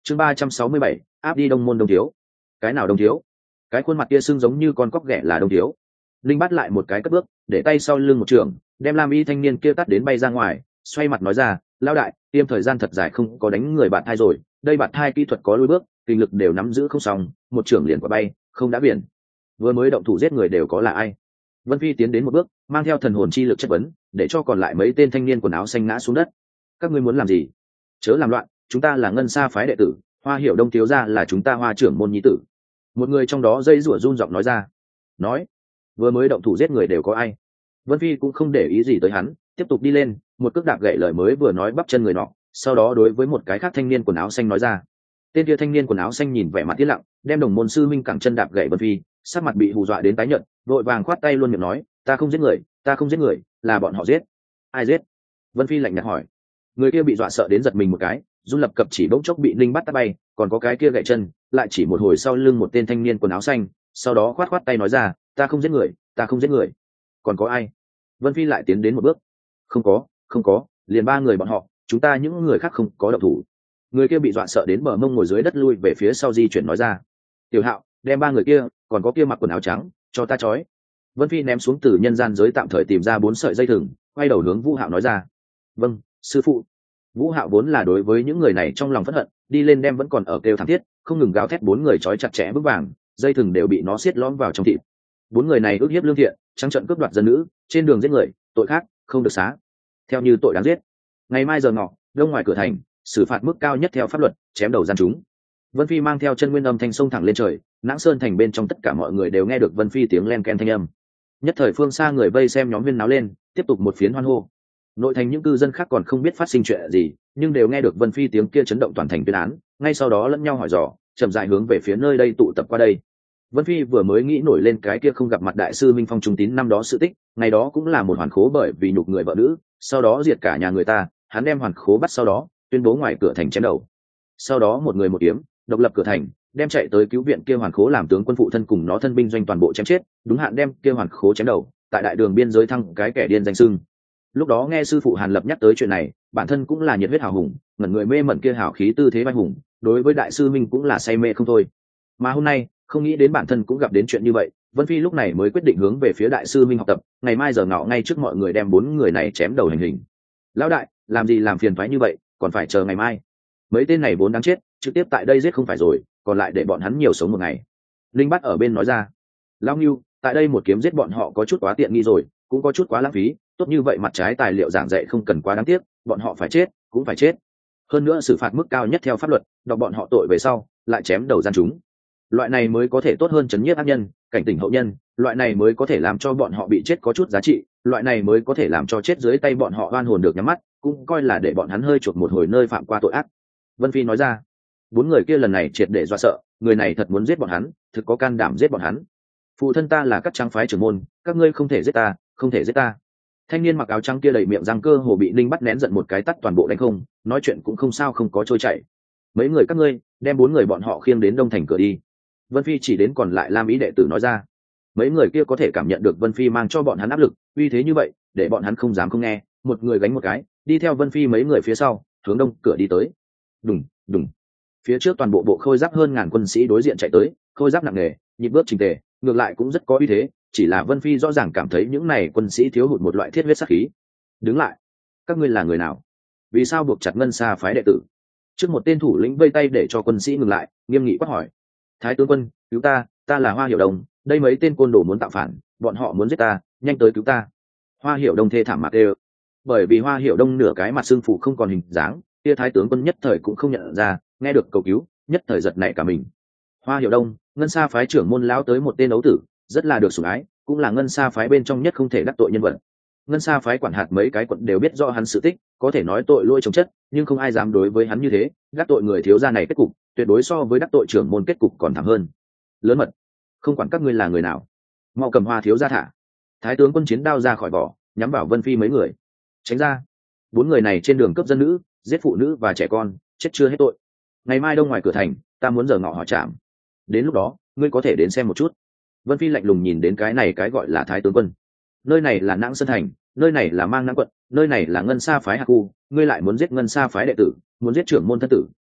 chương 367, áp đi đông môn đông thiếu. Cái nào đông thiếu? Cái khuôn mặt kia sưng giống như con cóc ghẻ là đông thiếu. Linh bắt lại một cái cất bước, để tay sau lưng một trường, đem lam y thanh niên kia tắt đến bay ra ngoài, xoay mặt nói ra, lao đại, tiêm thời gian thật dài không có đánh người bạn thai rồi, đây bạn thai kỹ thuật có lùi bước, kinh lực đều nắm giữ không xong, một trưởng liền quả bay, không đã biển. Vừa mới động thủ giết người đều có là ai? Vân Phi tiến đến một bước, mang theo thần hồn chi lực chất vấn, để cho còn lại mấy tên thanh niên quần áo xanh ngã xuống đất. Các ngươi muốn làm gì? Chớ làm loạn, chúng ta là Ngân Sa phái đệ tử, Hoa Hiểu Đông thiếu gia là chúng ta Hoa trưởng môn nhi tử. Một người trong đó dây rủa run giọng nói ra. Nói, vừa mới động thủ giết người đều có ai? Vân Phi cũng không để ý gì tới hắn, tiếp tục đi lên, một cước đạp gậy lời mới vừa nói bắp chân người nọ, sau đó đối với một cái khác thanh niên quần áo xanh nói ra. Tên kia thanh niên quần áo xanh nhìn vẻ mặt tiếc lặng, đem đồng môn sư minh cẳng chân đạp gậy Vân Phi, sắc mặt bị hù dọa đến tái nhợt, vội vàng khoát tay luôn miệng nói, ta không giết người, ta không giết người, là bọn họ giết. Ai giết? Vân Phi lạnh nhạt hỏi. Người kia bị dọa sợ đến giật mình một cái, run lập cập chỉ bỗng chốc bị Linh bắt tát bay, còn có cái kia gậy chân, lại chỉ một hồi sau lưng một tên thanh niên quần áo xanh, sau đó khoát khoát tay nói ra, ta không giết người, ta không giết người. Còn có ai? Vân Phi lại tiến đến một bước. Không có, liền ba người bọn họ, chúng ta những người khác không có động thủ. Người kia bị dọa sợ đến bờ mông ngồi dưới đất lui về phía sau di chuyển nói ra. Tiểu Hạo, đem ba người kia, còn có kia mặc quần áo trắng, cho ta trói. Vân Phi ném xuống từ nhân gian giới tạm thời tìm ra 4 sợi dây thừng, quay đầu hướng Vũ Hạo nói ra. Vâng, sư phụ. Vũ Hạo vốn là đối với những người này trong lòng phẫn hận, đi lên đem vẫn còn ở kêu thảm thiết, không ngừng gào thét 4 người trói chặt chẽ vững vàng, dây thừng đều bị nó siết lõm vào trong thịt. 4 người này ước hiếp lương thiện, trắng trợn cướp đoạt dân nữ, trên đường giết người, tội khác không được xá. Theo như tội đáng giết. Ngày mai giờ ngọ, đông ngoài cửa thành, xử phạt mức cao nhất theo pháp luật, chém đầu gian chúng. Vân Phi mang theo chân nguyên âm thanh sông thẳng lên trời, Nãng Sơn thành bên trong tất cả mọi người đều nghe được Vân Phi tiếng len ken thanh âm. Nhất thời phương xa người vây xem nhóm viên náo lên, tiếp tục một phiến hoan hô. Nội thành những cư dân khác còn không biết phát sinh chuyện gì, nhưng đều nghe được Vân Phi tiếng kia chấn động toàn thành tuyên án, ngay sau đó lẫn nhau hỏi dò, chậm rãi hướng về phía nơi đây tụ tập qua đây. Vân Phi vừa mới nghĩ nổi lên cái kia không gặp mặt đại sư Minh Phong trung tín năm đó sự tích, ngày đó cũng là một hoàn khố bởi vì nhục người vợ nữ, sau đó diệt cả nhà người ta, hắn đem hoàn khố bắt sau đó, tuyên bố ngoài cửa thành chém đầu. Sau đó một người một kiếm, độc lập cửa thành, đem chạy tới cứu viện kia hoàn khố làm tướng quân phụ thân cùng nó thân binh doanh toàn bộ chém chết, đúng hạn đem kia hoàn khố chém đầu, tại đại đường biên giới thăng cái kẻ điên danh xưng. Lúc đó nghe sư phụ Hàn Lập nhắc tới chuyện này, bản thân cũng là nhiệt huyết hào hùng, ngẩn người mê mẩn kia hào khí tư thế vai hùng, đối với đại sư Minh cũng là say mê không thôi. Mà hôm nay, không nghĩ đến bản thân cũng gặp đến chuyện như vậy, Vân Phi lúc này mới quyết định hướng về phía đại sư Minh học tập, ngày mai giờ ngọ ngay trước mọi người đem 4 người này chém đầu hành hình. Lão đại, làm gì làm phiền toái như vậy, còn phải chờ ngày mai. Mấy tên này vốn đáng chết, trực tiếp tại đây giết không phải rồi, còn lại để bọn hắn nhiều sống một ngày. Linh Bát ở bên nói ra. Lão Ngưu, tại đây một kiếm giết bọn họ có chút quá tiện nghi rồi, cũng có chút quá lãng phí, tốt như vậy mặt trái tài liệu giảng dạy không cần quá đáng tiếc, bọn họ phải chết cũng phải chết. Hơn nữa xử phạt mức cao nhất theo pháp luật, đọc bọn họ tội về sau lại chém đầu gian chúng, loại này mới có thể tốt hơn trấn nhiếp ác nhân, cảnh tỉnh hậu nhân, loại này mới có thể làm cho bọn họ bị chết có chút giá trị, loại này mới có thể làm cho chết dưới tay bọn họ oan hồn được nhắm mắt, cũng coi là để bọn hắn hơi chuộc một hồi nơi phạm qua tội ác. Vân Phi nói ra. 4 người kia lần này triệt để dọa sợ, người này thật muốn giết bọn hắn, thực có can đảm giết bọn hắn. Phụ thân ta là các trang phái trưởng môn, các ngươi không thể giết ta, không thể giết ta. Thanh niên mặc áo trắng kia đầy miệng răng cơ hồ bị Linh bắt nén giận một cái tắt toàn bộ đánh không, nói chuyện cũng không sao không có trôi chảy. Mấy người các ngươi, đem 4 người bọn họ khiêng đến đông thành cửa đi. Vân Phi chỉ đến còn lại Lam Ý đệ tử nói ra. Mấy người kia có thể cảm nhận được Vân Phi mang cho bọn hắn áp lực, uy thế như vậy, để bọn hắn không dám không nghe, một người gánh một cái, đi theo Vân Phi mấy người phía sau, hướng đông cửa đi tới. Đùng, đùng. Phía trước toàn bộ bộ khôi giáp hơn ngàn quân sĩ đối diện chạy tới, khôi giáp nặng nề, nhịp bước chỉnh tề, ngược lại cũng rất có uy thế, chỉ là Vân Phi rõ ràng cảm thấy những này quân sĩ thiếu hụt một loại thiết huyết sát khí. Đứng lại, các ngươi là người nào? Vì sao buộc chặt Ngân Sa phái đệ tử? Trước một tên thủ lĩnh vây tay để cho quân sĩ ngừng lại, nghiêm nghị quát hỏi. Thái tướng quân, cứu ta, ta là Hoa Hiểu Đông, đây mấy tên côn đồ muốn tạo phản, bọn họ muốn giết ta, nhanh tới cứu ta. Hoa Hiểu Đông thê thảm mặt đều. Bởi vì Hoa Hiểu Đông nửa cái mặt xương phủ không còn hình dáng, kia thái tướng quân nhất thời cũng không nhận ra, nghe được cầu cứu, nhất thời giật nảy cả mình. Hoa Hiểu Đông, Ngân Sa phái trưởng môn lão tới một tên ấu tử, rất là được sủng ái, cũng là Ngân Sa phái bên trong nhất không thể đắc tội nhân vật. Ngân Sa phái quản hạt mấy cái quận đều biết rõ hắn sự tích, có thể nói tội lỗi chồng chất, nhưng không ai dám đối với hắn như thế, đắc tội người thiếu gia này kết cục, tuyệt đối so với đắc tội trưởng môn kết cục còn thảm hơn. Lớn mật, không quản các ngươi là người nào, mau cầm Hoa thiếu gia thả. Thái tướng quân chiến đao ra khỏi vỏ, nhắm vào Vân Phi mấy người. Tránh ra. 4 người này trên đường cướp dân nữ, giết phụ nữ và trẻ con, chết chưa hết tội. Ngày mai đông ngoài cửa thành, ta muốn giờ ngọ hỏi trảm. Đến lúc đó, ngươi có thể đến xem một chút. Vân Phi lạnh lùng nhìn đến cái này cái gọi là thái tướng quân. Nơi này là Nãng Sơn thành, nơi này là Mang Nãng quận, nơi này là Ngân Sa phái Hạc khu, ngươi lại muốn giết Ngân Sa phái đệ tử, muốn giết trưởng môn thân tử,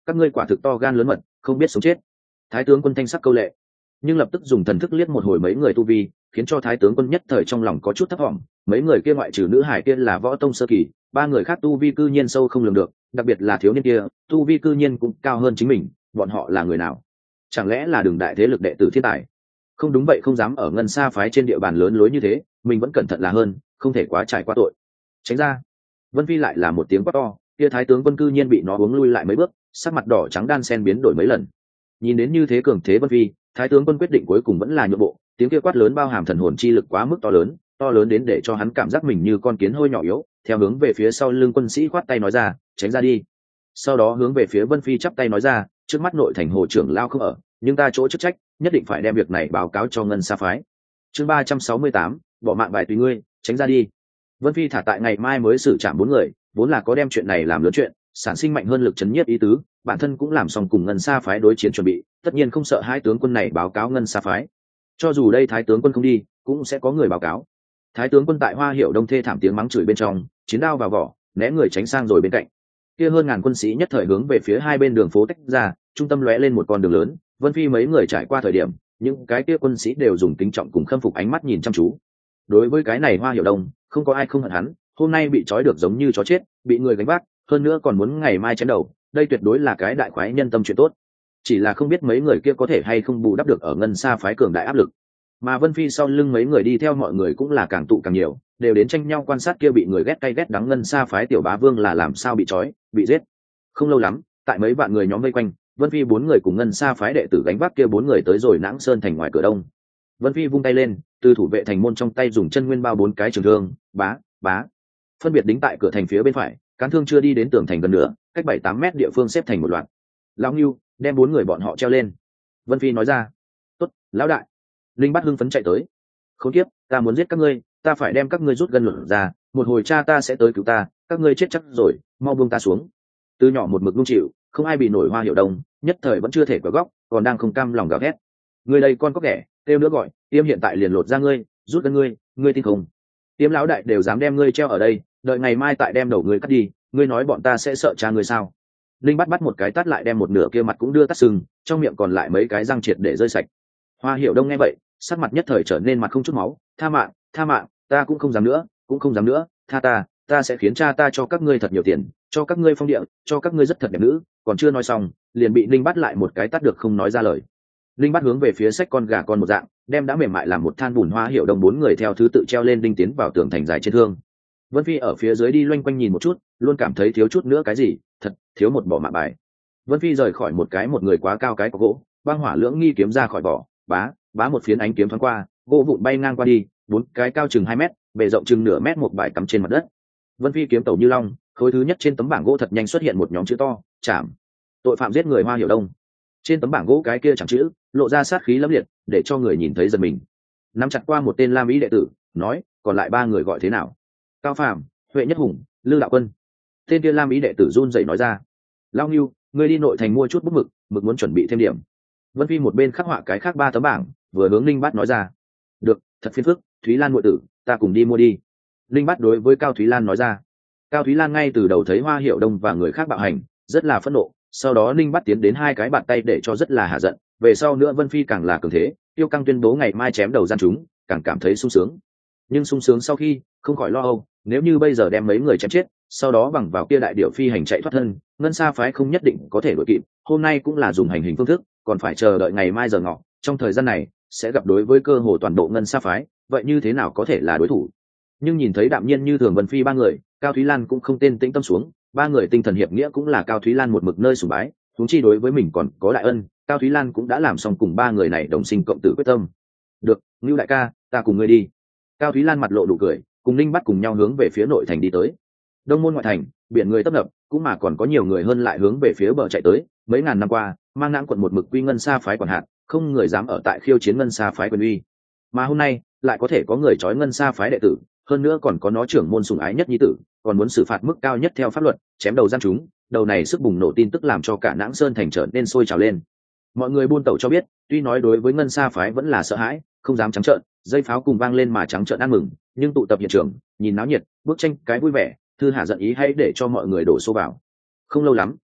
các ngươi quả thực to gan lớn mật, không biết sống chết. Thái tướng quân thanh sắc câu lệ, nhưng lập tức dùng thần thức liếc một hồi mấy người tu vi, khiến cho thái tướng quân nhất thời trong lòng có chút thất vọng. Mấy người kia ngoại trừ nữ hải kia là võ tông sơ kỳ, ba người khác tu vi cư nhiên sâu không lường được, đặc biệt là thiếu niên kia tu vi cư nhiên cũng cao hơn chính mình. Bọn họ là người nào? Chẳng lẽ là đường đại thế lực đệ tử thiên tài? Không đúng vậy không dám ở ngân sa phái trên địa bàn lớn lối như thế, mình vẫn cẩn thận là hơn, không thể quá trải qua tội. Tránh ra. Vân Phi lại là một tiếng quát to, kia thái tướng quân cư nhiên bị nó uống lui lại mấy bước, sắc mặt đỏ trắng đan sen biến đổi mấy lần. Nhìn đến như thế cường thế Vân Phi, thái tướng quân quyết định cuối cùng vẫn là nhượng bộ. Tiếng kia quát lớn bao hàm thần hồn chi lực quá mức to lớn đến để cho hắn cảm giác mình như con kiến hôi nhỏ yếu. Theo hướng về phía sau lưng quân sĩ khoát tay nói ra, tránh ra đi. Sau đó hướng về phía Vân Phi chắp tay nói ra, trước mắt nội thành hồ trưởng lao không ở, nhưng ta chỗ chức trách nhất định phải đem việc này báo cáo cho ngân sa phái. Chương 368, bỏ mạng bài tùy ngươi, tránh ra đi. Vân Phi thả tại ngày mai mới xử trảm 4 người, vốn là có đem chuyện này làm lớn chuyện, sản sinh mạnh hơn lực chấn nhiếp ý tứ, bản thân cũng làm xong cùng ngân sa phái đối chiến chuẩn bị, tất nhiên không sợ hai tướng quân này báo cáo ngân sa phái. Cho dù đây thái tướng quân không đi, cũng sẽ có người báo cáo. Thái tướng quân tại Hoa Hiểu Đông thê thảm tiếng mắng chửi bên trong, chiến đao vào vỏ, né người tránh sang rồi bên cạnh. Kia hơn ngàn quân sĩ nhất thời hướng về phía hai bên đường phố tách ra, trung tâm lóe lên một con đường lớn. Vân Phi mấy người trải qua thời điểm, những cái kia quân sĩ đều dùng kính trọng cùng khâm phục ánh mắt nhìn chăm chú. Đối với cái này Hoa Hiểu Đông, không có ai không hận hắn, hôm nay bị trói được giống như chó chết, bị người gánh vác, hơn nữa còn muốn ngày mai chém đầu, đây tuyệt đối là cái đại khoái nhân tâm chuyện tốt. Chỉ là không biết mấy người kia có thể hay không bù đắp được ở ngân sa phái cường đại áp lực. Mà Vân Phi sau lưng mấy người đi theo mọi người cũng là càng tụ càng nhiều, đều đến tranh nhau quan sát kia bị người ghét cay ghét đắng ngân sa phái tiểu bá vương là làm sao bị trói, bị giết. Không lâu lắm, tại mấy bạn người nhóm vây quanh, Vân Phi 4 người cùng ngân sa phái đệ tử gánh vác kia 4 người tới rồi Nãng Sơn thành ngoài cửa đông. Vân Phi vung tay lên, từ thủ vệ thành môn trong tay dùng chân nguyên bao 4 cái trường thương, bá, phân biệt đính tại cửa thành phía bên phải, cán thương chưa đi đến tường thành gần nữa, cách 7-8 mét địa phương xếp thành một loạt. Lão Ngưu, đem 4 người bọn họ treo lên. Vân Phi nói ra. Tốt, lão đại. Linh Bát hưng phấn chạy tới. Khốn kiếp, ta muốn giết các ngươi, ta phải đem các ngươi rút gân luận ra, một hồi cha ta sẽ tới cứu ta, các ngươi chết chắc rồi, mau buông ta xuống. Từ nhỏ một mực nung chịu, không ai bị nổi Hoa Hiểu Đông, nhất thời vẫn chưa thể quở góc, còn đang không cam lòng gào thét. Ngươi đây con có ghẻ, kêu nữa gọi, Tiêm hiện tại liền lột ra ngươi, rút gân ngươi tin không? Tiêm lão đại đều dám đem ngươi treo ở đây, đợi ngày mai tại đem đầu ngươi cắt đi, ngươi nói bọn ta sẽ sợ cha ngươi sao? Linh bắt một cái tát lại đem một nửa kia mặt cũng đưa tắt sừng, trong miệng còn lại mấy cái răng triệt để rơi sạch. Hoa Hiểu Đông nghe vậy, sắc mặt nhất thời trở nên mặt không chút máu, tha mạng, ta cũng không dám nữa, tha ta sẽ khiến cha ta cho các ngươi thật nhiều tiền, cho các ngươi phong địa, cho các ngươi rất thật đẹp nữ. Còn chưa nói xong, liền bị Linh bắt lại một cái tát được không nói ra lời. Linh bắt hướng về phía sách con gà con một dạng, đem đã mềm mại làm một than bùn Hoa Hiểu Đông 4 người theo thứ tự treo lên đinh tiến vào tường thành dài trên thương. Vân Phi ở phía dưới đi loanh quanh nhìn một chút, luôn cảm thấy thiếu chút nữa cái gì, thật thiếu một bỏ mạng bài. Vân Phi rời khỏi một người quá cao cái có gỗ, băng hỏa lưỡng nghi kiếm ra khỏi vỏ, bá một phiến ánh kiếm thoáng qua, gỗ vụn bay ngang qua đi, 4 cái cao chừng 2 mét, bề rộng chừng nửa mét một bài cắm trên mặt đất. Vân Phi kiếm tẩu như long, khối thứ nhất trên tấm bảng gỗ thật nhanh xuất hiện một nhóm chữ to, chạm. Tội phạm giết người Hoa Hiểu Đông. Trên tấm bảng gỗ cái kia chẳng chữ, lộ ra sát khí lẫm liệt, để cho người nhìn thấy giật mình. Nắm chặt qua một tên Lam Ý đệ tử, nói, còn lại 3 người gọi thế nào? Cao Phàm, Huệ Nhất Hùng, Lư Đạo Quân. Tên kia Lam Ý đệ tử run rẩy nói ra. Lao Ngưu, ngươi đi nội thành mua chút bút mực muốn chuẩn bị thêm điểm. Vân Phi một bên khắc họa cái khác 3 tấm bảng, vừa hướng Linh Bát nói ra. Được, thật phiền phức, Thúy Lan muội tử, ta cùng đi mua đi. Linh Bát đối với Cao Thúy Lan nói ra. Cao Thúy Lan ngay từ đầu thấy Hoa Hiểu Đông và người khác bạo hành, rất là phẫn nộ. Sau đó Linh Bát tiến đến 2 cái bàn tay để cho rất là hạ giận. Về sau nữa Vân Phi càng là cường thế, Tiêu Căng tuyên bố ngày mai chém đầu gian chúng, càng cảm thấy sung sướng. Nhưng sung sướng sau khi, không khỏi lo âu, nếu như bây giờ đem mấy người chém chết, sau đó bằng vào kia đại điệu phi hành chạy thoát thân, ngân sa phái không nhất định có thể đuổi kịp. Hôm nay cũng là dùng hành hình phương thức, còn phải chờ đợi ngày mai giờ ngọ. Trong thời gian này sẽ gặp đối với cơ hồ toàn bộ ngân sa phái, vậy như thế nào có thể là đối thủ? Nhưng nhìn thấy đạm nhiên như thường Vân Phi 3 người, Cao Thúy Lan cũng không tên tĩnh tâm xuống. 3 người tinh thần hiệp nghĩa cũng là Cao Thúy Lan một mực nơi sùng bái, huống chi đối với mình còn có đại ân, Cao Thúy Lan cũng đã làm xong cùng 3 người này đồng sinh cộng tử quyết tâm. Được, Ngưu đại ca, ta cùng ngươi đi. Cao Thúy Lan mặt lộ nụ cười, cùng Linh Bắt cùng nhau hướng về phía nội thành đi tới. Đông môn ngoại thành, biển người tấp nập, cũng mà còn có nhiều người hơn lại hướng về phía bờ chạy tới. Mấy ngàn năm qua, Mang Nãng quận một mực quy ngân sa phái quản hạt, không người dám ở tại khiêu chiến ngân sa phái quyền uy. Mà hôm nay lại có thể có người trói ngân sa phái đệ tử, hơn nữa còn có nó trưởng môn sủng ái nhất nhi tử, còn muốn xử phạt mức cao nhất theo pháp luật, chém đầu gian chúng. Đầu này sức bùng nổ tin tức làm cho cả Nãng Sơn thành trở nên sôi trào lên. Mọi người buôn tẩu cho biết, tuy nói đối với ngân sa phái vẫn là sợ hãi, không dám trắng trợn, dây pháo cùng vang lên mà trắng trợn ăn mừng, nhưng tụ tập hiện trường, nhìn náo nhiệt, bức tranh cái vui vẻ, thư hạ giận ý hay để cho mọi người đổ xô vào. Không lâu lắm,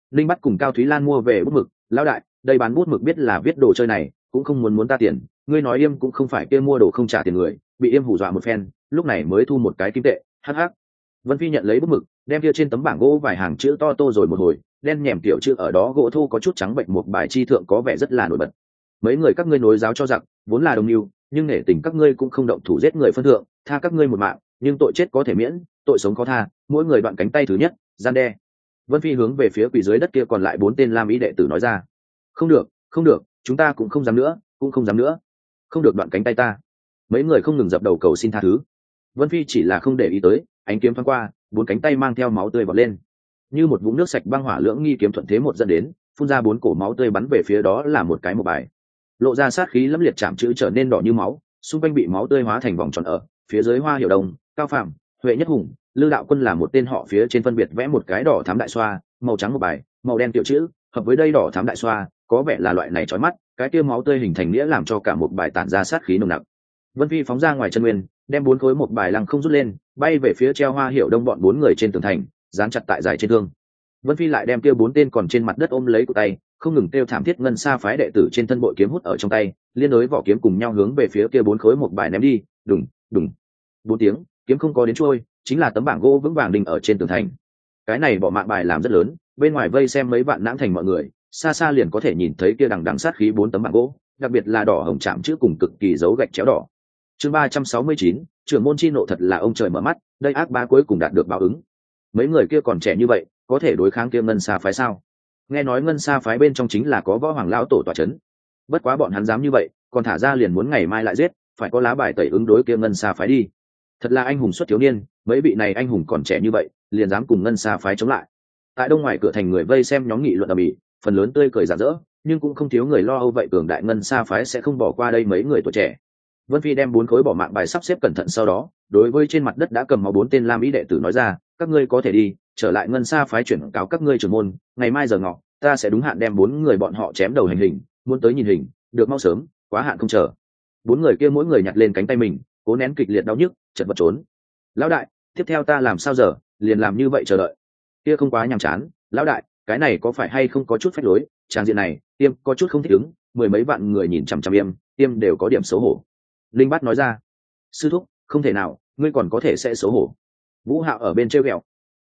Linh bắt cùng Cao Thúy Lan mua về bút mực. Lão đại, đây bán bút mực biết là viết đồ chơi này, cũng không muốn ta tiền. Ngươi nói Yêm cũng không phải kia mua đồ không trả tiền người, bị Yêm hù dọa một phen, lúc này mới thu một cái kim tệ. Hắc hắc. Vân Phi nhận lấy bút mực, đem kia trên tấm bảng gỗ vài hàng chữ to tô rồi một hồi, đen nhèm tiểu chữ ở đó gỗ thô có chút trắng bệnh, một bài chi thượng có vẻ rất là nổi bật. Mấy người các ngươi nối giáo cho giặc, vốn là đồng mưu, nhưng nể tình các ngươi cũng không động thủ giết người phân thượng, tha các ngươi một mạng, nhưng tội chết có thể miễn, tội sống khó tha, mỗi người đoạn cánh tay thứ nhất, gian đe. Vân Phi hướng về phía quỷ dưới đất kia còn lại 4 tên Lam Y đệ tử nói ra. Không được, không được, chúng ta cũng không dám nữa, cũng không dám nữa. Không được đoạn cánh tay ta. Mấy người không ngừng dập đầu cầu xin tha thứ. Vân Phi chỉ là không để ý tới, ánh kiếm thoáng qua, 4 cánh tay mang theo máu tươi vọt lên. Như một vũng nước sạch băng hỏa lưỡng nghi kiếm thuận thế một dẫn đến, phun ra 4 cổ máu tươi bắn về phía đó là một cái một bài. Lộ ra sát khí lẫm liệt chạm chữ trở nên đỏ như máu, xung quanh bị máu tươi hóa thành vòng tròn ở, phía dưới Hoa Hiểu Đông, Cao Phạm, Huệ Nhất Hùng, Lư Đạo Quân là một tên họ phía trên phân biệt vẽ một cái đỏ thắm đại xoa, màu trắng một bài, màu đen tiểu chữ, hợp với đây đỏ thắm đại xoa, có vẻ là loại này chói mắt, cái kia máu tươi hình thành nghĩa làm cho cả một bài tản ra sát khí nồng nặc. Vân Phi phóng ra ngoài chân nguyên, đem 4 khối một bài lăng không rút lên, bay về phía treo Hoa Hiểu Đông bọn 4 người trên tường thành, dán chặt tại dài trên thương. Vân Phi lại đem kia 4 tên còn trên mặt đất ôm lấy cổ tay, không ngừng kêu thảm thiết ngân sa phái đệ tử trên thân bội kiếm hút ở trong tay, liên đối vỏ kiếm cùng nhau hướng về phía kia 4 khối một bài ném đi, đùng, đùng. 4 tiếng, kiếm không có đến trôi, chính là tấm bảng gỗ vững vàng đinh ở trên tường thành. Cái này bỏ mạng bài làm rất lớn, bên ngoài vây xem mấy vạn nãng thành mọi người, xa xa liền có thể nhìn thấy kia đằng đằng sát khí 4 tấm bảng gỗ, đặc biệt là đỏ hồng chạm chữ cùng cực kỳ dấu gạch chéo đỏ. Chương 369, trưởng môn chi nộ thật là ông trời mở mắt, đây ác bá cuối cùng đạt được báo ứng. Mấy người kia còn trẻ như vậy, có thể đối kháng kia ngân sa phái sao? Nghe nói ngân sa phái bên trong chính là có võ hoàng lão tổ tọa chấn. Bất quá bọn hắn dám như vậy, còn thả ra liền muốn ngày mai lại giết, phải có lá bài tẩy ứng đối kia ngân sa phái đi. Thật là anh hùng xuất thiếu niên, mấy vị này anh hùng còn trẻ như vậy, liền dám cùng ngân sa phái chống lại. Tại đông ngoài cửa thành người vây xem nhóm nghị luận ầm ĩ, phần lớn tươi cười rạng rỡ, nhưng cũng không thiếu người lo âu vậy cường đại ngân sa phái sẽ không bỏ qua đây mấy người tuổi trẻ. Vân Phi đem 4 khối bỏ mạng bài sắp xếp cẩn thận, sau đó đối với trên mặt đất đã cầm máu 4 tên Lam Y đệ tử nói ra, các ngươi có thể đi, trở lại ngân sa phái chuyển cáo các ngươi trưởng môn, ngày mai giờ ngọ ta sẽ đúng hạn đem 4 người bọn họ chém đầu hành hình, muốn tới nhìn hình, được mau sớm, quá hạn không chờ. 4 người kia mỗi người nhặt lên cánh tay mình, cố nén kịch liệt đau nhức, chật vật trốn. Lão đại, tiếp theo ta làm sao giờ, liền làm như vậy chờ đợi. Kia không quá nhàm chán, lão đại, cái này có phải hay không có chút phách lối, trang diện này, Tiêm có chút không thích ứng, 10 mấy vạn người nhìn chằm chằm Tiêm đều có điểm xấu hổ. Linh Bát nói ra. Sư thúc, không thể nào, ngươi còn có thể sẽ xấu hổ. Vũ Hạo ở bên trêu ghẹo.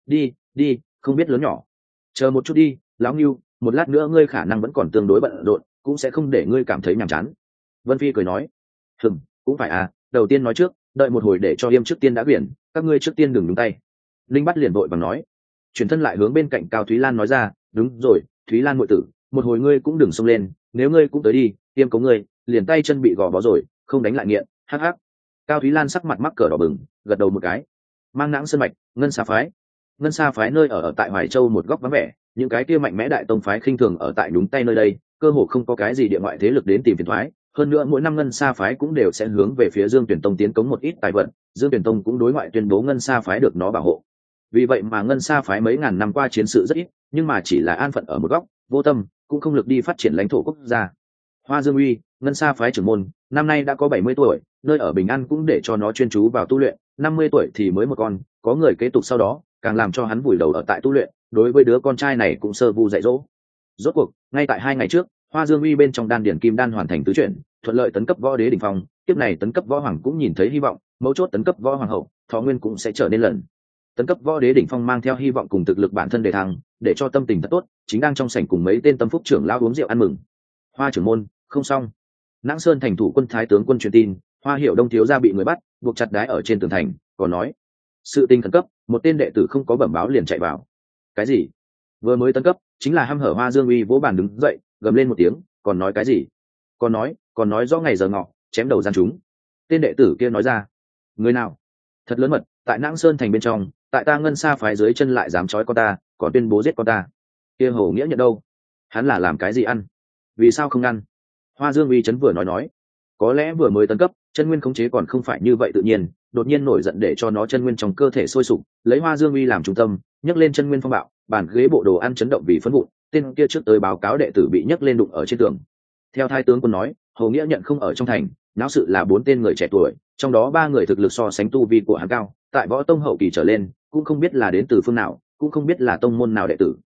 Đi, không biết lớn nhỏ. Chờ một chút đi, lão Ngưu, một lát nữa ngươi khả năng vẫn còn tương đối bận rộn, cũng sẽ không để ngươi cảm thấy nhàm chán. Vân Phi cười nói. Cũng phải à, đầu tiên nói trước, đợi một hồi để cho Yêm trước tiên đã biển, các ngươi trước tiên đừng nhúng tay. Linh Bát liền vội vàng nói. Chuyển thân lại hướng bên cạnh Cao Thúy Lan nói ra, đúng rồi, Thúy Lan muội tử, một hồi ngươi cũng đừng xông lên, nếu ngươi cũng tới đi, Yêm có ngươi, liền tay chân bị gò bó rồi, không đánh lại nghiện. Hắc hắc. Cao Thúy Lan sắc mặt mắc cỡ đỏ bừng, gật đầu một cái. Mang nãng sơn mạch, ngân sa phái nơi ở tại Hoài Châu một góc vắng vẻ, những cái kia mạnh mẽ đại tông phái khinh thường ở tại đúng tay nơi đây, cơ hồ không có cái gì địa ngoại thế lực đến tìm phiền toái. Hơn nữa mỗi năm ngân sa phái cũng đều sẽ hướng về phía Dương Tuyển Tông tiến cống một ít tài vận, Dương Tuyển Tông cũng đối ngoại tuyên bố ngân sa phái được nó bảo hộ. Vì vậy mà ngân sa phái mấy ngàn năm qua chiến sự rất ít, nhưng mà chỉ là an phận ở một góc, vô tâm, cũng không lực đi phát triển lãnh thổ quốc gia. Hoa Dương Uy, ngân sa phái trưởng môn, năm nay đã có 70 tuổi, nơi ở Bình An cũng để cho nó chuyên chú vào tu luyện, 50 tuổi thì mới một con, có người kế tục sau đó, càng làm cho hắn vùi đầu ở tại tu luyện, đối với đứa con trai này cũng sơ vu dạy dỗ. Rốt cuộc, ngay tại 2 ngày trước, Hoa Dương Uy bên trong đan điển kim đan hoàn thành tứ chuyển, thuận lợi tấn cấp võ đế đỉnh phong, tiếp này tấn cấp võ hoàng cũng nhìn thấy hy vọng, mấu chốt tấn cấp võ hoàng hậu, thọ nguyên cũng sẽ trở nên lần. Tấn cấp võ đế đỉnh phong mang theo hy vọng cùng thực lực bản thân đề thăng, để cho tâm tình thật tốt, chính đang trong sảnh cùng mấy tên tâm phúc trưởng lão uống rượu ăn mừng. Hoa trưởng môn, không xong. Nãng Sơn thành thủ quân thái tướng quân truyền tin, Hoa Hiểu Đông thiếu gia bị người bắt, buộc chặt đái ở trên tường thành, còn nói sự tình khẩn cấp, một tên đệ tử không có bẩm báo liền chạy vào. Cái gì? Vừa mới tấn cấp, chính là hăm hở. Hoa Dương Uy vỗ bàn đứng dậy, gầm lên một tiếng, còn nói cái gì? Còn nói rõ ngày giờ ngọ, chém đầu gian chúng. Tên đệ tử kia nói ra. Người nào? Thật lớn mật, tại Nãng Sơn thành bên trong, tại ta ngân sa phái dưới chân lại dám trói con ta, còn tuyên bố giết con ta. Kia Hổ Nghĩa nhận đâu? Hắn là làm cái gì ăn? Vì sao không ăn? Hoa Dương Uy chấn vừa nói, có lẽ vừa mới tấn cấp, chân nguyên khống chế còn không phải như vậy tự nhiên, đột nhiên nổi giận để cho nó chân nguyên trong cơ thể sôi sục, lấy Hoa Dương Uy làm trung tâm, nhấc lên chân nguyên phong bạo, bàn ghế bộ đồ ăn chấn động vì phấn vụn, tên kia trước tới báo cáo đệ tử bị nhấc lên đụng ở trên tường. Theo thái tướng quân nói, Hầu Nghĩa nhận không ở trong thành, náo sự là 4 tên người trẻ tuổi, trong đó 3 người thực lực so sánh tu vi của hắn cao, tại võ tông hậu kỳ trở lên, cũng không biết là đến từ phương nào, cũng không biết là tông môn nào đệ tử.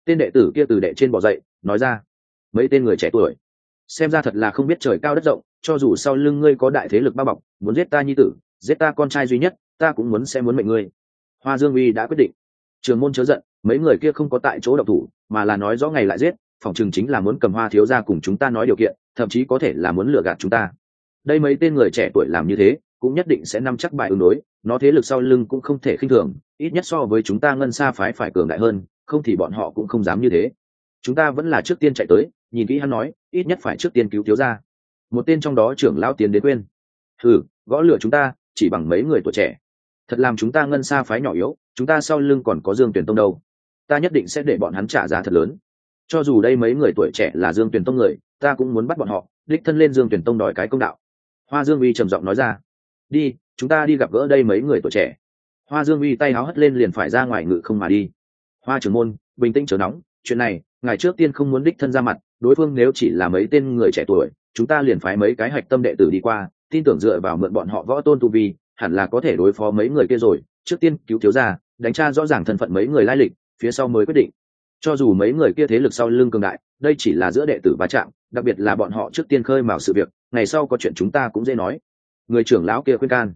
tên đệ tử kia từ đệ trên bò dậy nói ra. Mấy tên người trẻ tuổi xem ra thật là không biết trời cao đất rộng, cho dù sau lưng ngươi có đại thế lực bao bọc, muốn giết ta nhi tử, giết ta con trai duy nhất, ta cũng muốn mệnh ngươi. Hoa Dương Uy đã quyết định. Trường môn chớ giận, mấy người kia không có tại chỗ động thủ, mà là nói rõ ngày lại giết, phỏng chừng chính là muốn cầm Hoa thiếu gia cùng chúng ta nói điều kiện, thậm chí có thể là muốn lừa gạt chúng ta. Đây mấy tên người trẻ tuổi làm như thế, cũng nhất định sẽ nắm chắc bài ứng đối, nó thế lực sau lưng cũng không thể khinh thường, ít nhất so với chúng ta Ngân Sa phái phải cường đại hơn, không thì bọn họ cũng không dám như thế. Chúng ta vẫn là trước tiên chạy tới, nhìn kỹ hắn nói, ít nhất phải trước tiên cứu thiếu gia. Một tên trong đó trưởng lão tiến đến quên. Gõ lửa chúng ta, chỉ bằng mấy người tuổi trẻ. Thật làm chúng ta Ngân Sa phái nhỏ yếu, chúng ta sau lưng còn có Dương Tuyển Tông đâu. Ta nhất định sẽ để bọn hắn trả giá thật lớn. Cho dù đây mấy người tuổi trẻ là Dương Tuyển Tông người, ta cũng muốn bắt bọn họ, đích thân lên Dương Tuyển Tông đòi cái công đạo. Hoa Dương Uy trầm giọng nói ra. Đi, chúng ta đi gặp gỡ đây mấy người tuổi trẻ. Hoa Dương Uy tay háo hất lên liền phải ra ngoài ngự không mà đi. Hoa trưởng môn, bình tĩnh chớ nóng, chuyện này, ngài trước tiên không muốn đích thân ra mặt, đối phương nếu chỉ là mấy tên người trẻ tuổi, chúng ta liền phái mấy cái hạch tâm đệ tử đi qua, tin tưởng dựa vào mượn bọn họ võ tôn tu vi, hẳn là có thể đối phó mấy người kia rồi. Trước tiên cứu thiếu gia, đánh tra rõ ràng thân phận mấy người lai lịch, phía sau mới quyết định. Cho dù mấy người kia thế lực sau lưng cường đại, đây chỉ là giữa đệ tử va chạm, đặc biệt là bọn họ trước tiên khơi mào sự việc, ngày sau có chuyện chúng ta cũng dễ nói. Người trưởng lão kia khuyên can.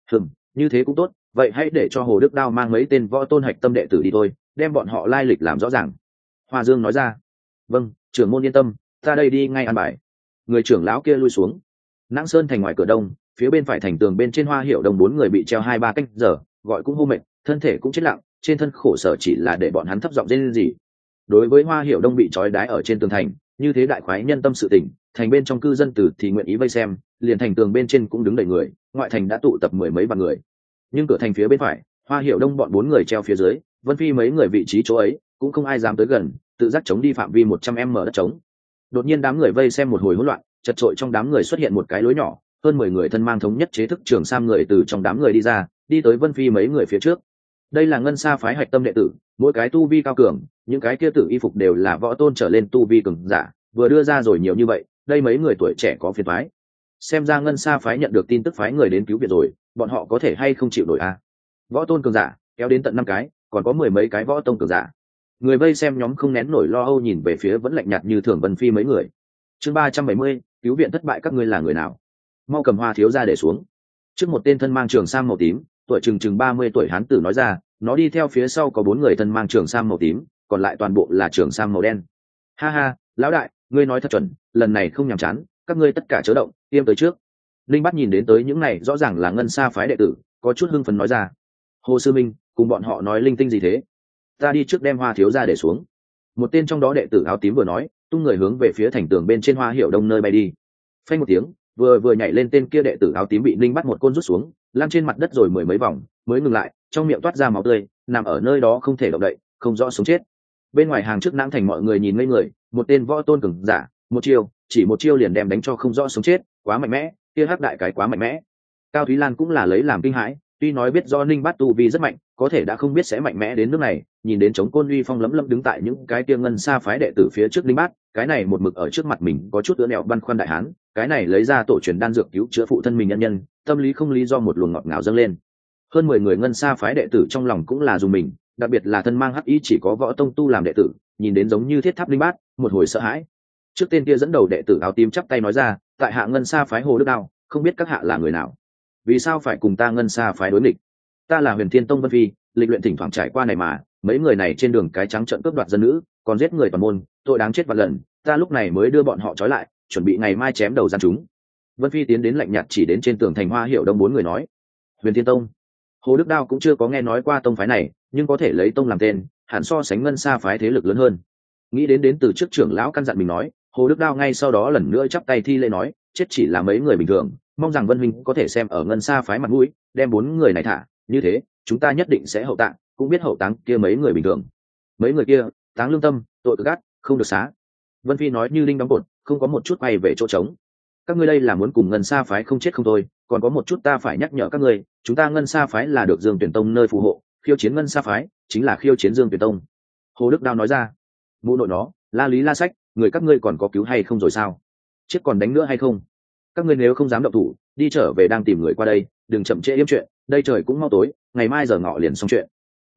Như thế cũng tốt, vậy hãy để cho Hồ Đức Đao mang mấy tên võ tôn hạch tâm đệ tử đi thôi, đem bọn họ lai lịch làm rõ ràng. Hoa Dương nói ra. Vâng, trưởng môn yên tâm, ta đây đi ngay an bài. Người trưởng lão kia lui xuống. Nãng Sơn thành ngoài cửa đông, phía bên phải thành tường bên trên Hoa Hiểu Đông 4 người bị treo 2-3 canh giờ, gọi cũng hô mệt, thân thể cũng chết lặng, trên thân khổ sở chỉ là để bọn hắn thấp giọng rên rỉ. Đối với Hoa Hiểu Đông bị trói đái ở trên tường thành, như thế đại khoái nhân tâm sự tình, thành bên trong cư dân tử thì nguyện ý vây xem, liền thành tường bên trên cũng đứng đầy người, ngoại thành đã tụ tập 10 mấy vạn người. Nhưng cửa thành phía bên phải, Hoa Hiểu Đông bọn 4 người treo phía dưới, Vân Phi mấy người vị trí chỗ ấy, cũng không ai dám tới gần, tự giác chống đi phạm vi 100m đất trống. Đột nhiên đám người vây xem một hồi hỗn loạn, chật chội trong đám người xuất hiện một cái lối nhỏ, hơn 10 người thân mang thống nhất chế thức trường sam người từ trong đám người đi ra, đi tới Vân Phi mấy người phía trước. Đây là Ngân Sa phái hạch tâm đệ tử, mỗi cái tu vi cao cường, những cái kia tử y phục đều là võ tôn trở lên tu vi cường giả, vừa đưa ra rồi nhiều như vậy, đây mấy người tuổi trẻ có phiền toái. Xem ra Ngân Sa phái nhận được tin tức phái người đến cứu viện rồi, bọn họ có thể hay không chịu nổi à? Võ tôn cường giả kéo đến tận 5 cái, còn có 10 mấy cái võ tông cường giả. Người vây xem nhóm không nén nổi lo âu nhìn về phía vẫn lạnh nhạt như thường Vân Phi mấy người. Chương 370, cứu viện thất bại, các ngươi là người nào? Mau cầm Hoa thiếu gia để xuống. Trước một tên thân mang trường sam màu tím, tuổi chừng 30 tuổi hán tử nói ra, nó đi theo phía sau có 4 người thân mang trường sam màu tím, còn lại toàn bộ là trường sam màu đen. Ha ha, lão đại, ngươi nói thật chuẩn, lần này không nhàm chán, các ngươi tất cả chớ động, tiêm tới trước. Linh Bát nhìn đến tới những này rõ ràng là Ngân Sa phái đệ tử, có chút hưng phấn nói ra. Hồ Sư Minh, cùng bọn họ nói linh tinh gì thế? Ta đi trước đem Hoa thiếu gia để xuống. Một tên trong đó đệ tử áo tím vừa nói, tung người hướng về phía thành tường bên trên Hoa Hiểu Đông nơi bay đi. Phanh một tiếng, vừa nhảy lên tên kia đệ tử áo tím bị Linh Bát một côn rút xuống, lăn trên mặt đất rồi 10 mấy vòng, mới ngừng lại, trong miệng toát ra máu tươi, nằm ở nơi đó không thể động đậy, không rõ sống chết. Bên ngoài hàng trước Nãng thành mọi người nhìn ngây người, một tên võ tôn cường giả, chỉ một chiêu liền đem đánh cho không rõ sống chết, quá mạnh mẽ, kia hắc đại cái quá mạnh mẽ. Cao Thúy Lan cũng là lấy làm kinh hãi, tuy nói biết do Ninh Bát tu vi rất mạnh, có thể đã không biết sẽ mạnh mẽ đến nước này, nhìn đến chống côn uy phong lấm lấm đứng tại những cái kia Ngân Sa phái đệ tử phía trước Ninh Bát, cái này một mực ở trước mặt mình có chút ứa nẹo băn khoăn đại hán, cái này lấy ra tổ truyền đan dược cứu chữa phụ thân mình nhân nhân, tâm lý không lý do một luồng ngọt ngào dâng lên. Hơn 10 người Ngân Sa phái đệ tử trong lòng cũng là dùng mình, đặc biệt là thân mang hắc y chỉ có võ tông tu làm đệ tử, nhìn đến giống như thiết tháp Ninh Bát, một hồi sợ hãi. Trước tên kia dẫn đầu đệ tử áo tím chắp tay nói ra, tại hạ Ngân Sa phái Hồ Đức Đao, không biết các hạ là người nào, vì sao phải cùng ta Ngân Sa phái đối nghịch? Ta là Huyền Thiên Tông Vân Phi, lịch luyện thỉnh thoảng trải qua này mà, mấy người này trên đường cái trắng trợn cướp đoạt dân nữ, còn giết người toàn môn, tội đáng chết vạn lần, ta lúc này mới đưa bọn họ trói lại, chuẩn bị ngày mai chém đầu gian chúng. Vân Phi tiến đến lạnh nhạt chỉ đến trên tường thành Hoa Hiểu Đông 4 người nói. Huyền Thiên Tông. Hồ Đức Đao cũng chưa có nghe nói qua tông phái này, nhưng có thể lấy tông làm tên, hẳn so sánh Ngân Sa phái thế lực lớn hơn. Nghĩ đến từ trước trưởng lão căn dặn mình nói, Hồ Đức Đao ngay sau đó lần nữa chắp tay thi lễ nói, chết chỉ là mấy người bình thường, mong rằng Vân huynh có thể xem ở Ngân Sa phái mặt mũi, đem 4 người này thả, như thế, chúng ta nhất định sẽ hậu táng, cũng biết hậu táng kia mấy người bình thường. Mấy người kia, táng lương tâm, tội cực gắt, không được xá. Vân Phi nói như linh đóng cột, không có một chút quay về chỗ trống. Các ngươi đây là muốn cùng Ngân Sa phái không chết không thôi, còn có một chút ta phải nhắc nhở các ngươi, chúng ta Ngân Sa phái là được Dương Tuyển Tông nơi phù hộ, khiêu chiến Ngân Sa phái chính là khiêu chiến Dương Tuyển Tông. Hồ Đức Đao nói ra. Mụ nội nó, La Lý La Sách, người các ngươi còn có cứu hay không rồi sao? Chết còn đánh nữa hay không? Các ngươi nếu không dám động thủ, đi trở về đang tìm người qua đây, đừng chậm trễ yếm chuyện, đây trời cũng mau tối, ngày mai giờ ngọ liền xong chuyện.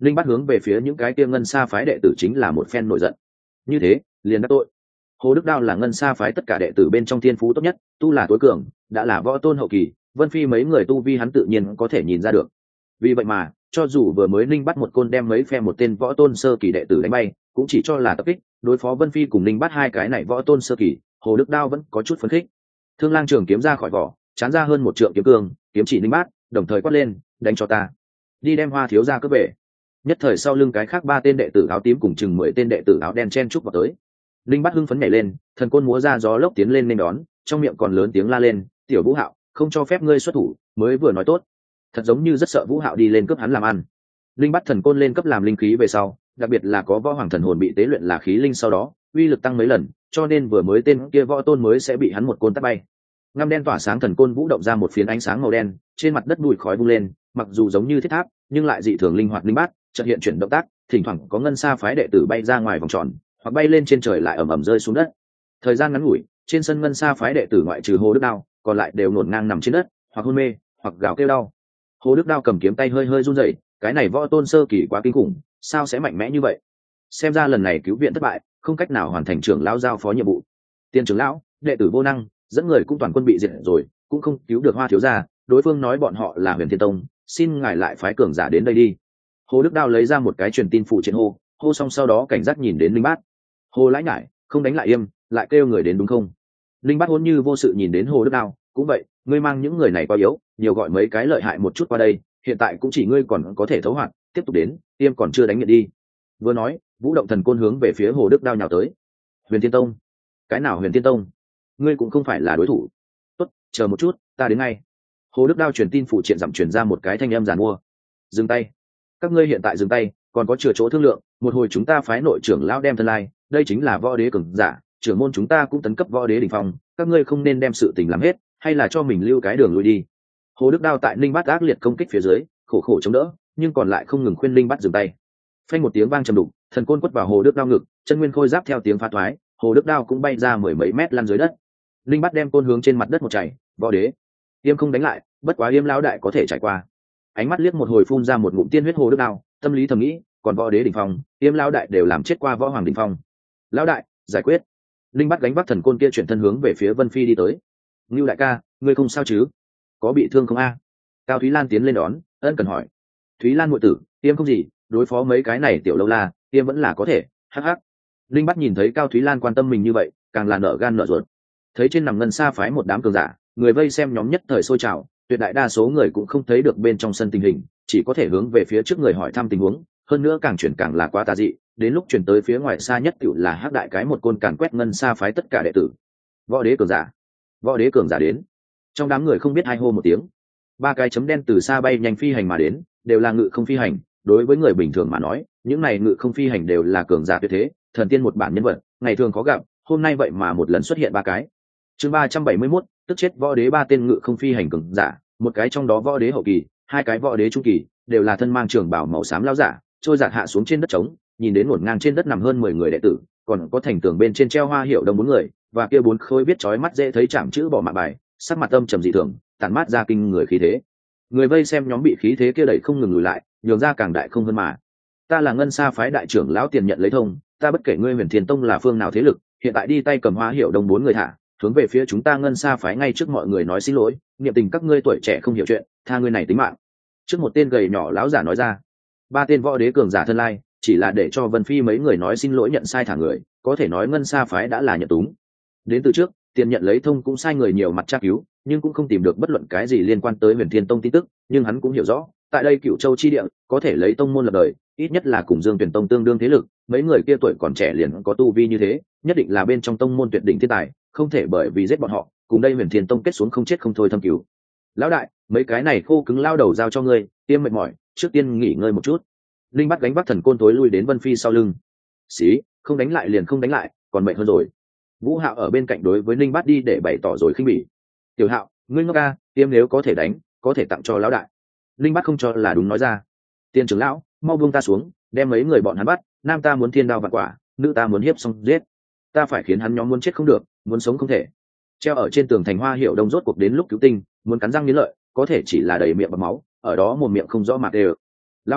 linh bắt hướng về phía những cái kia ngân sa phái đệ tử chính là một phen nổi giận. Như thế liền đắc tội. Hồ Đức Đao là ngân sa phái tất cả đệ tử bên trong thiên phú tốt nhất, tu là tối cường, đã là võ tôn hậu kỳ, Vân Phi mấy người tu vi hắn tự nhiên có thể nhìn ra được. Vì vậy mà cho dù vừa mới Ninh bắt một côn đem mấy phe một tên võ tôn sơ kỳ đệ tử đánh bay, cũng chỉ cho là tập kích đối phó Vân Phi cùng Ninh bắt hai cái này võ tôn sơ kỳ, Hồ Đức Đao vẫn có chút phấn khích. Thương Lang trường kiếm ra khỏi vỏ, chán ra hơn một trượng kiếm cương, kiếm chỉ Ninh bát, đồng thời quát lên, đánh cho ta, đi đem Hoa thiếu gia cướp về. Nhất thời sau lưng cái khác ba tên đệ tử áo tím cùng chừng 10 tên đệ tử áo đen chen chúc vào tới. Ninh bát hưng phấn nhảy lên, thần côn múa ra gió lốc tiến lên nên đón, trong miệng còn lớn tiếng la lên, tiểu Vũ Hạo, không cho phép ngươi xuất thủ, mới vừa nói tốt. Thật giống như rất sợ Vũ Hạo đi lên cướp hắn làm ăn. Linh bắt thần côn lên cấp làm linh khí về sau, đặc biệt là có võ hoàng thần hồn bị tế luyện là khí linh sau đó, uy lực tăng mấy lần, cho nên vừa mới tên kia võ tôn mới sẽ bị hắn một côn tát bay. Ngăm đen tỏa sáng thần côn vũ động ra một phiến ánh sáng màu đen, trên mặt đất bụi khói bung lên, mặc dù giống như thiết tháp, nhưng lại dị thường linh hoạt linh bát, chợt hiện chuyển động tác, thỉnh thoảng có ngân sa phái đệ tử bay ra ngoài vòng tròn, hoặc bay lên trên trời lại ầm ầm rơi xuống đất. Thời gian ngắn ngủi, trên sân ngân sa phái đệ tử ngoại trừ Hồ Đức Đao, còn lại đều ngổn ngang nằm trên đất, hoặc hôn mê, hoặc gào kêu đau. Hồ Đức Đao cầm kiếm tay hơi hơi run rẩy, cái này võ tôn sơ kỳ quá kinh khủng, sao sẽ mạnh mẽ như vậy? Xem ra lần này cứu viện thất bại, không cách nào hoàn thành trưởng lão giao phó nhiệm vụ. Tiên trưởng lão, đệ tử vô năng, dẫn người cũng toàn quân bị diệt rồi, cũng không cứu được Hoa thiếu gia, đối phương nói bọn họ là Huyền Thiên Tông, xin ngài lại phái cường giả đến đây đi. Hồ Đức Đao lấy ra một cái truyền tin phụ trên hô xong sau đó cảnh giác nhìn đến Linh Bát. Hồ lãi nhải, không đánh lại im, lại kêu người đến đúng không? Linh Bát hôn như vô sự nhìn đến Hồ Đức Đao, cũng vậy, ngươi mang những người này quá yếu, nhiều gọi mấy cái lợi hại một chút qua đây, hiện tại cũng chỉ ngươi còn có thể thấu hoạt, tiếp tục đến, tiêm còn chưa đánh nhận đi. Vừa nói, vũ động thần côn hướng về phía Hồ Đức Đao nhào tới. Huyền Thiên Tông? Cái nào Huyền Thiên Tông? Ngươi cũng không phải là đối thủ. Tốt, chờ một chút, ta đến ngay. Hồ Đức Đao truyền tin phụ triện dặm truyền ra một cái thanh âm giàn mua. Dừng tay. Các ngươi hiện tại dừng tay, còn có chừa chỗ thương lượng, một hồi chúng ta phái nội trưởng lão đem thân lai, đây chính là võ đế cường giả, trưởng môn chúng ta cũng tấn cấp võ đế đỉnh phong, các ngươi không nên đem sự tình làm hết, hay là cho mình lưu cái đường lui đi. Hồ Đức Đao tại Linh Bát ác liệt công kích phía dưới, khổ khổ chống đỡ, nhưng còn lại không ngừng khuyên Linh Bát dừng tay. Phanh một tiếng vang trầm đục, thần côn quất vào Hồ Đức Đao ngực, chân nguyên khôi giáp theo tiếng phá thoái, Hồ Đức Đao cũng bay ra mười mấy mét lăn dưới đất. Linh Bát đem côn hướng trên mặt đất một chảy, võ đế, Yêm không đánh lại, bất quá Yêm lão đại có thể trải qua. Ánh mắt liếc một hồi phun ra một ngụm tiên huyết Hồ Đức Đao, tâm lý thầm nghĩ, còn võ đế đỉnh phong, Yêm lão đại đều làm chết qua võ hoàng đỉnh phong. Lão đại, giải quyết. Linh Bát gánh vác thần côn kia chuyển thân hướng về phía Vân Phi đi tới. Ngưu đại ca, ngươi không sao chứ? Có bị thương không a? Cao Thúy Lan tiến lên đón, ân cần hỏi. Thúy Lan muội tử, Tiêm không gì, đối phó mấy cái này tiểu lâu la, Tiêm vẫn là có thể. Hắc hắc. Linh Bát nhìn thấy Cao Thúy Lan quan tâm mình như vậy, càng là nở gan nở ruột. Thấy trên nằm ngân xa phái một đám cường giả, người vây xem nhóm nhất thời sôi trào, tuyệt đại đa số người cũng không thấy được bên trong sân tình hình, chỉ có thể hướng về phía trước người hỏi thăm tình huống, hơn nữa càng chuyển càng là quá tà dị, đến lúc chuyển tới phía ngoài xa nhất tiểu là hắc đại cái một côn càn quét ngân xa phái tất cả đệ tử. Võ đế cường giả, võ đế cường giả đến. Trong đám người không biết ai hô một tiếng, ba cái chấm đen từ xa bay nhanh phi hành mà đến, đều là ngự không phi hành, đối với người bình thường mà nói, những này ngự không phi hành đều là cường giả tuyệt thế, thần tiên một bản nhân vật, ngày thường khó gặp, hôm nay vậy mà một lần xuất hiện ba cái. Chương 371, tức chết võ đế ba tên ngự không phi hành cường giả, một cái trong đó võ đế hậu kỳ, hai cái võ đế trung kỳ, đều là thân mang trường bào màu xám lão giả, trôi giạt hạ xuống trên đất trống, nhìn đến ngổn ngang trên đất nằm hơn 10 người đệ tử, còn có thành tường bên trên treo hoa hiệu đồng 4 người, và kia 4 khối viết chói mắt dễ thấy chạm chữ bỏ mạng bài, sắc mặt âm trầm dị thường, tản mát ra kinh người khí thế. Người vây xem nhóm bị khí thế kia đẩy không ngừng lùi lại, nhường ra càng đại không hơn mà. Ta là ngân sa phái đại trưởng lão tiền nhận lấy thông, ta bất kể ngươi Huyền Thiên Tông là phương nào thế lực, hiện tại đi tay cầm hoa hiệu đồng 4 người thả, hướng về phía chúng ta ngân sa phái ngay trước mọi người nói xin lỗi, niệm tình các ngươi tuổi trẻ không hiểu chuyện, tha ngươi này tính mạng. Trước một tên gầy nhỏ lão giả nói ra, ba tên võ đế cường giả thân lai, chỉ là để cho Vân Phi mấy người nói xin lỗi nhận sai thả người, có thể nói ngân sa phái đã là nhận túng. Đến từ trước, tiền nhận lấy thông cũng sai người nhiều mặt tra cứu, nhưng cũng không tìm được bất luận cái gì liên quan tới Huyền Thiên Tông tin tức, nhưng hắn cũng hiểu rõ, tại đây Cửu Châu chi địa, có thể lấy tông môn lập đời, ít nhất là cùng Dương Tuyển Tông tương đương thế lực, mấy người kia tuổi còn trẻ liền có tu vi như thế, nhất định là bên trong tông môn tuyệt đỉnh thiên tài, không thể bởi vì giết bọn họ, cùng đây Huyền Thiên Tông kết xuống không chết không thôi thâm cứu. Lão đại, mấy cái này khô cứng lao đầu giao cho ngươi, tiêm mệt mỏi, trước tiên nghỉ ngơi một chút. Linh bắt gánh vác thần côn tối lui đến Vân Phi sau lưng. Xí, không đánh lại liền không đánh lại, còn mệt hơn rồi. Vũ Hạo ở bên cạnh đối với Linh bắt đi để bày tỏ rồi khinh bỉ. Tiểu Hạo, ngươi ngốc ca, tiêm nếu có thể đánh, có thể tặng cho lão đại. Linh bắt không cho là đúng nói ra. Tiên trưởng lão, mau buông ta xuống, đem mấy người bọn hắn bắt, nam ta muốn thiên đao vạn quả, nữ ta muốn hiếp xong giết. Ta phải khiến hắn nhóm muốn chết không được, muốn sống không thể. Treo ở trên tường thành hoa hiệu đông rốt cuộc đến lúc cứu tinh, muốn cắn răng nghiến lợi, có thể chỉ là đầy miệng bọt máu, ở đó một miệng không rõ mặt đều. Lão Ngưu,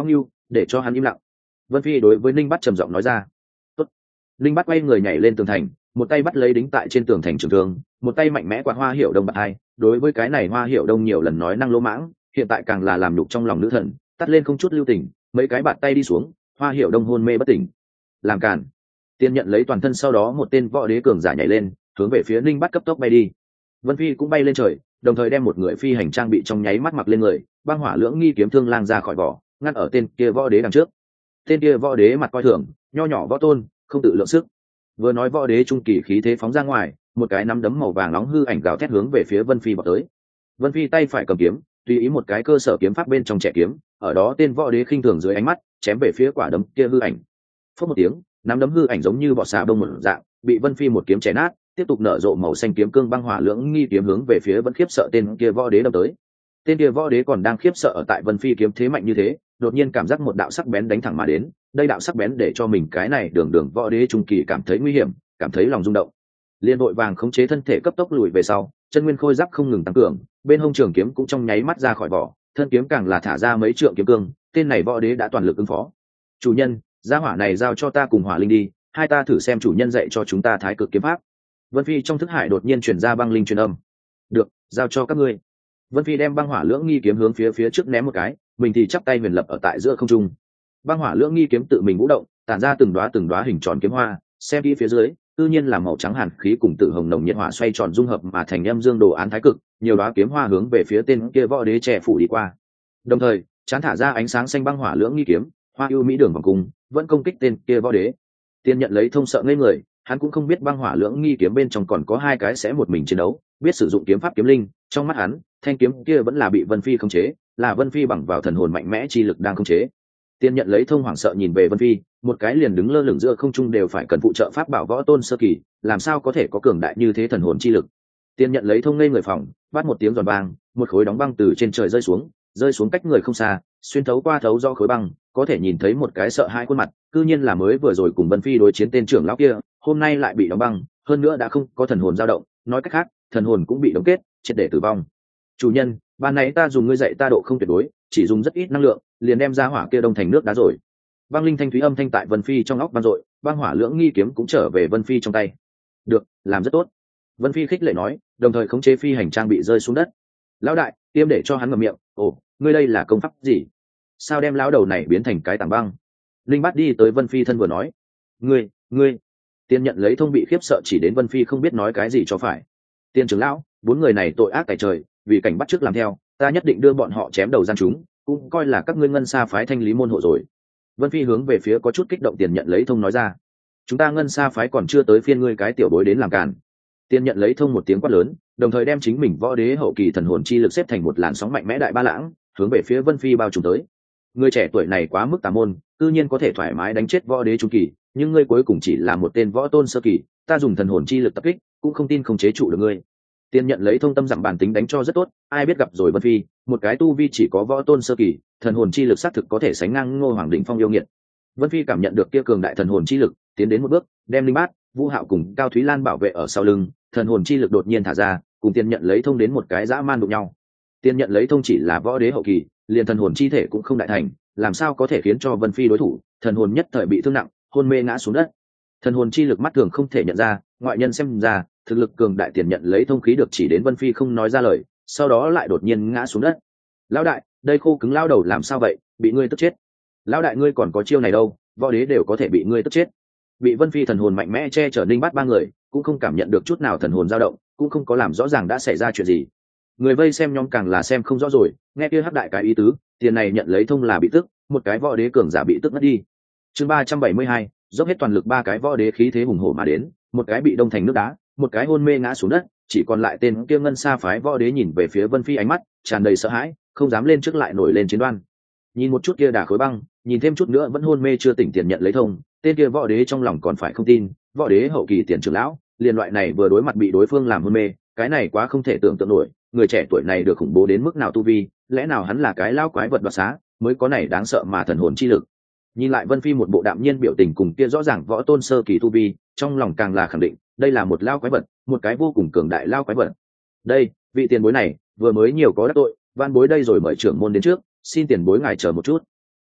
để cho hắn im lặng. Vân Phi đối với Ninh Bát trầm giọng nói ra. Tốt. Ninh Bát quay người nhảy lên tường thành, một tay bắt lấy đính tại trên tường thành trường thương, một tay mạnh mẽ quạt Hoa Hiểu Đông bạt hai. Đối với cái này Hoa Hiểu Đông nhiều lần nói năng lỗ mãng, hiện tại càng là làm nhục trong lòng nữ thần, tắt lên không chút lưu tình, mấy cái bạt tay đi xuống, Hoa Hiểu Đông hôn mê bất tỉnh. Làm cản. Tiên nhận lấy toàn thân, sau đó một tên võ đế cường giả nhảy lên, hướng về phía Ninh Bát cấp tốc bay đi. Vân Phi cũng bay lên trời, đồng thời đem một người phi hành trang bị trong nháy mắt mặc lên người, băng hỏa lưỡng nghi kiếm thương lang ra khỏi vỏ, ngăn ở tên kia võ đế đằng trước. Tên kia võ đế mặt coi thường, nho nhỏ võ tôn, không tự lượng sức. Vừa nói võ đế trung kỳ khí thế phóng ra ngoài, một cái nắm đấm màu vàng nóng hư ảnh gào thét hướng về phía Vân Phi bật tới. Vân Phi tay phải cầm kiếm, tùy ý một cái cơ sở kiếm pháp bên trong trẻ kiếm, ở đó tên võ đế khinh thường dưới ánh mắt, chém về phía quả đấm kia hư ảnh. Phất một tiếng, nắm đấm hư ảnh giống như bọ xà bông một dạng, bị Vân Phi một kiếm chém nát, tiếp tục nở rộ màu xanh kiếm cương băng hỏa lưỡng nghi kiếm hướng về phía vẫn khiếp sợ tên kia võ đế đâm tới. Tên kia võ đế còn đang khiếp sợ ở tại Vân Phi kiếm thế mạnh như thế, đột nhiên cảm giác một đạo sắc bén đánh thẳng mà đến, đây đạo sắc bén để cho mình cái này đường đường võ đế trung kỳ cảm thấy nguy hiểm, cảm thấy lòng rung động. Liên đội vàng khống chế thân thể cấp tốc lùi về sau, chân nguyên khôi giáp không ngừng tăng cường, bên hông trường kiếm cũng trong nháy mắt ra khỏi vỏ, thân kiếm càng là thả ra mấy trượng kiếm cương, tên này võ đế đã toàn lực ứng phó. Chủ nhân, gia hỏa này giao cho ta cùng Hỏa Linh đi, hai ta thử xem chủ nhân dạy cho chúng ta Thái Cực kiếm pháp. Vân Phi trong thức hải đột nhiên truyền ra băng linh truyền âm. Được, giao cho các ngươi. Vân Phi đem băng hỏa lưỡng nghi kiếm hướng phía trước ném một cái, mình thì chắp tay huyền lập ở tại giữa không trung. Băng hỏa lưỡng nghi kiếm tự mình vũ động, tản ra từng đóa hình tròn kiếm hoa, xem kỹ phía dưới, tự nhiên là màu trắng hàn khí cùng tự hồng nồng nhiệt hỏa xoay tròn dung hợp mà thành âm dương đồ án thái cực, nhiều đóa kiếm hoa hướng về phía tên kia võ đế trẻ phủ đi qua. Đồng thời, chán thả ra ánh sáng xanh băng hỏa lưỡng nghi kiếm, hoa ưu mỹ đường vòng cung, vẫn công kích tên kia võ đế. Tiên nhận lấy thông sợ ngây người, hắn cũng không biết băng hỏa lưỡng nghi kiếm bên trong còn có hai cái sẽ một mình chiến đấu, biết sử dụng kiếm pháp kiếm linh, trong mắt hắn, thanh kiếm kia vẫn là bị Vân Phi khống chế, là Vân Phi bằng vào thần hồn mạnh mẽ chi lực đang khống chế. Tiên nhận lấy thông hoảng sợ nhìn về Vân Phi, một cái liền đứng lơ lửng giữa không trung đều phải cần phụ trợ pháp bảo võ tôn sơ kỳ, làm sao có thể có cường đại như thế thần hồn chi lực. Tiên nhận lấy thông ngây người phòng, bắt một tiếng giòn vang, một khối đóng băng từ trên trời rơi xuống cách người không xa, xuyên thấu qua thấu do khối băng, có thể nhìn thấy một cái sợ hãi khuôn mặt, cư nhiên là mới vừa rồi cùng Vân Phi đối chiến tên trưởng lão kia, hôm nay lại bị đóng băng, hơn nữa đã không có thần hồn dao động, nói cách khác, thần hồn cũng bị đóng kết, triệt để tử vong. Chủ nhân, ban nãy ta dùng ngươi dạy ta độ không tuyệt đối, chỉ dùng rất ít năng lượng, liền đem ra hỏa kia đông thành nước đá rồi. Băng linh thanh thúy âm thanh tại Vân Phi trong óc vang dội, băng hỏa lưỡng nghi kiếm cũng trở về Vân Phi trong tay. Được, làm rất tốt. Vân Phi khích lệ nói, đồng thời khống chế phi hành trang bị rơi xuống đất. Lão đại, tiêm để cho hắn ngậm miệng. Ồ, ngươi đây là công pháp gì? Sao đem lão đầu này biến thành cái tảng băng? Linh Bát đi tới Vân Phi thân vừa nói, ngươi. Tiên nhận lấy thông bị khiếp sợ chỉ đến Vân Phi không biết nói cái gì cho phải. Tiên trưởng lão, bốn người này tội ác tại trời, vì cảnh bắt chước làm theo, ta nhất định đưa bọn họ chém đầu gian chúng, cũng coi là các ngươi ngân sa phái thanh lý môn hộ rồi. Vân Phi hướng về phía có chút kích động Tiền nhận lấy thông nói ra, chúng ta ngân sa phái còn chưa tới phiên ngươi cái tiểu bối đến làm càn. Tiền nhận lấy thông một tiếng quát lớn, đồng thời đem chính mình võ đế hậu kỳ thần hồn chi lực xếp thành một làn sóng mạnh mẽ đại ba lãng, hướng về phía Vân Phi bao trùm tới. Người trẻ tuổi này quá mức tà môn, tự nhiên có thể thoải mái đánh chết võ đế trung kỳ, nhưng ngươi cuối cùng chỉ là một tên võ tôn sơ kỳ, ta dùng thần hồn chi lực tập kích, cũng không tin không chế trụ được ngươi. Tiên nhận lấy thông tâm dặm bản tính đánh cho rất tốt, ai biết gặp rồi Vân Phi, một cái tu vi chỉ có võ tôn sơ kỳ, thần hồn chi lực xác thực có thể sánh ngang Ngô Hoàng đỉnh phong yêu nghiệt. Vân Phi cảm nhận được kia cường đại thần hồn chi lực, tiến đến một bước, đem Linh Bát, Vũ Hạo cùng Cao Thúy Lan bảo vệ ở sau lưng, thần hồn chi lực đột nhiên thả ra, cùng Tiên nhận lấy thông đến một cái dã man đụng nhau. Tiên nhận lấy thông chỉ là võ đế hậu kỳ, liền thần hồn chi thể cũng không đại thành, làm sao có thể khiến cho Vân Phi đối thủ, thần hồn nhất thời bị thương nặng, hôn mê ngã xuống đất. Thần hồn chi lực mắt thường không thể nhận ra, ngoại nhân xem ra, thực lực cường đại Tiền nhận lấy thông khí được chỉ đến Vân Phi không nói ra lời, sau đó lại đột nhiên ngã xuống đất. Lão đại, đây khô cứng lao đầu làm sao vậy, bị ngươi tức chết. Lão đại ngươi còn có chiêu này đâu, võ đế đều có thể bị ngươi tức chết. Bị Vân Phi thần hồn mạnh mẽ che chở Ninh Bát ba người, cũng không cảm nhận được chút nào thần hồn dao động, cũng không có làm rõ ràng đã xảy ra chuyện gì. Người vây xem nhóm càng là xem không rõ rồi, nghe kia hắc đại cái ý tứ, tiền này nhận lấy thông là bị tức, một cái võ đế cường giả bị tức mất đi. Chương 372, dốc hết toàn lực ba cái võ đế khí thế hùng hổ mà đến, một cái bị đông thành nước đá, một cái hôn mê ngã xuống đất, chỉ còn lại tên kia ngân sa phái võ đế nhìn về phía Vân Phi ánh mắt tràn đầy sợ hãi, không dám lên trước lại nổi lên chiến đoan. Nhìn một chút kia đả khối băng, nhìn thêm chút nữa vẫn hôn mê chưa tỉnh tiền nhận lấy thông, tên kia võ đế trong lòng còn phải không tin, võ đế hậu kỳ tiền trưởng lão, liên loại này vừa đối mặt bị đối phương làm hôn mê, cái này quá không thể tưởng tượng nổi, người trẻ tuổi này được khủng bố đến mức nào tu vi, lẽ nào hắn là cái lao quái vật đoạt xá, mới có này đáng sợ mà thần hồn chi lực. Nhìn lại Vân Phi một bộ đạm nhiên biểu tình cùng kia rõ ràng võ tôn sơ kỳ tu vi, trong lòng càng là khẳng định, đây là một lao quái vật, một cái vô cùng cường đại lao quái vật. Đây, vị tiền bối này, vừa mới nhiều có đắc tội, van bối đây rồi mời trưởng môn đến trước, xin tiền bối ngài chờ một chút.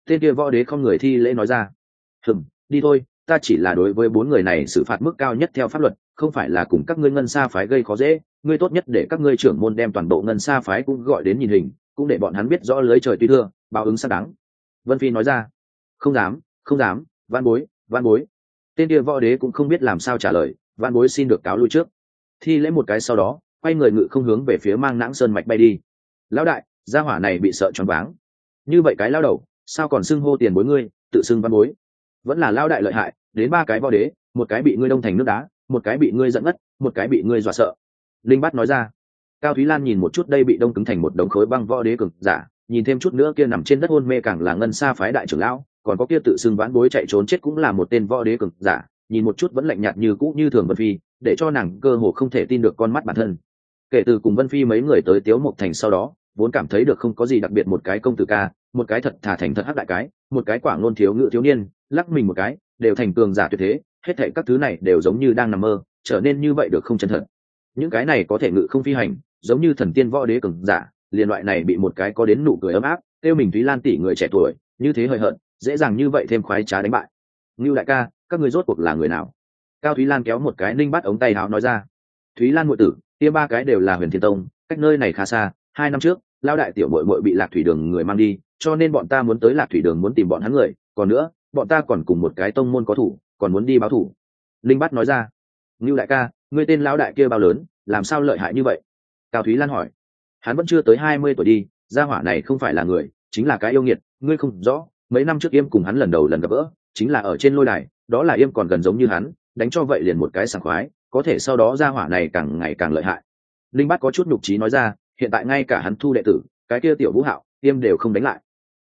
Tên kia võ đế không người thi lễ nói ra. Đi thôi, ta chỉ là đối với 4 người này xử phạt mức cao nhất theo pháp luật, không phải là cùng các ngươi ngân sa phái gây khó dễ. Ngươi tốt nhất để các ngươi trưởng môn đem toàn bộ ngân sa phái cũng gọi đến nhìn hình, cũng để bọn hắn biết rõ lưới trời tuy thưa, báo ứng xác đáng. Vân Phi nói ra. Không dám, không dám, van bối, van bối. Tên kia võ đế cũng không biết làm sao trả lời, van bối xin được cáo lui trước. Thi lễ một cái sau đó, quay người ngự không hướng về phía Mang Nãng Sơn mạch bay đi. Lão đại, gia hỏa này bị sợ choáng váng. Như vậy cái lao đầu, sao còn xưng hô tiền bối ngươi, tự xưng văn bối. Vẫn là lao đại lợi hại, đến 3 cái võ đế, một cái bị ngươi đông thành nước đá, một cái bị ngươi giận ngất, một cái bị ngươi dọa sợ. Linh Bát nói ra. Cao Thúy Lan nhìn một chút đây bị đông cứng thành một đống khối băng võ đế cường giả, nhìn thêm chút nữa kia nằm trên đất hôn mê càng là ngân sa phái đại trưởng lão, còn có kia tự xưng vãn bối chạy trốn chết cũng là một tên võ đế cường giả, nhìn một chút vẫn lạnh nhạt như cũ như thường Vân Phi, để cho nàng cơ hồ không thể tin được con mắt bản thân. Kể từ cùng Vân Phi mấy người tới Tiếu Mộc Thành sau đó, vốn cảm thấy được không có gì đặc biệt, một cái công tử ca, một cái thật thà thành thật hắc đại cái, một cái quảng ngôn thiếu ngữ thiếu niên, lắc mình một cái, đều thành cường giả tuyệt thế, hết thảy các thứ này đều giống như đang nằm mơ, trở nên như vậy được không chân thật. Những cái này có thể ngự không phi hành, giống như thần tiên võ đế cường giả, liền loại này bị một cái có đến nụ cười ấm áp, kêu mình Thúy Lan tỷ người trẻ tuổi, như thế hời hợt, dễ dàng như vậy thêm khoái trá đánh bại. Ngưu đại ca, các ngươi rốt cuộc là người nào? Cao Thúy Lan kéo một cái Ninh Bát ống tay áo nói ra. Thúy Lan muội tử, kia 3 cái đều là Huyền Thiên Tông, cách nơi này khá xa, 2 năm trước, lao đại tiểu muội muội bị Lạc Thủy Đường người mang đi, cho nên bọn ta muốn tới Lạc Thủy Đường muốn tìm bọn hắn người, còn nữa, bọn ta còn cùng một cái tông môn có thủ, còn muốn đi báo thủ. Linh Bát nói ra. Ngưu đại ca, ngươi tên lão đại kia bao lớn, làm sao lợi hại như vậy? Cao Thúy Lan hỏi. Hắn vẫn chưa tới 20 tuổi đi, gia hỏa này không phải là người, chính là cái yêu nghiệt, ngươi không rõ, mấy năm trước Yêm cùng hắn lần gặp gỡ, chính là ở trên lôi đài, đó là Yêm còn gần giống như hắn, đánh cho vậy liền một cái sảng khoái, có thể sau đó gia hỏa này càng ngày càng lợi hại. Linh Bát có chút nhục trí nói ra, hiện tại ngay cả hắn thu đệ tử, cái kia tiểu Vũ Hạo, Yêm đều không đánh lại.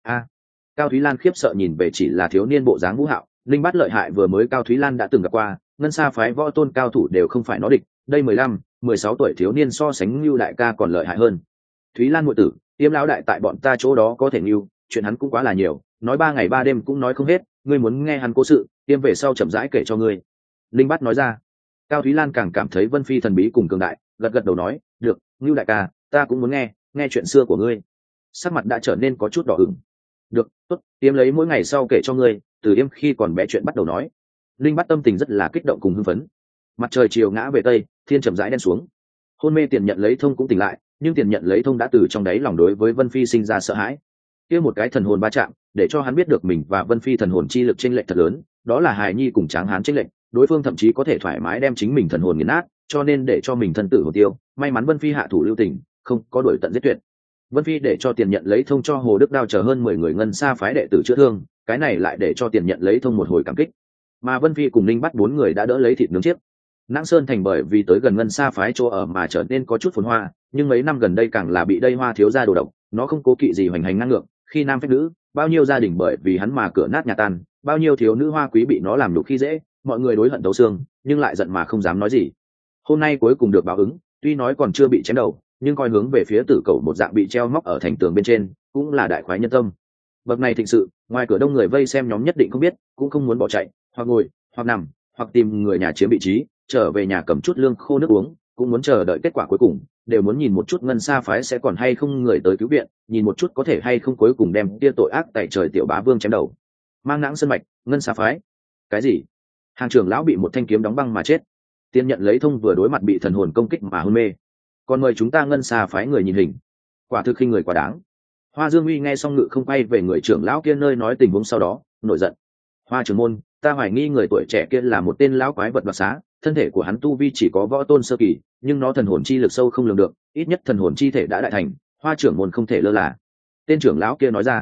Cao Thúy Lan khiếp sợ nhìn về chỉ là thiếu niên bộ dáng Vũ Hạo, Linh Bát lợi hại vừa mới Cao Thúy Lan đã từng gặp qua, ngân sa phái võ tôn cao thủ đều không phải nó địch, đây 15, 16 tuổi thiếu niên so sánh Nưu đại ca còn lợi hại hơn. Thúy Lan muội tử, Yêm lão đại tại bọn ta chỗ đó có thể Nưu, chuyện hắn cũng quá là nhiều, nói 3 ngày 3 đêm cũng nói không hết, ngươi muốn nghe hắn cố sự, Yêm về sau chậm rãi kể cho ngươi. Linh Bát nói ra. Cao Thúy Lan càng cảm thấy Vân Phi thần bí cùng cường đại, gật gật đầu nói, được, Nưu đại ca, ta cũng muốn nghe chuyện xưa của ngươi. Sắc mặt đã trở nên có chút đỏ ửng. Được, tốt, Yêm lấy mỗi ngày sau kể cho ngươi, từ Yêm khi còn bé chuyện bắt đầu nói. Linh Bát tâm tình rất là kích động cùng hưng phấn. Mặt trời chiều ngã về tây, thiên chậm rãi đen xuống. Hôn mê Tiền Nhận Lấy Thông cũng tỉnh lại, nhưng Tiền Nhận Lấy Thông đã từ trong đáy lòng đối với Vân Phi sinh ra sợ hãi. Kia một cái thần hồn va chạm, để cho hắn biết được mình và Vân Phi thần hồn chi lực chênh lệch thật lớn, đó là hài nhi cùng tráng hán chênh lệch, đối phương thậm chí có thể thoải mái đem chính mình thần hồn nghiền nát, cho nên để cho mình thân tử hồn tiêu. May mắn Vân Phi hạ thủ lưu tình, không có đuổi tận giết tuyệt. Vân Phi để cho Tiền Nhận Lấy Thông cho Hồ Đức Đao chờ hơn 10 người ngân sa phái đệ tử chữa thương, cái này lại để cho Tiền Nhận Lấy Thông một hồi cảm kích. Mà Vân Phi cùng Linh Bắt 4 người đã đỡ lấy thịt nướng chiếc. Nãng Sơn thành bởi vì tới gần ngân sa phái chỗ ở mà trở nên có chút phồn hoa, nhưng mấy năm gần đây càng là bị đây hoa thiếu gia đồ độc, nó không cố kỵ gì hoành hành ngang ngược, khi nam phách nữ, bao nhiêu gia đình bởi vì hắn mà cửa nát nhà tan, bao nhiêu thiếu nữ hoa quý bị nó làm nhục khi dễ, mọi người đối hận thấu xương, nhưng lại giận mà không dám nói gì. Hôm nay cuối cùng được báo ứng, tuy nói còn chưa bị chém đầu, nhưng coi hướng về phía Tử Cẩu một dạng bị treo móc ở thành tường bên trên, cũng là đại khoái nhân tâm. Bậc này thịnh sự, ngoài cửa đông người vây xem nhóm nhất định không biết, cũng không muốn bỏ chạy, hoặc ngồi, hoặc nằm, hoặc tìm người nhà chiếm vị trí, trở về nhà cầm chút lương khô nước uống, cũng muốn chờ đợi kết quả cuối cùng, đều muốn nhìn một chút ngân sa phái sẽ còn hay không người tới cứu viện, nhìn một chút có thể hay không cuối cùng đem kia tội ác tại trời tiểu bá vương chém đầu. Mang Nãng Sơn mạch, ngân sa phái. Cái gì? Hàng trưởng lão bị một thanh kiếm đóng băng mà chết. Tiền Nhận Lấy Thông vừa đối mặt bị thần hồn công kích mà hôn mê. Còn mời chúng ta ngân sa phái người nhìn hình. Quả thực khinh người quá đáng. Hoa Dương Uy nghe xong ngự không quay về người trưởng lão kia nơi nói tình huống sau đó, nổi giận. Hoa trưởng môn, ta hoài nghi người tuổi trẻ kia là một tên lão quái vật đoạt xá, thân thể của hắn tu vi chỉ có võ tôn sơ kỳ, nhưng nó thần hồn chi lực sâu không lường được, ít nhất thần hồn chi thể đã đại thành, Hoa trưởng môn không thể lơ là. Tên trưởng lão kia nói ra.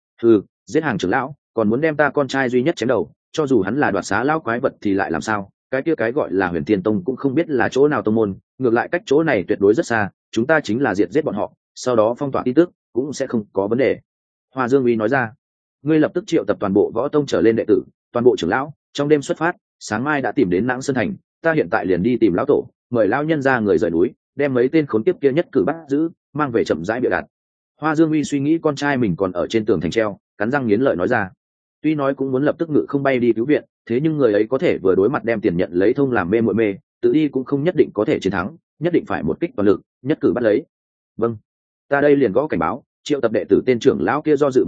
Giết Hàng trưởng lão, còn muốn đem ta con trai duy nhất chém đầu, cho dù hắn là đoạt xá lão quái vật thì lại làm sao? Cái kia cái gọi là Huyền Thiên Tông cũng không biết là chỗ nào tông môn, ngược lại cách chỗ này tuyệt đối rất xa, chúng ta chính là diệt giết bọn họ, sau đó phong tỏa tin tức, cũng sẽ không có vấn đề. Hoa Dương Uy nói ra. Ngươi lập tức triệu tập toàn bộ võ tông trở lên đệ tử, toàn bộ trưởng lão, trong đêm xuất phát, sáng mai đã tìm đến Nãng Sơn thành, ta hiện tại liền đi tìm lão tổ, mời lão nhân ra người rời núi, đem mấy tên khốn kiếp kia nhất cử bắt giữ, mang về chậm rãi bịa đặt. Hoa Dương Uy suy nghĩ con trai mình còn ở trên tường thành treo, cắn răng nghiến lợi nói ra. Tuy nói cũng muốn lập tức ngự không bay đi cứu viện, thế nhưng người ấy có thể vừa đối mặt đem Tiền Nhận Lấy Thông làm mê muội mê, tự đi cũng không nhất định có thể chiến thắng, nhất định phải một kích toàn lực, nhất cử bắt lấy. Vâng, ta đây liền gõ cảnh báo, triệu tập đệ tử tên trưởng lão kia do dự một chút,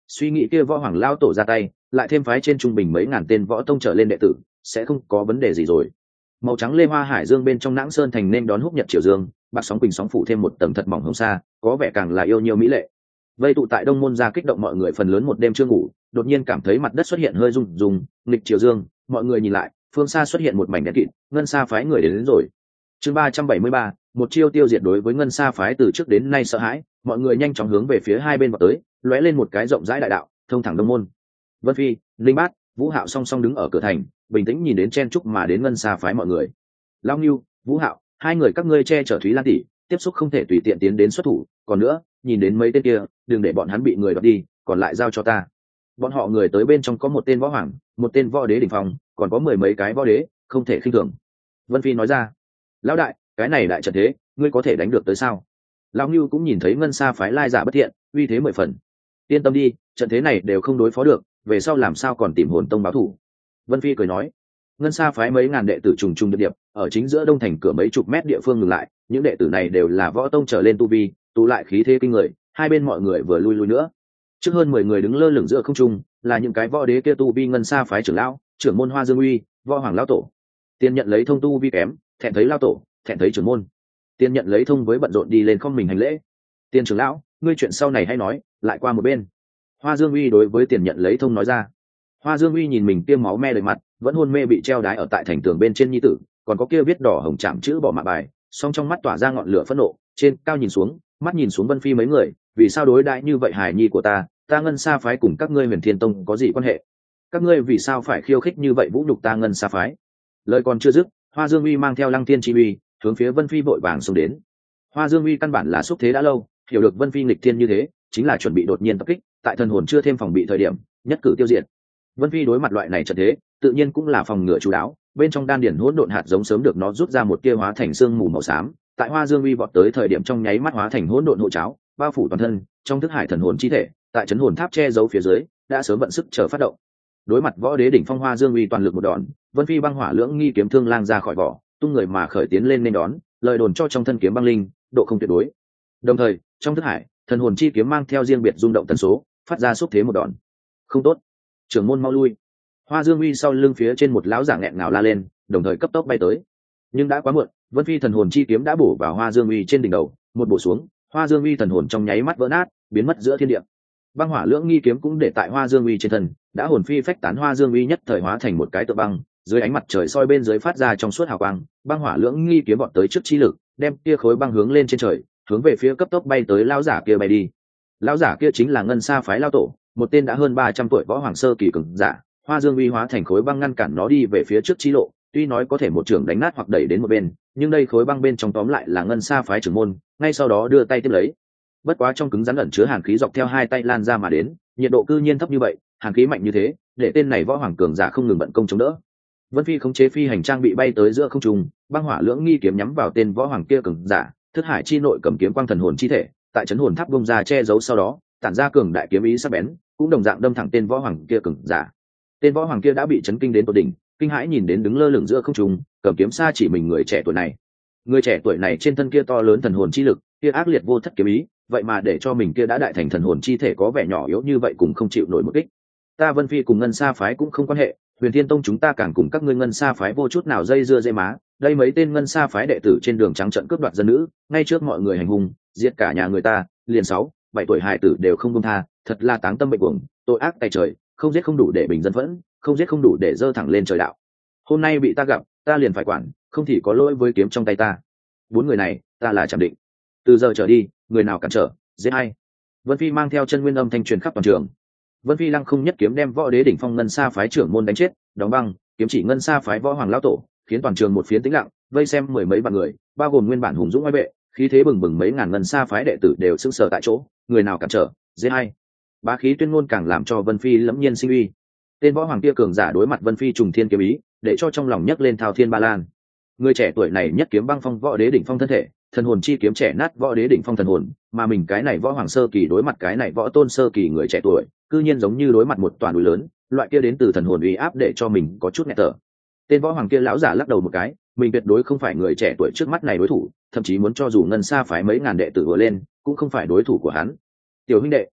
suy nghĩ kia võ hoàng lao tổ ra tay, lại thêm phái trên trung bình mấy ngàn tên võ tông trở lên đệ tử, sẽ không có vấn đề gì rồi. Màu trắng lê hoa hải dương bên trong nãng sơn thành nên đón húc nhật triều dương, bạc sóng quỳnh sóng phủ thêm một tầng thật mỏng hông xa, có vẻ càng là yêu nhiều mỹ lệ. Vây tụ tại đông môn ra kích động mọi người phần lớn một đêm chưa ngủ, đột nhiên cảm thấy mặt đất xuất hiện hơi rung rung, nghịch triều dương, mọi người nhìn lại, phương xa xuất hiện một mảnh đen kịt, ngân sa phái người đến rồi. Chương 373, một chiêu tiêu diệt. Đối với ngân sa phái từ trước đến nay sợ hãi, mọi người nhanh chóng hướng về phía hai bên vào tới, lóe lên một cái rộng rãi đại đạo, thông thẳng đông môn. Vân Phi, Linh Bát, Vũ Hạo song song đứng ở cửa thành, bình tĩnh nhìn đến chen chúc mà đến ngân sa phái mọi người. Long Nưu, Vũ Hạo, hai người các ngươi che chở Thúy Lan tỷ, tiếp xúc không thể tùy tiện tiến đến xuất thủ, còn nữa, nhìn đến mấy tên kia, đừng để bọn hắn bị người đoạt đi, còn lại giao cho ta. Bọn họ người tới bên trong có một tên võ hoàng, một tên võ đế đỉnh phong, còn có mười mấy cái võ đế, không thể khinh thường. Vân Phi nói ra. Lão đại, cái này đại trận thế, ngươi có thể đánh được tới sao? Lão Nưu cũng nhìn thấy ngân sa phái lai giả bất thiện, uy thế 10 phần. Yên tâm đi, trận thế này đều không đối phó được, về sau làm sao còn tìm hồn tông báo thù. Vân Phi cười nói. Ngân sa phái mấy ngàn đệ tử trùng trùng điệp điệp, ở chính giữa đông thành cửa mấy chục mét địa phương ngừng lại, những đệ tử này đều là võ tông trở lên tu vi, tụ lại khí thế kinh người, hai bên mọi người vừa lui lui nữa. Trước hơn 10 người đứng lơ lửng giữa không trung, là những cái võ đế kia tu vi ngân sa phái trưởng lão, trưởng môn Hoa Dương Uy, võ hoàng lão tổ. Tiên nhận lấy thông tu vi kém, thẹn thấy lão tổ, thẹn thấy trưởng môn. Tiên nhận lấy thông với bận rộn đi lên không mình hành lễ. Tiên trưởng lão, ngươi chuyện sau này hay nói, lại qua một bên. Hoa Dương Uy đối với Tiền nhận lấy thông nói ra. Hoa Dương Uy nhìn mình tiêm máu me đầy mặt, vẫn hôn mê bị treo đái ở tại thành tường bên trên nhi tử, còn có kia viết đỏ hồng chạm chữ bỏ mạng bài, song trong mắt tỏa ra ngọn lửa phẫn nộ, trên cao nhìn xuống, mắt nhìn xuống Vân Phi mấy người, vì sao đối đãi như vậy hài nhi của ta ngân sa phái cùng các ngươi Huyền Thiên Tông có gì quan hệ? Các ngươi vì sao phải khiêu khích như vậy vũ nhục ta ngân sa phái? Lời còn chưa dứt, Hoa Dương Uy mang theo Lăng Thiên chi uy, hướng phía Vân Phi vội vàng xông đến. Hoa Dương Uy căn bản là xúc thế đã lâu, hiểu được Vân Phi nghịch thiên như thế, chính là chuẩn bị đột nhiên tập kích, tại thần hồn chưa thêm phòng bị thời điểm, nhất cử tiêu diệt. Vân Phi đối mặt loại này trận thế, tự nhiên cũng là phòng ngừa chú đáo, bên trong đan điển hỗn độn hạt giống sớm được nó rút ra một tia hóa thành xương mù màu xám, tại Hoa Dương Uy vọt tới thời điểm trong nháy mắt hóa thành hỗn độn hộ cháo, bao phủ toàn thân, trong thức hải thần hồn chi thể, tại chấn hồn tháp che giấu phía dưới, đã sớm vận sức chờ phát động. Đối mặt võ đế đỉnh phong Hoa Dương Uy toàn lực một đòn, Vân Phi băng hỏa lưỡng nghi kiếm thương lang ra khỏi vỏ, tung người mà khởi tiến lên nên đón, lời đồn cho trong thân kiếm băng linh, độ không tuyệt đối. Đồng thời, trong thức hải, thần hồn chi kiếm mang theo riêng biệt rung động tần số, phát ra xúc thế một đòn. Không tốt, trưởng môn mau lui. Hoa Dương Uy sau lưng phía trên một lão giả nghẹn ngào la lên, đồng thời cấp tốc bay tới. Nhưng đã quá muộn, Vân Phi thần hồn chi kiếm đã bổ vào Hoa Dương Uy trên đỉnh đầu, một bổ xuống, Hoa Dương Uy thần hồn trong nháy mắt vỡ nát, biến mất giữa thiên địa. Băng hỏa lưỡng nghi kiếm cũng để tại Hoa Dương Uy trên thân, đã hồn phi phách tán. Hoa Dương Uy nhất thời hóa thành một cái tượng băng, dưới ánh mặt trời soi bên dưới phát ra trong suốt hào quang, băng hỏa lưỡng nghi kiếm vọt tới trước chi lực, đem kia khối băng hướng lên trên trời, hướng về phía cấp tốc bay tới lão giả kia bay đi. Lão giả kia chính là ngân sa phái lão tổ, một tên đã hơn 300 tuổi võ hoàng sơ kỳ cường giả. Hoa Dương Uy hóa thành khối băng ngăn cản nó đi về phía trước chi lộ, tuy nói có thể một trường đánh nát hoặc đẩy đến một bên, nhưng đây khối băng bên trong tóm lại là ngân sa phái trưởng môn, ngay sau đó đưa tay tiếp lấy. Bất quá trong cứng rắn ẩn chứa hàn khí dọc theo hai tay lan ra mà đến, nhiệt độ cư nhiên thấp như vậy, hàn khí mạnh như thế, để tên này võ hoàng cường giả không ngừng bận công chống đỡ. Vân Phi khống chế phi hành trang bị bay tới giữa không trung, băng hỏa lưỡng nghi kiếm nhắm vào tên võ hoàng kia cường giả, thức hải chi nội cầm kiếm quang thần hồn chi thể, tại chấn hồn tháp bung ra che giấu sau đó, tản ra cường đại kiếm ý sắc bén, cũng đồng dạng đâm thẳng tên võ hoàng kia cường giả. Tên võ hoàng kia đã bị chấn kinh đến tột đỉnh, kinh hãi nhìn đến đứng lơ lửng giữa không trung, cầm kiếm xa chỉ mình người trẻ tuổi này. Người trẻ tuổi này trên thân kia to lớn thần hồn chi lực, kia ác liệt vô thất kiếm ý, vậy mà để cho mình kia đã đại thành thần hồn chi thể có vẻ nhỏ yếu như vậy cũng không chịu nổi một kích. Ta Vân Phi cùng ngân sa phái cũng không quan hệ, Huyền Thiên Tông chúng ta càng cùng các ngươi ngân sa phái vô chút nào dây dưa dây má. Đây mấy tên ngân sa phái đệ tử trên đường trắng trợn cướp đoạt dân nữ, ngay trước mọi người hành hung, giết cả nhà người ta, liền 6-7 tuổi hài tử đều không buông tha, thật là táng tâm bệnh cuồng, tội ác tày trời, không giết không đủ để bình dân phẫn, không giết không đủ để dơ thẳng lên trời đạo. Hôm nay bị ta gặp, ta liền phải quản, không thì có lỗi với kiếm trong tay ta. 4 người này, ta là chạm định. Từ giờ trở đi, người nào cản trở, giết hay. Vân Phi mang theo chân nguyên âm thanh truyền khắp toàn trường. Vân Phi lăng không nhất kiếm đem võ đế đỉnh phong ngân sa phái trưởng môn đánh chết, đóng băng, kiếm chỉ ngân sa phái võ hoàng lão tổ, khiến toàn trường một phiến tĩnh lặng, vây xem mười mấy vạn người, bao gồm nguyên bản hùng dũng oai vệ, khí thế bừng bừng mấy ngàn ngân sa phái đệ tử đều sững sờ tại chỗ, người nào cản trở, giết hay. Bá khí tuyên ngôn càng làm cho Vân Phi lẫm nhiên sinh uy. Tên võ hoàng kia cường giả đối mặt Vân Phi trùng thiên kiếm ý, để cho trong lòng nhấc lên thao thiên ba lan. Người trẻ tuổi này nhất kiếm băng phong võ đế đỉnh phong thân thể, thần hồn chi kiếm trẻ nát võ đế đỉnh phong thần hồn, mà mình cái này võ hoàng sơ kỳ đối mặt cái này võ tôn sơ kỳ người trẻ tuổi, cư nhiên giống như đối mặt một toàn núi lớn, loại kia đến từ thần hồn uy áp để cho mình có chút nghẹt thở. Tên võ hoàng kia lão giả lắc đầu một cái, mình tuyệt đối không phải người trẻ tuổi trước mắt này đối thủ, thậm chí muốn cho dù ngân sa phái mấy ngàn đệ tử vừa lên, cũng không phải đối thủ của hắn. Tiểu huynh đệ,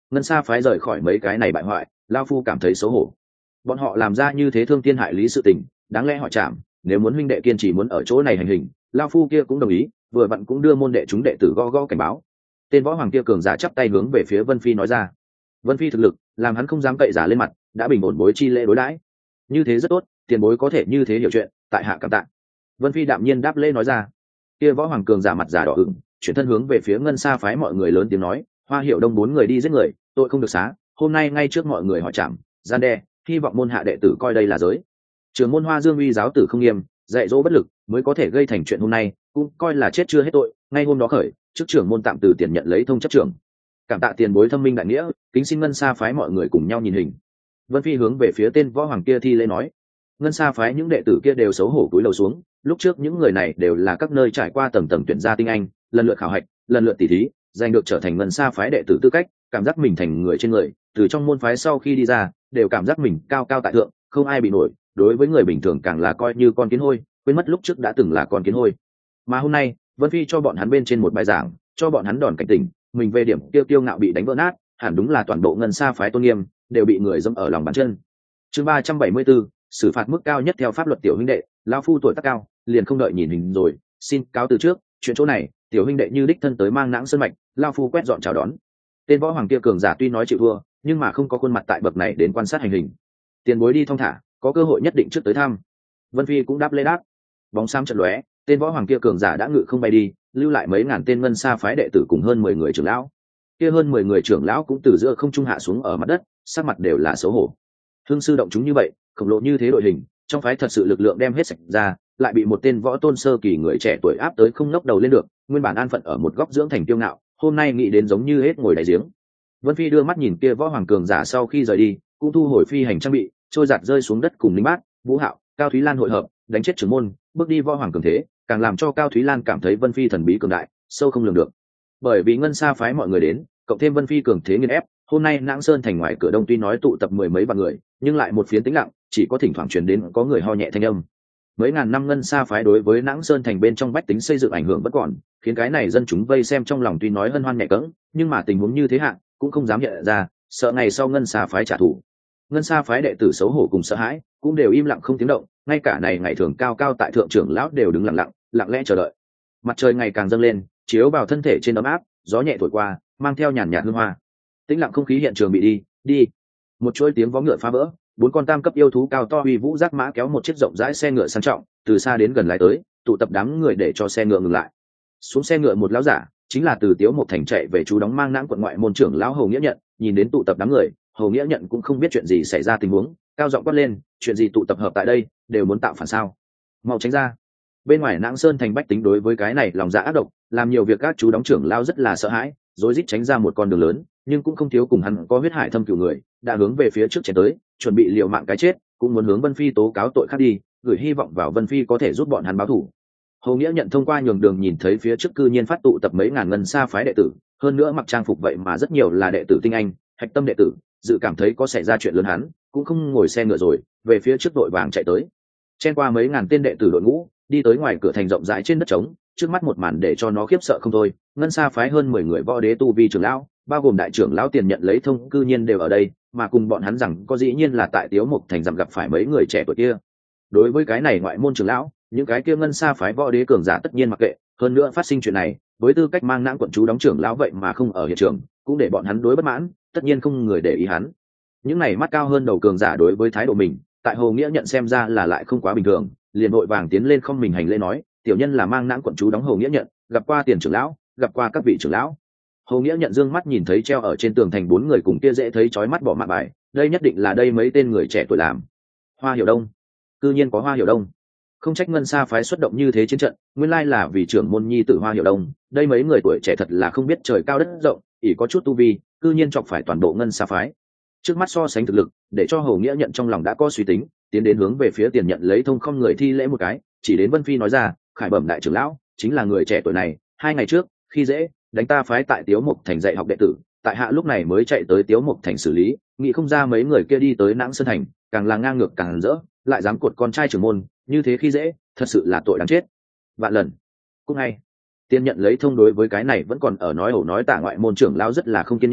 ngân sa phái rời khỏi mấy cái này bại hoại, lao phu cảm thấy xấu hổ. Bọn họ làm ra như thế thương thiên hại lý sự tình, đáng lẽ họ chạm. Nếu muốn huynh đệ kiên trì muốn ở chỗ này hành hình, lao phu kia cũng đồng ý, vừa vặn cũng đưa môn đệ chúng đệ tử go cảnh báo. Tên võ hoàng kia cường giả chắp tay hướng về phía Vân Phi nói ra. Vân Phi thực lực làm hắn không dám cậy giả lên mặt, đã bình ổn bối chi lễ đối đãi. Như thế rất tốt, tiền bối có thể như thế hiểu chuyện, tại hạ cảm tạ. Vân Phi đạm nhiên đáp lễ nói ra. Kia võ hoàng cường giả mặt giả đỏ ửng, chuyển thân hướng về phía ngân sa phái mọi người lớn tiếng nói, Hoa Hiểu Đông 4 người đi giết người, tội không được xá, hôm nay ngay trước mọi người họ chạm, gian đe, hy vọng môn hạ đệ tử coi đây là giới. Trưởng môn Hoa Dương uy giáo tử không nghiêm, dạy dỗ bất lực, mới có thể gây thành chuyện hôm nay, cũng coi là chết chưa hết tội. Ngay hôm đó khởi, trước trưởng môn tạm từ tiền nhận lấy thông chấp trưởng. Cảm tạ tiền bối thâm minh đại nghĩa, kính xin ngân sa phái mọi người cùng nhau nhìn hình. Vân Phi hướng về phía tên võ hoàng kia thi lễ nói. Ngân sa phái những đệ tử kia đều xấu hổ cúi đầu xuống. Lúc trước những người này đều là các nơi trải qua tầng tầng tuyển gia tinh anh, lần lượt khảo hạch, lần lượt tỉ thí, giành được trở thành ngân sa phái đệ tử tư cách, cảm giác mình thành người trên người. Từ trong môn phái sau khi đi ra, đều cảm giác mình cao cao tại thượng, không ai bị nổi. Đối với người bình thường càng là coi như con kiến hôi, quên mất lúc trước đã từng là con kiến hôi. Mà hôm nay, Vân Phi cho bọn hắn bên trên một bài giảng, cho bọn hắn đòn cảnh tỉnh, mình về điểm tiêu ngạo bị đánh vỡ nát, hẳn đúng là toàn bộ ngân sa phái tôn nghiêm đều bị người dẫm ở lòng bàn chân. Chương 374, xử phạt mức cao nhất theo pháp luật. Tiểu huynh đệ, lão phu tuổi tác cao, liền không đợi nhìn hình rồi, xin cáo từ trước. Chuyện chỗ này, tiểu huynh đệ như đích thân tới mang nãng sơn mạch, lão phu quét dọn chào đón. Tên võ hoàng kia cường giả tuy nói chịu thua, nhưng mà không có khuôn mặt tại bậc này đến quan sát hành hình. Tiền bối đi thong thả, có cơ hội nhất định trước tới thăm. Vân Phi cũng đáp lễ đáp. Bóng xám chợt lóe, tên võ hoàng kia cường giả đã ngự không bay đi, lưu lại mấy ngàn tên ngân sa phái đệ tử cùng hơn 10 người trưởng lão. Kia hơn 10 người trưởng lão cũng từ giữa không trung hạ xuống ở mặt đất, sắc mặt đều là xấu hổ. Hương sư động chúng như vậy, khổng lồ như thế đội hình, trong phái thật sự lực lượng đem hết sạch ra, lại bị một tên võ tôn sơ kỳ người trẻ tuổi áp tới không ngóc đầu lên được, nguyên bản an phận ở một góc dưỡng thành tiêu ngạo, hôm nay nghĩ đến giống như hết ngồi đáy giếng. Vân Phi đưa mắt nhìn kia võ hoàng cường giả sau khi rời đi, cũng thu hồi phi hành trang bị, trôi giạt rơi xuống đất cùng Linh Bát, Vũ Hạo, Cao Thúy Lan hội hợp, đánh chết trưởng môn, bước đi võ hoàng cường thế, càng làm cho Cao Thúy Lan cảm thấy Vân Phi thần bí cường đại, sâu không lường được. Bởi vì ngân sa phái mọi người đến, cộng thêm Vân Phi cường thế nghiền ép, hôm nay Nãng Sơn thành ngoài cửa đông tuy nói tụ tập 10 mấy vạn người, nhưng lại một phiến tĩnh lặng, chỉ có thỉnh thoảng truyền đến có người ho nhẹ thanh âm. Mấy ngàn năm ngân sa phái đối với Nãng Sơn thành bên trong bách tính xây dựng ảnh hưởng bất còn, khiến cái này dân chúng vây xem trong lòng tuy nói hân hoan nhẹ cẫng, nhưng mà tình huống như thế hạng cũng không dám nhận ra, sợ ngày sau ngân sa phái trả thù. Ngân sa phái đệ tử xấu hổ cùng sợ hãi, cũng đều im lặng không tiếng động, ngay cả này ngày thường cao cao tại thượng trưởng lão đều đứng lặng lẽ chờ đợi. Mặt trời ngày càng dâng lên, chiếu vào thân thể trên ấm áp, gió nhẹ thổi qua, mang theo nhàn nhạt hương hoa. Tĩnh lặng không khí hiện trường bị đi. Một chuỗi tiếng vó ngựa phá vỡ, 4 con tam cấp yêu thú cao to uy vũ giác mã kéo một chiếc rộng rãi xe ngựa sang trọng, từ xa đến gần lái tới, tụ tập đám người để cho xe ngựa ngừng lại. Xuống xe ngựa một lão giả, chính là từ Tiếu Mộc thành chạy về chú đóng Mang Nãng quận ngoại môn trưởng lão Hồ Nghĩa Nhận, nhìn đến tụ tập đám người, Hồ Nghĩa Nhận cũng không biết chuyện gì xảy ra tình huống, cao giọng quát lên, chuyện gì tụ tập hợp tại đây, đều muốn tạo phản sao? Mau tránh ra. Bên ngoài Nãng Sơn thành bách tính đối với cái này lòng dạ ác độc, làm nhiều việc các chú đóng trưởng lão rất là sợ hãi, rối rít tránh ra một con đường lớn, nhưng cũng không thiếu cùng hắn có huyết hải thâm cửu người, đã hướng về phía trước chém tới, chuẩn bị liều mạng cái chết, cũng muốn hướng Vân Phi tố cáo tội khác đi, gửi hy vọng vào Vân Phi có thể giúp bọn hắn báo thù. Hồ Nghĩa Nhận thông qua nhường đường nhìn thấy phía trước cư nhiên phát tụ tập mấy ngàn ngân sa phái đệ tử, hơn nữa mặc trang phục vậy mà rất nhiều là đệ tử tinh anh, hạch tâm đệ tử, dự cảm thấy có xảy ra chuyện lớn hắn, cũng không ngồi xe ngựa rồi, về phía trước đội vàng chạy tới. Chen qua mấy ngàn tên đệ tử đội ngũ, đi tới ngoài cửa thành rộng rãi trên đất trống, trước mắt một màn để cho nó khiếp sợ không thôi, ngân sa phái hơn 10 người võ đế tu vi trưởng lão, bao gồm đại trưởng lão tiền nhận lấy thông cư nhiên đều ở đây, mà cùng bọn hắn rằng có dĩ nhiên là tại Tiếu Mộc thành giảm gặp phải mấy người trẻ tuổi kia. Đối với cái này ngoại môn trưởng lão, những cái kia ngân sa phái võ đế cường giả tất nhiên mặc kệ, hơn nữa phát sinh chuyện này, với tư cách Mang Nãng quận chú đóng trưởng lão vậy mà không ở hiện trường, cũng để bọn hắn đối bất mãn, tất nhiên không người để ý hắn. Những này mắt cao hơn đầu cường giả đối với thái độ mình, tại Hồ Nghĩa Nhận xem ra là lại không quá bình thường, liền vội vàng tiến lên không mình hành lễ nói, tiểu nhân là Mang Nãng quận chú đóng Hồ Nghĩa Nhận, gặp qua tiền trưởng lão, gặp qua các vị trưởng lão. Hồ Nghĩa Nhận dương mắt nhìn thấy treo ở trên tường thành 4 người cùng kia dễ thấy chói mắt bỏ mạng bài, đây nhất định là đây mấy tên người trẻ tuổi làm. Hoa Hiểu Đông, cư nhiên có Hoa Hiểu Đông. Không trách ngân sa phái xuất động như thế chiến trận, nguyên lai là vì trưởng môn nhi tử Hoa Hiểu Đông, đây mấy người tuổi trẻ thật là không biết trời cao đất rộng, ỷ có chút tu vi, cư nhiên chọc phải toàn bộ ngân sa phái. Trước mắt so sánh thực lực, để cho Hồ Nghĩa Nhận trong lòng đã có suy tính, tiến đến hướng về phía tiền nhận lấy thông không người thi lễ một cái, chỉ đến Vân Phi nói ra, khải bẩm đại trưởng lão, chính là người trẻ tuổi này, 2 ngày trước, khi dễ đánh ta phái tại Tiếu Mộc thành dạy học đệ tử, tại hạ lúc này mới chạy tới Tiếu Mộc thành xử lý, nghĩ không ra mấy người kia đi tới Nãng Sơn thành, càng là ngang ngược càng rỡ, lại dám cột con trai trưởng môn, như thế khi dễ, thật sự là tội đáng chết. Vạn lần. Cũng ngay, tiên nhận lấy thông đối với cái này vẫn còn ở nói ẩu nói tả ngoại môn trưởng lão rất là không kiên nhẫn,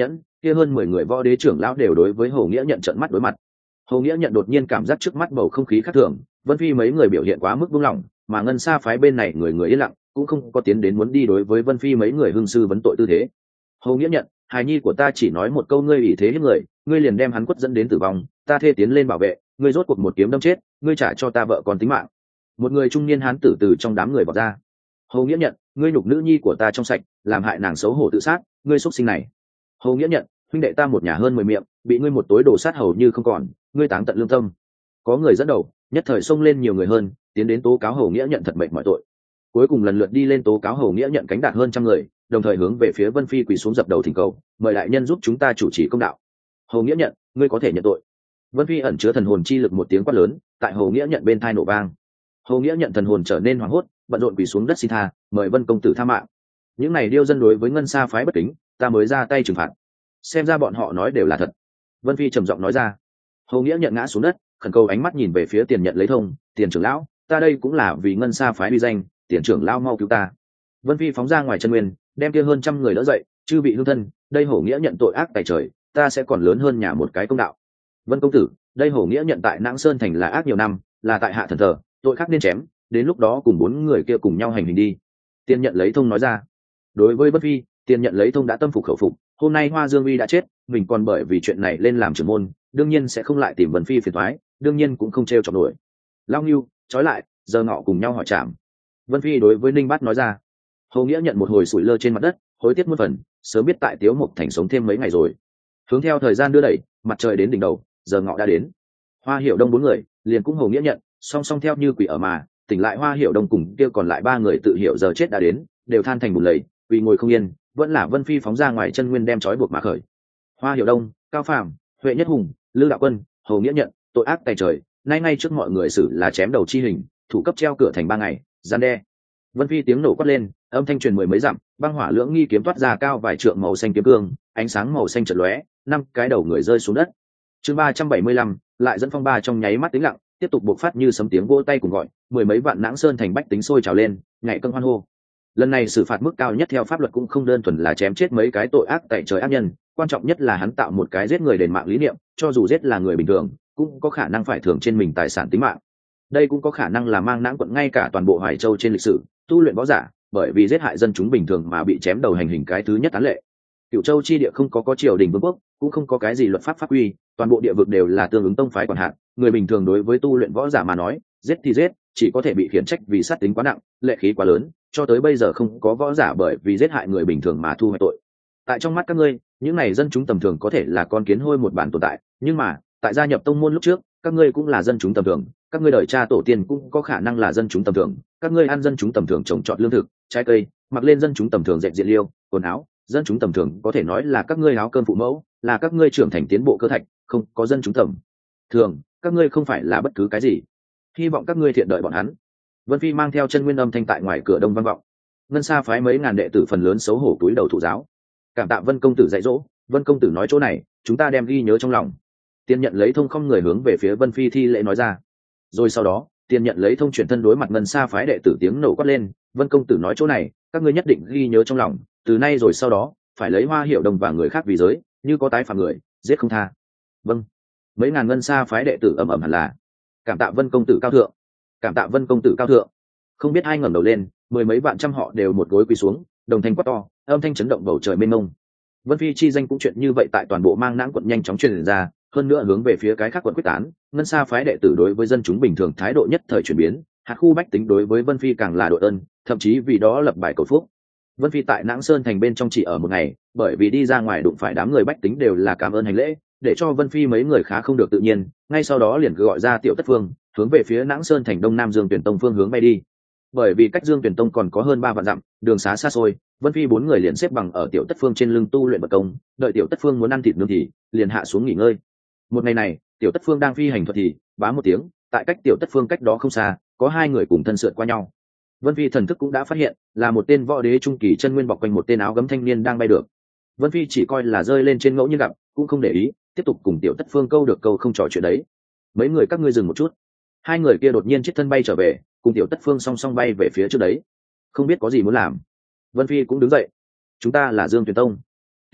kia hơn 10 người võ đế trưởng lão đều đối với Hồ Nghĩa Nhận trợn mắt đối mặt. Hồ Nghĩa Nhận đột nhiên cảm giác trước mắt bầu không khí khác thường, Vân Phi mấy người biểu hiện quá mức buông lỏng, mà Ngân Sa phái bên này người người yên lặng, cũng không có tiến đến muốn đi đối với Vân Phi mấy người hương sư vấn tội tư thế. Hồ Nghĩa Nhận, hài nhi của ta chỉ nói một câu ngươi ủy thế hiếp người, ngươi liền đem hắn quất dẫn đến tử vong, ta thê tiến lên bảo vệ, ngươi rốt cuộc một kiếm đâm chết, ngươi trả cho ta vợ con tính mạng. Một người trung niên hán tử từ trong đám người vọt ra. Hồ Nghĩa Nhận, ngươi nhục nữ nhi của ta trong sạch, làm hại nàng xấu hổ tự sát, ngươi xuất sinh này. Hồ Nghĩa Nhận, huynh đệ ta một nhà hơn 10 miệng, bị ngươi một tối đổ sát hầu như không còn, ngươi táng tận lương tâm. Có người dẫn đầu, nhất thời xông lên nhiều người hơn, tiến đến tố cáo Hồ Nghĩa Nhận thật mệnh mọi tội. Cuối cùng lần lượt đi lên tố cáo Hồ Nghĩa Nhận cánh đạt hơn trăm người, đồng thời hướng về phía Vân Phi quỳ xuống dập đầu thỉnh cầu, mời đại nhân giúp chúng ta chủ trì công đạo. Hồ Nghĩa Nhận, ngươi có thể nhận tội. Vân Phi ẩn chứa thần hồn chi lực một tiếng quát lớn, tại Hồ Nghĩa Nhận bên thai nổ vang. Hồ Nghĩa Nhận thần hồn trở nên hoảng hốt, bận rộn quỳ xuống đất xin tha, mời Vân công tử tha mạng. Những này điêu dân đối với Ngân Sa phái bất kính, ta mới ra tay trừng phạt. Xem ra bọn họ nói đều là thật. Vân Phi trầm giọng nói ra. Hồ Nghĩa Nhận ngã xuống đất, khẩn cầu ánh mắt nhìn về phía Tiền Nhận lấy thông, Tiền trưởng lão, ta đây cũng là vì Ngân Sa phái uy danh, Tiền trưởng lão mau cứu ta. Vân Phi phóng ra ngoài chân nguyên, đem kia hơn trăm người đỡ dậy, chư vị hương thân, đây Hồ Nghĩa Nhận tội ác tày trời, ta sẽ còn lớn hơn nhà một cái công đạo. Vân công tử, đây Hồ Nghĩa Nhận tại Nãng Sơn thành là ác nhiều năm, là tại hạ thần thờ, tội khác nên chém, đến lúc đó cùng 4 người kia cùng nhau hành hình đi. Tiền Nhận lấy thông nói ra. Đối với Vân Phi, Tiền Nhận lấy thông đã tâm phục khẩu phục, hôm nay Hoa Dương Uy đã chết, mình còn bởi vì chuyện này lên làm trưởng môn, đương nhiên sẽ không lại tìm Vân Phi phiền toái, đương nhiên cũng không trêu chọc nổi. Lao Ngưu, trói lại, giờ ngọ cùng nhau hỏi trảm. Vân Phi đối với Ninh Bát nói ra. Hồ Nghĩa Nhận một hồi sủi lơ trên mặt đất, hối tiếc muôn phần, sớm biết tại Tiếu Mục thành sống thêm mấy ngày rồi. Hướng theo thời gian đưa đẩy, mặt trời đến đỉnh đầu, giờ ngọ đã đến. Hoa Hiểu Đông 4 người, liền cũng Hồ Nghĩa Nhận, song song theo như quỷ ở mà, tỉnh lại Hoa Hiểu Đông cùng kia còn lại 3 người tự hiểu giờ chết đã đến, đều than thành bùn lầy, vì ngồi không yên, vẫn là Vân Phi phóng ra ngoài chân nguyên đem trói buộc mà khởi. Hoa Hiểu Đông, Cao Phàm, Huệ Nhất Hùng, Lư Đạo Quân, Hồ Nghĩa Nhận, tội ác tày trời, nay ngay trước mọi người xử là chém đầu chi hình, thủ cấp treo cửa thành 3 ngày, gian đe. Vân Phi tiếng nổ quát lên, âm thanh truyền 10 mấy dặm, băng hỏa lưỡng nghi kiếm toát ra cao vài trượng màu xanh kiếm cương, ánh sáng màu xanh chợt lóe, 5 cái đầu người rơi xuống đất. Chương 375, lại dẫn phong ba trong nháy mắt tĩnh lặng, tiếp tục bộc phát như sấm tiếng vỗ tay cùng gọi, 10 mấy vạn Nãng Sơn thành bách tính sôi trào lên, nhảy cân hoan hô. Lần này xử phạt mức cao nhất theo pháp luật cũng không đơn thuần là chém chết mấy cái tội ác tại trời ác nhân, quan trọng nhất là hắn tạo một cái giết người đền mạng lý niệm, cho dù giết là người bình thường, cũng có khả năng phải thưởng trên mình tài sản tính mạng. Đây cũng có khả năng là mang Nãng quận ngay cả toàn bộ Hoài Châu trên lịch sử tu luyện võ giả, bởi vì giết hại dân chúng bình thường mà bị chém đầu hành hình cái thứ nhất án lệ. Cửu Châu chi địa không có triều đình vương quốc, cũng không có cái gì luật pháp pháp quy, toàn bộ địa vực đều là tương ứng tông phái quản hạt, người bình thường đối với tu luyện võ giả mà nói, giết thì giết, chỉ có thể bị khiển trách vì sát tính quá nặng, lệ khí quá lớn, cho tới bây giờ không có võ giả bởi vì giết hại người bình thường mà thu hoạch tội. Tại trong mắt các ngươi, những này dân chúng tầm thường có thể là con kiến hôi một bản tồn tại, nhưng mà, tại gia nhập tông môn lúc trước, các ngươi cũng là dân chúng tầm thường, các ngươi đời cha tổ tiên cũng có khả năng là dân chúng tầm thường, các ngươi ăn dân chúng tầm thường trồng trọt lương thực, trái cây, mặc lên dân chúng tầm thường dệt diện liêu, quần áo, dân chúng tầm thường có thể nói là các ngươi áo cơm phụ mẫu, là các ngươi trưởng thành tiến bộ cơ thạch, không có dân chúng tầm thường, các ngươi không phải là bất cứ cái gì. Hy vọng các ngươi thiện đợi bọn hắn. Vân Phi mang theo chân nguyên âm thanh tại ngoài cửa đông vang vọng. Ngân Sa phái mấy ngàn đệ tử phần lớn xấu hổ túi đầu thụ giáo. Cảm tạ Vân công tử dạy dỗ, Vân công tử nói chỗ này, chúng ta đem ghi nhớ trong lòng. Tiền Nhận lấy thông không người hướng về phía Vân Phi thi lễ nói ra. Rồi sau đó, Tiền Nhận lấy thông chuyển thân đối mặt Ngân Sa phái đệ tử tiếng nổ quát lên, Vân công tử nói chỗ này, các ngươi nhất định ghi nhớ trong lòng, từ nay rồi sau đó, phải lấy Hoa Hiểu Đông và người khác vì giới, như có tái phạm người, giết không tha. Vâng. Mấy ngàn Ngân Sa phái đệ tử ầm ầm hẳn là. Cảm tạ Vân công tử cao thượng, cảm tạ Vân công tử cao thượng. Không biết ai ngẩng đầu lên, 10 mấy vạn trăm họ đều một gối quỳ xuống, đồng thanh quát to, âm thanh chấn động bầu trời mênh mông. Vân Phi chi danh cũng chuyện như vậy tại toàn bộ Mang Nãng quận nhanh chóng truyền ra, hơn nữa hướng về phía cái khác quận quyết tán, Ngân Sa phái đệ tử đối với dân chúng bình thường thái độ nhất thời chuyển biến, hạt khu bách tính đối với Vân Phi càng là đội ơn, thậm chí vì đó lập bài cầu phúc. Vân Phi tại Nãng Sơn thành bên trong chỉ ở một ngày, bởi vì đi ra ngoài đụng phải đám người bách tính đều là cảm ơn hành lễ, để cho Vân Phi mấy người khá không được tự nhiên, ngay sau đó liền gọi ra Tiểu Tất Phương, hướng về phía Nãng Sơn thành đông nam Dương Tuyển Tông phương hướng bay đi. Bởi vì cách Dương Tuyển Tông còn có hơn 3 vạn dặm, đường xá xa xôi, Vân Phi 4 người liền xếp bằng ở Tiểu Tất Phương trên lưng tu luyện bậc công, đợi Tiểu Tất Phương muốn ăn thịt nướng thì liền hạ xuống nghỉ ngơi. Một ngày này, Tiểu Tất Phương đang phi hành thuật thì bá một tiếng, tại cách Tiểu Tất Phương cách đó không xa, có 2 người cùng thân sượt qua nhau. Vân Phi thần thức cũng đã phát hiện, là một tên võ đế trung kỳ chân nguyên bọc quanh một tên áo gấm thanh niên đang bay được. Vân Phi chỉ coi là rơi lên trên ngẫu nhiên gặp, cũng không để ý, tiếp tục cùng Tiểu Tất Phương câu được câu không trò chuyện đấy. Mấy người các ngươi dừng một chút. 2 người kia đột nhiên chết thân bay trở về, cùng Tiểu Tất Phương song song bay về phía trước đấy. Không biết có gì muốn làm. Vân Phi cũng đứng dậy. Chúng ta là Dương Tuyển Tông.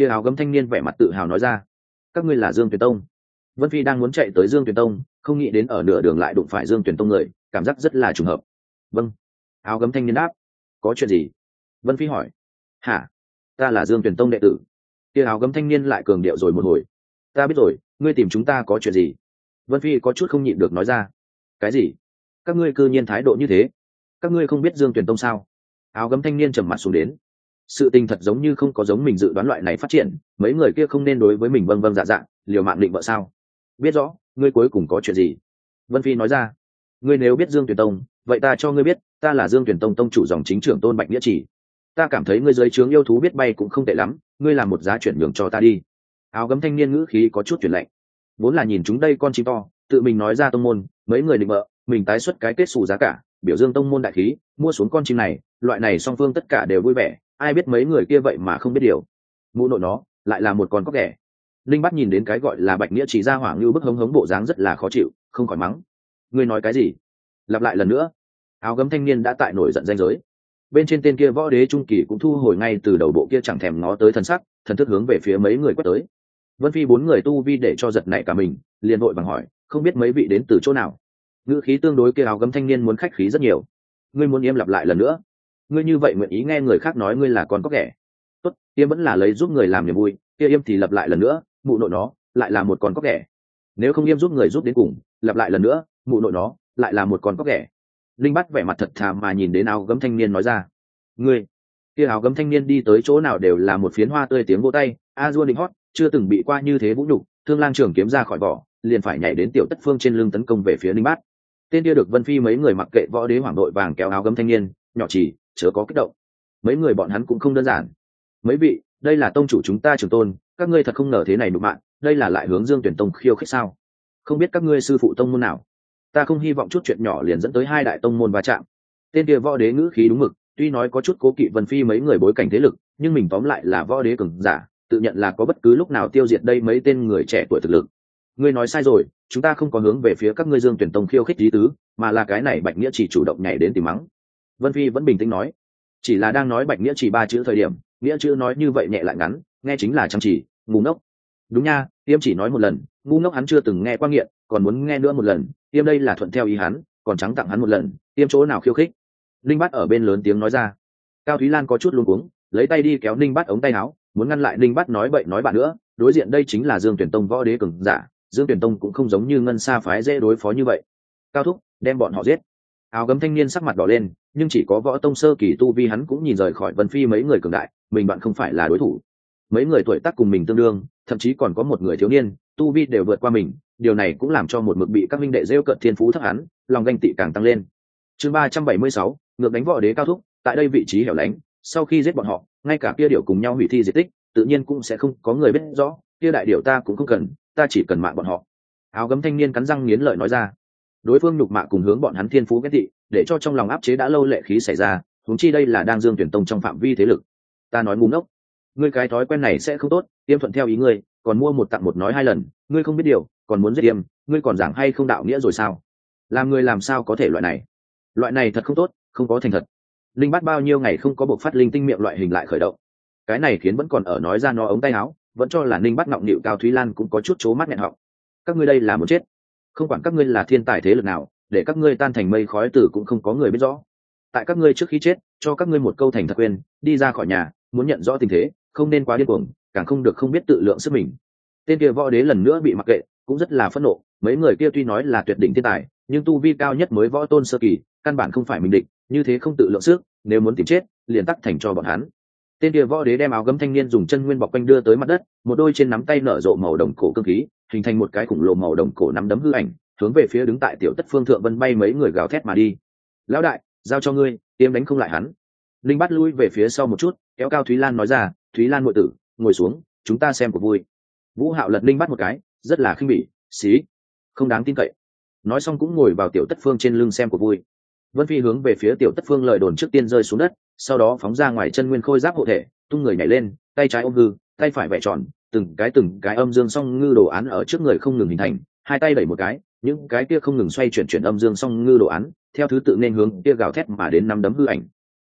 kia áo gấm thanh niên vẻ mặt tự hào nói ra. Các ngươi là Dương Tuyển Tông. Vân Phi đang muốn chạy tới Dương Tuyển Tông, không nghĩ đến ở nửa đường lại đụng phải Dương Tuyển Tông người, cảm giác rất là trùng hợp. Vâng. Áo gấm thanh niên đáp. Có chuyện gì? Vân Phi hỏi. Hả? Ta là Dương Tuyển Tông đệ tử. Kia áo gấm thanh niên lại cường điệu rồi một hồi. Ta biết rồi, ngươi tìm chúng ta có chuyện gì? Vân Phi có chút không nhịn được nói ra. Cái gì? Các ngươi cư nhiên thái độ như thế? Các ngươi không biết Dương Tuyển Tông sao? Áo gấm thanh niên trầm mặt xuống đến. Sự tình thật giống như không có giống mình dự đoán loại này phát triển, mấy người kia không nên đối với mình vâng vâng dạ dạ, liều mạng định vợ sao? Biết rõ, ngươi cuối cùng có chuyện gì? Vân Phi nói ra. Ngươi nếu biết Dương Tuyển Tông, vậy ta cho ngươi biết, ta là Dương Tuyển Tông tông chủ dòng chính trưởng Tôn Bạch Nghĩa Chỉ. Ta cảm thấy ngươi dưới trướng yêu thú biết bay cũng không tệ lắm, ngươi làm một giá chuyển nhường cho ta đi. Áo gấm thanh niên ngữ khí có chút chuyển lạnh. Vốn là nhìn chúng đây con chim to, tự mình nói ra tông môn, mấy người định vợ, mình tái xuất cái kết xù giá cả, biểu dương tông môn đại khí, mua xuống con chim này, loại này song phương tất cả đều vui vẻ, ai biết mấy người kia vậy mà không biết điều. Mụ nội nó, lại là một con cóc ghẻ. Linh Bắt nhìn đến cái gọi là Bạch Nghĩa Chỉ ra hoảng lưu bức hống hống bộ dáng rất là khó chịu, không khỏi mắng. Ngươi nói cái gì? Lặp lại lần nữa. Áo gấm thanh niên đã tại nổi giận danh giới. Bên trên tên kia võ đế trung kỳ cũng thu hồi ngay từ đầu bộ kia chẳng thèm ngó tới thần sắc, thần thức hướng về phía mấy người quét tới. Vân Phi bốn người tu vi để cho giật nảy cả mình, liền vội vàng hỏi, không biết mấy vị đến từ chỗ nào? Ngữ khí tương đối kia áo gấm thanh niên muốn khách khí rất nhiều. Ngươi muốn im lặp lại lần nữa? Ngươi như vậy nguyện ý nghe người khác nói ngươi là con cóc ghẻ? Tốt, Yêm vẫn là lấy giúp người làm niềm vui, kia Yêm thì lặp lại lần nữa, mụ nội nó, lại là một con cóc ghẻ. Nếu không Yêm giúp người giúp đến cùng, lặp lại lần nữa, mụ nội nó, lại là một con cóc ghẻ. Linh Bắt vẻ mặt thật thà mà nhìn đến áo gấm thanh niên nói ra. Ngươi, kia áo gấm thanh niên đi tới chỗ nào đều là một phiến hoa tươi tiếng vỗ tay, a dua định hót, chưa từng bị qua như thế vũ nhục, Thương Lang trường kiếm ra khỏi vỏ, liền phải nhảy đến Tiểu Tất Phương trên lưng tấn công về phía Linh Bát. Tên kia được Vân Phi mấy người mặc kệ võ đế hoảng đội vàng kéo áo gấm thanh niên, nhỏ chỉ, chớ có kích động. Mấy người bọn hắn cũng không đơn giản. Mấy vị, đây là tông chủ chúng ta Trường Tôn, các ngươi thật không ngờ thế này đụng mạng, đây là lại hướng Dương Tuyển Tông khiêu khích sao? Không biết các ngươi sư phụ tông môn nào? Ta không hy vọng chút chuyện nhỏ liền dẫn tới hai đại tông môn va chạm. Tên kia võ đế ngữ khí đúng mực, tuy nói có chút cố kỵ Vân Phi mấy người bối cảnh thế lực, nhưng mình tóm lại là võ đế cường giả, tự nhận là có bất cứ lúc nào tiêu diệt đây mấy tên người trẻ tuổi thực lực. Ngươi nói sai rồi, chúng ta không có hướng về phía các ngươi Dương Tuyển Tông khiêu khích ý tứ, mà là cái này Bạch Nghĩa chỉ chủ động nhảy đến tìm mắng. Vân Phi vẫn bình tĩnh nói, chỉ là đang nói Bạch Nghĩa chỉ ba chữ thời điểm, nghĩa chữ nói như vậy nhẹ lại ngắn, nghe chính là chăm chỉ, ngu ngốc. Đúng nha, Tiêm chỉ nói một lần, ngu ngốc hắn chưa từng nghe qua nghiện, còn muốn nghe nữa một lần, Tiêm đây là thuận theo ý hắn, còn trắng tặng hắn một lần, Tiêm chỗ nào khiêu khích. Linh Bát ở bên lớn tiếng nói ra. Cao Thúy Lan có chút luống cuống, lấy tay đi kéo Linh Bát ống tay áo, muốn ngăn lại Linh Bát nói bậy nói bạ nữa, đối diện đây chính là Dương Tuyển Tông võ đế cường giả, Dương Tuyển Tông cũng không giống như Ngân Sa phái dễ đối phó như vậy. Cao thúc, đem bọn họ giết. Áo gấm thanh niên sắc mặt đỏ lên, nhưng chỉ có võ tông sơ kỳ tu vi hắn cũng nhìn rời khỏi Vân Phi mấy người cường đại, mình bạn không phải là đối thủ. Mấy người tuổi tác cùng mình tương đương, thậm chí còn có một người thiếu niên, tu vi đều vượt qua mình, điều này cũng làm cho một mực bị các minh đệ rêu cợt thiên phú thấp hắn, lòng ganh tị càng tăng lên. Chương 376, ngược đánh võ đế cao thúc, tại đây vị trí hẻo lánh, sau khi giết bọn họ, ngay cả kia điểu cùng nhau hủy thi diệt tích, tự nhiên cũng sẽ không có người biết rõ, kia đại điểu ta cũng không cần, ta chỉ cần mạng bọn họ. Áo gấm thanh niên cắn răng nghiến lợi nói ra. Đối phương nhục mạ cùng hướng bọn hắn thiên phú ghét tị, để cho trong lòng áp chế đã lâu lệ khí xảy ra, huống chi đây là đang Dương Tuyển Tông trong phạm vi thế lực. Ta nói ngu ngốc, ngươi cái thói quen này sẽ không tốt, Tiêm thuận theo ý ngươi, còn mua một tặng một nói hai lần, ngươi không biết điều, còn muốn giết Tiêm, ngươi còn giảng hay không đạo nghĩa rồi sao? Làm người làm sao có thể loại này thật không tốt, không có thành thật. Linh Bát bao nhiêu ngày không có buộc phát linh tinh miệng loại hình lại khởi động, cái này khiến vẫn còn ở nói ra nó ống tay áo, vẫn cho là Linh Bát ngọng nịu. Cao Thúy Lan cũng có chút chố mắt nghẹn họng. Các ngươi đây là muốn chết, không quản các ngươi là thiên tài thế lực nào, để các ngươi tan thành mây khói tử cũng không có người biết rõ. Tại các ngươi trước khi chết, cho các ngươi một câu thành thật khuyên, đi ra khỏi nhà, muốn nhận rõ tình thế, không nên quá điên cuồng, càng không được không biết tự lượng sức mình. Tên kia võ đế lần nữa bị mặc kệ, cũng rất là phẫn nộ, mấy người kia tuy nói là tuyệt đỉnh thiên tài, nhưng tu vi cao nhất mới võ tôn sơ kỳ, căn bản không phải mình địch, như thế không tự lượng sức, nếu muốn tìm chết, liền tắc thành cho bọn hắn. Tên kia võ đế đem áo gấm thanh niên dùng chân nguyên bọc quanh đưa tới mặt đất, một đôi trên nắm tay nở rộ màu đồng cổ cương khí, hình thành một cái khủng lồ màu đồng cổ nắm đấm hư ảnh, hướng về phía đứng tại Tiểu Tất Phương thượng Vân bay mấy người gào thét mà đi. Lão đại, giao cho ngươi, Tiêm đánh không lại hắn. Linh Bát lui về phía sau một chút, kéo Cao Thúy Lan nói ra, Thúy Lan muội tử, ngồi xuống, chúng ta xem cuộc vui. Vũ Hạo lật Linh Bát một cái, rất là khinh bỉ, xí, không đáng tin cậy. Nói xong cũng ngồi vào Tiểu Tất Phương trên lưng xem cuộc vui. Vân Phi hướng về phía Tiểu Tất Phương lời đồn trước tiên rơi xuống đất, sau đó phóng ra ngoài chân nguyên khôi giáp hộ thể, tung người nhảy lên, tay trái ôm hư, tay phải vẽ tròn, từng cái âm dương song ngư đồ án ở trước người không ngừng hình thành, hai tay đẩy một cái, những cái kia không ngừng xoay chuyển âm dương song ngư đồ án, theo thứ tự nên hướng kia gào thét mà đến năm đấm hư ảnh.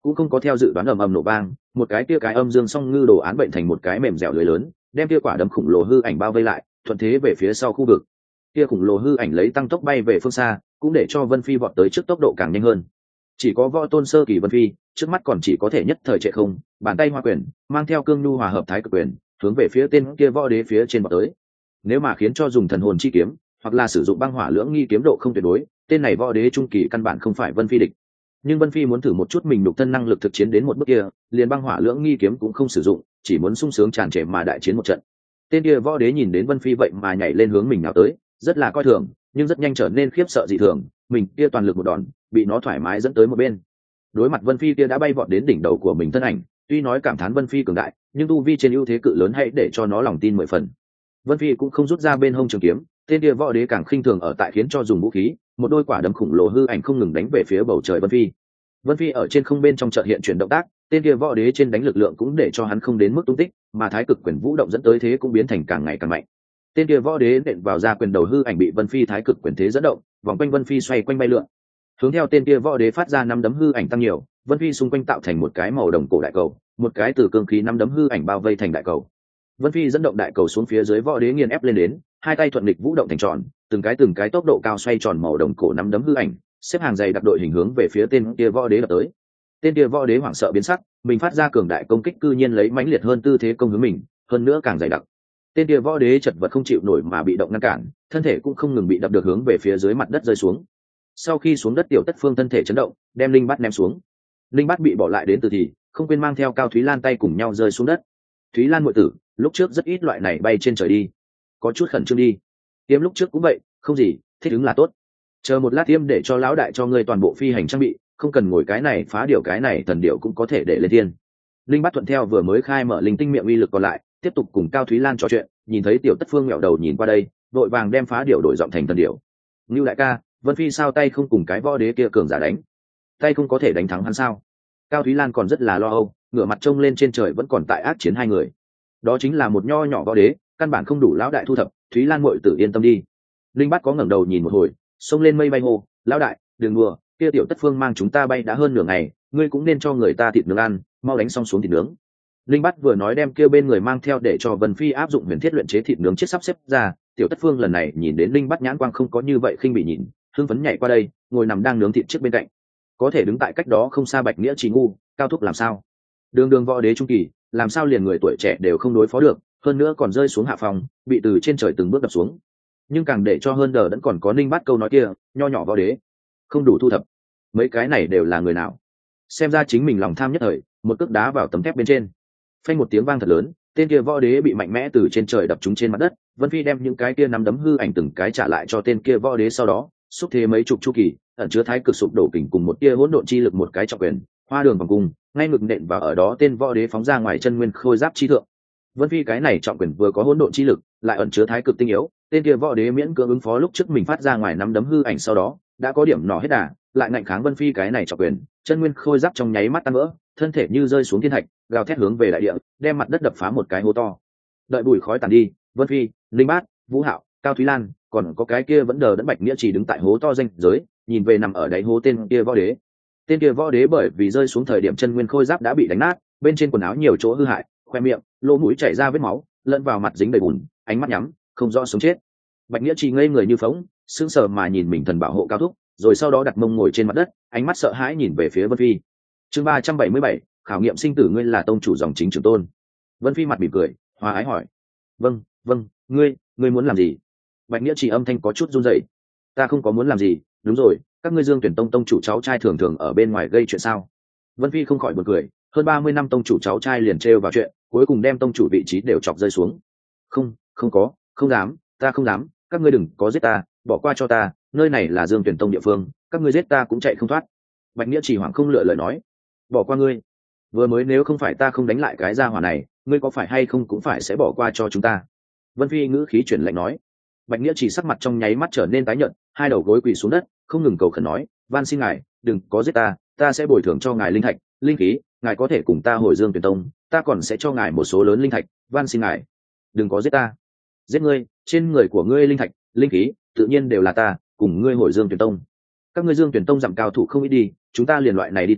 cũng không có theo dự đoán ầm ầm nổ vang, một cái kia cái âm dương song ngư đồ án bệnh thành một cái mềm dẻo lưới lớn, đem kia quả đấm khủng lồ hư ảnh bao vây lại, thuận thế về phía sau khu vực. Kia khủng lồ hư ảnh lấy tăng tốc bay về phương xa, cũng để cho Vân Phi vọt tới trước tốc độ càng nhanh hơn. Chỉ có võ tôn sơ kỳ Vân Phi, trước mắt còn chỉ có thể nhất thời trệ không, bàn tay hoa quyền, mang theo cương nhu hòa hợp thái cực quyền, hướng về phía tên kia võ đế phía trên vọt tới. Nếu mà khiến cho dùng thần hồn chi kiếm, hoặc là sử dụng băng hỏa lưỡng nghi kiếm độ không tuyệt đối, tên này võ đế trung kỳ căn bản không phải Vân Phi địch. Nhưng Vân Phi muốn thử một chút mình đục thân năng lực thực chiến đến một bước kia, liền băng hỏa lưỡng nghi kiếm cũng không sử dụng, chỉ muốn sung sướng tràn trề mà đại chiến một trận. Tên kia võ đế nhìn đến Vân Phi vậy mà nhảy lên hướng mình nào tới, rất là coi thường, nhưng rất nhanh trở nên khiếp sợ dị thường, mình kia toàn lực một đòn, bị nó thoải mái dẫn tới một bên. Đối mặt Vân Phi kia đã bay vọt đến đỉnh đầu của mình thân ảnh, tuy nói cảm thán Vân Phi cường đại, nhưng tu vi trên ưu thế cự lớn hãy để cho nó lòng tin 10 phần. Vân Phi cũng không rút ra bên hông trường kiếm, tên kia võ đế càng khinh thường ở tại khiến cho dùng vũ khí, một đôi quả đấm khủng lồ hư ảnh không ngừng đánh về phía bầu trời Vân Phi. Vân Phi ở trên không bên trong chợt hiện chuyển động tác, tên kia võ đế trên đánh lực lượng cũng để cho hắn không đến mức tung tích, mà thái cực quyền vũ động dẫn tới thế cũng biến thành càng ngày càng mạnh. Tên kia võ đế nện vào ra quyền đầu hư ảnh bị Vân Phi thái cực quyền thế dẫn động, vòng quanh Vân Phi xoay quanh bay lượn. Hướng theo tên kia võ đế phát ra năm đấm hư ảnh tăng nhiều, Vân Phi xung quanh tạo thành một cái màu đồng cổ đại cầu, một cái từ cương khí năm đấm hư ảnh bao vây thành đại cầu. Vân Phi dẫn động đại cầu xuống phía dưới võ đế nghiền ép lên đến, hai tay thuận nghịch vũ động thành tròn, từng cái tốc độ cao xoay tròn màu đồng cổ năm đấm hư ảnh, xếp hàng dày đặc đội hình hướng về phía tên kia võ đế đập tới. Tên kia võ đế hoảng sợ biến sắc, mình phát ra cường đại công kích cư nhiên lấy mãnh liệt hơn tư thế công hướng mình, hơn nữa càng dày đặc. Tên kia võ đế chật vật không chịu nổi mà bị động ngăn cản, thân thể cũng không ngừng bị đập được hướng về phía dưới mặt đất rơi xuống. Sau khi xuống đất tiểu tất phương thân thể chấn động, đem linh bát ném xuống. Linh bát bị bỏ lại đến từ thì không quên mang theo Cao Thúy Lan tay cùng nhau rơi xuống đất. Thúy Lan muội tử, lúc trước rất ít loại này bay trên trời đi, có chút khẩn trương đi. Tiêm lúc trước cũng vậy, không gì, thích ứng là tốt. Chờ một lát tiêm để cho lão đại cho ngươi toàn bộ phi hành trang bị, không cần ngồi cái này phá điều cái này thần điệu cũng có thể để lên thiên. Linh bát thuận theo vừa mới khai mở linh tinh miệng uy lực còn lại, tiếp tục cùng Cao Thúy Lan trò chuyện, nhìn thấy tiểu tất phương ngẹo đầu nhìn qua đây, vội vàng đem phá điệu đổi giọng thành thần điệu. Ngưu đại ca, Vân Phi sao tay không cùng cái võ đế kia cường giả đánh, tay không có thể đánh thắng hắn sao? Cao Thúy Lan còn rất là lo âu, ngửa mặt trông lên trên trời vẫn còn tại ác chiến hai người. Đó chính là một nho nhỏ võ đế, căn bản không đủ lão đại thu thập, Thúy Lan muội tử yên tâm đi. Linh bát có ngẩng đầu nhìn một hồi, xông lên mây bay hô, lão đại, đừng đùa, kia tiểu tất phương mang chúng ta bay đã hơn nửa ngày, ngươi cũng nên cho người ta thịt nướng ăn, mau đánh xong xuống thịt nướng. Linh bát vừa nói đem kia bên người mang theo để cho Vân Phi áp dụng huyền thiết luyện chế thịt nướng chiếc sắp xếp ra, tiểu tất phương lần này nhìn đến Linh bát nhãn quang không có như vậy khinh bị nhìn, hưng phấn nhảy qua đây, ngồi nằm đang nướng thịt trước bên cạnh. Có thể đứng tại cách đó không xa Bạch Nghĩa Chỉ ngu, Cao Thúc làm sao? Đường võ đế trung kỳ, làm sao liền người tuổi trẻ đều không đối phó được, hơn nữa còn rơi xuống hạ phòng, bị từ trên trời từng bước đập xuống. Nhưng càng để cho hơn đờ vẫn còn có Ninh Bát câu nói kia, nho nhỏ võ đế, không đủ thu thập. Mấy cái này đều là người nào? Xem ra chính mình lòng tham nhất thời, một cước đá vào tấm thép bên trên. Phanh một tiếng vang thật lớn, tên kia võ đế bị mạnh mẽ từ trên trời đập trúng trên mặt đất. Vân Phi đem những cái kia nắm đấm hư ảnh từng cái trả lại cho tên kia võ đế, sau đó xúc thế mấy chục chu kỳ, ẩn chứa thái cực sụp đổ kình cùng một tia hỗn độn chi lực một cái trọng quyền, hoa đường vòng cung, ngay ngực nện vào ở đó tên võ đế phóng ra ngoài chân nguyên khôi giáp chi thượng. Vân Phi cái này trọng quyền vừa có hỗn độn chi lực, lại ẩn chứa thái cực tinh yếu, tên kia võ đế miễn cưỡng ứng phó lúc trước mình phát ra ngoài nắm đấm hư ảnh, sau đó đã có điểm nỏ hết đà, lại ngạnh kháng Vân Phi cái này trọng quyền, chân nguyên khôi giáp trong nháy mắt tan vỡ, thân thể như rơi xuống thiên thạch, gào thét hướng về đại địa, đem mặt đất đập phá một cái hố to. Đợi bụi khói tàn đi, Vân Phi, Linh Bát, Vũ Hạo, Cao Thúy Lan, còn có cái kia vẫn đờ đẫn Bạch Nghĩa chỉ đứng tại hố to danh giới, nhìn về nằm ở đáy hố tên kia võ đế. Tên kia võ đế bởi vì rơi xuống thời điểm chân nguyên khôi giáp đã bị đánh nát, bên trên quần áo nhiều chỗ hư hại, khoe miệng, lỗ mũi chảy ra vết máu, lẫn vào mặt dính đầy bùn, ánh mắt nhắm, không rõ sống chết. Bạch Nghĩa chỉ ngây người như phỗng, sững sờ mà nhìn mình thần bảo hộ Cao Thúc, rồi sau đó đặt mông ngồi trên mặt đất, ánh mắt sợ hãi nhìn về phía Vân Phi. Chương 377, khảo nghiệm sinh tử, ngươi là tông chủ dòng chính trưởng tôn. Vân Phi mặt mỉm cười, hòa ái hỏi: vâng, ngươi muốn làm gì? Bạch Nghĩa chỉ âm thanh có chút run rẩy: ta không có muốn làm gì, đúng rồi, các ngươi Dương Tuyển Tông tông chủ cháu trai thường thường ở bên ngoài gây chuyện sao? Vân Phi không khỏi bật cười, hơn 30 năm tông chủ cháu trai liền trêu vào chuyện, cuối cùng đem tông chủ vị trí đều chọc rơi xuống. Không có, không dám, ta không dám, các ngươi đừng có giết ta, bỏ qua cho ta, nơi này là Dương Tuyển Tông địa phương, các ngươi giết ta cũng chạy không thoát. Bạch Nghĩa chỉ hoảng không lựa lời nói: bỏ qua ngươi? Vừa mới nếu không phải ta không đánh lại cái gia hỏa này, ngươi có phải hay không cũng phải sẽ bỏ qua cho chúng ta? Vân Phi ngữ khí chuyển lạnh nói. Bạch Nghĩa chỉ sắc mặt trong nháy mắt trở nên tái nhợt, hai đầu gối quỳ xuống đất, không ngừng cầu khẩn nói: van xin ngài, đừng có giết ta, ta sẽ bồi thường cho ngài linh thạch, linh khí, ngài có thể cùng ta hồi Dương Tuyển Tông, ta còn sẽ cho ngài một số lớn linh thạch, van xin ngài, đừng có giết ta. Giết ngươi, trên người của ngươi linh thạch, linh khí, tự nhiên đều là ta, cùng ngươi hồi Dương Tuyển Tông. Các ngươi Dương Tuyển Tông giảm cao thủ không ít đi, chúng ta liền loại này đi tới,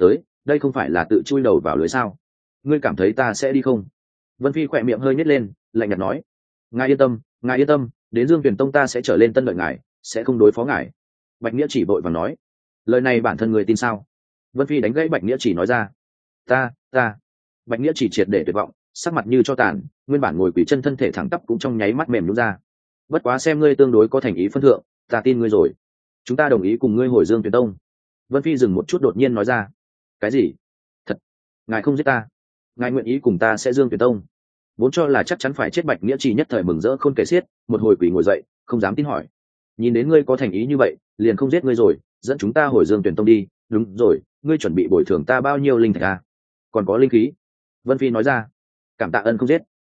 đây không phải là tự chui đầu vào lưới sao? Ngươi cảm thấy ta sẽ đi không? Vân Phi khỏe miệng hơi nhếch lên, lạnh nhạt nói: ngài yên tâm, đến Dương Tuyển Tông ta sẽ trở lên tân lợi ngài, sẽ không đối phó ngài. Bạch Nghĩa Chỉ vội vàng nói: lời này bản thân người tin sao? Vân Phi đánh gãy Bạch Nghĩa Chỉ nói ra: ta. Bạch Nghĩa Chỉ triệt để tuyệt vọng, sắc mặt như cho tàn, nguyên bản ngồi quỳ chân thân thể thẳng tắp cũng trong nháy mắt mềm nhũn ra. Bất quá xem ngươi tương đối có thành ý phân thượng, ta tin ngươi rồi. Chúng ta đồng ý cùng ngươi hồi Dương Tuyển Tông. Vân Phi dừng một chút đột nhiên nói ra: cái gì? Thật? Ngài không giết ta? Ngài nguyện ý cùng ta sẽ Dương Tuyển Tông? Vốn cho là chắc chắn phải chết Bạch Nghĩa Chỉ nhất thời mừng rỡ khôn kể xiết, một hồi quỳ ngồi dậy, không dám tin hỏi: nhìn đến ngươi có thành ý như vậy, liền không giết ngươi rồi, dẫn chúng ta hồi Dương Tuyển Tông đi. Đúng rồi, ngươi chuẩn bị bồi thường ta bao nhiêu linh thạch à? Còn có linh khí. Vân Phi nói ra: cảm tạ ơn không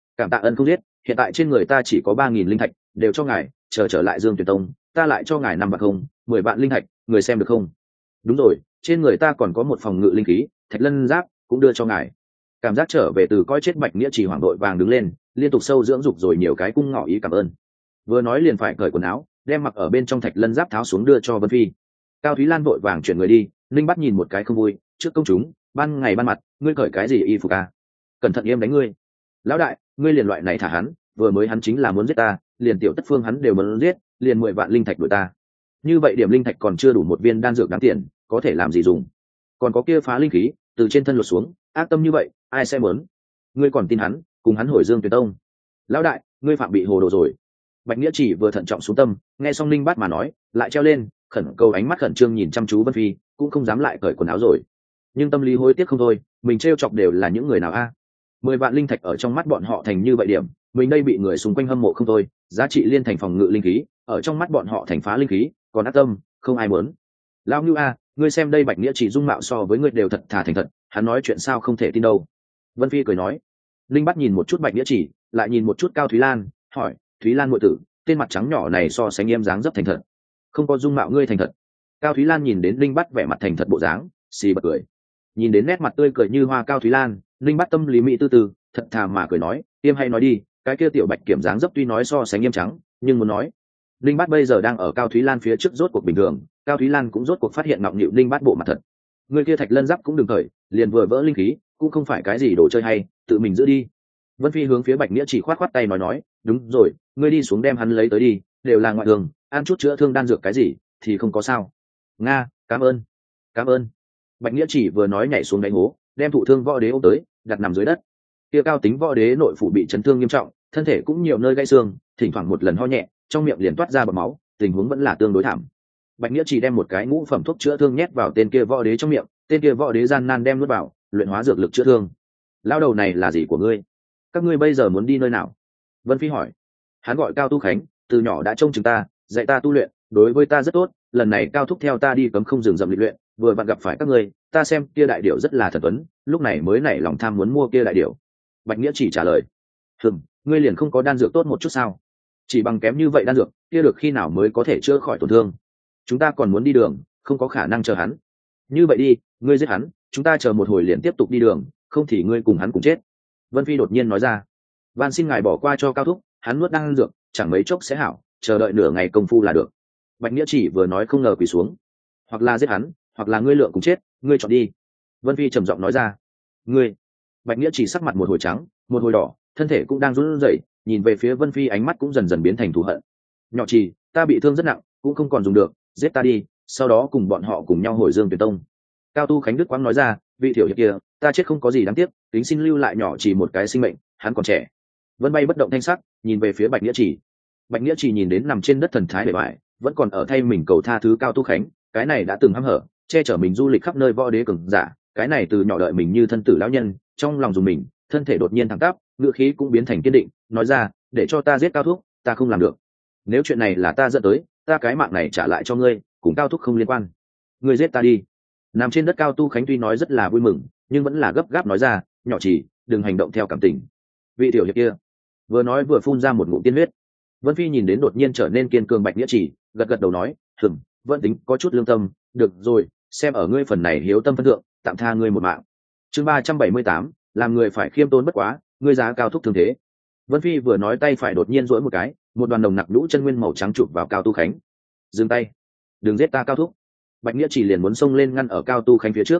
giết, hiện tại trên người ta chỉ có 3.000 linh thạch, đều cho ngài, trở lại Dương Tuyển Tông, ta lại cho ngài 5 vạn không, 10 vạn linh thạch, người xem được không? Đúng rồi, trên người ta còn có một phòng ngự linh khí, Thạch Lân Giáp cũng đưa cho ngài. Cảm giác trở về từ coi chết Bạch Nghĩa Chỉ hoảng đội vàng đứng lên, liên tục sâu dưỡng dục rồi nhiều cái cung ngỏ ý cảm ơn. Vừa nói liền phải cởi quần áo, đem mặc ở bên trong Thạch Lân Giáp tháo xuống đưa cho Vân Phi. Cao Thúy Lan vội vàng chuyển người đi, Linh Bắt nhìn một cái không vui, trước công chúng, ban ngày ban mặt, ngươi cởi cái gì y phục à? Cẩn thận em đánh ngươi. Lão đại, ngươi liền loại này thả hắn, vừa mới hắn chính là muốn giết ta, liền tiểu Tất Phương hắn đều muốn giết, liền 10 vạn linh thạch đuổi ta. Như vậy điểm linh thạch còn chưa đủ một viên đan dược đáng tiền, có thể làm gì dùng? Còn có kia phá linh khí, từ trên thân lột xuống, ác tâm như vậy, ai sẽ muốn? Ngươi còn tin hắn, cùng hắn hồi Dương Tuyển Tông? Lão đại, ngươi phạm bị hồ đồ rồi. Bạch Nghĩa Chỉ vừa thận trọng xuống tâm, nghe xong Linh Bát mà nói, lại treo lên, khẩn cầu ánh mắt khẩn trương nhìn chăm chú Vân Phi, cũng không dám lại cởi quần áo rồi. Nhưng tâm lý hối tiếc không thôi, mình trêu chọc đều là những người nào a? 10 vạn linh thạch ở trong mắt bọn họ thành như vậy điểm, mình đây bị người xung quanh hâm mộ không thôi, giá trị liên thành phòng ngự linh khí, ở trong mắt bọn họ thành phá linh khí, còn ác tâm, không ai muốn. Lão Ngưu a, ngươi xem đây Bạch Nghĩa Chỉ dung mạo so với ngươi đều thật thà thành thật, hắn nói chuyện sao không thể tin đâu. Vân Phi cười nói. Linh Bắt nhìn một chút Bạch Nghĩa Chỉ, lại nhìn một chút Cao Thúy Lan, hỏi: Thúy Lan muội tử, tên mặt trắng nhỏ này so sánh em dáng dấp thành thật, không có dung mạo ngươi thành thật. Cao Thúy Lan nhìn đến Linh Bắt vẻ mặt thành thật bộ dáng, xì bật cười. Nhìn đến nét mặt tươi cười như hoa Cao Thúy Lan, Linh Bắt tâm lý mỹ tư tư, thật thà mà cười nói: Tiêm hay nói đi, cái kia tiểu Bạch Kiểm dáng dấp tuy nói so sánh em trắng, nhưng muốn nói, Linh Bắt bây giờ đang ở Cao Thúy Lan phía trước rốt cuộc bình thường, Cao Thúy Lan cũng rốt cuộc phát hiện ngọng nghịu Linh Bắt bộ mặt thật. Người kia Thạch Lân Giáp cũng đừng khởi, liền vừa vỡ linh khí, cũng không phải cái gì đồ chơi hay, tự mình giữ đi. Vân Phi hướng phía Bạch Nghĩa Chỉ khoát khoát tay nói: đúng rồi, ngươi đi xuống đem hắn lấy tới đi, đều là ngoại thương, ăn chút chữa thương đan dược cái gì thì không có sao. Nga, cảm ơn. Bạch Nghĩa Chỉ vừa nói nhảy xuống đánh hố, đem thụ thương võ đế ôm tới, đặt nằm dưới đất. Kia Cao Tính võ đế nội phủ bị chấn thương nghiêm trọng, thân thể cũng nhiều nơi gãy xương, thỉnh thoảng một lần ho nhẹ, trong miệng liền toát ra bọt máu, tình huống vẫn là tương đối thảm. Bạch Nghĩa Chỉ đem một cái ngũ phẩm thuốc chữa thương nhét vào tên kia võ đế trong miệng, tên kia võ đế gian nan đem nuốt vào, luyện hóa dược lực chữa thương. Lao đầu này là gì của ngươi? Các ngươi bây giờ muốn đi nơi nào? Vân Phi hỏi. Hắn gọi Cao Tu Khánh, từ nhỏ đã trông chừng ta, dạy ta tu luyện, đối với ta rất tốt, lần này Cao thúc theo ta đi cấm không dừng dậm lịch luyện, vừa vặn gặp phải các ngươi, ta xem kia đại điểu rất là thần tuấn, lúc này mới nảy lòng tham muốn mua kia đại điểu. Bạch Nghĩa Chỉ trả lời. Ngươi liền không có đan dược tốt một chút sao? Chỉ bằng kém như vậy đan dược, kia được khi nào mới có thể chữa khỏi tổn thương? Chúng ta còn muốn đi đường, không có khả năng chờ hắn. Như vậy đi, ngươi giết hắn, chúng ta chờ một hồi liền tiếp tục đi đường, không thì ngươi cùng hắn cùng chết. Vân Phi đột nhiên nói ra. Van xin ngài bỏ qua cho Cao thúc, hắn nuốt đan dược, chẳng mấy chốc sẽ hảo, chờ đợi nửa ngày công phu là được. Bạch Nghĩa Chỉ vừa nói không ngờ quỳ xuống. Hoặc là giết hắn, hoặc là ngươi lượng cùng chết, ngươi chọn đi. Vân Phi trầm giọng nói ra. Ngươi. Bạch Nghĩa Chỉ sắc mặt một hồi trắng, một hồi đỏ, thân thể cũng đang run rẩy, nhìn về phía Vân Phi ánh mắt cũng dần dần biến thành thù hận. Nhỏ Chỉ, ta bị thương rất nặng, cũng không còn dùng được, giết ta đi, sau đó cùng bọn họ cùng nhau hồi Dương Tuyển Tông. Cao Tu Khánh Đức quang nói ra, vị tiểu hiệp kia, ta chết không có gì đáng tiếc, tính xin lưu lại Nhỏ Chỉ một cái sinh mệnh, hắn còn trẻ. Vân Bay bất động thanh sắc, nhìn về phía Bạch Nghĩa Chỉ. Bạch Nghĩa Chỉ nhìn đến nằm trên đất thần thái bề bại, vẫn còn ở thay mình cầu tha thứ Cao Tu Khánh, cái này đã từng hăm hở, che chở mình du lịch khắp nơi võ đế cường giả, cái này từ nhỏ đợi mình như thân tử lão nhân, trong lòng dùng mình, thân thể đột nhiên thẳng tắp, ngữ khí cũng biến thành kiên định, nói ra, để cho ta giết Cao thúc, ta không làm được. Nếu chuyện này là ta dẫn tới, ta cái mạng này trả lại cho ngươi, cùng Cao thúc không liên quan. Ngươi giết ta đi. Nằm trên đất Cao Tu Khánh tuy nói rất là vui mừng, nhưng vẫn là gấp gáp nói ra, Nhỏ Chỉ, đừng hành động theo cảm tình. Vị tiểu hiệp kia, vừa nói vừa phun ra một ngụm tiên huyết. Vân Phi nhìn đến đột nhiên trở nên kiên cường Bạch Nghĩa Chỉ, gật gật đầu nói, vẫn tính có chút lương tâm, được rồi, xem ở ngươi phần này hiếu tâm phân thượng, tạm tha ngươi một mạng. Chương 378, làm người phải khiêm tốn bất quá, ngươi giá Cao thúc thương thế. Vân Phi vừa nói tay phải đột nhiên duỗi một cái, một đoàn nồng nặc lũ chân nguyên màu trắng chụp vào Cao Tu Khánh. Dừng tay, đừng giết ta Cao thúc. Bạch Nghĩa Chỉ liền muốn xông lên ngăn ở Cao Tu Khánh phía trước.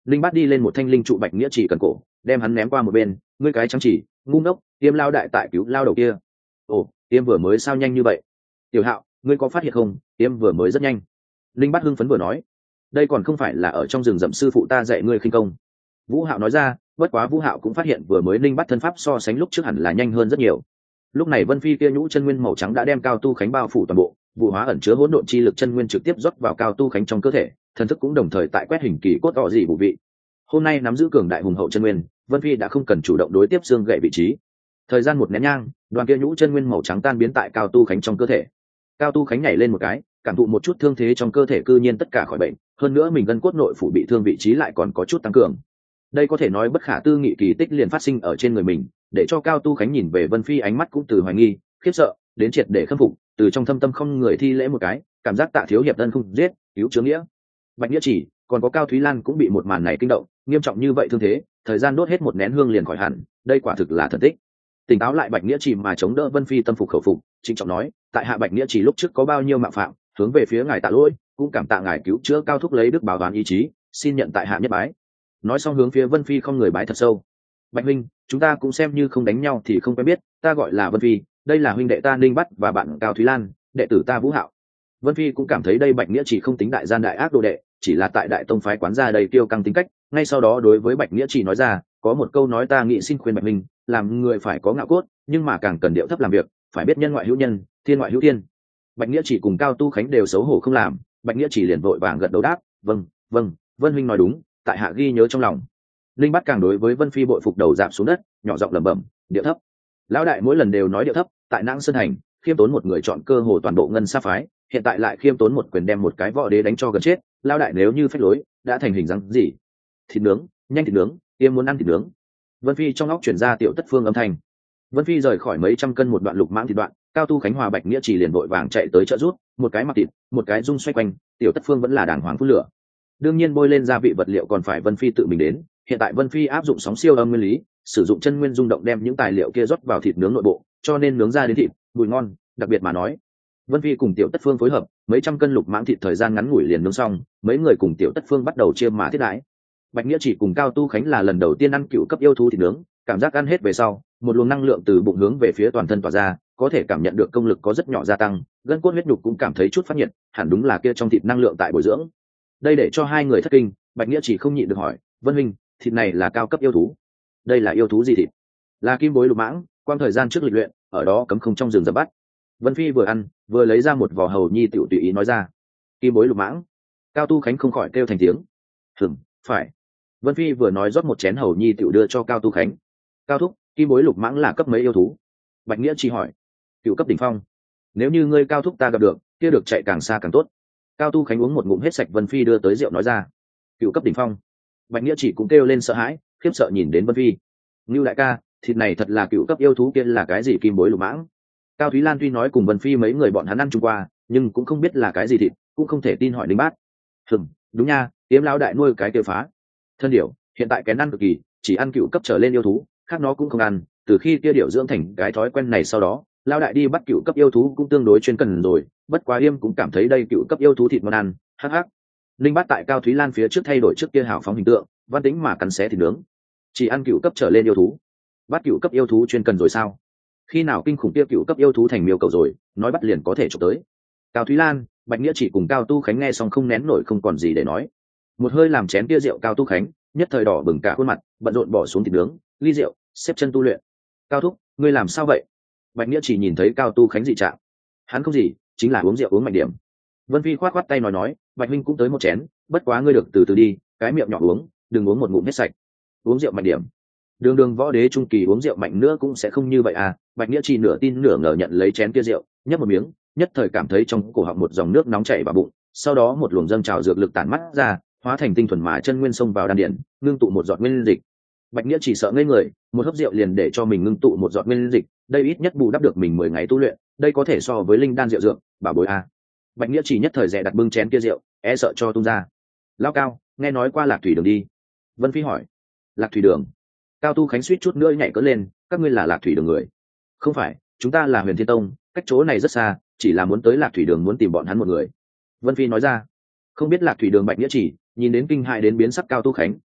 linh bát đi lên một thanh linh trụ bạch nghĩa chỉ cần cổ, đem hắn ném qua một bên. Ngươi cái trắng chỉ ngu ngốc, Tiêm lao đại tại cứu lao đầu kia. Ồ, Tiêm vừa mới sao nhanh như vậy? Tiểu Hạo, ngươi có phát hiện không, Tiêm vừa mới rất nhanh. Linh bát hưng phấn vừa nói, đây còn không phải là ở trong rừng rậm sư phụ ta dạy ngươi khinh công. Vũ Hạo nói ra, bất quá Vũ Hạo cũng phát hiện vừa mới Linh bát thân pháp so sánh lúc trước hẳn là nhanh hơn rất nhiều. Lúc này Vân Phi kia nhũ chân nguyên màu trắng đã đem Cao Tu Khánh bao phủ toàn bộ, vụ hóa ẩn chứa hỗn độn chi lực chân nguyên trực tiếp rót vào Cao Tu Khánh trong cơ thể, thần thức cũng đồng thời tại quét hình kỳ cốt tỏ dị bộ vị. Hôm nay nắm giữ cường đại hùng hậu chân nguyên, Vân Phi đã không cần chủ động đối tiếp xương gậy vị trí. Thời gian một nén nhang, đoàn kia nhũ chân nguyên màu trắng tan biến tại Cao Tu Khánh trong cơ thể. Cao Tu Khánh nhảy lên một cái, cảm thụ một chút thương thế trong cơ thể cư nhiên tất cả khỏi bệnh, hơn nữa mình gân cốt nội phủ bị thương vị trí lại còn có chút tăng cường. Đây có thể nói bất khả tư nghị kỳ tích liền phát sinh ở trên người mình, để cho Cao Tu Khánh nhìn về Vân Phi ánh mắt cũng từ hoài nghi, khiếp sợ, đến triệt để khâm phục, từ trong thâm tâm không người thi lễ một cái, cảm giác Tạ thiếu hiệp thân không giết, cứu chướng nghĩa. Bạch Nghĩa Chỉ, còn có Cao Thúy Lan cũng bị một màn này kinh động, nghiêm trọng như vậy thương thế, thời gian đốt hết một nén hương liền khỏi hẳn, đây quả thực là thần tích. Tỉnh táo lại Bạch Nghĩa Chỉ mà chống đỡ Vân Phi tâm phục khẩu phục, trịnh trọng nói, tại hạ Bạch Nghĩa Chỉ lúc trước có bao nhiêu mạo phạm, hướng về phía ngài tạ lỗi, cũng cảm tạ ngài cứu chữa Cao thúc lấy đức bảo toàn ý chí, xin nhận tại hạ nhất bái. Nói xong hướng phía Vân Phi không người bái thật sâu. Bạch huynh, chúng ta cũng xem như không đánh nhau thì không quen biết, ta gọi là Vân Phi, đây là huynh đệ ta Ninh Bắt và bạn Cao Thúy Lan, đệ tử ta Vũ Hạo. Vân Phi cũng cảm thấy đây Bạch Nghĩa Chỉ không tính đại gian đại ác đồ đệ, chỉ là tại đại tông phái quán gia đầy tiêu căng tính cách, ngay sau đó đối với Bạch Nghĩa Chỉ nói ra, có một câu nói ta nghĩ xin khuyên Bạch huynh, làm người phải có ngạo cốt, nhưng mà càng cần điệu thấp làm việc, phải biết nhân ngoại hữu nhân, thiên ngoại hữu thiên. Bạch Nghĩa Chỉ cùng Cao Tu Khánh đều xấu hổ không làm, Bạch Nghĩa Chỉ liền vội vàng gật đầu đáp, vâng, vâng, Vân huynh nói đúng, tại hạ ghi nhớ trong lòng. Linh Bắt càng đối với Vân Phi bội phục đầu dạp xuống đất, nhỏ giọng lẩm bẩm, điệu thấp. Lão đại mỗi lần đều nói điệu thấp, tại Nãng Sơn Hành, khiêm tốn một người chọn cơ hồ toàn bộ ngân sa phái, hiện tại lại khiêm tốn một quyền đem một cái võ đế đánh cho gần chết. Lão đại nếu như phách lối, đã thành hình dáng gì? Thịt nướng, nhanh thịt nướng, tiêm muốn ăn thịt nướng. Vân Phi trong óc chuyển ra tiểu tất phương âm thanh. Vân Phi rời khỏi mấy trăm cân một đoạn lục mãng thịt đoạn, Cao Tu Khánh Hòa Bạch Nghĩa Chỉ liền vội vàng chạy tới trợ rút, một cái mặc thịt, một cái rung xoay quanh, tiểu tất phương vẫn là đàng hoàng phun lửa. Đương nhiên bôi lên gia vị vật liệu còn phải Vân Phi tự mình đến, hiện tại Vân Phi áp dụng sóng siêu âm nguyên lý, sử dụng chân nguyên rung động đem những tài liệu kia rót vào thịt nướng nội bộ, cho nên nướng ra đến thịt mùi ngon. Đặc biệt mà nói, Vân Phi cùng Tiểu Tất Phương phối hợp, mấy trăm cân lục mãng thịt thời gian ngắn ngủi liền nướng xong, mấy người cùng Tiểu Tất Phương bắt đầu chia mà thiết đãi. Bạch Nghĩa Chỉ cùng Cao Tu Khánh là lần đầu tiên ăn cựu cấp yêu thú thịt nướng, cảm giác ăn hết về sau, một luồng năng lượng từ bụng hướng về phía toàn thân tỏa ra, có thể cảm nhận được công lực có rất nhỏ gia tăng, gân cốt huyết nhục cũng cảm thấy chút phát nhiệt, hẳn đúng là kia trong thịt năng lượng tại bồi dưỡng. Đây để cho hai người thất kinh, Bạch Nghĩa Chỉ không nhịn được hỏi, Vân huynh, thịt này là cao cấp yêu thú, đây là yêu thú gì thịt? Là kim bối lục mãng, quang thời gian trước lịch luyện, ở đó cấm không trong rừng rậm bắt. Vân Phi vừa ăn vừa lấy ra một vò hầu nhi tiểu tùy ý nói ra, kim bối lục mãng. Cao Tu Khánh không khỏi kêu thành tiếng. Phải. Vân Phi vừa nói rót một chén hầu nhi tiểu đưa cho Cao Tu Khánh. Cao thúc, kim bối lục mãng là cấp mấy yêu thú? Bạch Nghĩa Chỉ hỏi. Cựu cấp đỉnh phong. Nếu như ngươi Cao thúc ta gặp được, kia được chạy càng xa càng tốt. Cao Tu Khánh uống một ngụm hết sạch Vân Phi đưa tới rượu nói ra. Cựu cấp đỉnh phong. Bạch Nghĩa Chỉ cũng kêu lên sợ hãi, khiếp sợ nhìn đến Vân Phi. Ngưu đại ca, thịt này thật là cựu cấp yêu thú kia là cái gì kim bối lục mãng? Cao Thúy Lan tuy nói cùng Vân Phi mấy người bọn hắn ăn chung qua, nhưng cũng không biết là cái gì thịt, cũng không thể tin hỏi Đinh Bát. Đúng nha, Tiếm lão đại nuôi cái tiêu phá. Thân điểu, hiện tại cái ăn cực kỳ, chỉ ăn cựu cấp trở lên yêu thú, khác nó cũng không ăn. Từ khi kia điểu dưỡng thành cái thói quen này sau đó, lão đại đi bắt cựu cấp yêu thú cũng tương đối chuyên cần rồi. Bất quá Yêm cũng cảm thấy đây cựu cấp yêu thú thịt ngon ăn. Hắc hắc. Linh Bát tại Cao Thúy Lan phía trước thay đổi trước kia hào phóng hình tượng, văn tính mà cắn xé thịt nướng. Chỉ ăn cựu cấp trở lên yêu thú, bắt cựu cấp yêu thú chuyên cần rồi sao? Khi nào kinh khủng kia cựu cấp yêu thú thành miêu cầu rồi, nói bắt liền có thể chụp tới. Cao Thúy Lan, Bạch Nghĩa Chỉ cùng Cao Tu Khánh nghe xong không nén nổi không còn gì để nói. Một hơi làm chén kia rượu Cao Tu Khánh nhất thời đỏ bừng cả khuôn mặt, bận rộn bỏ xuống thịt nướng, ly rượu, xếp chân tu luyện. Cao thúc, ngươi làm sao vậy? Bạch Nghĩa Chỉ nhìn thấy Cao Tu Khánh dị trạng, hắn không gì, chính là uống rượu uống mạnh điểm. Vân Phi khoát khoát tay nói, Bạch huynh cũng tới một chén, bất quá ngươi được từ từ đi, cái miệng nhỏ uống, đừng uống một ngụm hết sạch. Uống rượu mạnh điểm. Đường võ đế trung kỳ uống rượu mạnh nữa cũng sẽ không như vậy à? Bạch Nghĩa Chỉ nửa tin nửa ngờ nhận lấy chén kia rượu, nhấp một miếng, nhất thời cảm thấy trong cổ họng một dòng nước nóng chảy vào bụng, sau đó một luồng dâng trào dược lực tản mắt ra, hóa thành tinh thuần mà chân nguyên xông vào đan điển, ngưng tụ một giọt nguyên dịch. Bạch Nghĩa Chỉ sợ ngây người, một hớp rượu liền để cho mình ngưng tụ một giọt nguyên dịch, đây ít nhất bù đắp được mình 10 ngày tu luyện, đây có thể so với linh đan rượu dược, bảo bối a. Bạch Nghĩa Chỉ nhất thời dè đặt bưng chén kia rượu, e sợ cho tung ra. Lao Cao, nghe nói qua Lạc Thủy Đường đi. Vân Phi hỏi. Lạc Thủy Đường? Cao Tu Khánh suýt chút nữa nhảy cất lên, các ngươi là Lạc Thủy Đường người? Không phải, chúng ta là Huyền Thiên Tông, cách chỗ này rất xa, chỉ là muốn tới Lạc Thủy Đường muốn tìm bọn hắn một người. Vân Phi nói ra. Không biết Lạc Thủy Đường Bạch Nghĩa Chỉ nhìn đến kinh hại đến biến sắc Cao Tu Khánh,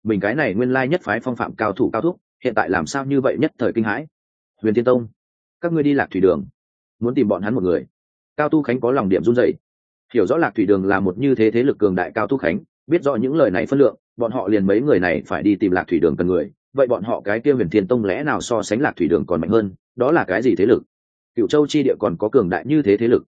mình cái này nguyên lai nhất phái phong phạm cao thủ cao thúc hiện tại làm sao như vậy nhất thời kinh hãi. Huyền Thiên Tông, các ngươi đi Lạc Thủy Đường, muốn tìm bọn hắn một người. Cao Tu Khánh có lòng điểm run rẩy, hiểu rõ Lạc Thủy Đường là một như thế thế lực cường đại. Cao Tu Khánh biết rõ những lời này phân lượng, bọn họ liền mấy người này phải đi tìm Lạc Thủy Đường cần người, vậy bọn họ cái kia Huyền Thiên Tông lẽ nào so sánh Lạc Thủy Đường còn mạnh hơn? Đó là cái gì thế lực? Cựu Châu chi địa còn có cường đại như thế thế lực?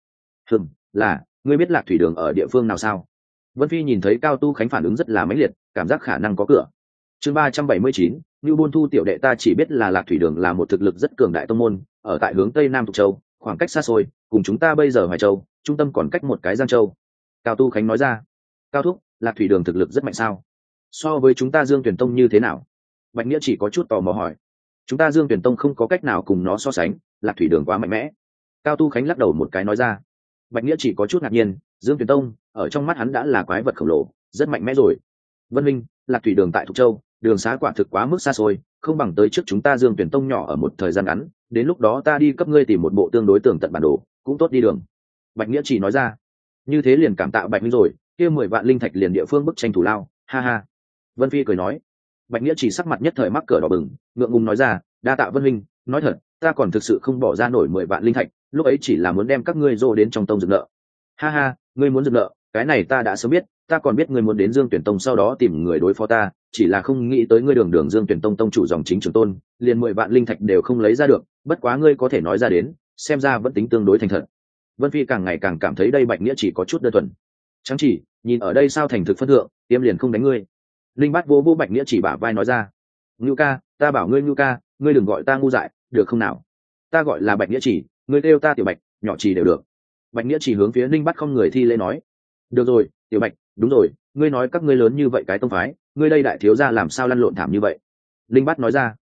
Là, ngươi biết Lạc Thủy Đường ở địa phương nào sao? Vân Phi nhìn thấy Cao Tu Khánh phản ứng rất là mãnh liệt, cảm giác khả năng có cửa. Chương 379, Như Buôn Thu tiểu đệ ta chỉ biết là Lạc Thủy Đường là một thực lực rất cường đại tông môn, ở tại hướng tây nam Tục Châu, khoảng cách xa xôi, cùng chúng ta bây giờ Hoài Châu, trung tâm còn cách một cái Giang Châu. Cao Tu Khánh nói ra. Cao thúc, Lạc Thủy Đường thực lực rất mạnh sao? So với chúng ta Dương Tuyển Tông như thế nào? Bạch Nghĩa chỉ có chút tò mò hỏi. Chúng ta Dương Tuyển Tông không có cách nào cùng nó so sánh, Lạc Thủy Đường quá mạnh mẽ. Cao Tu Khánh lắc đầu một cái nói ra. Bạch Nghĩa chỉ có chút ngạc nhiên, Dương Tuyển Tông ở trong mắt hắn đã là quái vật khổng lồ, rất mạnh mẽ rồi. Vân Minh, Lạc Thủy Đường tại Thục Châu, đường xá quả thực quá mức xa xôi, không bằng tới trước chúng ta Dương Tuyển Tông nhỏ ở một thời gian ngắn, đến lúc đó ta đi cấp ngươi tìm một bộ tương đối tường tận bản đồ, cũng tốt đi đường. Bạch Nghĩa chỉ nói ra. Như thế liền cảm tạ Bạch Minh rồi, kia 10 vạn linh thạch liền địa phương bức tranh thủ lao, ha ha. Vân Phi cười nói. Bạch Nghĩa chỉ sắc mặt nhất thời mắc cỡ đỏ bừng, ngượng ngùng nói ra, đa tạ Vân Minh, nói thật, ta còn thực sự không bỏ ra nổi 10 vạn linh thạch, lúc ấy chỉ là muốn đem các ngươi dô đến trong tông dựng nợ. Ha ha, ngươi muốn dựng nợ, cái này ta đã sớm biết, ta còn biết ngươi muốn đến Dương Tuyển Tông sau đó tìm người đối phó ta, chỉ là không nghĩ tới ngươi đường Dương Tuyển Tông tông chủ dòng chính trưởng tôn, liền 10 vạn linh thạch đều không lấy ra được, bất quá ngươi có thể nói ra đến, xem ra vẫn tính tương đối thành thật. Vân Phi càng ngày càng cảm thấy đây Bạch Nghĩa chỉ có chút đơn thuần. Chẳng chỉ, nhìn ở đây sao thành thực phân thượng, tiêm liền không đánh ngươi. Linh Bát vô Bạch Nghĩa chỉ bả vai nói ra. Ngưu ca, ta bảo ngươi Ngưu ca, ngươi đừng gọi ta ngu dại, được không nào? Ta gọi là Bạch Nghĩa chỉ, ngươi kêu ta Tiểu Bạch, nhỏ chỉ đều được. Bạch Nghĩa chỉ hướng phía Linh Bát không người thi lễ nói. Được rồi, Tiểu Bạch, đúng rồi, ngươi nói các ngươi lớn như vậy cái tông phái, ngươi đây đại thiếu gia làm sao lăn lộn thảm như vậy? Linh Bát nói ra.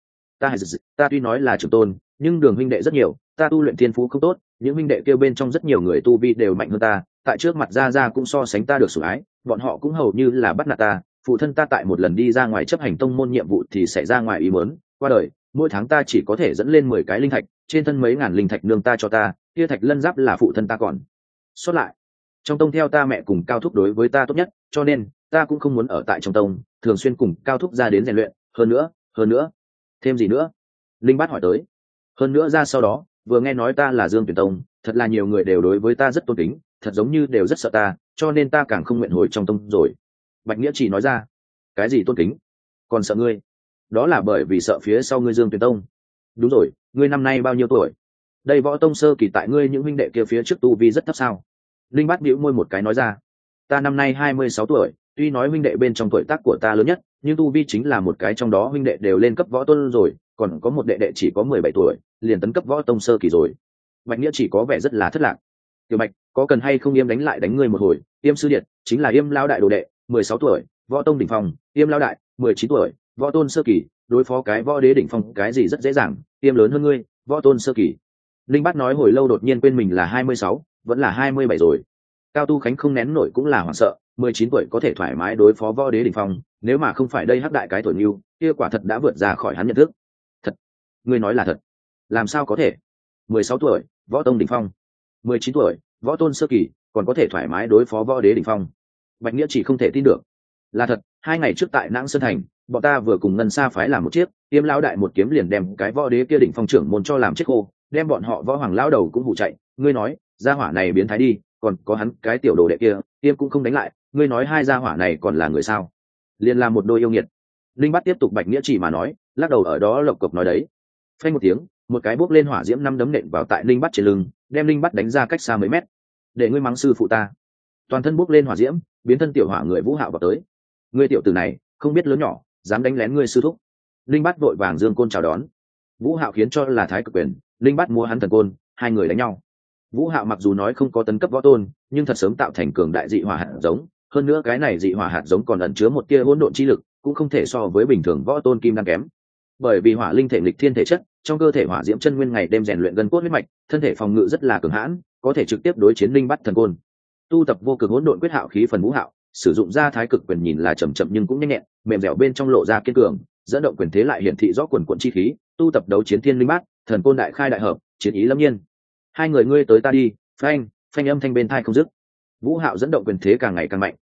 Ta tuy nói là trưởng tôn, nhưng đường huynh đệ rất nhiều, ta tu luyện thiên phú không tốt, những huynh đệ kêu bên trong rất nhiều người tu vi đều mạnh hơn ta, tại trước mặt ra cũng so sánh ta được sủng ái, bọn họ cũng hầu như là bắt nạt ta. Phụ thân ta tại một lần đi ra ngoài chấp hành tông môn nhiệm vụ thì xảy ra ngoài ý muốn, qua đời, mỗi tháng ta chỉ có thể dẫn lên 10 cái linh thạch, trên thân mấy ngàn linh thạch nương ta cho ta, kia thạch lân giáp là phụ thân ta còn sót lại. Trong tông theo ta mẹ cùng Cao thúc đối với ta tốt nhất, cho nên ta cũng không muốn ở tại trong tông, thường xuyên cùng Cao thúc ra đến rèn luyện, hơn nữa, thêm gì nữa? Linh Bát hỏi tới. Hơn nữa ra sau đó, vừa nghe nói ta là Dương Tuyển Tông, thật là nhiều người đều đối với ta rất tôn kính, thật giống như đều rất sợ ta, cho nên ta càng không nguyện hồi trong tông rồi. Bạch Nghĩa chỉ nói ra. Cái gì tôn kính? Còn sợ ngươi? Đó là bởi vì sợ phía sau ngươi Dương Tuyển Tông. Đúng rồi, ngươi năm nay bao nhiêu tuổi? Đây võ tông sơ kỳ tại ngươi những huynh đệ kia phía trước tu vi rất thấp sao? Linh Bát bĩu môi một cái nói ra. Ta năm nay 26 tuổi, tuy nói huynh đệ bên trong tuổi tác của ta lớn nhất, nhưng tu vi chính là một cái trong đó huynh đệ đều lên cấp võ tôn rồi, còn có một đệ đệ chỉ có 17 tuổi, liền tấn cấp võ tông sơ kỳ rồi. Bạch Nghĩa chỉ có vẻ rất là thất lạc. Tiểu Bạch, có cần hay không Yêm đánh lại đánh ngươi một hồi? Yêm sư điện chính là Yêm lão đại đồ đệ, 16 tuổi, võ tông đỉnh phong, Yêm lão đại, 19 tuổi, võ tôn sơ kỳ, đối phó cái võ đế đỉnh phong cái gì rất dễ dàng, Yêm lớn hơn ngươi, võ tôn sơ kỳ. Linh Bát nói hồi lâu đột nhiên quên mình là 26, vẫn là 27 rồi. Cao Tu Khánh không nén nổi cũng là hoảng sợ, 19 tuổi có thể thoải mái đối phó võ đế đỉnh phong, nếu mà không phải đây hắc đại cái tuổi nưu, kia quả thật đã vượt ra khỏi hắn nhận thức. Thật, ngươi nói là thật? Làm sao có thể? 16 tuổi, võ tông đỉnh phong, 19 tuổi, võ tôn sơ kỳ, còn có thể thoải mái đối phó võ đế đỉnh phong. Bạch Nghĩa chỉ không thể tin được. Là thật, 2 ngày trước tại Nãng Sơn thành, bọn ta vừa cùng Ngân Sa phái làm một chiếc, Tiêm lão đại một kiếm liền đem cái võ đế kia đỉnh phong trưởng môn cho làm chết khô, đem bọn họ võ hoàng lão đầu cũng hù chạy. Ngươi nói, gia hỏa này biến thái đi, còn có hắn cái tiểu đồ đệ kia, Tiêm cũng không đánh lại, ngươi nói hai gia hỏa này còn là người sao? Liền là một đôi yêu nghiệt. Linh Bát tiếp tục Bạch Nghĩa chỉ mà nói, lắc đầu ở đó lộc cộc nói đấy. Phanh một tiếng, một cái bốc lên hỏa diễm năm đấm nện vào tại Linh Bát trên lưng, đem Linh Bát đánh ra cách xa mấy mét. Để ngươi mắng sư phụ ta. Toàn thân bốc lên hỏa diễm, biến thân tiểu hỏa người Vũ Hạo vào tới. Ngươi tiểu tử này, không biết lớn nhỏ, dám đánh lén ngươi sư thúc. Linh Bát vội vàng dương côn chào đón. Vũ Hạo khiến cho là thái cực quyền, Linh Bát mua hắn thần côn, hai người đánh nhau. Vũ Hạo mặc dù nói không có tấn cấp võ tôn, nhưng thật sớm tạo thành cường đại dị hỏa hạt giống, hơn nữa cái này dị hỏa hạt giống còn ẩn chứa một tia hỗn độn chi lực, cũng không thể so với bình thường võ tôn kim đan kém. Bởi vì hỏa linh thể nghịch thiên thể chất, trong cơ thể hỏa diễm chân nguyên ngày đêm rèn luyện gân cốt huyết mạch, thân thể phòng ngự rất là cường hãn, có thể trực tiếp đối chiến Linh Bát thần côn. Tu tập vô cực hỗn độn quyết hạo khí phần Vũ Hạo, sử dụng ra thái cực quyền nhìn là chậm chậm nhưng cũng nhanh nhẹn, mềm dẻo bên trong lộ ra kiên cường, dẫn động quyền thế lại hiển thị rõ quần quần chi khí, tu tập đấu chiến thiên Linh Bát, thần côn đại khai đại hợp, chiến ý lâm nhiên. Hai người ngươi tới ta đi, phanh, phanh âm thanh bên tai không dứt. Vũ Hạo dẫn động quyền thế càng ngày càng mạnh,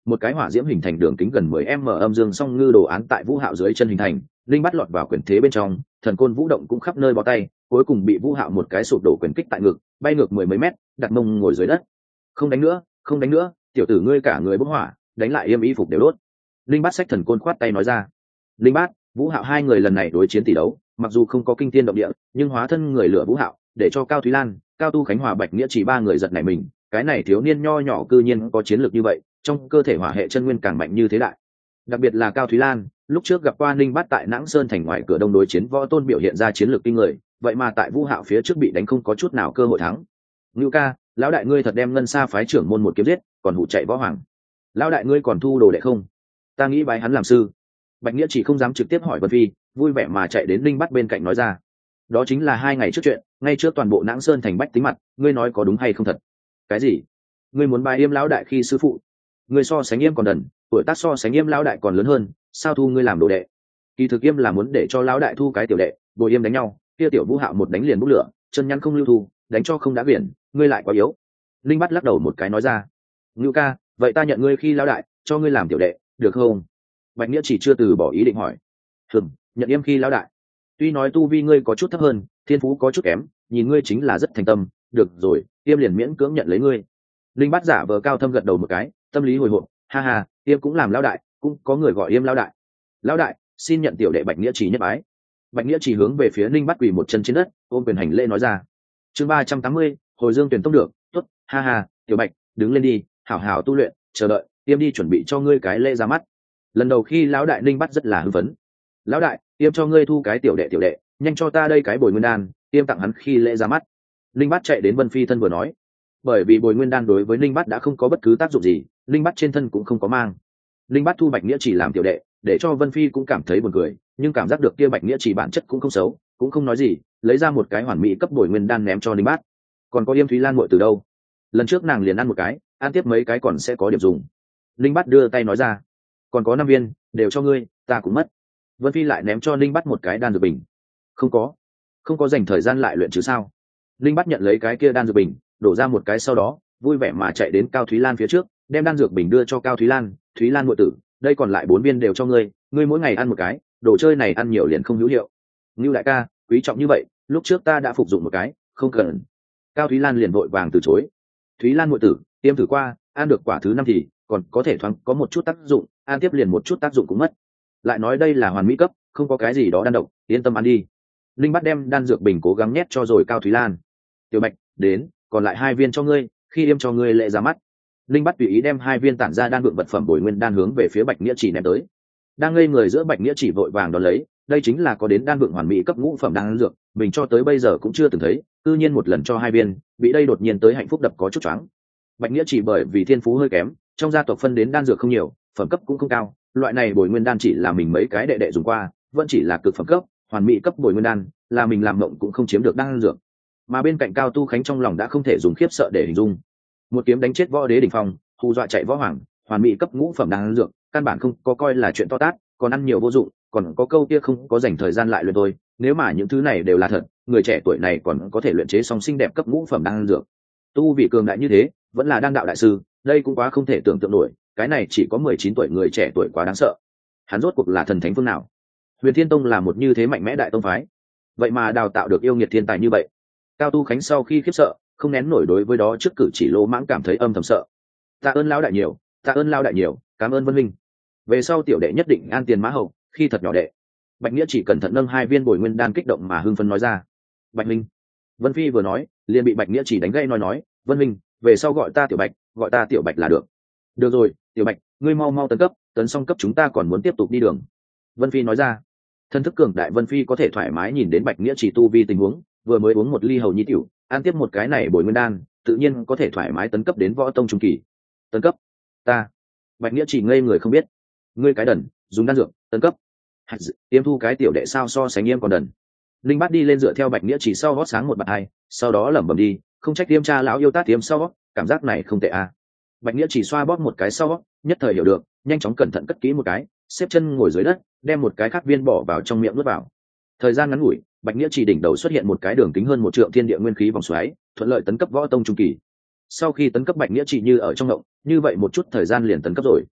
một cái hỏa diễm hình thành đường kính gần 10 m âm dương song ngư đồ án tại Vũ Hạo dưới chân hình thành, linh bắt lọt vào quyền thế bên trong, thần côn vũ động cũng khắp nơi bó tay, cuối cùng bị Vũ Hạo một cái sụp đổ quyền kích tại ngực, bay ngược 10 mấy mét, đặt mông ngồi dưới đất. Không đánh nữa, không đánh nữa, tiểu tử ngươi cả người bốc hỏa, đánh lại yêm y phục đều đốt. Linh bát xách thần côn khoát tay nói ra. Linh bát, Vũ Hạo hai người lần này đối chiến tỷ đấu, mặc dù không có kinh thiên động địa, nhưng hóa thân người lửa Vũ Hạo, để cho Cao Thúy Lan, Cao Tu Khánh Hòa, Bạch Nghĩa chỉ ba người giật nảy mình, cái này thiếu niên nho nhỏ cư nhiên có chiến lược như vậy, trong cơ thể hỏa hệ chân nguyên càng mạnh như thế đại. Đặc biệt là Cao Thúy Lan, lúc trước gặp qua Linh bát tại Nãng Sơn thành ngoài cửa đông đối chiến võ tôn biểu hiện ra chiến lược kinh người, vậy mà tại Vũ Hạo phía trước bị đánh không có chút nào cơ hội thắng. Ngưu ca, lão đại ngươi thật đem Ngân Sa phái trưởng môn một kiếm giết, còn hụ chạy võ hoàng. Lão đại ngươi còn thu đồ đệ không? Ta nghĩ bái hắn làm sư. Bạch Nghĩa chỉ không dám trực tiếp hỏi Vân Phi, vui vẻ mà chạy đến Linh bát bên cạnh nói ra. Đó chính là 2 ngày trước chuyện, ngay trước toàn bộ Nãng Sơn thành bách tính mặt, ngươi nói có đúng hay không thật? Cái gì? Ngươi muốn bái Yêm lão đại khi sư phụ? Ngươi so sánh Yêm còn đần, tuổi tác so sánh Yêm lão đại còn lớn hơn, sao thu ngươi làm đồ đệ? Kỳ thực Yêm là muốn để cho lão đại thu cái tiểu đệ, bồi Yêm đánh nhau, kia tiểu Vũ Hạo một đánh liền bốc lửa, chân nhăn không lưu thu, đánh cho không đã biển, ngươi lại quá yếu. Linh bát lắc đầu một cái nói ra. Ngưu ca, vậy ta nhận ngươi khi lão đại, cho ngươi làm tiểu đệ, được không? Bạch Nghĩa chỉ chưa từ bỏ ý định hỏi. Nhận Yêm khi lão đại. Tuy nói tu vi ngươi có chút thấp hơn, thiên phú có chút kém, nhìn ngươi chính là rất thành tâm, được rồi, Yêm liền miễn cưỡng nhận lấy ngươi. Linh bát giả vờ cao thâm gật đầu một cái, tâm lý hồi hộp, ha ha, Yêm cũng làm lão đại, cũng có người gọi Yêm lão đại. Lão đại, xin nhận tiểu đệ Bạch Nghĩa chỉ nhất bái. Bạch Nghĩa chỉ hướng về phía Linh bát quỳ một chân trên đất, ôm quyền hành lễ nói ra. Chương 380, hồi dương tuyển tông được, tốt, ha ha, tiểu Bạch, đứng lên đi, hảo hảo tu luyện, chờ đợi, Yêm đi chuẩn bị cho ngươi cái lễ ra mắt. Lần đầu khi lão đại Linh bát rất là hưng phấn. Lão đại, Yêm cho ngươi thu cái tiểu đệ, nhanh cho ta đây cái bồi nguyên đan, Yêm tặng hắn khi lễ ra mắt. Linh bát chạy đến Vân Phi thân vừa nói. Bởi vì bồi nguyên đan đối với Linh bát đã không có bất cứ tác dụng gì, Linh bát trên thân cũng không có mang. Linh bát thu Bạch Nghĩa chỉ làm tiểu đệ, để cho Vân Phi cũng cảm thấy buồn cười, nhưng cảm giác được kia Bạch Nghĩa chỉ bản chất cũng không xấu, cũng không nói gì, lấy ra một cái hoàn mỹ cấp bồi nguyên đan ném cho Linh bát. Còn có Yêm Thúy Lan muội từ đâu? Lần trước nàng liền ăn một cái, ăn tiếp mấy cái còn sẽ có điểm dùng. Linh bát đưa tay nói ra. Còn có 5 viên, đều cho ngươi, ta cũng mất. Vân Phi lại ném cho Linh bát một cái đan dược bình. Không có dành thời gian lại luyện chứ sao? Linh bát nhận lấy cái kia đan dược bình, đổ ra một cái sau đó, vui vẻ mà chạy đến Cao Thúy Lan phía trước, đem đan dược bình đưa cho Cao Thúy Lan muội tử, đây còn lại 4 viên đều cho ngươi, ngươi mỗi ngày ăn một cái, đồ chơi này ăn nhiều liền không hữu hiệu. Ngưu đại ca, quý trọng như vậy, lúc trước ta đã phục dụng một cái, không cần. Cao Thúy Lan liền vội vàng từ chối. Thúy Lan muội tử, tiêm thử qua, ăn được quả thứ 5 thì còn có thể thoáng có một chút tác dụng, ăn tiếp liền một chút tác dụng cũng mất. Lại nói đây là hoàn mỹ cấp, không có cái gì đó đan độc, yên tâm ăn đi. Linh bắt đem đan dược bình cố gắng nhét cho rồi Cao Thúy Lan. Tiểu Bạch, đến, còn lại 2 viên cho ngươi, khi Yêm cho ngươi lệ ra mắt. Linh bắt tùy ý đem 2 viên tản ra đan vượng vật phẩm bồi nguyên đan hướng về phía Bạch Nghĩa chỉ ném tới. Đang ngây người giữa Bạch Nghĩa chỉ vội vàng đón lấy, đây chính là có đến đan vượng hoàn mỹ cấp ngũ phẩm đan dược, mình cho tới bây giờ cũng chưa từng thấy, tự nhiên một lần cho 2 viên, bị đây đột nhiên tới hạnh phúc đập có chút choáng. Bạch Nghĩa chỉ bởi vì thiên phú hơi kém, trong gia tộc phân đến đan dược không nhiều, phẩm cấp cũng không cao, loại này bồi nguyên đan chỉ là mình mấy cái đệ dùng qua, vẫn chỉ là cực phẩm cấp, hoàn mỹ cấp bồi nguyên đan, là mình làm mộng cũng không chiếm được đan dược. Mà bên cạnh Cao Tu Khánh trong lòng đã không thể dùng khiếp sợ để hình dung. Một kiếm đánh chết võ đế đỉnh phong, hù dọa chạy võ hoàng, hoàn mỹ cấp ngũ phẩm đan dược, căn bản không có coi là chuyện to tát, còn ăn nhiều vô dụng, còn có câu kia không có dành thời gian lại luyện thôi, nếu mà những thứ này đều là thật, người trẻ tuổi này còn có thể luyện chế song xinh đẹp cấp ngũ phẩm đan dược. Tu vị cường đại như thế, vẫn là đan đạo đại sư, đây cũng quá không thể tưởng tượng nổi, cái này chỉ có 19 tuổi người trẻ tuổi quá đáng sợ. Hắn rốt cuộc là thần thánh phương nào? Huyền Thiên Tông là một như thế mạnh mẽ đại tông phái, vậy mà đào tạo được yêu nghiệt thiên tài như vậy. Cao Tu Khánh sau khi khiếp sợ, không nén nổi đối với đó trước cử chỉ lỗ mãng cảm thấy âm thầm sợ. Tạ ơn lão đại nhiều, cảm ơn Vân Minh. Về sau tiểu đệ nhất định an tiền mã hậu, khi thật nhỏ đệ. Bạch Nghĩa chỉ cẩn thận nâng 2 viên bồi nguyên đan kích động mà hưng phấn nói ra. Bạch Minh. Vân Phi vừa nói, liền bị Bạch Nghĩa chỉ đánh gây nói, Vân Minh, về sau gọi ta tiểu Bạch là được. Được rồi, tiểu Bạch, ngươi mau tấn cấp, tấn xong cấp chúng ta còn muốn tiếp tục đi đường. Vân Phi nói ra. Thân thức cường đại Vân Phi có thể thoải mái nhìn đến Bạch Nghĩa chỉ tu vi tình huống, vừa mới uống một ly hầu nhi tiểu, ăn tiếp một cái này bồi nguyên đan, tự nhiên có thể thoải mái tấn cấp đến võ tông trung kỳ. Tấn cấp? Ta? Bạch Nghĩa chỉ ngây người không biết. Ngươi cái đần, dùng đan dược, tấn cấp. Tiêm thu cái tiểu đệ sao so sánh Yêm còn đần. Linh bắt đi lên dựa theo Bạch Nghĩa chỉ sau hót sáng một bạt hai, sau đó lẩm bẩm đi, không trách Tiêm cha lão yêu tát Tiêm sau, cảm giác này không tệ à. Bạch Nghĩa chỉ xoa bóp một cái sau, nhất thời hiểu được, nhanh chóng cẩn thận cất kỹ một cái, xếp chân ngồi dưới đất, đem một cái khác viên bỏ vào trong miệng nuốt vào. Thời gian ngắn ngủi, Bạch Nghĩa chỉ đỉnh đầu xuất hiện một cái đường kính hơn 1 trượng thiên địa nguyên khí vòng xoáy, thuận lợi tấn cấp võ tông trung kỳ. Sau khi tấn cấp Bạch Nghĩa chỉ như ở trong động, như vậy một chút thời gian liền tấn cấp rồi.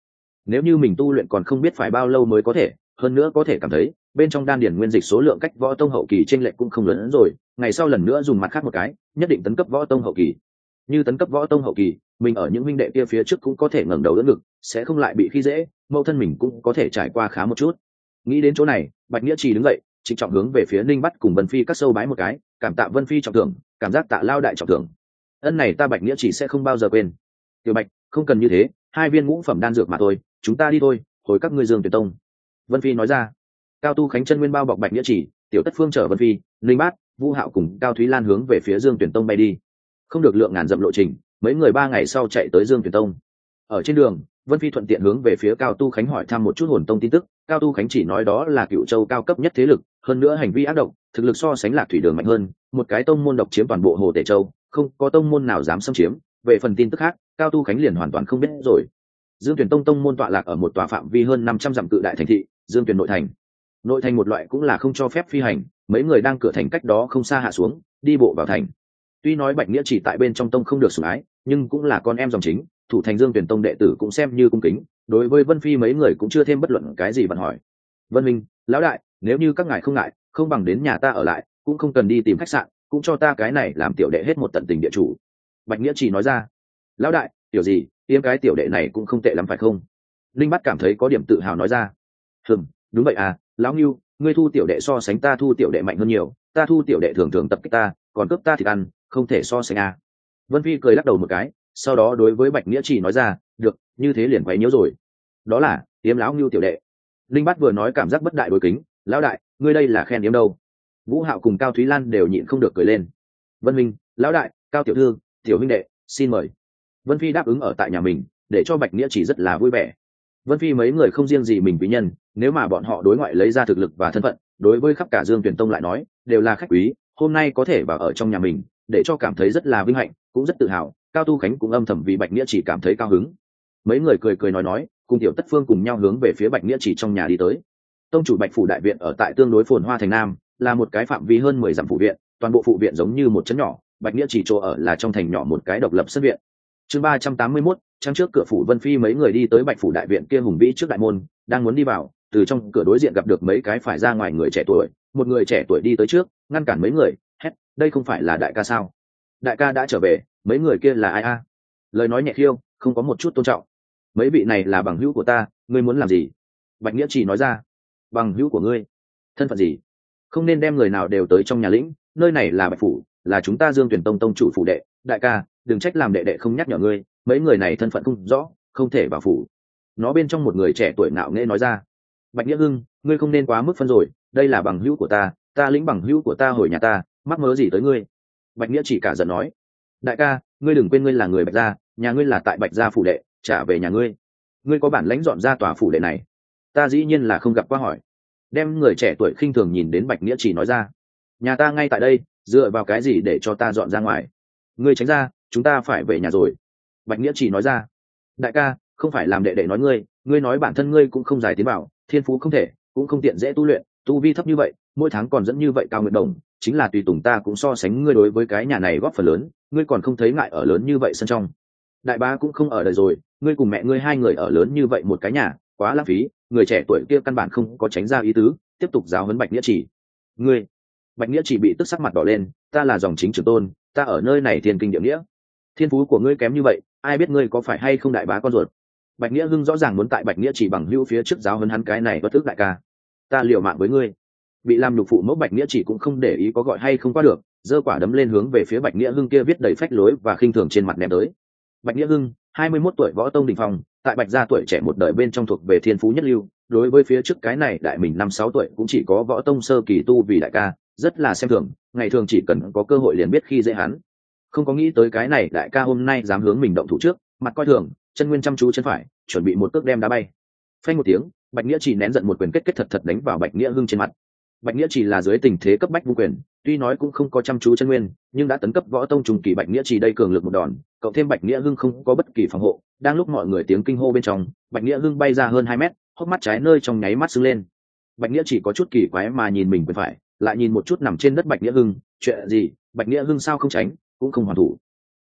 nếu như mình tu luyện còn không biết phải bao lâu mới có thể, hơn nữa có thể cảm thấy bên trong đan điển nguyên dịch số lượng cách võ tông hậu kỳ chênh lệch cũng không lớn hơn rồi, ngày sau lần nữa dùng mặt khác một cái, nhất định tấn cấp võ tông hậu kỳ. Như tấn cấp võ tông hậu kỳ, mình ở những huynh đệ kia phía trước cũng có thể ngẩng đầu đỡ ngực, sẽ không lại bị khi dễ, mẫu thân mình cũng có thể trải qua khá một chút. Nghĩ đến chỗ này, Bạch Nghĩa Trì đứng dậy, trịnh trọng hướng về phía Ninh Bắt cùng Vân Phi các sâu bái một cái, cảm tạ Vân Phi trọng thưởng, cảm giác tạ lao đại trọng thưởng. Ân này ta Bạch Nghĩa Trì sẽ không bao giờ quên. Tiểu Bạch, không cần như thế, 2 viên ngũ phẩm đan dược mà thôi, chúng ta đi thôi, hồi các ngươi Dương Tuyển Tông. Vân Phi nói ra. Cao Tu Khánh chân nguyên bao bọc Bạch Nghĩa Trì, Tiểu Tất Phương chở Vân Phi, Ninh Bát, Vu Hạo cùng Cao Thúy Lan hướng về phía Dương Tuyển Tông bay đi. Không được lượng ngàn dặm lộ trình, mấy người 3 ngày sau chạy tới Dương Tuyển Tông. Ở trên đường, Vân Phi thuận tiện hướng về phía Cao Tu Khánh hỏi thăm một chút Hồn Tông tin tức. Cao Tu Khánh chỉ nói đó là Cựu Châu cao cấp nhất thế lực, hơn nữa hành vi ác độc, thực lực so sánh Lạc Thủy Đường mạnh hơn, một cái tông môn độc chiếm toàn bộ Hồ Tể Châu, không có tông môn nào dám xâm chiếm. Về phần tin tức khác, Cao Tu Khánh liền hoàn toàn không biết rồi. Dương Tuyển Tông tông môn tọa lạc ở một tòa phạm vi hơn 500 dặm cự đại thành thị, Dương Tuyển nội thành. Nội thành một loại cũng là không cho phép phi hành, mấy người đang cửa thành cách đó không xa hạ xuống, đi bộ vào thành. Tuy nói Bạch Nghĩa chỉ tại bên trong tông không được sủng ái, nhưng cũng là con em dòng chính, thủ thành Dương Tuyển Tông đệ tử cũng xem như cung kính, đối với Vân Phi mấy người cũng chưa thêm bất luận cái gì bận hỏi. Vân Minh, lão đại, nếu như các ngài không ngại, không bằng đến nhà ta ở lại, cũng không cần đi tìm khách sạn, cũng cho ta cái này làm tiểu đệ hết một tận tình địa chủ. Bạch Nghĩa chỉ nói ra. Lão đại, tiểu gì, tiêm cái tiểu đệ này cũng không tệ lắm phải không? Linh Bắt cảm thấy có điểm tự hào nói ra. Đúng vậy à, lão Ngưu, ngươi thu tiểu đệ so sánh ta thu tiểu đệ mạnh hơn nhiều, ta thu tiểu đệ thường thường tập kích ta, còn cướp ta thì ăn, không thể so sánh à. Vân Phi cười lắc đầu một cái, sau đó đối với Bạch Nghĩa chỉ nói ra, được, như thế liền quấy nhiễu rồi. Đó là yếm lão Ngưu tiểu đệ. Linh Bát vừa nói cảm giác bất đại đối kính, lão đại, ngươi đây là khen yếm đâu? Vũ Hạo cùng Cao Thúy Lan đều nhịn không được cười lên. Vân Minh, lão đại, Cao tiểu thư, tiểu huynh đệ, xin mời. Vân Phi đáp ứng ở tại nhà mình, để cho Bạch Nghĩa chỉ rất là vui vẻ. Vân Phi mấy người không riêng gì mình quý nhân, nếu mà bọn họ đối ngoại lấy ra thực lực và thân phận, đối với khắp cả Dương Tuyển Tông lại nói, đều là khách quý, hôm nay có thể vào ở trong nhà mình, để cho cảm thấy rất là vinh hạnh, cũng rất tự hào. Cao Tu Khánh cũng âm thầm vì Bạch Nghĩa chỉ cảm thấy cao hứng. Mấy người cười cười nói, cùng Tiểu Tất Phương cùng nhau hướng về phía Bạch Nghĩa chỉ trong nhà đi tới. Tông chủ Bạch phủ đại viện ở tại tương đối phồn hoa thành Nam, là một cái phạm vi hơn 10 dặm phủ viện, toàn bộ phụ viện giống như một trấn nhỏ, Bạch Nghĩa chỉ chỗ ở là trong thành nhỏ một cái độc lập sân viện. Chương 381, trăng trước cửa phủ Vân Phi mấy người đi tới Bạch phủ đại viện kia hùng vĩ trước đại môn, đang muốn đi vào, từ trong cửa đối diện gặp được mấy cái phải ra ngoài người trẻ tuổi, một người trẻ tuổi đi tới trước, ngăn cản mấy người, hét, đây không phải là đại ca sao? Đại ca đã trở về, mấy người kia là ai a? Lời nói nhẹ khiêu, không có một chút tôn trọng. Mấy vị này là bằng hữu của ta, ngươi muốn làm gì? Bạch Nghĩa chỉ nói ra. Bằng hữu của ngươi? Thân phận gì? Không nên đem người nào đều tới trong nhà lĩnh, nơi này là Bạch phủ, là chúng ta Dương Tuyển Tông tông chủ phủ đệ, đại ca, đừng trách làm đệ đệ không nhắc nhở ngươi, mấy người này thân phận không rõ, không thể vào phủ. Nó bên trong một người trẻ tuổi ngạo nghễ nói ra. Bạch Nghĩa Hưng, ngươi không nên quá mức phân rồi, đây là bằng hữu của ta lĩnh bằng hữu của ta hồi nhà ta, mắc mớ gì tới ngươi? Bạch Nghĩa chỉ cả giận nói. Đại ca, ngươi đừng quên ngươi là người Bạch gia, nhà ngươi là tại Bạch gia phủ đệ, trả về nhà ngươi. Ngươi có bản lãnh dọn ra tòa phủ đệ này? Ta dĩ nhiên là không gặp qua hỏi. Đem người trẻ tuổi khinh thường nhìn đến Bạch Nghĩa chỉ nói ra. Nhà ta ngay tại đây, dựa vào cái gì để cho ta dọn ra ngoài? Ngươi tránh ra, chúng ta phải về nhà rồi. Bạch Nghĩa chỉ nói ra. Đại ca, không phải làm đệ đệ nói ngươi nói bản thân ngươi cũng không giải tiến bảo, thiên phú không thể, cũng không tiện dễ tu luyện, tu vi thấp như vậy, mỗi tháng còn dẫn như vậy cao nguyện đồng, chính là tùy tùng ta cũng so sánh ngươi đối với cái nhà này góp phần lớn, ngươi còn không thấy ngại ở lớn như vậy sân trong. Đại bá cũng không ở đời rồi, ngươi cùng mẹ ngươi 2 người ở lớn như vậy một cái nhà, quá lãng phí. Người trẻ tuổi kia căn bản không có tránh ra ý tứ, tiếp tục giáo huấn Bạch Nghĩa chỉ. Ngươi? Bạch Nghĩa chỉ bị tức sắc mặt đỏ lên, ta là dòng chính trưởng tôn, ta ở nơi này thiên kinh địa nghĩa. Thiên phú của ngươi kém như vậy, ai biết ngươi có phải hay không đại bá con ruột? Bạch Nghĩa Hưng rõ ràng muốn tại Bạch Nghĩa chỉ bằng hữu phía trước giáo huấn hắn cái này bất tức đại ca. Ta liều mạng với ngươi. Bị làm nhục phụ mẫu Bạch Nghĩa chỉ cũng không để ý có gọi hay không qua được, giơ quả đấm lên hướng về phía Bạch Nghĩa Hưng kia viết đầy phách lối và khinh thường trên mặt ném tới. Bạch Nghĩa Hưng, 21 tuổi võ tông đỉnh phong, tại Bạch gia tuổi trẻ một đời bên trong thuộc về thiên phú nhất lưu, đối với phía trước cái này đại mình 5-6 tuổi cũng chỉ có võ tông sơ kỳ tu vì đại ca, rất là xem thường, ngày thường chỉ cần có cơ hội liền biết khi dễ hắn. Không có nghĩ tới cái này đại ca hôm nay dám hướng mình động thủ trước, mặt coi thường, chân nguyên chăm chú chân phải, chuẩn bị một cước đem đá bay. Phanh một tiếng, Bạch Nghĩa chỉ nén giận một quyền kết thật đánh vào Bạch Nghĩa Hưng trên mặt. Bạch Nghĩa chỉ là dưới tình thế cấp bách vung quyền, tuy nói cũng không có chăm chú chân nguyên, nhưng đã tấn cấp võ tông trùng kỳ Bạch Nghĩa chỉ đây cường lực một đòn, cộng thêm Bạch Nghĩa Hưng không có bất kỳ phòng hộ, đang lúc mọi người tiếng kinh hô bên trong, Bạch Nghĩa Hưng bay ra hơn 2 mét, hốc mắt trái nơi trong nháy mắt sưng lên. Bạch Nghĩa chỉ có chút kỳ quái mà nhìn mình quyền phải, lại nhìn một chút nằm trên đất Bạch Nghĩa Hưng, chuyện gì? Bạch Nghĩa Hưng sao không tránh, cũng không hoàn thủ.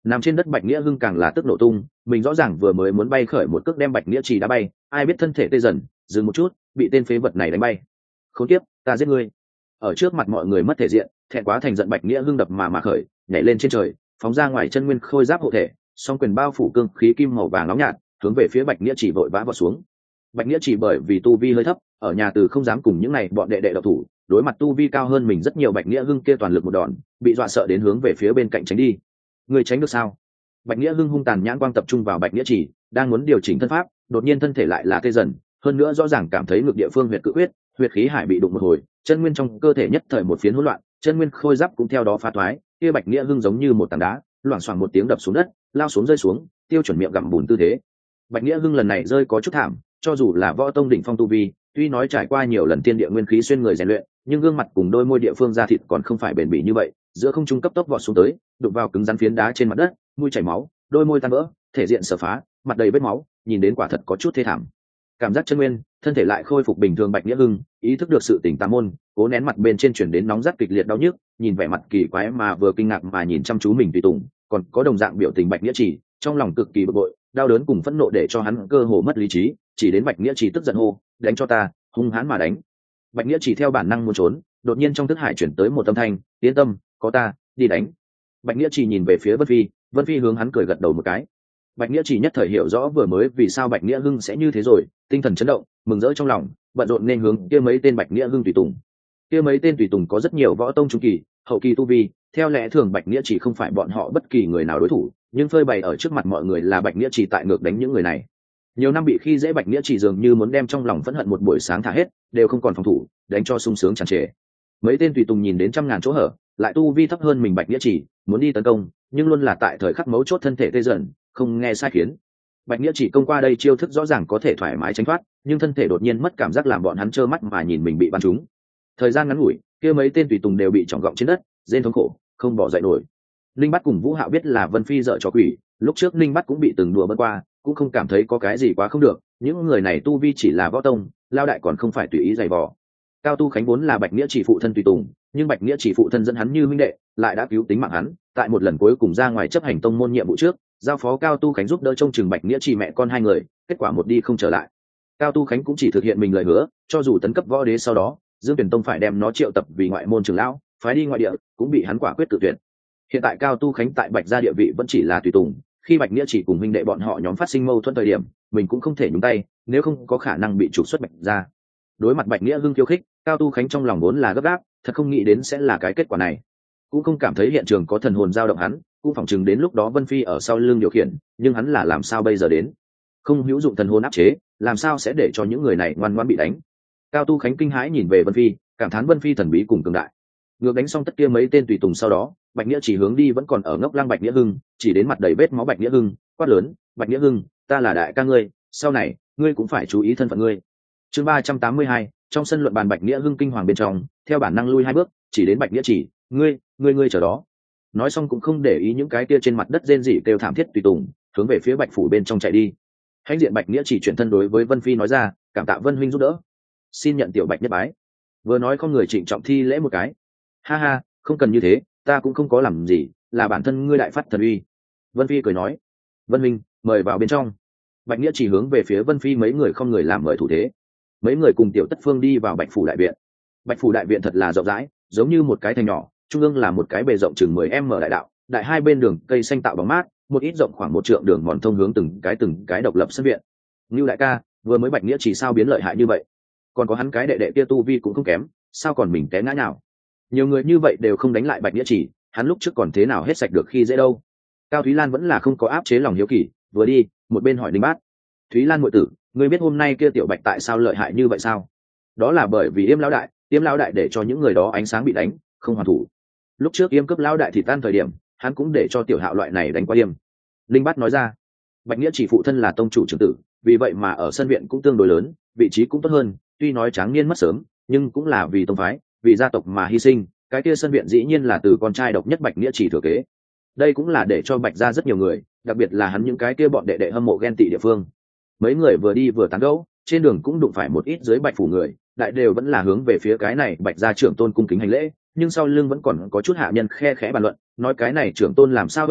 Nằm trên đất Bạch Nghĩa Hưng càng là tức nổ tung, mình rõ ràng vừa mới muốn bay khởi một cước đem Bạch Nghĩa Trì đá bay, ai biết thân thể tê dần, dừng một chút, bị tên phế vật này đánh bay. Khốn kiếp, ta giết ngươi! Ở trước mặt mọi người mất thể diện, thẹn quá thành giận Bạch Nghĩa Hưng đập mà khởi, nhảy lên trên trời, phóng ra ngoài chân nguyên khôi giáp hộ thể, song quyền bao phủ cương khí kim màu vàng nóng nhạt, hướng về phía Bạch Nghĩa Trì vội vã vọt xuống. Bạch Nghĩa Trì bởi vì tu vi hơi thấp, ở nhà từ không dám cùng những này bọn đệ đệ độc thủ, đối mặt tu vi cao hơn mình rất nhiều Bạch Nghĩa Hưng kia toàn lực một đòn, bị dọa sợ đến hướng về phía bên cạnh tránh đi. Người tránh được sao? Bạch Nghĩa Hưng hung tàn nhãn quang tập trung vào Bạch Nghĩa Trì, đang muốn điều chỉnh thân pháp, đột nhiên thân thể lại là tê dần, hơn nữa rõ ràng cảm thấy ngược địa phương huyệt cự huyết khí hải bị đụng một hồi, chân nguyên trong cơ thể nhất thời một phiến hỗn loạn, chân nguyên khôi giáp cũng theo đó phá thoái, kia Bạch Nghĩa Hưng giống như một tảng đá, loảng xoảng một tiếng đập xuống đất, lao xuống rơi xuống, tiêu chuẩn miệng gặm bùn tư thế. Bạch Nghĩa Hưng lần này rơi có chút thảm, cho dù là võ tông đỉnh phong tu vi, tuy nói trải qua nhiều lần tiên địa nguyên khí xuyên người rèn luyện, nhưng gương mặt cùng đôi môi địa phương da thịt còn không phải bền bỉ như vậy, giữa không trung cấp tốc vọt xuống tới, đụng vào cứng rắn phiến đá trên mặt đất, mũi chảy máu, đôi môi tan vỡ, thể diện sở phá, mặt đầy vết máu, nhìn đến quả thật có chút thê thảm. Cảm giác chân nguyên, thân thể lại khôi phục bình thường Bạch Nghĩa Hưng, ý thức được sự tỉnh tà môn, cố nén mặt bên trên chuyển đến nóng rát kịch liệt đau nhức, nhìn vẻ mặt kỳ quái mà vừa kinh ngạc mà nhìn chăm chú mình tùy tùng, còn có đồng dạng biểu tình Bạch Nghĩa Chỉ, trong lòng cực kỳ bực bội, đau đớn cùng phẫn nộ để cho hắn cơ hồ mất lý trí, chỉ đến Bạch Nghĩa Chỉ tức giận hô, đánh cho ta, hung hãn mà đánh. Bạch Nghĩa Chỉ theo bản năng muốn trốn, đột nhiên trong thức hải chuyển tới một âm thanh, yên tâm, có ta, đi đánh. Bạch Nghĩa Chỉ nhìn về phía Vân Phi hướng hắn cười gật đầu một cái. Bạch Nghĩa Chỉ nhất thời hiểu rõ vừa mới vì sao Bạch Nghĩa Hưng sẽ như thế rồi, tinh thần chấn động, mừng rỡ trong lòng, bận rộn nên hướng kia mấy tên Bạch Nghĩa Hưng tùy tùng. Kia mấy tên tùy tùng có rất nhiều võ tông trung kỳ, hậu kỳ tu vi, theo lẽ thường Bạch Nghĩa Chỉ không phải bọn họ bất kỳ người nào đối thủ, nhưng phơi bày ở trước mặt mọi người là Bạch Nghĩa Chỉ tại ngược đánh những người này. Nhiều năm bị khi dễ Bạch Nghĩa Chỉ dường như muốn đem trong lòng phẫn hận một buổi sáng thả hết, đều không còn phòng thủ, đánh cho sung sướng tràn trề. Mấy tên tùy tùng nhìn đến trăm ngàn chỗ hở, lại tu vi thấp hơn mình Bạch Nghĩa Chỉ, muốn đi tấn công, nhưng luôn là tại thời khắc mấu chốt thân thể tê dần, không nghe sai khiến. Bạch Nghĩa Chỉ công qua đây chiêu thức rõ ràng có thể thoải mái tránh thoát, nhưng thân thể đột nhiên mất cảm giác làm bọn hắn trơ mắt mà nhìn mình bị bắn trúng. Thời gian ngắn ngủi, kia mấy tên tùy tùng đều bị chỏng gọng trên đất, rên thống khổ, không bỏ dậy nổi. Linh Bát cùng Vũ Hạo biết là Vân Phi dợ trò quỷ, lúc trước Linh Bát cũng bị từng đùa bỡn qua, cũng không cảm thấy có cái gì quá không được, những người này tu vi chỉ là võ tông, lao đại còn không phải tùy ý giày vò. Cao Tu Khánh vốn là Bạch Nghĩa Chỉ phụ thân tùy tùng, nhưng Bạch Nghĩa Chỉ phụ thân dẫn hắn như minh đệ, lại đã cứu tính mạng hắn, tại một lần cuối cùng ra ngoài chấp hành tông môn nhiệm vụ trước, giao phó Cao Tu Khánh giúp đỡ trông chừng Bạch Nghĩa Chỉ mẹ con hai người, kết quả một đi không trở lại. Cao Tu Khánh cũng chỉ thực hiện mình lời hứa, cho dù tấn cấp võ đế sau đó, Dương Tuyển Tông phải đem nó triệu tập vì ngoại môn trưởng lão, phái đi ngoại địa, cũng bị hắn quả quyết tự tuyệt. Hiện tại Cao Tu Khánh tại Bạch gia địa vị vẫn chỉ là tùy tùng, khi Bạch Nghĩa Chỉ cùng huynh đệ bọn họ nhóm phát sinh mâu thuẫn thời điểm, mình cũng không thể nhúng tay, nếu không có khả năng bị trục xuất Bạch gia. Đối mặt Bạch Nghĩa Hưng khiêu khích, Cao Tu Khánh trong lòng vốn là gấp gáp, thật không nghĩ đến sẽ là cái kết quả này, cũng không cảm thấy hiện trường có thần hồn dao động hắn, cũng phỏng chừng đến lúc đó Vân Phi ở sau lưng điều khiển, nhưng hắn là làm sao bây giờ đến? Không hữu dụng thần hồn áp chế, làm sao sẽ để cho những người này ngoan ngoãn bị đánh? Cao Tu Khánh kinh hãi nhìn về Vân Phi, cảm thán Vân Phi thần bí cùng cường đại. Ngược đánh xong tất kia mấy tên tùy tùng sau đó, Bạch Nghĩa Chỉ hướng đi vẫn còn ở ngốc lăng Bạch Nghĩa Hưng, chỉ đến mặt đầy vết máu Bạch Nghĩa Hưng, quát lớn, "Bạch Nghĩa Hưng, ta là đại ca ngươi, sau này ngươi cũng phải chú ý thân phận ngươi." Chương 382, trong sân luận bàn Bạch Nghĩa Hưng kinh hoàng bên trong, theo bản năng lui hai bước, chỉ đến Bạch Nghĩa Chỉ, "Ngươi chờ đó." Nói xong cũng không để ý những cái kia trên mặt đất rên rỉ kêu thảm thiết tùy tùng, hướng về phía Bạch phủ bên trong chạy đi. Hãnh diện Bạch Nghĩa Chỉ chuyển thân đối với Vân Phi nói ra, "Cảm tạ Vân huynh giúp đỡ, xin nhận tiểu Bạch nhất bái." Vừa nói con người trịnh trọng thi lễ một cái. "Ha ha, không cần như thế, ta cũng không có làm gì, là bản thân ngươi đại phát thần uy." Vân Phi cười nói, "Vân huynh, mời vào bên trong." Bạch Nghĩa Chỉ hướng về phía Vân Phi mấy người không người làm mời thủ thế. Mấy người cùng Tiểu Tất Phương đi vào Bạch phủ đại viện. Bạch phủ đại viện thật là rộng rãi, giống như một cái thành nhỏ, trung ương là một cái bề rộng chừng 10m đại đạo, đại hai bên đường cây xanh tạo bóng mát, một ít rộng khoảng 1 trượng đường mòn thông hướng từng cái độc lập sân viện. Ngưu đại ca, vừa mới Bạch Nghĩa Chỉ sao biến lợi hại như vậy? Còn có hắn cái đệ đệ kia tu vi cũng không kém, sao còn mình té ngã nào? Nhiều người như vậy đều không đánh lại Bạch Nghĩa Chỉ, hắn lúc trước còn thế nào hết sạch được khi dễ đâu? Cao Thúy Lan vẫn là không có áp chế lòng hiếu kỳ, vừa đi, một bên hỏi Đinh Bát. "Thúy Lan muội tử, ngươi biết hôm nay kia tiểu Bạch tại sao lợi hại như vậy sao?" "Đó là bởi vì Yêm lão đại để cho những người đó ánh sáng bị đánh, không hoàn thủ. Lúc trước Yêm cướp lão đại thì tan thời điểm, hắn cũng để cho tiểu Hạo loại này đánh qua Yêm." Linh Bát nói ra. Bạch Nghĩa Chỉ phụ thân là tông chủ trưởng tử, vì vậy mà ở sân viện cũng tương đối lớn, vị trí cũng tốt hơn, tuy nói tráng niên mất sớm, nhưng cũng là vì tông phái, vì gia tộc mà hy sinh, cái kia sân viện dĩ nhiên là từ con trai độc nhất Bạch Nghĩa Chỉ thừa kế. Đây cũng là để cho Bạch gia rất nhiều người, đặc biệt là hắn những cái kia bọn đệ đệ hâm mộ ghen tị địa phương. Mấy người vừa đi vừa tán gẫu, trên đường cũng đụng phải một ít dưới Bạch phủ người, đại đều vẫn là hướng về phía cái này Bạch gia trưởng tôn cung kính hành lễ, nhưng sau lưng vẫn còn có chút hạ nhân khe khẽ bàn luận, nói cái này trưởng tôn làm sao bất ức,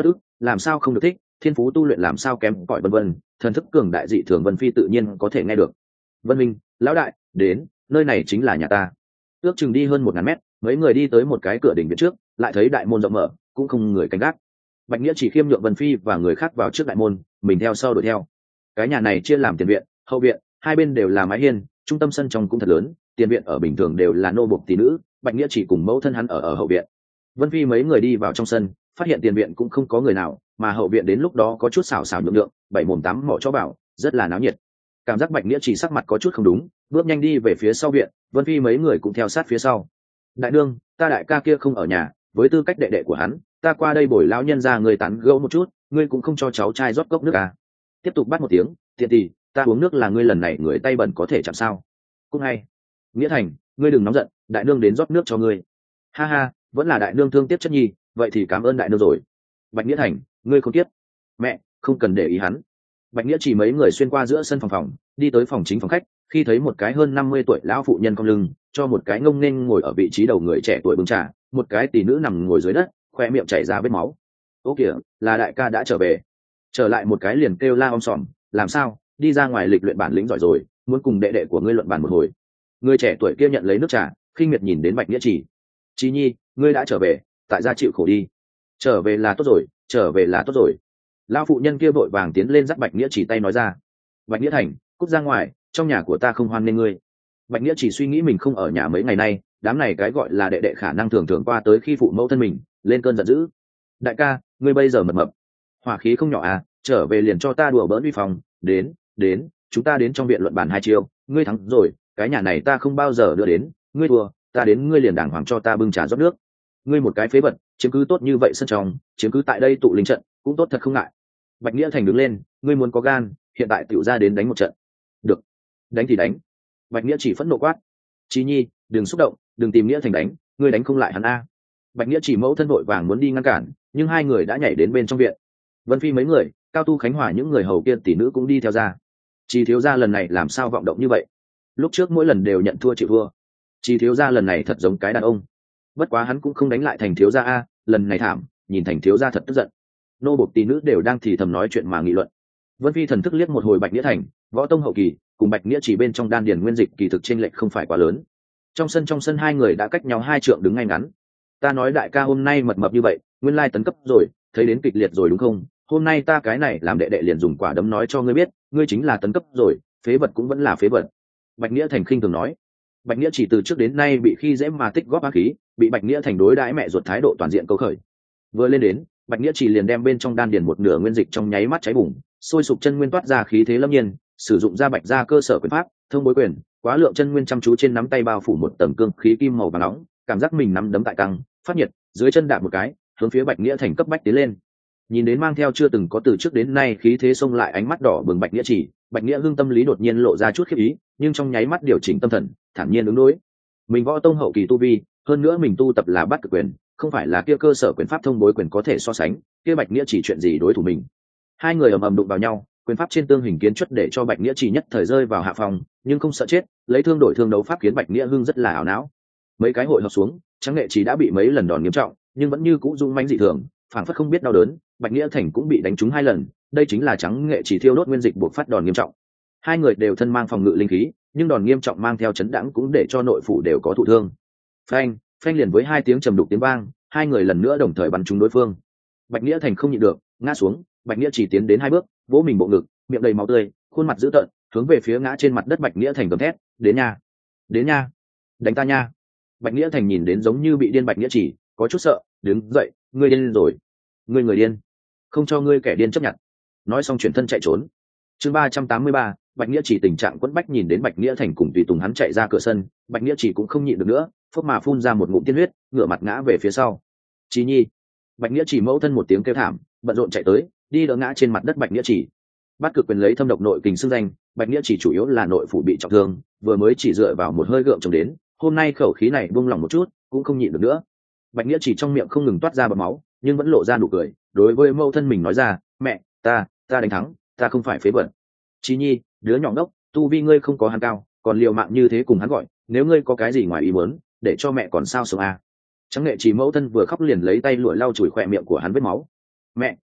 làm sao không được thích, thiên phú tu luyện làm sao kém cỏi vân vân, thần thức cường đại dị thường Vân Phi tự nhiên có thể nghe được. Vân Minh, lão đại, đến, nơi này chính là nhà ta. Ước chừng đi hơn 1000 mét, mấy người đi tới một cái cửa đình viện trước, lại thấy đại môn rộng mở, cũng không người canh gác. Bạch Nghĩa chỉ khiêm nhượng Vân Phi và người khác vào trước đại môn, mình theo sau đuổi theo. Cái nhà này chia làm tiền viện, hậu viện, hai bên đều là mái hiên, trung tâm sân trong cũng thật lớn, tiền viện ở bình thường đều là nô bộc tỷ nữ, Bạch Nghĩa chỉ cùng mẫu thân hắn ở hậu viện. Vân Phi mấy người đi vào trong sân, phát hiện tiền viện cũng không có người nào, mà hậu viện đến lúc đó có chút xào xào nhượng nhượng, bảy mồm tám mỏ cho bảo, rất là náo nhiệt. Cảm giác Bạch Nghĩa chỉ sắc mặt có chút không đúng, bước nhanh đi về phía sau viện, Vân Phi mấy người cũng theo sát phía sau. Đại đương, ta đại ca kia không ở nhà, với tư cách đệ đệ của hắn, ta qua đây bồi lão nhân ra người tán gẫu một chút, ngươi cũng không cho cháu trai rót cốc nước à? Tiếp tục bắt một tiếng, tiện tỷ, ta uống nước là ngươi lần này người tay bẩn có thể chạm sao? Cũng hay. Nghĩa Thành, ngươi đừng nóng giận, đại nương đến rót nước cho ngươi. Ha ha, vẫn là đại nương thương tiếc chất nhi, vậy thì cảm ơn đại nương rồi. Bạch Nghĩa Thành, ngươi không tiếp. Mẹ, không cần để ý hắn. Bạch Nghĩa chỉ mấy người xuyên qua giữa sân phòng, đi tới phòng chính phòng khách, khi thấy một cái hơn 50 tuổi lão phụ nhân cong lưng, cho một cái ngông nên ngồi ở vị trí đầu người trẻ tuổi bưng trà, một cái tỷ nữ nằm ngồi dưới đất, khoe miệng chảy ra vết máu. Ô kìa, là đại ca đã trở về. Trở lại một cái liền kêu la om sòm, làm sao, đi ra ngoài lịch luyện bản lĩnh giỏi rồi, muốn cùng đệ đệ của ngươi luận bàn một hồi. Người trẻ tuổi kia nhận lấy nước trà, khinh miệt nhìn đến Bạch Nghĩa chỉ. Chí nhi, ngươi đã trở về, tại gia chịu khổ đi. Trở về là tốt rồi, trở về là tốt rồi. Lão phụ nhân kia vội vàng tiến lên dắt Bạch Nghĩa chỉ tay nói ra. Bạch Nghĩa Thành, cút ra ngoài, trong nhà của ta không hoan nghênh ngươi. Bạch Nghĩa chỉ suy nghĩ mình không ở nhà mấy ngày nay, đám này cái gọi là đệ đệ khả năng thường thường qua tới khi phụ mẫu thân mình, lên cơn giận dữ. Đại ca, ngươi bây giờ mập mập, hỏa khí không nhỏ à, trở về liền cho ta đùa bỡn vi phòng, đến, chúng ta đến trong viện luận bàn 2 chiêu, ngươi thắng rồi, cái nhà này ta không bao giờ đưa đến, ngươi thua, ta đến ngươi liền đàng hoàng cho ta bưng trà rót nước. Ngươi một cái phế vật, chiếm cứ tốt như vậy sân trong, chiếm cứ tại đây tụ linh trận, cũng tốt thật không ngại. Bạch Nghĩa Thành đứng lên, ngươi muốn có gan, hiện tại tiểu ra đến đánh một trận. Được, đánh thì đánh. Bạch Nghĩa chỉ phẫn nộ quát. Chí nhi, đừng xúc động, đừng tìm Nghĩa Thành đánh, ngươi đánh không lại hắn a. Bạch Nghĩa chỉ mẫu thân vội vàng muốn đi ngăn cản, nhưng hai người đã nhảy đến bên trong viện. Vân Phi mấy người, Cao Tu Khánh Hòa những người hầu kia tỷ nữ cũng đi theo ra. Chỉ thiếu gia lần này làm sao vọng động như vậy? Lúc trước mỗi lần đều nhận thua chịu thua. Chỉ thiếu gia lần này thật giống cái đàn ông. Bất quá hắn cũng không đánh lại Thành thiếu gia a, lần này thảm, nhìn Thành thiếu gia thật tức giận. Nô bộc tỷ nữ đều đang thì thầm nói chuyện mà nghị luận. Vân Phi thần thức liếc một hồi Bạch Nghĩa Thành, võ tông hậu kỳ, cùng Bạch Nghĩa chỉ bên trong đan điền nguyên dịch kỳ thực chênh lệch không phải quá lớn. Trong sân hai người đã cách nhau 2 trượng đứng ngay ngắn. Ta nói đại ca hôm nay mập mập như vậy, nguyên lai tấn cấp rồi, thấy đến kịch liệt rồi đúng không? Hôm nay ta cái này làm đệ đệ liền dùng quả đấm nói cho ngươi biết, ngươi chính là tấn cấp rồi, phế vật cũng vẫn là phế vật. Bạch Nghĩa Thành khinh thường nói. Bạch Nghĩa chỉ từ trước đến nay bị khi dễ mà tích góp ác khí, bị Bạch Nghĩa Thành đối đãi mẹ ruột thái độ toàn diện câu khởi. Vừa lên đến, Bạch Nghĩa chỉ liền đem bên trong đan điền một nửa nguyên dịch trong nháy mắt cháy bùng, sôi sục chân nguyên toát ra khí thế lâm nhiên, sử dụng ra Bạch gia cơ sở quyền pháp, thông bối quyền, quá lượng chân nguyên chăm chú trên nắm tay bao phủ một tầng cương khí kim màu vàng nóng, cảm giác mình nắm đấm tại căng, phát nhiệt, dưới chân đạp một cái, hướng phía Bạch Nghĩa Thành cấp bách tiến lên. Nhìn đến mang theo chưa từng có từ trước đến nay khí thế xông lại ánh mắt đỏ bừng Bạch Nghĩa chỉ, Bạch Nghĩa Hưng tâm lý đột nhiên lộ ra chút khiếp ý, nhưng trong nháy mắt điều chỉnh tâm thần, thản nhiên ứng đối. Mình võ tông hậu kỳ tu vi, hơn nữa mình tu tập là Bát Cực quyền, không phải là kia cơ sở quyền pháp thông bối quyền có thể so sánh, kia Bạch Nghĩa chỉ chuyện gì đối thủ mình. Hai người ầm ầm đụng vào nhau, quyền pháp trên tương hình kiến chất để cho Bạch Nghĩa chỉ nhất thời rơi vào hạ phòng, nhưng không sợ chết, lấy thương đổi thương đấu pháp khiến Bạch Nghĩa Hưng rất là ảo não. Mấy cái hội hợp xuống, Trắng Nghệ chỉ đã bị mấy lần đòn nghiêm trọng, nhưng vẫn như cũ dung mãnh dị thường, phảng phất không biết đau đớn. Bạch Nghĩa Thành cũng bị đánh trúng 2 lần, đây chính là Trắng Nghệ chỉ thiêu đốt nguyên dịch buộc phát đòn nghiêm trọng. Hai người đều thân mang phòng ngự linh khí, nhưng đòn nghiêm trọng mang theo chấn đãng cũng để cho nội phủ đều có thụ thương. Phanh, phanh liền với 2 tiếng trầm đục tiếng vang, hai người lần nữa đồng thời bắn trúng đối phương. Bạch Nghĩa Thành không nhịn được, ngã xuống, Bạch Nghĩa chỉ tiến đến 2 bước, vỗ mình bộ ngực, miệng đầy máu tươi, khuôn mặt dữ tợn, hướng về phía ngã trên mặt đất Bạch Nghĩa Thành gầm thét, đến nha, đánh ta nha. Bạch Nghĩa Thành nhìn đến giống như bị điên Bạch Nghĩa chỉ, có chút sợ, đứng dậy, ngươi điên rồi, ngươi người điên, không cho ngươi kẻ điên chấp nhận. Nói xong chuyển thân chạy trốn. Chương 383, Bạch Nghĩa chỉ tình trạng quẫn bách nhìn đến Bạch Nghĩa Thành cùng tùy tùng hắn chạy ra cửa sân, Bạch Nghĩa chỉ cũng không nhịn được nữa, phốc mà phun ra một ngụm tiên huyết, ngửa mặt ngã về phía sau. Chí nhi. Bạch Nghĩa chỉ mẫu thân một tiếng kêu thảm, bận rộn chạy tới, đi đỡ ngã trên mặt đất Bạch Nghĩa chỉ. Bát Cực quyền lấy thâm độc nội kình xưng danh, Bạch Nghĩa chỉ chủ yếu là nội phủ bị trọng thương, vừa mới chỉ dựa vào một hơi gượng chống đến, hôm nay khẩu khí này buông lỏng một chút, cũng không nhịn được nữa. Bạch Nghĩa chỉ trong miệng không ngừng toát ra bọt máu, nhưng vẫn lộ ra nụ cười, đối với mẫu thân mình nói ra, mẹ, ta đánh thắng, ta không phải phế vật. Chí nhi, đứa nhỏ ngốc, tu vi ngươi không có hắn cao, còn liều mạng như thế cùng hắn gọi, nếu ngươi có cái gì ngoài ý muốn, để cho mẹ còn sao sống à. Trắng Nghệ chỉ mẫu thân vừa khóc liền lấy tay lụa lau chùi khỏe miệng của hắn vết máu. Mẹ,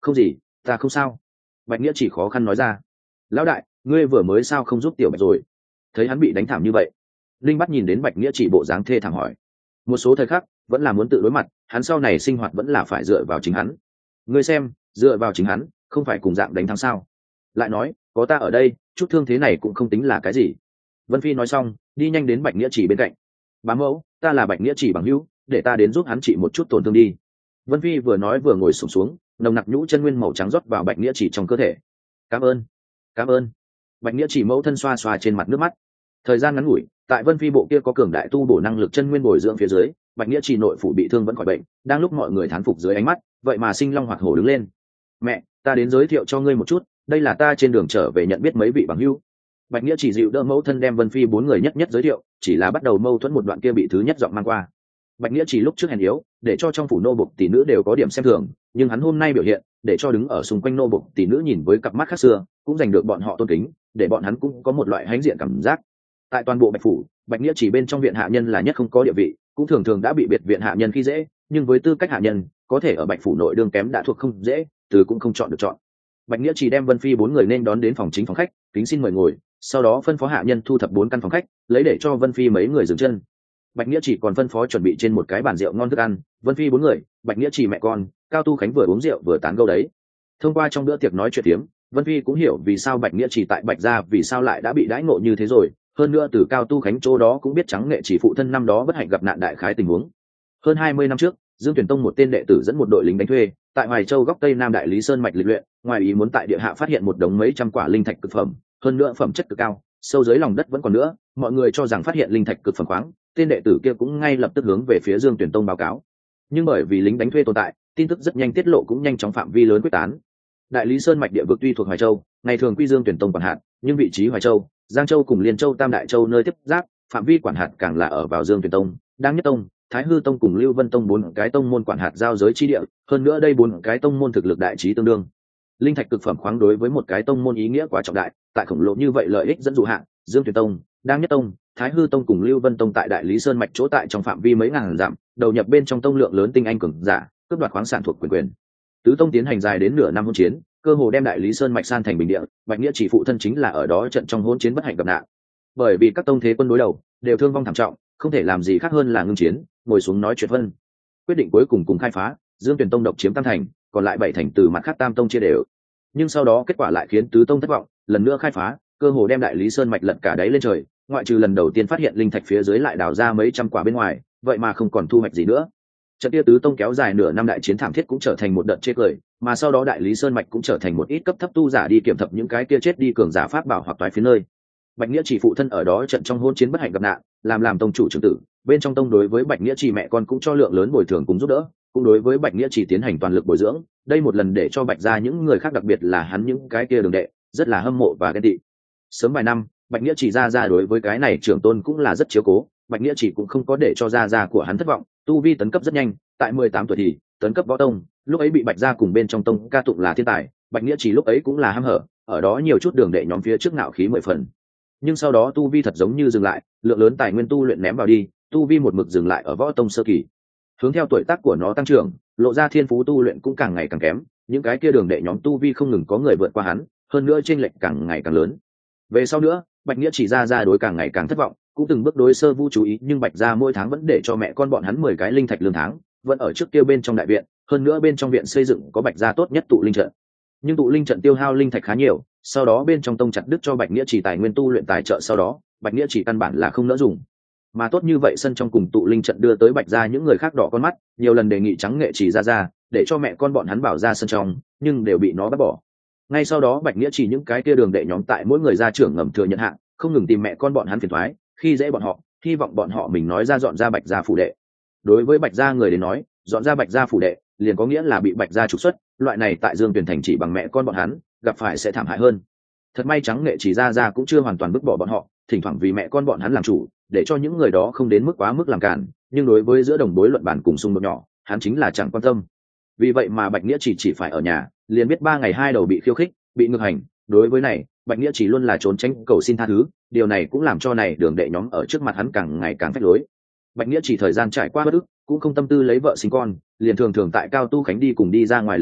Không gì, ta không sao. Bạch nghĩa chỉ khó khăn nói ra. Lão đại, ngươi vừa mới sao không giúp tiểu bạch rồi? Thấy hắn bị đánh thảm như vậy, linh bắt nhìn đến bạch nghĩa chỉ bộ dáng thê thảm hỏi. Một số thời khắc vẫn là muốn tự đối mặt, hắn sau này sinh hoạt vẫn là phải dựa vào chính hắn. Ngươi xem, dựa vào chính hắn không phải cùng dạng đánh thắng sao? Lại nói, có ta ở đây, chút thương thế này cũng không tính là cái gì. Vân Phi nói xong, đi nhanh đến bạch nghĩa chỉ bên cạnh. Bá mẫu, ta là bạch nghĩa chỉ bằng hữu, để ta đến giúp hắn trị một chút tổn thương đi. Vân Phi vừa nói vừa ngồi xổm xuống, nồng nặc nhũ chân nguyên màu trắng rót vào bạch nghĩa chỉ trong cơ thể. Cảm ơn, cảm ơn. Bạch nghĩa chỉ mẫu thân xoa xoa trên mặt nước mắt. Thời gian ngắn ngủi, tại Vân Phi bộ kia có cường đại tu bổ năng lực chân nguyên bồi dưỡng phía dưới, bạch nghĩa chỉ nội phủ bị thương vẫn khỏi bệnh. Đang lúc mọi người thán phục dưới ánh mắt, vậy mà sinh long hoạt hổ đứng lên. Mẹ, ta đến giới thiệu cho ngươi một chút, đây là ta trên đường trở về nhận biết mấy vị bằng hữu. Bạch nghĩa chỉ dịu đỡ mẫu thân đem Vân Phi 4 người nhất nhất giới thiệu, chỉ là bắt đầu mâu thuẫn một đoạn kia bị thứ nhất giọng mang qua. Bạch nghĩa chỉ lúc trước hèn yếu, để cho trong phủ nô bộc tỷ nữ đều có điểm xem thường, nhưng hắn hôm nay biểu hiện, để cho đứng ở xung quanh nô bộc tỷ nữ nhìn với cặp mắt khác xưa, cũng giành được bọn họ tôn kính, để bọn hắn cũng có một loại hãnh diện cảm giác. Tại toàn bộ Bạch phủ, Bạch nghĩa chỉ bên trong viện hạ nhân là nhất không có địa vị, cũng thường thường đã bị biệt viện hạ nhân khi dễ, nhưng với tư cách hạ nhân, có thể ở Bạch phủ nội đương kém đã thuộc không dễ, từ cũng không chọn được chọn. Bạch nghĩa chỉ đem Vân Phi 4 người nên đón đến phòng chính phòng khách, kính xin mời ngồi, sau đó phân phó hạ nhân thu thập 4 căn phòng khách, lấy để cho Vân Phi mấy người dừng chân. Bạch nghĩa chỉ còn phân phó chuẩn bị trên một cái bàn rượu ngon thức ăn. Vân Phi 4 người, Bạch nghĩa chỉ mẹ con, Cao Tu Khánh vừa uống rượu vừa tán gẫu đấy. Thông qua trong bữa tiệc nói chuyện tiếm, Vân Phi cũng hiểu vì sao Bạch nghĩa chỉ tại Bạch gia vì sao lại đã bị đãi ngộ như thế rồi. Hơn nữa từ Cao Tu Khánh chỗ đó cũng biết trắng nghệ chỉ phụ thân năm đó bất hạnh gặp nạn đại khái tình huống. Hơn 20 năm trước, Dương Tuyển Tông một tên đệ tử dẫn một đội lính đánh thuê, tại Hoài Châu góc Tây Nam Đại Lý Sơn mạch lịch luyện, ngoài ý muốn tại địa hạ phát hiện một đống mấy trăm quả linh thạch cực phẩm, hơn nữa phẩm chất cực cao, sâu dưới lòng đất vẫn còn nữa, mọi người cho rằng phát hiện linh thạch cực phẩm khoáng, tên đệ tử kia cũng ngay lập tức hướng về phía Dương Tuyển Tông báo cáo. Nhưng bởi vì lính đánh thuê tồn tại, tin tức rất nhanh tiết lộ cũng nhanh chóng phạm vi lớn quyết tán. Đại Lý Sơn mạch địa vực tuy thuộc Hoài Châu, ngày thường quy Dương Tuyển Tông quản hạt, nhưng vị trí Hoài Châu, Giang Châu cùng Liên Châu Tam Đại Châu nơi tiếp giáp, phạm vi quản hạt càng là ở vào Dương Tuyển Tông, Đang Nhất Tông, Thái Hư Tông cùng Lưu Vân Tông 4 cái tông môn quản hạt giao giới chi địa, hơn nữa đây 4 cái tông môn thực lực đại trí tương đương. Linh thạch cực phẩm khoáng đối với một cái tông môn ý nghĩa quá trọng đại, tại khổng lồ như vậy lợi ích dẫn dụ hạng, Dương Tuyển Tông, Đang Nhất Tông, Thái Hư Tông cùng Lưu Vân Tông tại Đại Lý Sơn mạch chỗ tại trong phạm vi mấy ngàn dặm, đầu nhập bên trong tông lượng lớn tinh anh cường giả, cướp đoạt khoáng sản thuộc quyền. Tứ tông tiến hành dài đến nửa năm hỗn chiến, cơ hồ đem Đại Lý Sơn mạch san thành bình địa, Bạch nghĩa chỉ phụ thân chính là ở đó trận trong hỗn chiến bất hạnh gặp nạn. Bởi vì các tông thế quân đối đầu đều thương vong thảm trọng, không thể làm gì khác hơn là ngưng chiến, ngồi xuống nói chuyện vân. Quyết định cuối cùng khai phá, Dương Tuyển Tông độc chiếm Tam thành, còn lại 7 thành từ mặt khác Tam tông chia đều. Nhưng sau đó kết quả lại khiến Tứ tông thất vọng, lần nữa khai phá, cơ hồ đem Đại Lý Sơn mạch lật cả đáy lên trời, ngoại trừ lần đầu tiên phát hiện linh thạch phía dưới lại đào ra mấy trăm quả bên ngoài, vậy mà không còn thu hoạch gì nữa. Trận kia Tứ tông kéo dài nửa năm đại chiến thảm thiết cũng trở thành một đợt chê cười, mà sau đó Đại Lý Sơn mạch cũng trở thành một ít cấp thấp tu giả đi kiểm thập những cái kia chết đi cường giả pháp bảo hoặc toái phiến nơi. Bạch nghĩa chỉ phụ thân ở đó trận trong hôn chiến bất hạnh gặp nạn, làm tông chủ trưởng tử, bên trong tông đối với Bạch nghĩa chỉ mẹ con cũng cho lượng lớn bồi thường cùng giúp đỡ, cũng đối với Bạch nghĩa chỉ tiến hành toàn lực bồi dưỡng, đây một lần để cho Bạch gia những người khác đặc biệt là hắn những cái kia đường đệ rất là hâm mộ và ghen tị. Sớm vài năm, Bạch nghĩa chỉ ra đối với cái này trưởng tôn cũng là rất chiếu cố, Bạch nghĩa chỉ cũng không có để cho gia của hắn thất vọng, tu vi tấn cấp rất nhanh, tại 18 tuổi thì tấn cấp võ tông, lúc ấy bị Bạch gia cùng bên trong tông ca tụng là thiên tài, Bạch nghĩa chỉ lúc ấy cũng là hăm hở, ở đó nhiều chút đường đệ nhóm phía trước ngạo khí 10 phần. Nhưng sau đó tu vi thật giống như dừng lại, lượng lớn tài nguyên tu luyện ném vào đi, tu vi một mực dừng lại ở võ tông sơ kỳ. Hướng theo tuổi tác của nó tăng trưởng, lộ ra thiên phú tu luyện cũng càng ngày càng kém, những cái kia đường đệ nhóm tu vi không ngừng có người vượt qua hắn, hơn nữa chênh lệch càng ngày càng lớn. Về sau nữa, Bạch nghĩa chỉ ra đối càng ngày càng thất vọng, cũng từng bước đối Sơ Vu chú ý, nhưng Bạch gia mỗi tháng vẫn để cho mẹ con bọn hắn 10 cái linh thạch lương tháng, vẫn ở trước kia bên trong đại viện, hơn nữa bên trong viện xây dựng có Bạch gia tốt nhất tụ linh trận. Nhưng tụ linh trận tiêu hao linh thạch khá nhiều, sau đó bên trong tông chặt đứt cho Bạch nghĩa chỉ tài nguyên tu luyện tài trợ, sau đó Bạch nghĩa chỉ căn bản là không nỡ dùng. Mà tốt như vậy sân trong cùng tụ linh trận đưa tới Bạch gia những người khác đỏ con mắt, nhiều lần đề nghị trắng nghệ chỉ ra để cho mẹ con bọn hắn bảo ra sân trong, nhưng đều bị nó bắt bỏ. Ngay sau đó Bạch nghĩa chỉ những cái kia đường đệ nhóm tại mỗi người gia trưởng ngầm thừa nhận hạng, không ngừng tìm mẹ con bọn hắn phiền toái, khi dễ bọn họ, hy vọng bọn họ mình nói ra dọn ra Bạch gia phủ đệ. Đối với Bạch gia người đến nói, dọn ra Bạch gia phủ đệ liền có nghĩa là bị Bạch gia trục xuất, loại này tại Dương Tuyển thành chỉ bằng mẹ con bọn hắn gặp phải sẽ thảm hại hơn. Thật may trắng nghệ chỉ ra cũng chưa hoàn toàn bức bỏ bọn họ, thỉnh thoảng vì mẹ con bọn hắn làm chủ, để cho những người đó không đến mức quá mức làm cản, nhưng đối với giữa đồng bối luận bản cùng xung đột nhỏ, hắn chính là chẳng quan tâm. Vì vậy mà Bạch nghĩa chỉ phải ở nhà, liền biết 3 ngày 2 đầu bị khiêu khích, bị ngược hành, đối với này Bạch nghĩa chỉ luôn là trốn tránh cầu xin tha thứ, điều này cũng làm cho này đường đệ nhóm ở trước mặt hắn càng ngày càng phách lối. Bạch nghĩa chỉ thời gian trải qua bất ức, cũng không tâm tư lấy vợ sinh con, liền thường tại Cao Tu Khánh đi cùng đi ra ngoài lịch luyện,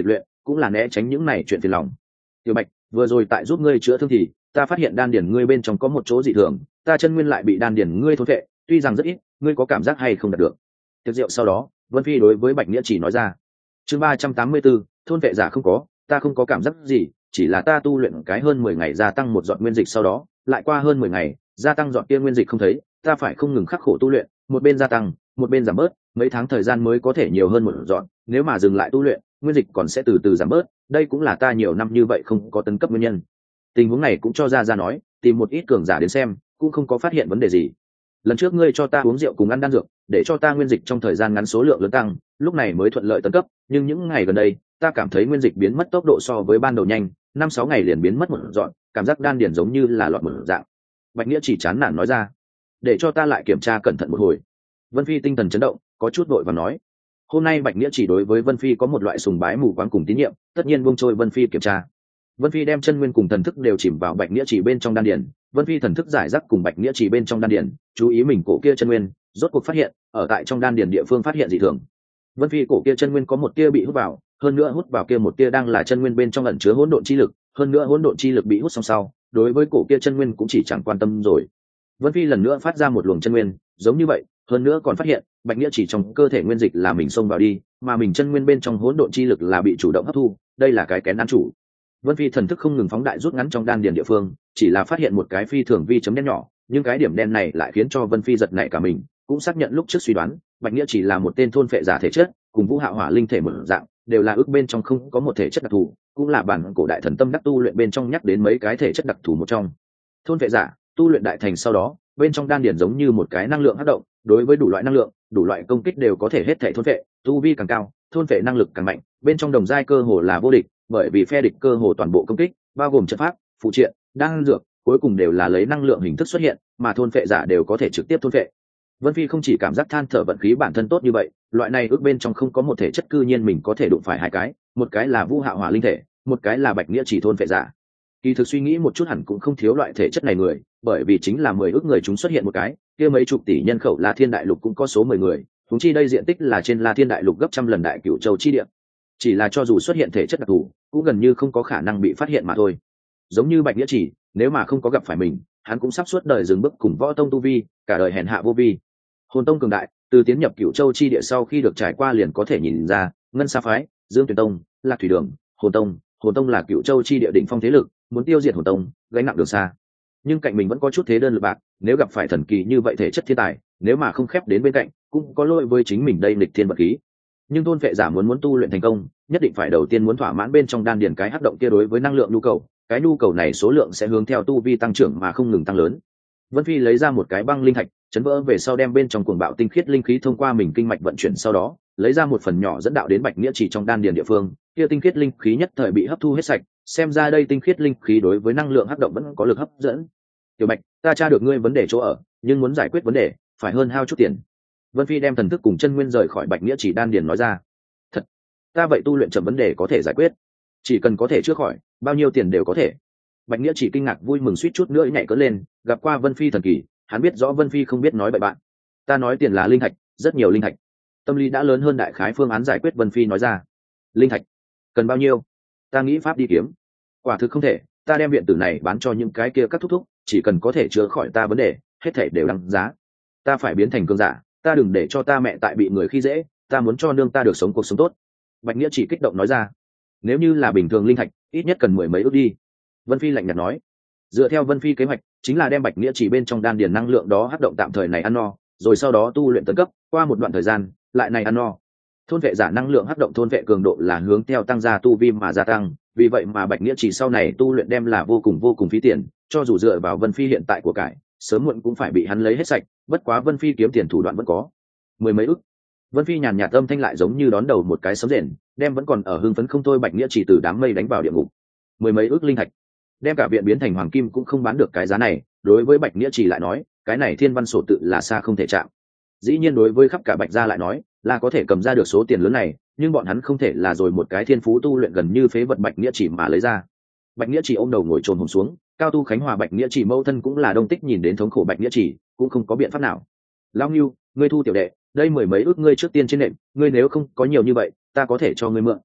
cũng là né tránh những này chuyện phiền lòng. Tiểu Bạch, vừa rồi tại giúp ngươi chữa thương thì ta phát hiện đan điển ngươi bên trong có một chỗ dị thường, ta chân nguyên lại bị đan điển ngươi thôn phệ, tuy rằng rất ít, ngươi có cảm giác hay không đạt được? Tiệc rượu sau đó, Vân Phi đối với Bạch Nghĩa Chỉ nói ra. Chương 384, thôn vệ giả không có, ta không có cảm giác gì, chỉ là ta tu luyện cái hơn 10 ngày gia tăng một giọt nguyên dịch sau đó, lại qua hơn 10 ngày, gia tăng giọt kia nguyên dịch không thấy, ta phải không ngừng khắc khổ tu luyện, một bên gia tăng, một bên giảm bớt, mấy tháng thời gian mới có thể nhiều hơn một giọt, nếu mà dừng lại tu luyện, nguyên dịch còn sẽ từ từ giảm bớt, đây cũng là ta nhiều năm như vậy không có tấn cấp nguyên nhân. Tình huống này cũng cho ra nói, tìm một ít cường giả đến xem, cũng không có phát hiện vấn đề gì. Lần trước ngươi cho ta uống rượu cùng ăn đan dược, để cho ta nguyên dịch trong thời gian ngắn số lượng lớn tăng, lúc này mới thuận lợi tấn cấp, nhưng những ngày gần đây, ta cảm thấy nguyên dịch biến mất tốc độ so với ban đầu nhanh, 5-6 ngày liền biến mất một dọn, cảm giác đan điền giống như là loạn một dạng. Bạch Nghĩa Chỉ chán nản nói ra, để cho ta lại kiểm tra cẩn thận một hồi. Vân Phi tinh thần chấn động, có chút vội và nói, hôm nay Bạch Nghĩa Chỉ đối với Vân Phi có một loại sùng bái mù quáng cùng tín nhiệm, tất nhiên buông trôi Vân Phi kiểm tra. Vân Phi đem chân nguyên cùng thần thức đều chìm vào Bạch Nghĩa Chỉ bên trong đan điền, Vân Phi thần thức giải rác cùng Bạch Nghĩa Chỉ bên trong đan điền, chú ý mình cổ kia chân nguyên, rốt cuộc phát hiện, ở tại trong đan điền địa phương phát hiện dị thường. Vân Phi cổ kia chân nguyên có một tia bị hút vào, hơn nữa hút vào kia một tia đang là chân nguyên bên trong ẩn chứa hỗn độn chi lực, hơn nữa hỗn độn chi lực bị hút xong sau, đối với cổ kia chân nguyên cũng chỉ chẳng quan tâm rồi. Vân Phi lần nữa phát ra một luồng chân nguyên, giống như vậy, hơn nữa còn phát hiện, Bạch Nghĩa Chỉ trong cơ thể nguyên dịch là mình xông vào đi, mà mình chân nguyên bên trong hỗn độn chi lực là bị chủ động hấp thu, đây là cái kén ăn chủ. Vân Phi thần thức không ngừng phóng đại rút ngắn trong đan điền địa phương, chỉ là phát hiện một cái phi thường vi chấm đen nhỏ, nhưng cái điểm đen này lại khiến cho Vân Phi giật nảy cả mình, cũng xác nhận lúc trước suy đoán, Bạch Nghĩa Chỉ là một tên thôn phệ giả thể chất, cùng Vũ Hạo Hỏa linh thể một dạng, đều là ước bên trong không có một thể chất đặc thù, cũng là bản cổ đại thần tâm đắc tu luyện bên trong nhắc đến mấy cái thể chất đặc thù một trong. Thôn phệ giả, tu luyện đại thành sau đó, bên trong đan điền giống như một cái năng lượng hấp động, đối với đủ loại năng lượng, đủ loại công kích đều có thể hết thảy thôn phệ, tu vi càng cao, thôn phệ năng lực càng mạnh, bên trong đồng giai cơ hồ là vô địch, bởi vì phe địch cơ hồ toàn bộ công kích, bao gồm trận pháp, phụ triện, đan dược, cuối cùng đều là lấy năng lượng hình thức xuất hiện, mà thôn phệ giả đều có thể trực tiếp thôn phệ. Vân Phi không chỉ cảm giác than thở vận khí bản thân tốt như vậy, loại này ước bên trong không có một thể chất cư nhiên mình có thể đụng phải hai cái, một cái là Vũ Hạo Hỏa linh thể, một cái là Bạch Nghĩa Chỉ thôn phệ giả. Kỳ thực suy nghĩ một chút hẳn cũng không thiếu loại thể chất này người, bởi vì chính là 10 ước người chúng xuất hiện một cái, kia mấy chục tỷ nhân khẩu La Thiên Đại Lục cũng có số 10 người, huống chi đây diện tích là trên La Thiên Đại Lục gấp trăm lần Đại Cửu Châu chi địa. Chỉ là cho dù xuất hiện thể chất đặc thù, cũng gần như không có khả năng bị phát hiện mà thôi. Giống như Bạch Nghĩa Chỉ, nếu mà không có gặp phải mình, hắn cũng sắp suốt đời dừng bước cùng võ tông tu vi, cả đời hèn hạ vô vi. Hồn tông cường đại, từ tiến nhập Cửu Châu chi địa sau khi được trải qua liền có thể nhìn ra, Ngân Sa phái, Dương Tuyền tông, Lạc Thủy đường, Hồn tông là Cửu Châu chi địa đỉnh phong thế lực, muốn tiêu diệt Hồn tông, gánh nặng đường xa. Nhưng cạnh mình vẫn có chút thế đơn lực bạc, nếu gặp phải thần kỳ như vậy thể chất thiên tài, nếu mà không khép đến bên cạnh, cũng có lỗi với chính mình đây nghịch thiên vật khí. Nhưng thôn vệ giả muốn tu luyện thành công, nhất định phải đầu tiên muốn thỏa mãn bên trong đan điền cái hấp động kia đối với năng lượng nhu cầu, cái nhu cầu này số lượng sẽ hướng theo tu vi tăng trưởng mà không ngừng tăng lớn. Vân Phi lấy ra một cái băng linh thạch, chấn vỡ về sau đem bên trong cuồng bạo tinh khiết linh khí thông qua mình kinh mạch vận chuyển, sau đó lấy ra một phần nhỏ dẫn đạo đến Bạch Nghĩa Chỉ trong đan điền địa phương, kia tinh khiết linh khí nhất thời bị hấp thu hết sạch, xem ra đây tinh khiết linh khí đối với năng lượng hấp động vẫn có lực hấp dẫn. Tiểu Bạch, ta tra được ngươi vấn đề chỗ ở, nhưng muốn giải quyết vấn đề, phải hơn hao chút tiền. Vân Phi đem thần thức cùng chân nguyên rời khỏi Bạch Nghĩa Chỉ đan điền nói ra. Thật, ta vậy tu luyện chậm vấn đề có thể giải quyết, chỉ cần có thể chữa khỏi, bao nhiêu tiền đều có thể. Bạch Nghĩa Chỉ kinh ngạc vui mừng suýt chút nữa nhảy cỡ lên, gặp qua Vân Phi thần kỳ, hắn biết rõ Vân Phi không biết nói bậy bạn. Ta nói tiền là linh thạch, rất nhiều linh thạch. Tâm lý đã lớn hơn đại khái phương án giải quyết. Vân Phi nói ra. Linh thạch, cần bao nhiêu? Ta nghĩ pháp đi kiếm. Quả thực không thể, ta đem viện tử này bán cho những cái kia các thúc thúc, chỉ cần có thể chữa khỏi ta vấn đề, hết thảy đều đăng giá. Ta phải biến thành cường giả, ta đừng để cho ta mẹ tại bị người khi dễ, ta muốn cho nương ta được sống cuộc sống tốt. Bạch Nghĩa Chỉ kích động nói ra. Nếu như là bình thường linh thạch, ít nhất cần 10 mấy ức đi. Vân Phi lạnh nhạt nói. Dựa theo Vân Phi kế hoạch, chính là đem Bạch Nghĩa Chỉ bên trong đan điền năng lượng đó hấp động tạm thời này ăn no, rồi sau đó tu luyện tấn cấp, qua một đoạn thời gian, lại này ăn no. Thôn vệ giả năng lượng hấp động thôn vệ cường độ là hướng theo tăng gia tu vi mà gia tăng, vì vậy mà Bạch Nghĩa Chỉ sau này tu luyện đem là vô cùng phí tiền, cho dù dựa vào Vân Phi hiện tại của cải, sớm muộn cũng phải bị hắn lấy hết sạch, bất quá Vân Phi kiếm tiền thủ đoạn vẫn có. 10 mấy ức. Vân Phi nhàn nhạt âm thanh lại giống như đón đầu một cái sấm rền, đem vẫn còn ở hưng phấn không thôi Bạch Nghĩa Chỉ từ đám mây đánh vào địa ngục. 10 mấy ức linh thạch, đem cả viện biến thành hoàng kim cũng không bán được cái giá này, đối với Bạch Nghĩa Chỉ lại nói, cái này thiên văn sổ tự là xa không thể chạm. Dĩ nhiên đối với khắp cả Bạch gia lại nói, là có thể cầm ra được số tiền lớn này, nhưng bọn hắn không thể là rồi một cái thiên phú tu luyện gần như phế vật Bạch Nghĩa Chỉ mà lấy ra. Bạch Nghĩa Chỉ ôm đầu ngồi chồm hổm xuống, cao tu Khánh Hòa Bạch Nghĩa Chỉ mâu thân cũng là Đông Tích nhìn đến thống khổ Bạch Nghĩa Chỉ, cũng không có biện pháp nào. Lão Ngưu, ngươi thu tiểu đệ, đây 10 mấy ức ngươi trước tiên trên nệm, ngươi nếu không có nhiều như vậy, ta có thể cho ngươi mượn.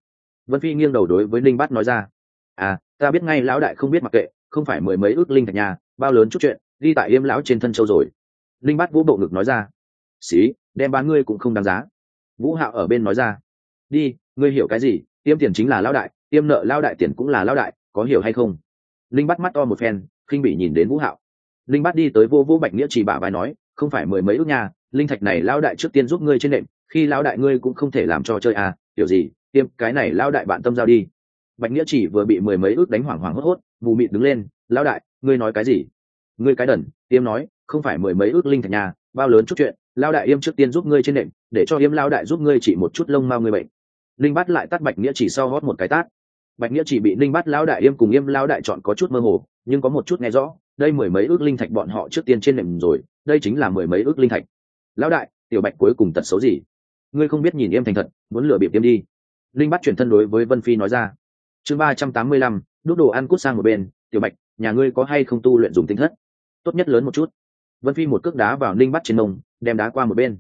Vân Phi nghiêng đầu đối với Linh Bát nói ra. À, ta biết ngay lão đại không biết mặc kệ, không phải mười mấy ước linh thạch nhà, bao lớn chút chuyện, đi tại Yêm lão trên thân châu rồi. Linh Bát vỗ bộ ngực nói ra. Xí, đem bán ngươi cũng không đáng giá. Vũ Hạo ở bên nói ra. Đi, ngươi hiểu cái gì, Yêm tiền chính là lão đại, Yêm nợ lão đại tiền cũng là lão đại, có hiểu hay không? Linh Bát mắt to một phen, khinh bỉ nhìn đến Vũ Hạo. Linh Bát đi tới vô Bạch Nghĩa chỉ bả vai nói, không phải mười mấy ước nhà, linh thạch này lão đại trước tiên giúp ngươi trên nệm, khi lão đại ngươi cũng không thể làm cho chơi à, kiểu gì, Yêm cái này lão đại bạn tâm giao đi. Bạch Nghĩa chỉ vừa bị mười mấy ước đánh hoảng hốt hốt, mù mịt đứng lên, lão đại, ngươi nói cái gì? Ngươi cái đần, Yêm nói, không phải mười mấy ước linh thạch nhà, bao lớn chút chuyện, lão đại Yêm trước tiên giúp ngươi trên nệm, để cho Yêm lão đại giúp ngươi chỉ một chút lông mao ngươi bệnh. Linh Bát lại tát Bạch Nghĩa chỉ sau hót một cái tát. Bạch Nghĩa chỉ bị Linh Bát lão đại Yêm cùng Yêm lão đại chọn có chút mơ hồ, nhưng có một chút nghe rõ, đây mười mấy ước linh thạch bọn họ trước tiên trên nệm rồi, đây chính là mười mấy ước linh thạch. Lão đại, tiểu Bạch cuối cùng tật xấu gì? Ngươi không biết nhìn Yêm thành thật, muốn lừa bịp Yêm đi. Linh Bát chuyển thân đối với Vân Phi nói ra. Chương 385, đút đồ ăn cút sang một bên, tiểu Bạch, nhà ngươi có hay không tu luyện dùng tinh thất? Tốt nhất lớn một chút. Vân Phi một cước đá vào Linh Bát trên mông, đem đá qua một bên.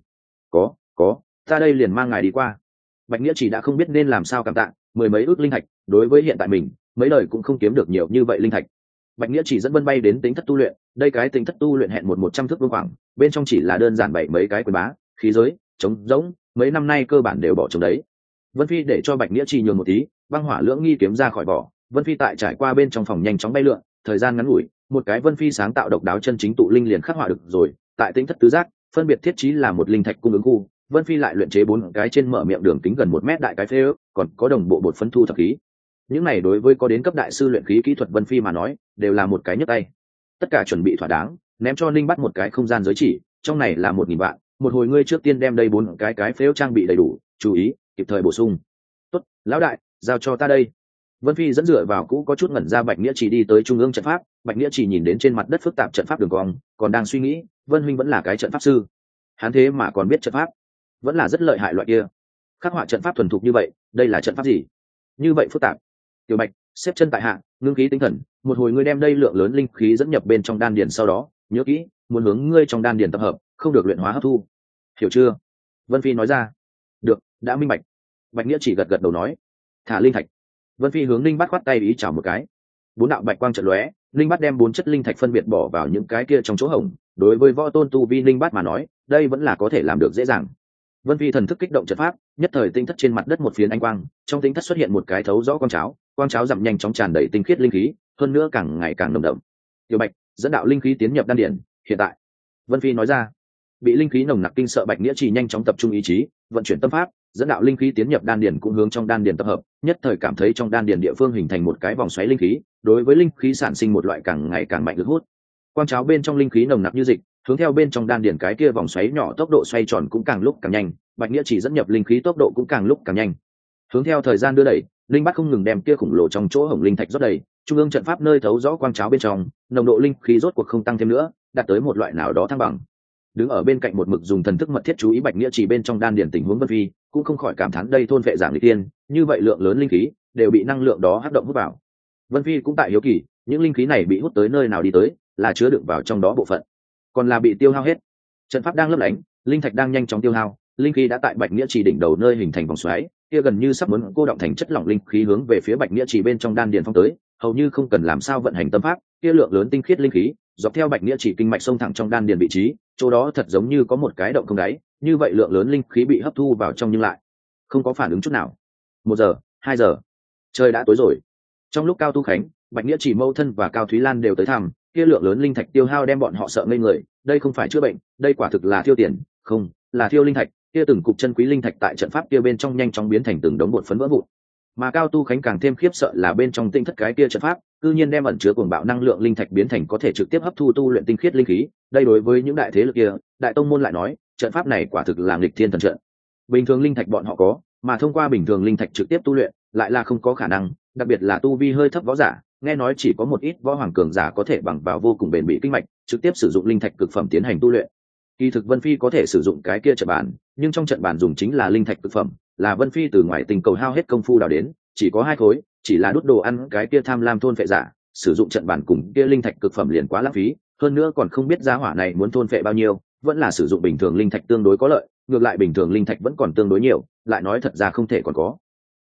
Có, ta đây liền mang ngài đi qua. Bạch Nghĩa chỉ đã không biết nên làm sao cảm tạ, mười mấy ước linh thạch, đối với hiện tại mình, mấy đời cũng không kiếm được nhiều như vậy linh thạch. Bạch Nghĩa chỉ dẫn Vân bay đến tính thất tu luyện, đây cái tính thất tu luyện hẹn 100 thước vuông khoảng, bên trong chỉ là đơn giản bảy mấy cái quyền bá, khí giới, trống rỗng, mấy năm nay cơ bản đều bỏ trống đấy. Vân Phi để cho Bạch Nghĩa chỉ nhường một tí, băng hỏa lưỡng nghi kiếm ra khỏi vỏ, Vân Phi tại trải qua bên trong phòng nhanh chóng bay lượn, thời gian ngắn ngủi, một cái Vân Phi sáng tạo độc đáo chân chính tụ linh liền khắc họa được rồi, tại tính thất tứ giác, phân biệt thiết trí là một linh thạch cung ứng khu, Vân Phi lại luyện chế 4 cái trên mở miệng đường kính gần 1 mét đại cái phế ước, còn có đồng bộ bột phấn thu thập khí. Những này đối với có đến cấp đại sư luyện khí kỹ thuật Vân Phi mà nói, đều là một cái nhấc tay. Tất cả chuẩn bị thỏa đáng, ném cho Ninh bắt một cái không gian giới chỉ, trong này là 1000 vạn, một hồi ngươi trước tiên đem đây 4 cái phế ước trang bị đầy đủ, chú ý, kịp thời bổ sung. Tốt, lão đại, giao cho ta đây. Vân Phi dẫn dựa vào cũ có chút ngẩn ra Bạch Nghĩa chỉ đi tới trung ương trận pháp, Bạch Nghĩa chỉ nhìn đến trên mặt đất phức tạp trận pháp đường cong, còn đang suy nghĩ, Vân huynh vẫn là cái trận pháp sư. Hắn thế mà còn biết trận pháp, vẫn là rất lợi hại loại kia. Khắc họa trận pháp thuần thục như vậy, đây là trận pháp gì? Như vậy phức tạp. Tiểu Bạch, xếp chân tại hạ, ngưng khí tinh thần, một hồi ngươi đem đây lượng lớn linh khí dẫn nhập bên trong đan điền sau đó, nhớ kỹ, muốn hướng ngươi trong đan điền tập hợp, không được luyện hóa hấp thu. Hiểu chưa? Vân Phi nói ra. Được, đã minh bạch. Bạch Nghĩa chỉ gật gật đầu nói. Thả linh thạch. Vân Phi hướng Linh Bát khoát tay ý chào một cái. 4 đạo bạch quang chợt lóe, Linh Bát đem 4 chất linh thạch phân biệt bỏ vào những cái kia trong chỗ hổng, đối với võ tôn tu vi Linh Bát mà nói, đây vẫn là có thể làm được dễ dàng. Vân Phi thần thức kích động trận pháp, nhất thời tinh thất trên mặt đất một phiến ánh quang, trong tinh thất xuất hiện một cái thấu rõ quang cháo dặm nhanh chóng tràn đầy tinh khiết linh khí, hơn nữa càng ngày càng nồng đậm. Tiểu Bạch, dẫn đạo linh khí tiến nhập đan điển, hiện tại. Vân Phi nói ra. Bị linh khí nồng nặc kinh sợ Bạch Nghĩa chỉ nhanh chóng tập trung ý chí, vận chuyển tâm pháp, dẫn đạo linh khí tiến nhập đan điển cũng hướng trong đan điển tập hợp, nhất thời cảm thấy trong đan điển địa phương hình thành một cái vòng xoáy linh khí, đối với linh khí sản sinh một loại càng ngày càng mạnh lực hút. Quang cháo bên trong linh khí nồng nặc như dịch, hướng theo bên trong đan điển cái kia vòng xoáy nhỏ tốc độ xoay tròn cũng càng lúc càng nhanh, Bạch Nghĩa chỉ dẫn nhập linh khí tốc độ cũng càng lúc càng nhanh. Hướng theo thời gian đưa đẩy, linh bát không ngừng đem kia khổng lồ trong chỗ hổng linh thạch rót đầy, trung ương trận pháp nơi thấu rõ quang cháo bên trong, nồng độ linh khí rốt cuộc không tăng thêm nữa, đạt tới một loại nào đó thăng bằng. Đứng ở bên cạnh một mực dùng thần thức mật thiết chú ý Bạch Nghĩa chỉ bên trong đan điển tình huống Vân Phi, cũng không khỏi cảm thán đây thôn vệ giảng lý tiên, như vậy lượng lớn linh khí đều bị năng lượng đó hấp động hút vào. Vân Phi cũng tại hiếu kỳ, những linh khí này bị hút tới nơi nào đi tới, là chứa đựng vào trong đó bộ phận, còn là bị tiêu hao hết. Trận pháp đang lấp lánh, linh thạch đang nhanh chóng tiêu hao, linh khí đã tại Bạch Nghĩa chỉ đỉnh đầu nơi hình thành vòng xoáy, kia gần như sắp muốn cô động thành chất lỏng linh khí hướng về phía Bạch Nghĩa chỉ bên trong đan điền phong tới, hầu như không cần làm sao vận hành tâm pháp, kia lượng lớn tinh khiết linh khí dọc theo Bạch Nghĩa chỉ kinh mạch xông thẳng trong đan điền vị trí, chỗ đó thật giống như có một cái động không đáy, như vậy lượng lớn linh khí bị hấp thu vào trong nhưng lại không có phản ứng chút nào. 1 giờ, 2 giờ, trời đã tối rồi. Trong lúc Cao Tu Khánh, Bạch Nghĩa chỉ mâu thân và Cao Thúy Lan đều tới thăm, kia lượng lớn linh thạch tiêu hao đem bọn họ sợ ngây người, đây không phải chữa bệnh, đây quả thực là thiêu tiền, không, là thiêu linh thạch, kia từng cục chân quý linh thạch tại trận pháp kia bên trong nhanh chóng biến thành từng đống bột phấn vỡ vụn. Mà Cao Tu Khánh càng thêm khiếp sợ là bên trong tinh thất cái kia trận pháp, cư nhiên đem ẩn chứa cuồng bạo năng lượng linh thạch biến thành có thể trực tiếp hấp thu tu luyện tinh khiết linh khí, đây đối với những đại thế lực kia, đại tông môn lại nói, trận pháp này quả thực là nghịch thiên thần trận. Bình thường linh thạch bọn họ có, mà thông qua bình thường linh thạch trực tiếp tu luyện, lại là không có khả năng, đặc biệt là tu vi hơi thấp võ giả, nghe nói chỉ có một ít võ hoàng cường giả có thể bằng vào vô cùng bền bỉ kinh mạch, trực tiếp sử dụng linh thạch cực phẩm tiến hành tu luyện. Kỳ thực Vân Phi có thể sử dụng cái kia trận bàn, nhưng trong trận bàn dùng chính là linh thạch cực phẩm, là Vân Phi từ ngoài tình cầu hao hết công phu đào đến, chỉ có 2 khối, chỉ là đút đồ ăn cái kia tham lam thôn phệ giả, sử dụng trận bàn cùng kia linh thạch cực phẩm liền quá lãng phí, hơn nữa còn không biết giá hỏa này muốn thôn phệ bao nhiêu, vẫn là sử dụng bình thường linh thạch tương đối có lợi, ngược lại bình thường linh thạch vẫn còn tương đối nhiều, lại nói thật ra không thể còn có.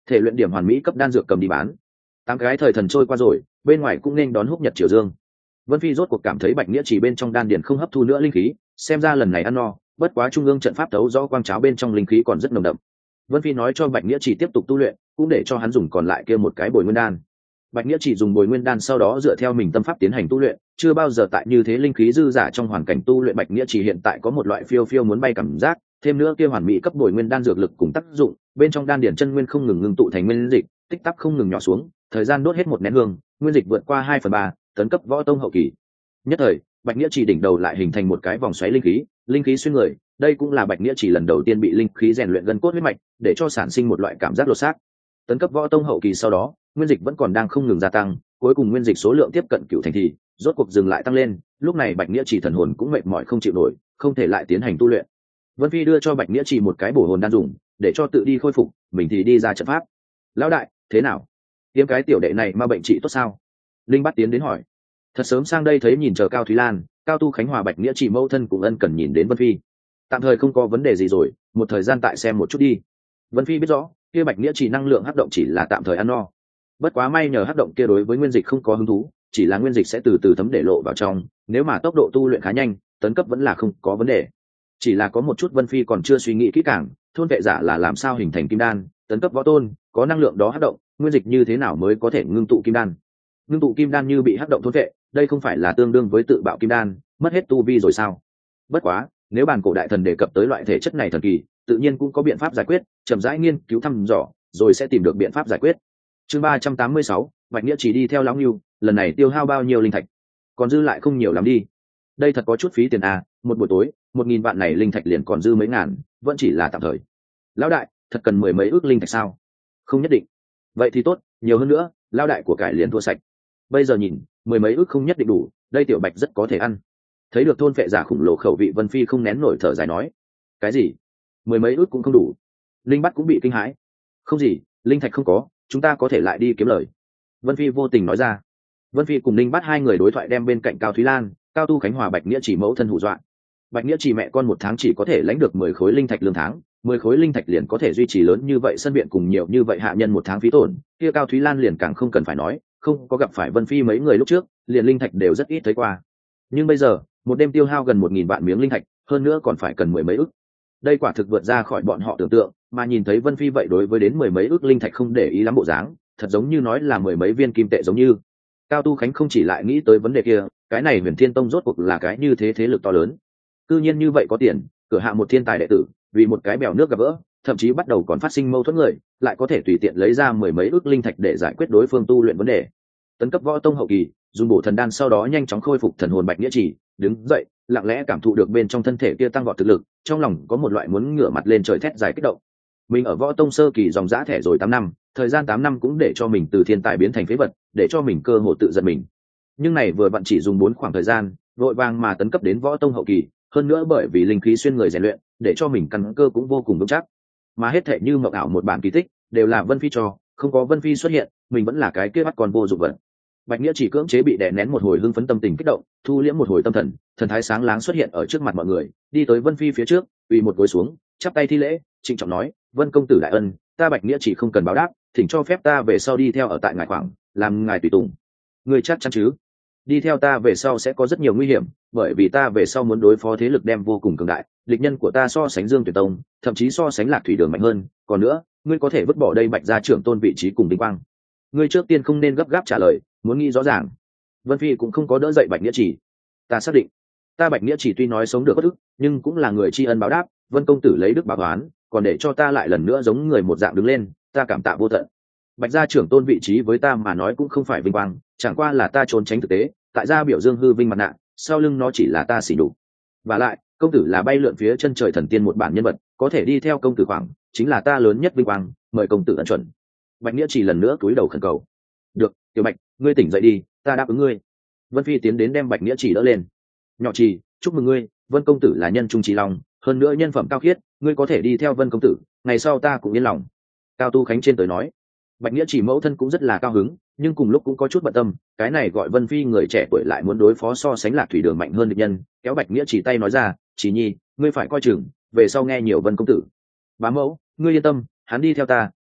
thể luyện điểm hoàn mỹ cấp đan dược cầm đi bán. 8 cái thời thần trôi qua rồi, bên ngoài cũng nên đón húc nhật triều dương. Vân Phi rốt cuộc cảm thấy Bạch Nghĩa chỉ bên trong đan điền không hấp thu nữa linh khí, xem ra lần này ăn no. Bất quá trung ương trận pháp thấu rõ quang cháo bên trong linh khí còn rất nồng đậm. Vân Phi nói cho Bạch Nghĩa chỉ tiếp tục tu luyện, cũng để cho hắn dùng còn lại kia một cái bồi nguyên đan. Bạch Nghĩa chỉ dùng bồi nguyên đan sau đó dựa theo mình tâm pháp tiến hành tu luyện, chưa bao giờ tại như thế linh khí dư giả trong hoàn cảnh tu luyện. Bạch Nghĩa chỉ hiện tại có một loại phiêu phiêu muốn bay cảm giác, thêm nữa kia hoàn mỹ cấp bồi nguyên đan dược lực cùng tác dụng, bên trong đan điển chân nguyên không ngừng ngưng tụ thành nguyên dịch, tích tắc không ngừng nhỏ xuống, thời gian đốt hết một nén hương, nguyên dịch vượt qua 2/3, tấn cấp võ tông hậu kỳ. Nhất thời, Bạch Nghĩa chỉ đỉnh đầu lại hình thành một cái vòng xoáy linh khí xuyên người, đây cũng là Bạch Nghĩa chỉ lần đầu tiên bị linh khí rèn luyện gân cốt huyết mạch, để cho sản sinh một loại cảm giác lột xác. Tấn cấp võ tông hậu kỳ sau đó, nguyên dịch vẫn còn đang không ngừng gia tăng, cuối cùng nguyên dịch số lượng tiếp cận cựu thành thì rốt cuộc dừng lại tăng lên. Lúc này Bạch Nghĩa chỉ thần hồn cũng mệt mỏi không chịu nổi, không thể lại tiến hành tu luyện. Vân Phi đưa cho Bạch Nghĩa chỉ một cái bổ hồn đan dùng, để cho tự đi khôi phục, mình thì đi ra trận pháp. Lão đại, thế nào? Tiêm cái tiểu đệ này mà bệnh trị tốt sao? Linh Bát tiến đến hỏi. Thật sớm sang đây thấy nhìn chờ Cao Thúy Lan, Cao Tu Khánh Hòa Bạch Nghĩa chỉ mẫu thân cũng ân cần nhìn đến Vân Phi. Tạm thời không có vấn đề gì rồi, một thời gian tại xem một chút đi. Vân Phi biết rõ, kia Bạch Nghĩa chỉ năng lượng hấp động chỉ là tạm thời ăn no. Bất quá may nhờ hấp động kia đối với nguyên dịch không có hứng thú, chỉ là nguyên dịch sẽ từ từ thấm để lộ vào trong, nếu mà tốc độ tu luyện khá nhanh, tấn cấp vẫn là không có vấn đề. Chỉ là có một chút Vân Phi còn chưa suy nghĩ kỹ càng, thôn vệ giả là làm sao hình thành kim đan, tấn cấp võ tôn, có năng lượng đó hấp động, nguyên dịch như thế nào mới có thể ngưng tụ kim đan? Ngưng tụ kim đan như bị hấp động thôn vệ, đây không phải là tương đương với tự bạo kim đan, mất hết tu vi rồi sao? Bất quá, nếu bản cổ đại thần đề cập tới loại thể chất này thần kỳ, tự nhiên cũng có biện pháp giải quyết, chậm rãi nghiên cứu thăm dò, rồi sẽ tìm được biện pháp giải quyết. Chương 386, Bạch Nghĩa chỉ đi theo lão Nưu, lần này tiêu hao bao nhiêu linh thạch? Còn dư lại không nhiều lắm đi. Đây thật có chút phí tiền à, một buổi tối, 1000 vạn này linh thạch liền còn dư mấy ngàn, vẫn chỉ là tạm thời. Lão đại, thật cần mười mấy ước linh thạch sao? Không nhất định. Vậy thì tốt, nhiều hơn nữa, lão đại của cải liền thua sạch. Bây giờ nhìn, mười mấy ước không nhất định đủ, đây tiểu Bạch rất có thể ăn. Thấy được thôn vệ giả khủng lồ khẩu vị, Vân Phi không nén nổi thở dài nói. Cái gì? Mười mấy ước cũng không đủ. Linh Bắt cũng bị kinh hãi. Không gì, linh thạch không có, chúng ta có thể lại đi kiếm lời. Vân Phi vô tình nói ra. Vân Phi cùng Linh Bắt hai người đối thoại đem bên cạnh Cao Thúy Lan, Cao Tu Khánh Hòa Bạch Nghĩa chỉ mẫu thân hù dọa. Bạch Nghĩa chỉ mẹ con một tháng chỉ có thể lãnh được 10 khối linh thạch lương tháng, 10 khối linh thạch liền có thể duy trì lớn như vậy sân viện cùng nhiều như vậy hạ nhân một tháng phí tổn, kia Cao Thúy Lan liền càng không cần phải nói, không có gặp phải Vân Phi mấy người lúc trước, liền linh thạch đều rất ít thấy qua. Nhưng bây giờ, một đêm tiêu hao gần 1000 vạn miếng linh thạch, hơn nữa còn phải cần mười mấy ức. Đây quả thực vượt ra khỏi bọn họ tưởng tượng, mà nhìn thấy Vân Phi vậy đối với đến mười mấy ức linh thạch không để ý lắm bộ dáng, thật giống như nói là mười mấy viên kim tệ giống như. Cao Tu Khánh không chỉ lại nghĩ tới vấn đề kia, cái này Huyền Thiên Tông rốt cuộc là cái như thế lực to lớn. Cư nhiên như vậy có tiền, cửa hạ một thiên tài đệ tử, vì một cái bèo nước gặp gỡ, thậm chí bắt đầu còn phát sinh mâu thuẫn người, lại có thể tùy tiện lấy ra mười mấy ức linh thạch để giải quyết đối phương tu luyện vấn đề. Tấn cấp võ tông hậu kỳ, dùng bổ thần đan sau đó nhanh chóng khôi phục thần hồn. Bạch Nghĩa chỉ đứng dậy, lặng lẽ cảm thụ được bên trong thân thể kia tăng vọt thực lực, trong lòng có một loại muốn ngửa mặt lên trời thét dài kích động. Mình ở võ tông sơ kỳ dòng dã thẻ rồi 8 năm, thời gian 8 năm cũng để cho mình từ thiên tài biến thành phế vật, để cho mình cơ hội tự giận mình. Nhưng này vừa vặn chỉ dùng 4 khoảng thời gian, vội vàng mà tấn cấp đến võ tông hậu kỳ, hơn nữa bởi vì linh khí xuyên người rèn luyện, để cho mình căn cơ cũng vô cùng vững chắc. Mà hết thảy như mộng ảo một bản kỳ tích, đều là Vân Phi cho, không có Vân Phi xuất hiện, mình vẫn là cái kia bắt con vô dụng vật. Bạch Nghĩa chỉ cưỡng chế bị đè nén một hồi hưng phấn tâm tình kích động, thu liễm một hồi tâm thần, thần thái sáng láng xuất hiện ở trước mặt mọi người, đi tới Vân Phi phía trước, quỳ một gối xuống, chắp tay thi lễ, trịnh trọng nói: "Vân công tử đại ân, ta Bạch Nghĩa chỉ không cần báo đáp, thỉnh cho phép ta về sau đi theo ở tại ngài khoảng, làm ngài tùy tùng." "Ngươi chắc chắn chứ? Đi theo ta về sau sẽ có rất nhiều nguy hiểm, bởi vì ta về sau muốn đối phó thế lực đem vô cùng cường đại, địch nhân của ta so sánh Dương Tuyển Tông, thậm chí so sánh Lạc Thủy Đường mạnh hơn, còn nữa, ngươi có thể vứt bỏ đây Bạch gia trưởng tôn vị trí cùng vinh quang. Ngươi trước tiên không nên gấp gáp trả lời, muốn nghĩ rõ ràng." Vân Phi cũng không có đỡ dậy Bạch Nghĩa chỉ. "Ta xác định, ta Bạch Nghĩa chỉ tuy nói sống được bất ức, nhưng cũng là người tri ân báo đáp, Vân công tử lấy đức báo oán, còn để cho ta lại lần nữa giống người một dạng đứng lên, ta cảm tạ vô tận. Bạch gia trưởng tôn vị trí với ta mà nói cũng không phải vinh quang, chẳng qua là ta trốn tránh thực tế, tại gia biểu dương hư vinh mặt nạ, sau lưng nó chỉ là ta xỉ nhục. Và lại, công tử là bay lượn phía chân trời thần tiên một bản nhân vật, có thể đi theo công tử khoảng, chính là ta lớn nhất vinh quang, mời công tử ân chuẩn." Bạch Nghĩa chỉ lần nữa cúi đầu khẩn cầu. "Được, Tiểu Bạch, ngươi tỉnh dậy đi, ta đáp ứng ngươi." Vân Phi tiến đến đem Bạch Nghĩa chỉ đỡ lên. "Nhỏ Trì, chúc mừng ngươi, Vân công tử là nhân trung trí lòng, hơn nữa nhân phẩm cao khiết, ngươi có thể đi theo Vân công tử, ngày sau ta cũng yên lòng." Cao Tu Khánh trên tới nói. Bạch Nghĩa chỉ mẫu thân cũng rất là cao hứng, nhưng cùng lúc cũng có chút bận tâm, cái này gọi Vân Phi người trẻ tuổi lại muốn đối phó so sánh Lạc Thủy Đường mạnh hơn địch nhân, kéo Bạch Nghĩa chỉ tay nói ra: "Chỉ nhi, ngươi phải coi chừng, về sau nghe nhiều Vân công tử." "Bá mẫu, ngươi yên tâm, hắn đi theo ta,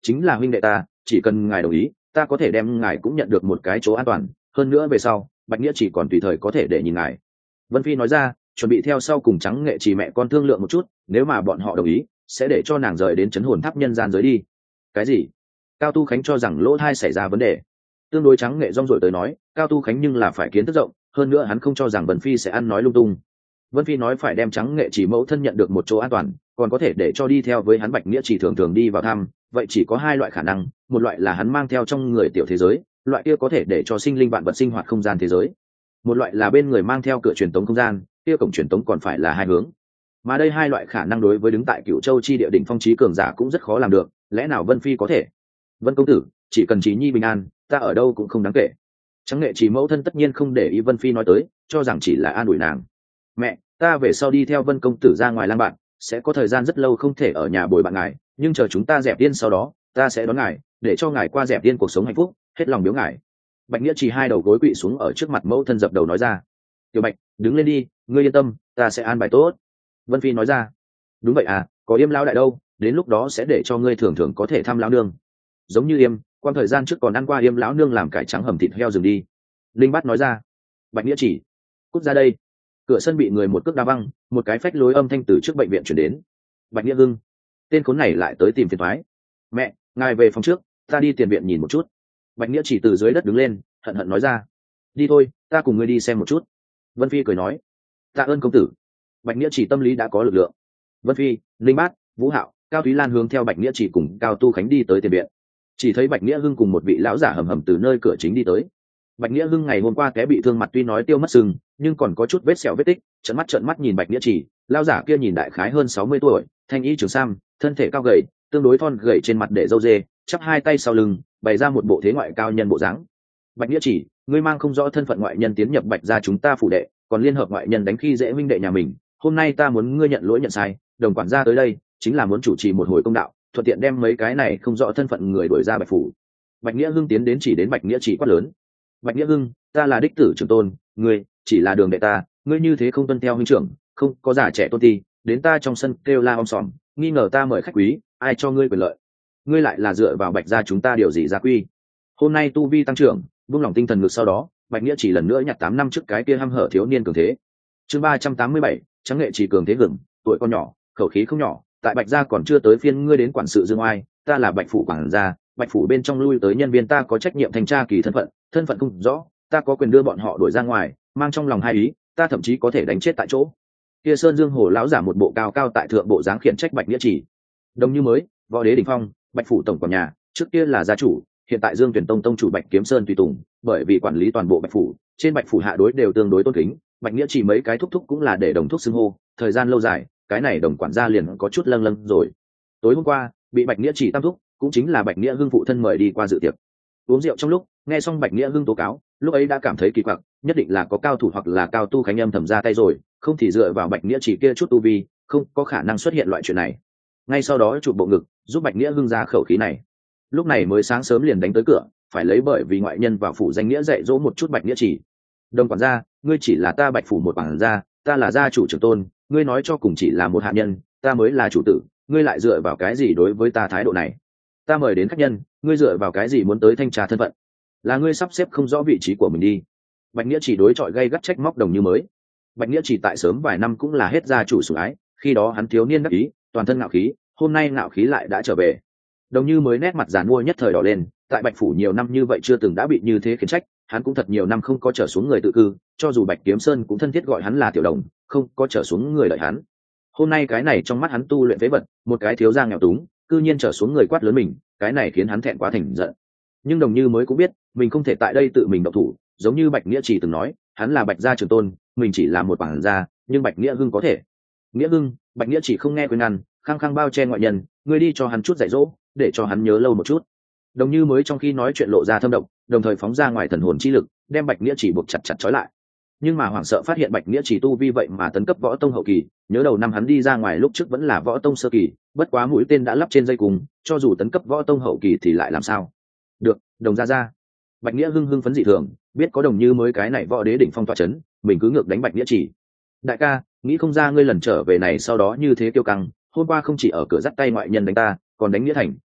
chính là huynh đệ ta, chỉ cần ngài đồng ý ta có thể đem ngài cũng nhận được một cái chỗ an toàn, hơn nữa về sau bạch nghĩa chỉ còn tùy thời có thể để nhìn ngài. Vân Phi nói ra, chuẩn bị theo sau cùng Trắng Nghệ Chỉ mẹ con thương lượng một chút, nếu mà bọn họ đồng ý sẽ để cho nàng rời đến trấn hồn tháp nhân gian giới đi. Cái gì? Cao Tu Khánh cho rằng lỗ thai xảy ra vấn đề. Tương đối Trắng Nghệ rong rồi tới nói, Cao Tu Khánh nhưng là phải kiến thức rộng, hơn nữa hắn không cho rằng Vân Phi sẽ ăn nói lung tung. Vân Phi nói phải đem Trắng Nghệ Chỉ mẫu thân nhận được một chỗ an toàn, còn có thể để cho đi theo với hắn bạch nghĩa chỉ thường thường đi vào thăm, vậy chỉ có hai loại khả năng, một loại là hắn mang theo trong người tiểu thế giới, loại kia có thể để cho sinh linh vạn vật sinh hoạt không gian thế giới, một loại là bên người mang theo cửa truyền tống không gian, kia cổng truyền tống còn phải là hai hướng. Mà đây hai loại khả năng đối với đứng tại Cửu Châu chi địa đỉnh phong chí cường giả cũng rất khó làm được, lẽ nào Vân Phi có thể? Vân công tử, chỉ cần Chí Nhi bình an, ta ở đâu cũng không đáng kể. Trắng Nghệ Chỉ mẫu thân tất nhiên không để ý Vân Phi nói tới, cho rằng chỉ là an ủi nàng. Mẹ, ta về sau đi theo Vân công tử ra ngoài lang bạn, sẽ có thời gian rất lâu không thể ở nhà bồi bạn ngài, nhưng chờ chúng ta dẹp tiên sau đó, ta sẽ đón ngài, để cho ngài qua dẹp tiên cuộc sống hạnh phúc, hết lòng biếu ngài. Bạch nghĩa chỉ hai đầu gối quỵ xuống ở trước mặt mẫu thân dập đầu nói ra. Tiểu Bạch, đứng lên đi, ngươi yên tâm, ta sẽ an bài tốt. Vân Phi nói ra. Đúng vậy à, có Yêm lão đại đâu, đến lúc đó sẽ để cho ngươi thường thường có thể thăm lão nương. Giống như Yêm, qua thời gian trước còn ăn qua Yêm lão nương làm cải trắng hầm thịt heo rừng đi. Linh Bát nói ra. Bạch nghĩa chỉ, cút ra đây. Cửa sân bị người một cước đá văng, một cái phách lối âm thanh từ trước bệnh viện chuyển đến. Bạch nghĩa hưng, tên khốn này lại tới tìm phiền thoái. Mẹ, ngài về phòng trước, ta đi tiền viện nhìn một chút. Bạch nghĩa chỉ từ dưới đất đứng lên, hận hận nói ra. Đi thôi, ta cùng ngươi đi xem một chút. Vân Phi cười nói. Tạ ơn công tử. Bạch nghĩa chỉ tâm lý đã có lực lượng. Vân Phi, Linh Bát, Vũ Hạo, Cao Thúy Lan hướng theo Bạch nghĩa chỉ cùng Cao Tu Khánh đi tới tiền viện. Chỉ thấy Bạch nghĩa hưng cùng một vị lão giả hầm hầm từ nơi cửa chính đi tới. Bạch nghĩa hưng ngày hôm qua té bị thương mặt tuy nói tiêu mất sưng, nhưng còn có chút vết sẹo vết tích, trợn mắt nhìn Bạch nghĩa chỉ, lão giả kia nhìn đại khái hơn 60 tuổi, thanh y trường sam, thân thể cao gầy, tương đối thon gầy, trên mặt để râu dê, chắp hai tay sau lưng, bày ra một bộ thế ngoại cao nhân bộ dáng. Bạch nghĩa chỉ, ngươi mang không rõ thân phận ngoại nhân tiến nhập Bạch gia chúng ta phủ đệ, còn liên hợp ngoại nhân đánh khi dễ huynh đệ nhà mình, hôm nay ta muốn ngươi nhận lỗi nhận sai, đồng quản gia tới đây chính là muốn chủ trì một hồi công đạo, thuận tiện đem mấy cái này không rõ thân phận người đuổi ra Bạch phủ. Bạch nghĩa hưng tiến đến chỉ đến Bạch nghĩa chỉ quát lớn. Bạch nghĩa hưng, ta là đích tử trưởng tôn, ngươi chỉ là đường đệ ta, ngươi như thế không tuân theo huynh trưởng, không có già trẻ tôn ti, đến ta trong sân kêu la om sòm, nghi ngờ ta mời khách quý, ai cho ngươi quyền lợi? Ngươi lại là dựa vào Bạch gia chúng ta điều gì gia quy? Hôm nay tu vi tăng trưởng, buông lòng tinh thần ngược, sau đó Bạch nghĩa chỉ lần nữa nhặt 8 năm trước cái kia hăm hở thiếu niên cường thế. Chương 387, Trắng Nghệ chỉ cường thế gừng, tuổi con nhỏ, khẩu khí không nhỏ, tại Bạch gia còn chưa tới phiên ngươi đến quản sự dương oai, ta là Bạch phủ quản gia, Bạch phủ bên trong lui tới nhân viên ta có trách nhiệm thanh tra kỳ thân phận không rõ, ta có quyền đưa bọn họ đuổi ra ngoài, mang trong lòng hai ý, ta thậm chí có thể đánh chết tại chỗ. Kia Sơn Dương Hồ lão giả một bộ cao cao tại thượng bộ dáng khiển trách Bạch nghĩa chỉ. Đồng như mới, võ đế đỉnh phong, Bạch phủ tổng quản nhà, trước kia là gia chủ, hiện tại Dương Tuyển Tông tông chủ Bạch Kiếm Sơn tùy tùng, bởi vì quản lý toàn bộ Bạch phủ, trên Bạch phủ hạ đối đều tương đối tôn kính, Bạch nghĩa chỉ mấy cái thúc thúc cũng là để đồng thúc xưng hô, thời gian lâu dài, cái này đồng quản gia liền có chút lâng lâng rồi. Tối hôm qua, bị Bạch nghĩa chỉ tam thúc, cũng chính là Bạch nghĩa hưng phụ thân mời đi qua dự tiệc. Uống rượu trong lúc, nghe xong Bạch nghĩa hưng tố cáo, lúc ấy đã cảm thấy kỳ quặc, nhất định là có cao thủ hoặc là cao tu khánh âm thầm ra tay rồi, không thì dựa vào Bạch nghĩa chỉ kia chút tu vi, không có khả năng xuất hiện loại chuyện này. Ngay sau đó chụp bộ ngực, giúp Bạch nghĩa hưng ra khẩu khí này. Lúc này mới sáng sớm liền đánh tới cửa, phải lấy bởi vì ngoại nhân vào phủ danh nghĩa dạy dỗ một chút Bạch nghĩa chỉ. Đồng quản gia, ngươi chỉ là ta Bạch phủ một quản gia, ta là gia chủ trưởng tôn, ngươi nói cho cùng chỉ là một hạ nhân, ta mới là chủ tử, ngươi lại dựa vào cái gì đối với ta thái độ này? Ta mời đến khách nhân, ngươi dựa vào cái gì muốn tới thanh tra thân phận? Là ngươi sắp xếp không rõ vị trí của mình đi. Bạch nghĩa chỉ đối chọi gay gắt trách móc đồng như mới. Bạch nghĩa chỉ tại sớm vài năm cũng là hết gia chủ sủng ái, khi đó hắn thiếu niên đắc ý, toàn thân ngạo khí, hôm nay ngạo khí lại đã trở về. Đồng như mới nét mặt giàn mua nhất thời đỏ lên, tại Bạch phủ nhiều năm như vậy chưa từng đã bị như thế khiển trách, hắn cũng thật nhiều năm không có trở xuống người tự cư, cho dù Bạch Kiếm Sơn cũng thân thiết gọi hắn là tiểu đồng, không có trở xuống người đợi hắn. Hôm nay cái này trong mắt hắn tu luyện phế vật, một cái thiếu gia nghèo túng, cư nhiên trở xuống người quát lớn mình, cái này khiến hắn thẹn quá thành giận. Nhưng đồng như mới cũng biết, mình không thể tại đây tự mình động thủ, giống như Bạch nghĩa chỉ từng nói, hắn là Bạch gia trưởng tôn, mình chỉ là một quản gia, nhưng Bạch nghĩa hưng có thể. Nghĩa hưng, Bạch nghĩa chỉ không nghe khuyên ngăn, khăng khăng bao che ngoại nhân, ngươi đi cho hắn chút dạy dỗ, để cho hắn nhớ lâu một chút. Đồng như mới trong khi nói chuyện lộ ra thâm độc, đồng thời phóng ra ngoài thần hồn chi lực, đem Bạch nghĩa chỉ buộc chặt chặt trói lại. Nhưng mà hoảng sợ phát hiện Bạch nghĩa chỉ tu vi vậy mà tấn cấp võ tông hậu kỳ, nhớ đầu năm hắn đi ra ngoài lúc trước vẫn là võ tông sơ kỳ, bất quá mũi tên đã lắp trên dây cùng, cho dù tấn cấp võ tông hậu kỳ thì lại làm sao? Được, đồng ra. Bạch nghĩa hưng phấn dị thường, biết có đồng như mới cái này võ đế đỉnh phong tọa chấn, mình cứ ngược đánh Bạch nghĩa chỉ. Đại ca, nghĩ không ra ngươi lần trở về này sau đó như thế kiêu căng, hôm qua không chỉ ở cửa dắt tay ngoại nhân đánh ta, còn đánh nghĩa thành,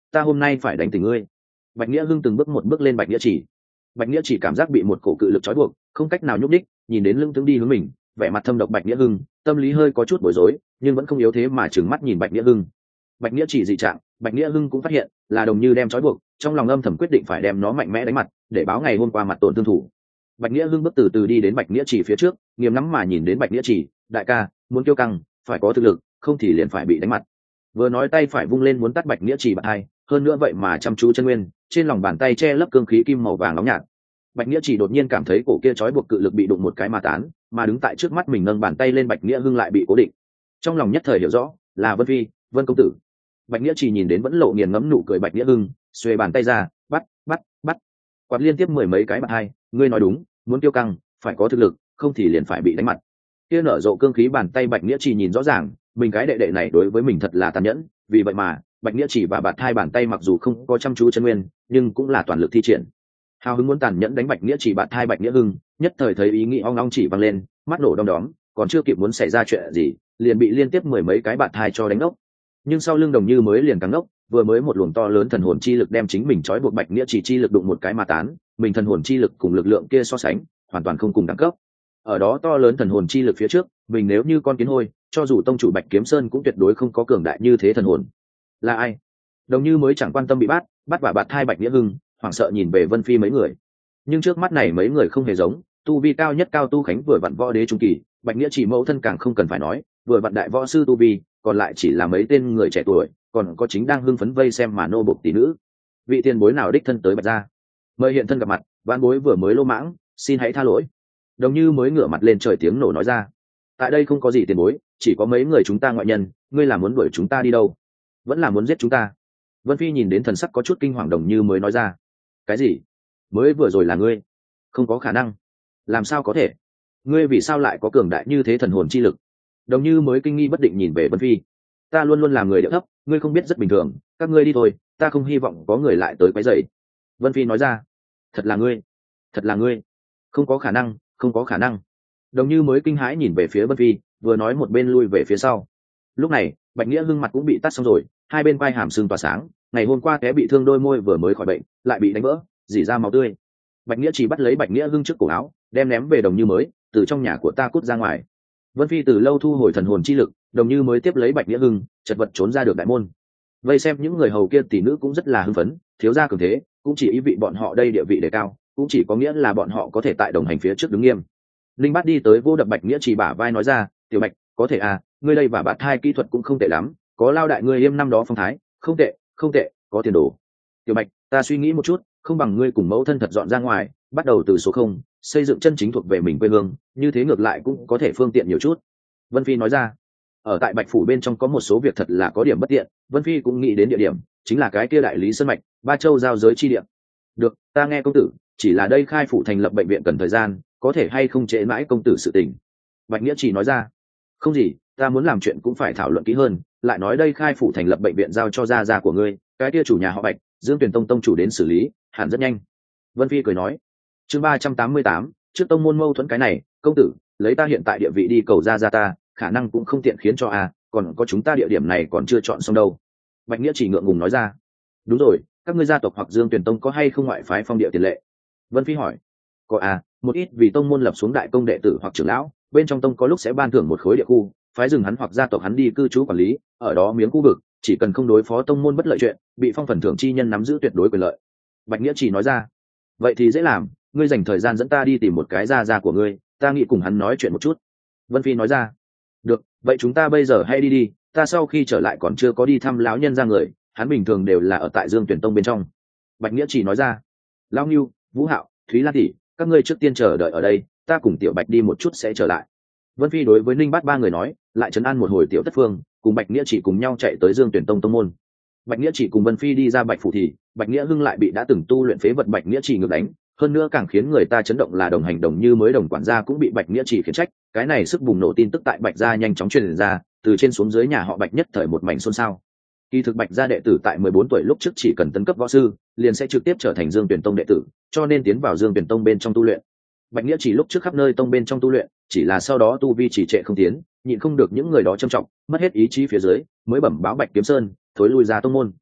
ta hôm nay phải đánh tỉnh ngươi. Bạch Nghĩa Hưng từng bước một bước lên Bạch Nghĩa Chỉ. Bạch Nghĩa Chỉ cảm giác bị một cổ cự lực trói buộc, không cách nào nhúc đích, nhìn đến lưng tướng đi hướng mình, vẻ mặt thâm độc Bạch Nghĩa Hưng, tâm lý hơi có chút bối rối, nhưng vẫn không yếu thế mà trừng mắt nhìn Bạch Nghĩa Hưng. Bạch Nghĩa Chỉ dị trạng, Bạch Nghĩa Hưng cũng phát hiện là Đồng Như đem trói buộc, trong lòng âm thầm quyết định phải đem nó mạnh mẽ đánh mặt, để báo ngày hôm qua mặt tổn thương thủ. Bạch Nghĩa Hưng bước từ từ đi đến Bạch Nghĩa Chỉ phía trước, nghiêm lắm mà nhìn đến Bạch Nghĩa Chỉ, đại ca, muốn kiêu căng, phải có thực lực, không thì liền phải bị đánh mặt. Vừa nói tay phải vung lên muốn tắt Bạch Nghĩa Chỉ bạt hai, hơn nữa vậy mà chăm chú chân nguyên, trên lòng bàn tay che lấp cương khí kim màu vàng nóng nhạt. Bạch Nghĩa Chỉ đột nhiên cảm thấy cổ kia trói buộc cự lực bị đụng một cái mà tán, mà đứng tại trước mắt mình nâng bàn tay lên Bạch Nghĩa Hưng lại bị cố định. Trong lòng nhất thời hiểu rõ, là Vân Phi, Vân công tử. Bạch Nghĩa Chỉ nhìn đến vẫn lộ nghiền ngẫm nụ cười Bạch Nghĩa Hưng, xuề bàn tay ra, bắt, quạt liên tiếp mười mấy cái bạt hai, ngươi nói đúng, muốn kiêu căng, phải có thực lực, không thì liền phải bị đánh mặt. Kia nở rộ cương khí bàn tay Bạch Nghĩa Chỉ nhìn rõ ràng, mình cái đệ đệ này đối với mình thật là tàn nhẫn, vì vậy mà Bạch Nghĩa Chỉ và bạt hai bàn tay mặc dù không có chăm chú chân nguyên, nhưng cũng là toàn lực thi triển. Hào hứng muốn tàn nhẫn đánh Bạch Nghĩa Chỉ bạt hai Bạch Nghĩa Hưng, nhất thời thấy ý nghĩ ong ong chỉ văng lên, mắt nổ đom đóm, còn chưa kịp muốn xảy ra chuyện gì, liền bị liên tiếp mười mấy cái bạt hai cho đánh ốc. Nhưng sau lưng Đồng Như mới liền căng ốc, vừa mới một luồng to lớn thần hồn chi lực đem chính mình trói buộc Bạch Nghĩa Chỉ chi lực đụng một cái mà tán, mình thần hồn chi lực cùng lực lượng kia so sánh, hoàn toàn không cùng đẳng cấp. Ở đó to lớn thần hồn chi lực phía trước, mình nếu như con kiến hôi, cho dù tông chủ Bạch Kiếm Sơn cũng tuyệt đối không có cường đại như thế thần hồn. Là ai? Đồng Như mới chẳng quan tâm bị bắt và bạt hai Bạch Nghĩa Hưng, hoảng sợ nhìn về Vân Phi mấy người. Nhưng trước mắt này mấy người không hề giống, tu vi cao nhất Cao Tu Khánh vừa vặn võ đế trung kỳ, Bạch Nghĩa Chỉ mẫu thân càng không cần phải nói, vừa vặn đại võ sư tu vi, còn lại chỉ là mấy tên người trẻ tuổi, còn có chính đang hưng phấn vây xem mà nô bộc tỷ nữ. Vị tiền bối nào đích thân tới Bạch gia? Mời hiện thân gặp mặt, vãn bối vừa mới lô mãng, xin hãy tha lỗi. Đồng Như mới ngửa mặt lên trời tiếng nổ nói ra. Tại đây không có gì tiền bối, chỉ có mấy người chúng ta ngoại nhân, ngươi là muốn đuổi chúng ta đi đâu? Vẫn là muốn giết chúng ta? Vân Phi nhìn đến thần sắc có chút kinh hoàng Đồng Như mới nói ra. Cái gì? Mới vừa rồi là ngươi? Không có khả năng. Làm sao có thể? Ngươi vì sao lại có cường đại như thế thần hồn chi lực? Đồng Như mới kinh nghi bất định nhìn về Vân Phi. Ta luôn luôn làm người điệu thấp, ngươi không biết rất bình thường, các ngươi đi thôi, ta không hy vọng có người lại tới quấy rầy. Vân Phi nói ra. Thật là ngươi? Thật là ngươi? Không có khả năng, không có khả năng. Đồng Như mới kinh hãi nhìn về phía Vân Phi, vừa nói một bên lui về phía sau. Lúc này Bạch Nghĩa Hưng mặt cũng bị tắt xong rồi, hai bên quai hàm sưng tỏa sáng, ngày hôm qua té bị thương đôi môi vừa mới khỏi bệnh lại bị đánh vỡ, rỉ ra máu tươi. Bạch Nghĩa chỉ bắt lấy Bạch Nghĩa Hưng trước cổ áo, đem ném về Đồng Như mới, từ trong nhà của ta cút ra ngoài. Vân Phi từ lâu thu hồi thần hồn chi lực, Đồng Như mới tiếp lấy Bạch Nghĩa Hưng, chật vật trốn ra được đại môn. Vây xem những người hầu kia tỷ nữ cũng rất là hưng phấn, thiếu gia cường thế, cũng chỉ ý vị bọn họ đây địa vị đề cao, cũng chỉ có nghĩa là bọn họ có thể tại đồng hành phía trước đứng nghiêm. Linh Bát đi tới vô đập Bạch Nghĩa Chỉ bả vai nói ra, tiểu Bạch, có thể à, ngươi đây và bạt hai kỹ thuật cũng không tệ lắm, có lao đại ngươi yêm năm đó phong thái, không tệ, không tệ, có tiền đồ. Tiểu Bạch, ta suy nghĩ một chút, không bằng ngươi cùng mẫu thân thật dọn ra ngoài, bắt đầu từ số không, xây dựng chân chính thuộc về mình quê hương, như thế ngược lại cũng có thể phương tiện nhiều chút. Vân Phi nói ra. Ở tại Bạch phủ bên trong có một số việc thật là có điểm bất tiện, Vân Phi cũng nghĩ đến địa điểm, chính là cái kia đại lý sơn mạch, Ba Châu giao giới chi địa. Được, ta nghe công tử, chỉ là đây khai phủ thành lập bệnh viện cần thời gian, có thể hay không trễ mãi công tử sự tình. Bạch Nghĩa Chỉ nói ra. Không gì, ta muốn làm chuyện cũng phải thảo luận kỹ hơn, lại nói đây khai phủ thành lập bệnh viện giao cho gia của ngươi, cái kia chủ nhà họ Bạch, Dương Tuyển Tông tông chủ đến xử lý, hẳn rất nhanh. Vân Phi cười nói. Chương 388, trước tông môn mâu thuẫn cái này, công tử, lấy ta hiện tại địa vị đi cầu gia ta, khả năng cũng không tiện khiến cho còn có chúng ta địa điểm này còn chưa chọn xong đâu. Bạch Nghĩa Chỉ ngượng ngùng nói ra. Đúng rồi, các ngươi gia tộc hoặc Dương Tuyển Tông có hay không ngoại phái phong địa tiền lệ? Vân Phi hỏi. Có một ít vì tông môn lập xuống đại công đệ tử hoặc trưởng lão, bên trong tông có lúc sẽ ban thưởng một khối địa khu, phái rừng hắn hoặc gia tộc hắn đi cư trú quản lý, ở đó miếng khu vực, chỉ cần không đối phó tông môn bất lợi chuyện, bị phong phần thưởng chi nhân nắm giữ tuyệt đối quyền lợi. Bạch Nghĩa Chỉ nói ra. Vậy thì dễ làm, ngươi dành thời gian dẫn ta đi tìm một cái gia của ngươi, ta nghĩ cùng hắn nói chuyện một chút. Vân Phi nói ra. Được, vậy chúng ta bây giờ hay đi, ta sau khi trở lại còn chưa có đi thăm lão nhân gia người, hắn bình thường đều là ở tại Dương Tuyển Tông bên trong. Bạch Nghĩa Chỉ nói ra. Lão Ngưu, Vũ Hạo, Thúy Lan tỷ, các ngươi trước tiên chờ đợi ở đây, ta cùng Tiểu Bạch đi một chút sẽ trở lại. Vân Phi đối với Ninh Bát ba người nói, lại trấn an một hồi Tiểu Tất Phương, cùng Bạch Nghĩa Chỉ cùng nhau chạy tới Dương Tuyển Tông tông môn. Bạch Nghĩa Chỉ cùng Vân Phi đi ra Bạch phủ thì Bạch Nghĩa Hưng lại bị đã từng tu luyện phế vật Bạch Nghĩa Chỉ ngược đánh, hơn nữa càng khiến người ta chấn động là đồng hành Đồng Như mới đồng quản gia cũng bị Bạch Nghĩa Chỉ khiển trách, cái này sức bùng nổ tin tức tại Bạch gia nhanh chóng truyền ra, từ trên xuống dưới nhà họ Bạch nhất thời một mảnh xôn xao. Kỳ thực Bạch gia đệ tử tại 14 tuổi lúc trước chỉ cần tấn cấp võ sư, liền sẽ trực tiếp trở thành Dương Tuyển Tông đệ tử, cho nên tiến vào Dương Tuyển Tông bên trong tu luyện. Bạch Nghĩa Chỉ lúc trước khắp nơi tông bên trong tu luyện, chỉ là sau đó tu vi chỉ trệ không tiến, nhịn không được những người đó trầm trọng, mất hết ý chí phía dưới, mới bẩm báo Bạch Kiếm Sơn, thối lui ra tông môn.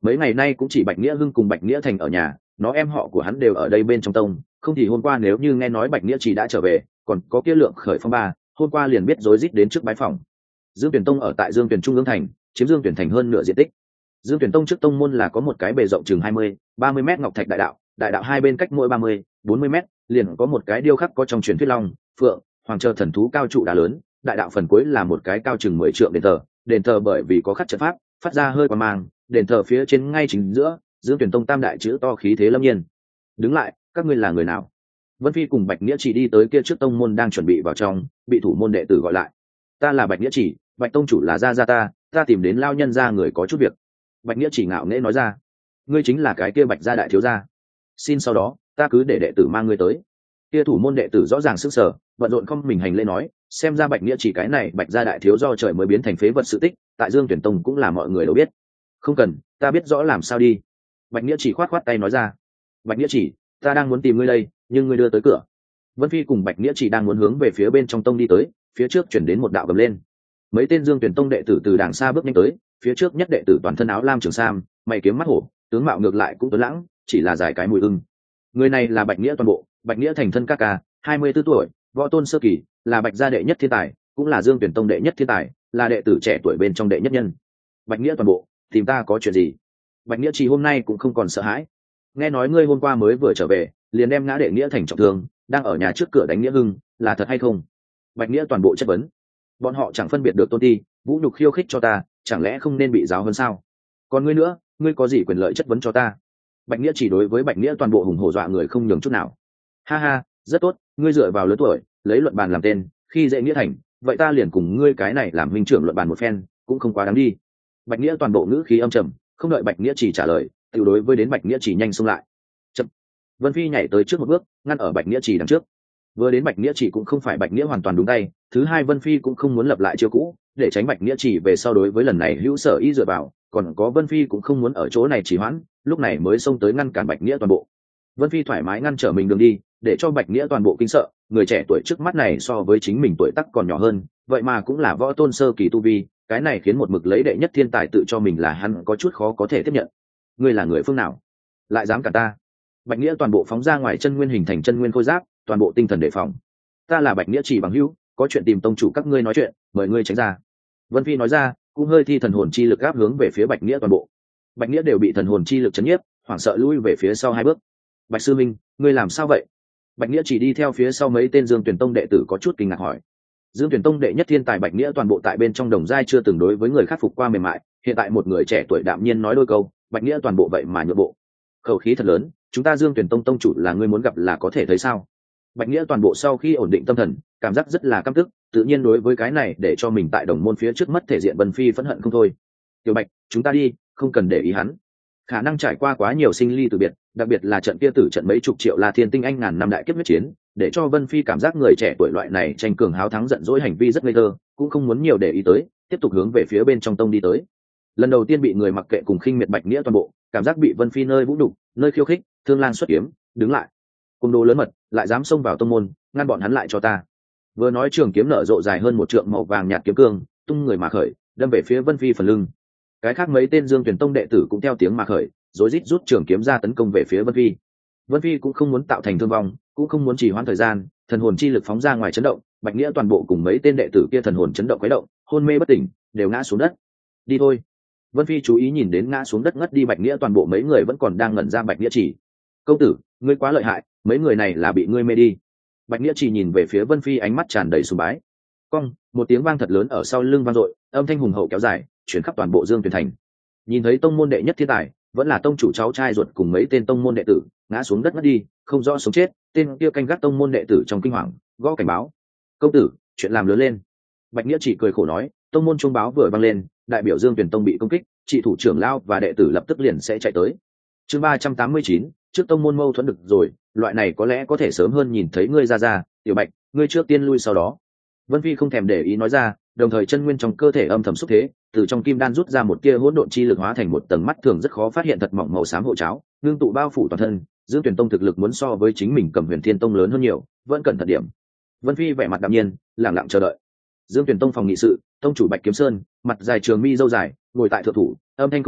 mấy ngày nay cũng chỉ Bạch Nghĩa Hưng cùng Bạch Nghĩa Thành ở nhà, nó em họ của hắn đều ở đây bên trong tông, không thì hôm qua nếu như nghe nói Bạch Nghĩa Chỉ đã trở về, còn có kia Lượng Khởi Phong ba, hôm qua liền biết rối rít đến trước bái phòng. Dương Tuyển Tông ở tại Dương Tuyển Trung ương thành, chiếm Dương Tuyển thành hơn nửa diện tích. Dương Tuyển Tông trước tông môn là có một cái bề rộng chừng 20-30 mét ngọc thạch đại đạo hai bên cách mỗi 30-40 mét, liền có một cái điêu khắc có trong truyền thuyết long, phượng, hoàng chờ thần thú cao trụ đá lớn, đại đạo phần cuối là một cái cao chừng 10 trượng đền thờ bởi vì có khắc trận pháp, phát ra hơi quang mang, đền thờ phía trên ngay chính giữa, Dương Tuyển Tông tam đại chữ to khí thế lâm nhiên. Đứng lại, các ngươi là người nào? Vân Phi cùng Bạch Nghĩa Chỉ đi tới kia trước tông môn đang chuẩn bị vào trong, bị thủ môn đệ tử gọi lại. Ta là Bạch Nghĩa Chỉ, Bạch tông chủ là gia ta tìm đến lao nhân gia người có chút việc. Bạch Nghĩa Chỉ ngạo nghễ nói ra. Ngươi chính là cái kia Bạch gia đại thiếu gia. Xin sau đó, ta cứ để đệ tử mang ngươi tới. Kia thủ môn đệ tử rõ ràng sức sở, bận rộn không mình hành lễ nói, xem ra Bạch Nghĩa Chỉ cái này Bạch gia đại thiếu do trời mới biến thành phế vật sự tích, tại Dương Tuyển Tông cũng là mọi người đều biết. Không cần, ta biết rõ làm sao đi. Bạch Nghĩa Chỉ khoát khoát tay nói ra. Bạch Nghĩa Chỉ, ta đang muốn tìm ngươi đây, nhưng ngươi đưa tới cửa. Vân Phi cùng Bạch Nghĩa Chỉ đang muốn hướng về phía bên trong tông đi tới, phía trước chuyển đến một đạo gầm lên. Mấy tên Dương Tuyển Tông đệ tử từ đàng xa bước nhanh tới, phía trước nhất đệ tử toàn thân áo lam trường sam, mày kiếm mắt hổ, tướng mạo ngược lại cũng tuấn lãng, chỉ là dài cái mùi ưng. Người này là Bạch Nghĩa toàn bộ, Bạch Nghĩa thành thân ca ca, 24 tuổi, võ tôn sơ kỳ, là Bạch gia đệ nhất thiên tài, cũng là Dương Tuyển Tông đệ nhất thiên tài, là đệ tử trẻ tuổi bên trong đệ nhất nhân. Bạch Nghĩa toàn bộ, tìm ta có chuyện gì? Bạch Nghĩa Chỉ hôm nay cũng không còn sợ hãi. Nghe nói ngươi hôm qua mới vừa trở về, liền đem ngã đệ Nghĩa thành trọng thương, đang ở nhà trước cửa đánh Nghĩa Hưng, là thật hay không? Bạch Nghĩa toàn bộ chất vấn. Bọn họ chẳng phân biệt được tôn ti, vũ nhục khiêu khích cho ta, chẳng lẽ không nên bị giáo hơn sao? Còn ngươi nữa, ngươi có gì quyền lợi chất vấn cho ta? Bạch Nghĩa Chỉ đối với Bạch Nghĩa toàn bộ hùng hổ dọa người không nhường chút nào. Ha ha, rất tốt, ngươi dựa vào lớn tuổi, lấy luận bàn làm tên, khi dễ Nghĩa thành, vậy ta liền cùng ngươi cái này làm huynh trưởng luận bàn một phen, cũng không quá đáng đi. Bạch Nghĩa toàn bộ ngữ khí âm trầm, không đợi Bạch Nghĩa Chỉ trả lời, tự đối với đến Bạch Nghĩa Chỉ nhanh xông lại. Chậm. Vân Phi nhảy tới trước một bước, ngăn ở Bạch Nghĩa Chỉ đằng trước. Vừa đến Bạch Nghĩa Chỉ cũng không phải Bạch Nghĩa hoàn toàn đúng tay, thứ hai Vân Phi cũng không muốn lập lại chiêu cũ, để tránh Bạch Nghĩa Chỉ về sau đối với lần này hữu sở ý dựa vào, còn có Vân Phi cũng không muốn ở chỗ này trì hoãn, lúc này mới xông tới ngăn cản Bạch Nghĩa toàn bộ. Vân Phi thoải mái ngăn trở mình đường đi, để cho Bạch Nghĩa toàn bộ kinh sợ, người trẻ tuổi trước mắt này so với chính mình tuổi tác còn nhỏ hơn, vậy mà cũng là võ tôn sơ kỳ tu vi, cái này khiến một mực lấy đệ nhất thiên tài tự cho mình là hắn có chút khó có thể tiếp nhận. Ngươi là người phương nào, lại dám cản ta? Bạch Nghĩa toàn bộ phóng ra ngoài chân nguyên hình thành chân nguyên khôi giáp, toàn bộ tinh thần đề phòng. Ta là Bạch Nghĩa Chỉ bằng hữu, có chuyện tìm tông chủ các ngươi nói chuyện, mời ngươi tránh ra. Vân Phi nói ra, cũng hơi thi thần hồn chi lực áp hướng về phía Bạch Nghĩa toàn bộ. Bạch Nghĩa đều bị thần hồn chi lực chấn nhiếp, hoảng sợ lui về phía sau 2 bước. Bạch sư minh, ngươi làm sao vậy? Bạch Nghĩa chỉ đi theo phía sau mấy tên Dương Tuyển Tông đệ tử có chút kinh ngạc hỏi. Dương Tuyển Tông đệ nhất thiên tài Bạch Nghĩa toàn bộ tại bên trong đồng giai chưa từng đối với người khắc phục qua mềm mại, hiện tại một người trẻ tuổi đạm nhiên nói đôi câu, Bạch Nghĩa toàn bộ vậy mà nhượng bộ. Khẩu khí thật lớn, chúng ta Dương Tuyển Tông tông chủ là ngươi muốn gặp là có thể thấy sao? Bạch Nghĩa toàn bộ sau khi ổn định tâm thần, cảm giác rất là căm tức, tự nhiên đối với cái này để cho mình tại đồng môn phía trước mất thể diện Vân Phi phẫn hận không thôi. Tiểu Bạch, chúng ta đi, không cần để ý hắn. Khả năng trải qua quá nhiều sinh ly từ biệt, đặc biệt là trận kia tử trận mấy chục triệu La Thiên Tinh Anh ngàn năm đại kiếp huyết chiến, để cho Vân Phi cảm giác người trẻ tuổi loại này tranh cường háo thắng giận dỗi hành vi rất ngây thơ, cũng không muốn nhiều để ý tới, tiếp tục hướng về phía bên trong tông đi tới. Lần đầu tiên bị người mặc kệ cùng khinh miệt Bạch Nghĩa toàn bộ, cảm giác bị Vân Phi nơi vũ nhục, nơi khiêu khích, thương lan xuất kiếm, đứng lại. Cung đồ lớn mật, lại dám xông vào tông môn, ngăn bọn hắn lại cho ta. Vừa nói trường kiếm nở rộ dài hơn 1 trượng màu vàng nhạt kiếm cương, tung người mà khởi, đâm về phía Vân Phi phần lưng. Cái khác mấy tên Dương Tuyển Tông đệ tử cũng theo tiếng mà khởi, rối rít rút trường kiếm ra tấn công về phía Vân Phi. Vân Phi cũng không muốn tạo thành thương vong, cũng không muốn trì hoãn thời gian, thần hồn chi lực phóng ra ngoài chấn động, Bạch Nghĩa toàn bộ cùng mấy tên đệ tử kia thần hồn chấn động quấy động, hôn mê bất tỉnh, đều ngã xuống đất. Đi thôi. Vân Phi chú ý nhìn đến ngã xuống đất ngất đi Bạch Nghĩa toàn bộ mấy người vẫn còn đang ngẩn ra Bạch Nghĩa chỉ. Công tử, ngươi quá lợi hại, mấy người này là bị ngươi mê đi. Bạch Nghĩa chỉ nhìn về phía Vân Phi ánh mắt tràn đầy sùng bái. Cong, một tiếng vang thật lớn ở sau lưng vang dội, âm thanh hùng hậu kéo dài, truyền khắp toàn bộ Dương Tuyển thành. Nhìn thấy tông môn đệ nhất thiên tài, vẫn là tông chủ cháu trai ruột cùng mấy tên tông môn đệ tử ngã xuống đất ngất đi, không rõ sống chết, tên kia canh gác tông môn đệ tử trong kinh hoàng, gõ cảnh báo. Công tử, chuyện làm lớn lên. Bạch Nghĩa chỉ cười khổ nói, tông môn chuông báo vừa vang lên, đại biểu Dương Tuyển Tông bị công kích, trị thủ trưởng lao và đệ tử lập tức liền sẽ chạy tới. Chương 389, trước tông môn mâu thuẫn được rồi, loại này có lẽ có thể sớm hơn nhìn thấy ngươi ra, Tiểu Bạch, ngươi trước tiên lui sau đó. Vân Phi không thèm để ý nói ra, đồng thời chân nguyên trong cơ thể âm thầm xúc thế, từ trong kim đan rút ra một tia hỗn độn chi lực hóa thành một tầng mắt thường rất khó phát hiện thật mỏng màu xám hộ cháo, ngưng tụ bao phủ toàn thân. Dương Tuyển Tông thực lực muốn so với chính mình Cầm Huyền Thiên Tông lớn hơn nhiều, vẫn cẩn thận điểm. Vân Phi vẻ mặt đạm nhiên, lặng lặng chờ đợi. Dương Tuyển Tông phòng nghị sự, tông chủ Bạch Kiếm Sơn, mặt dài trường mi râu dài, ngồi tại thượng thủ, âm thanh không cao,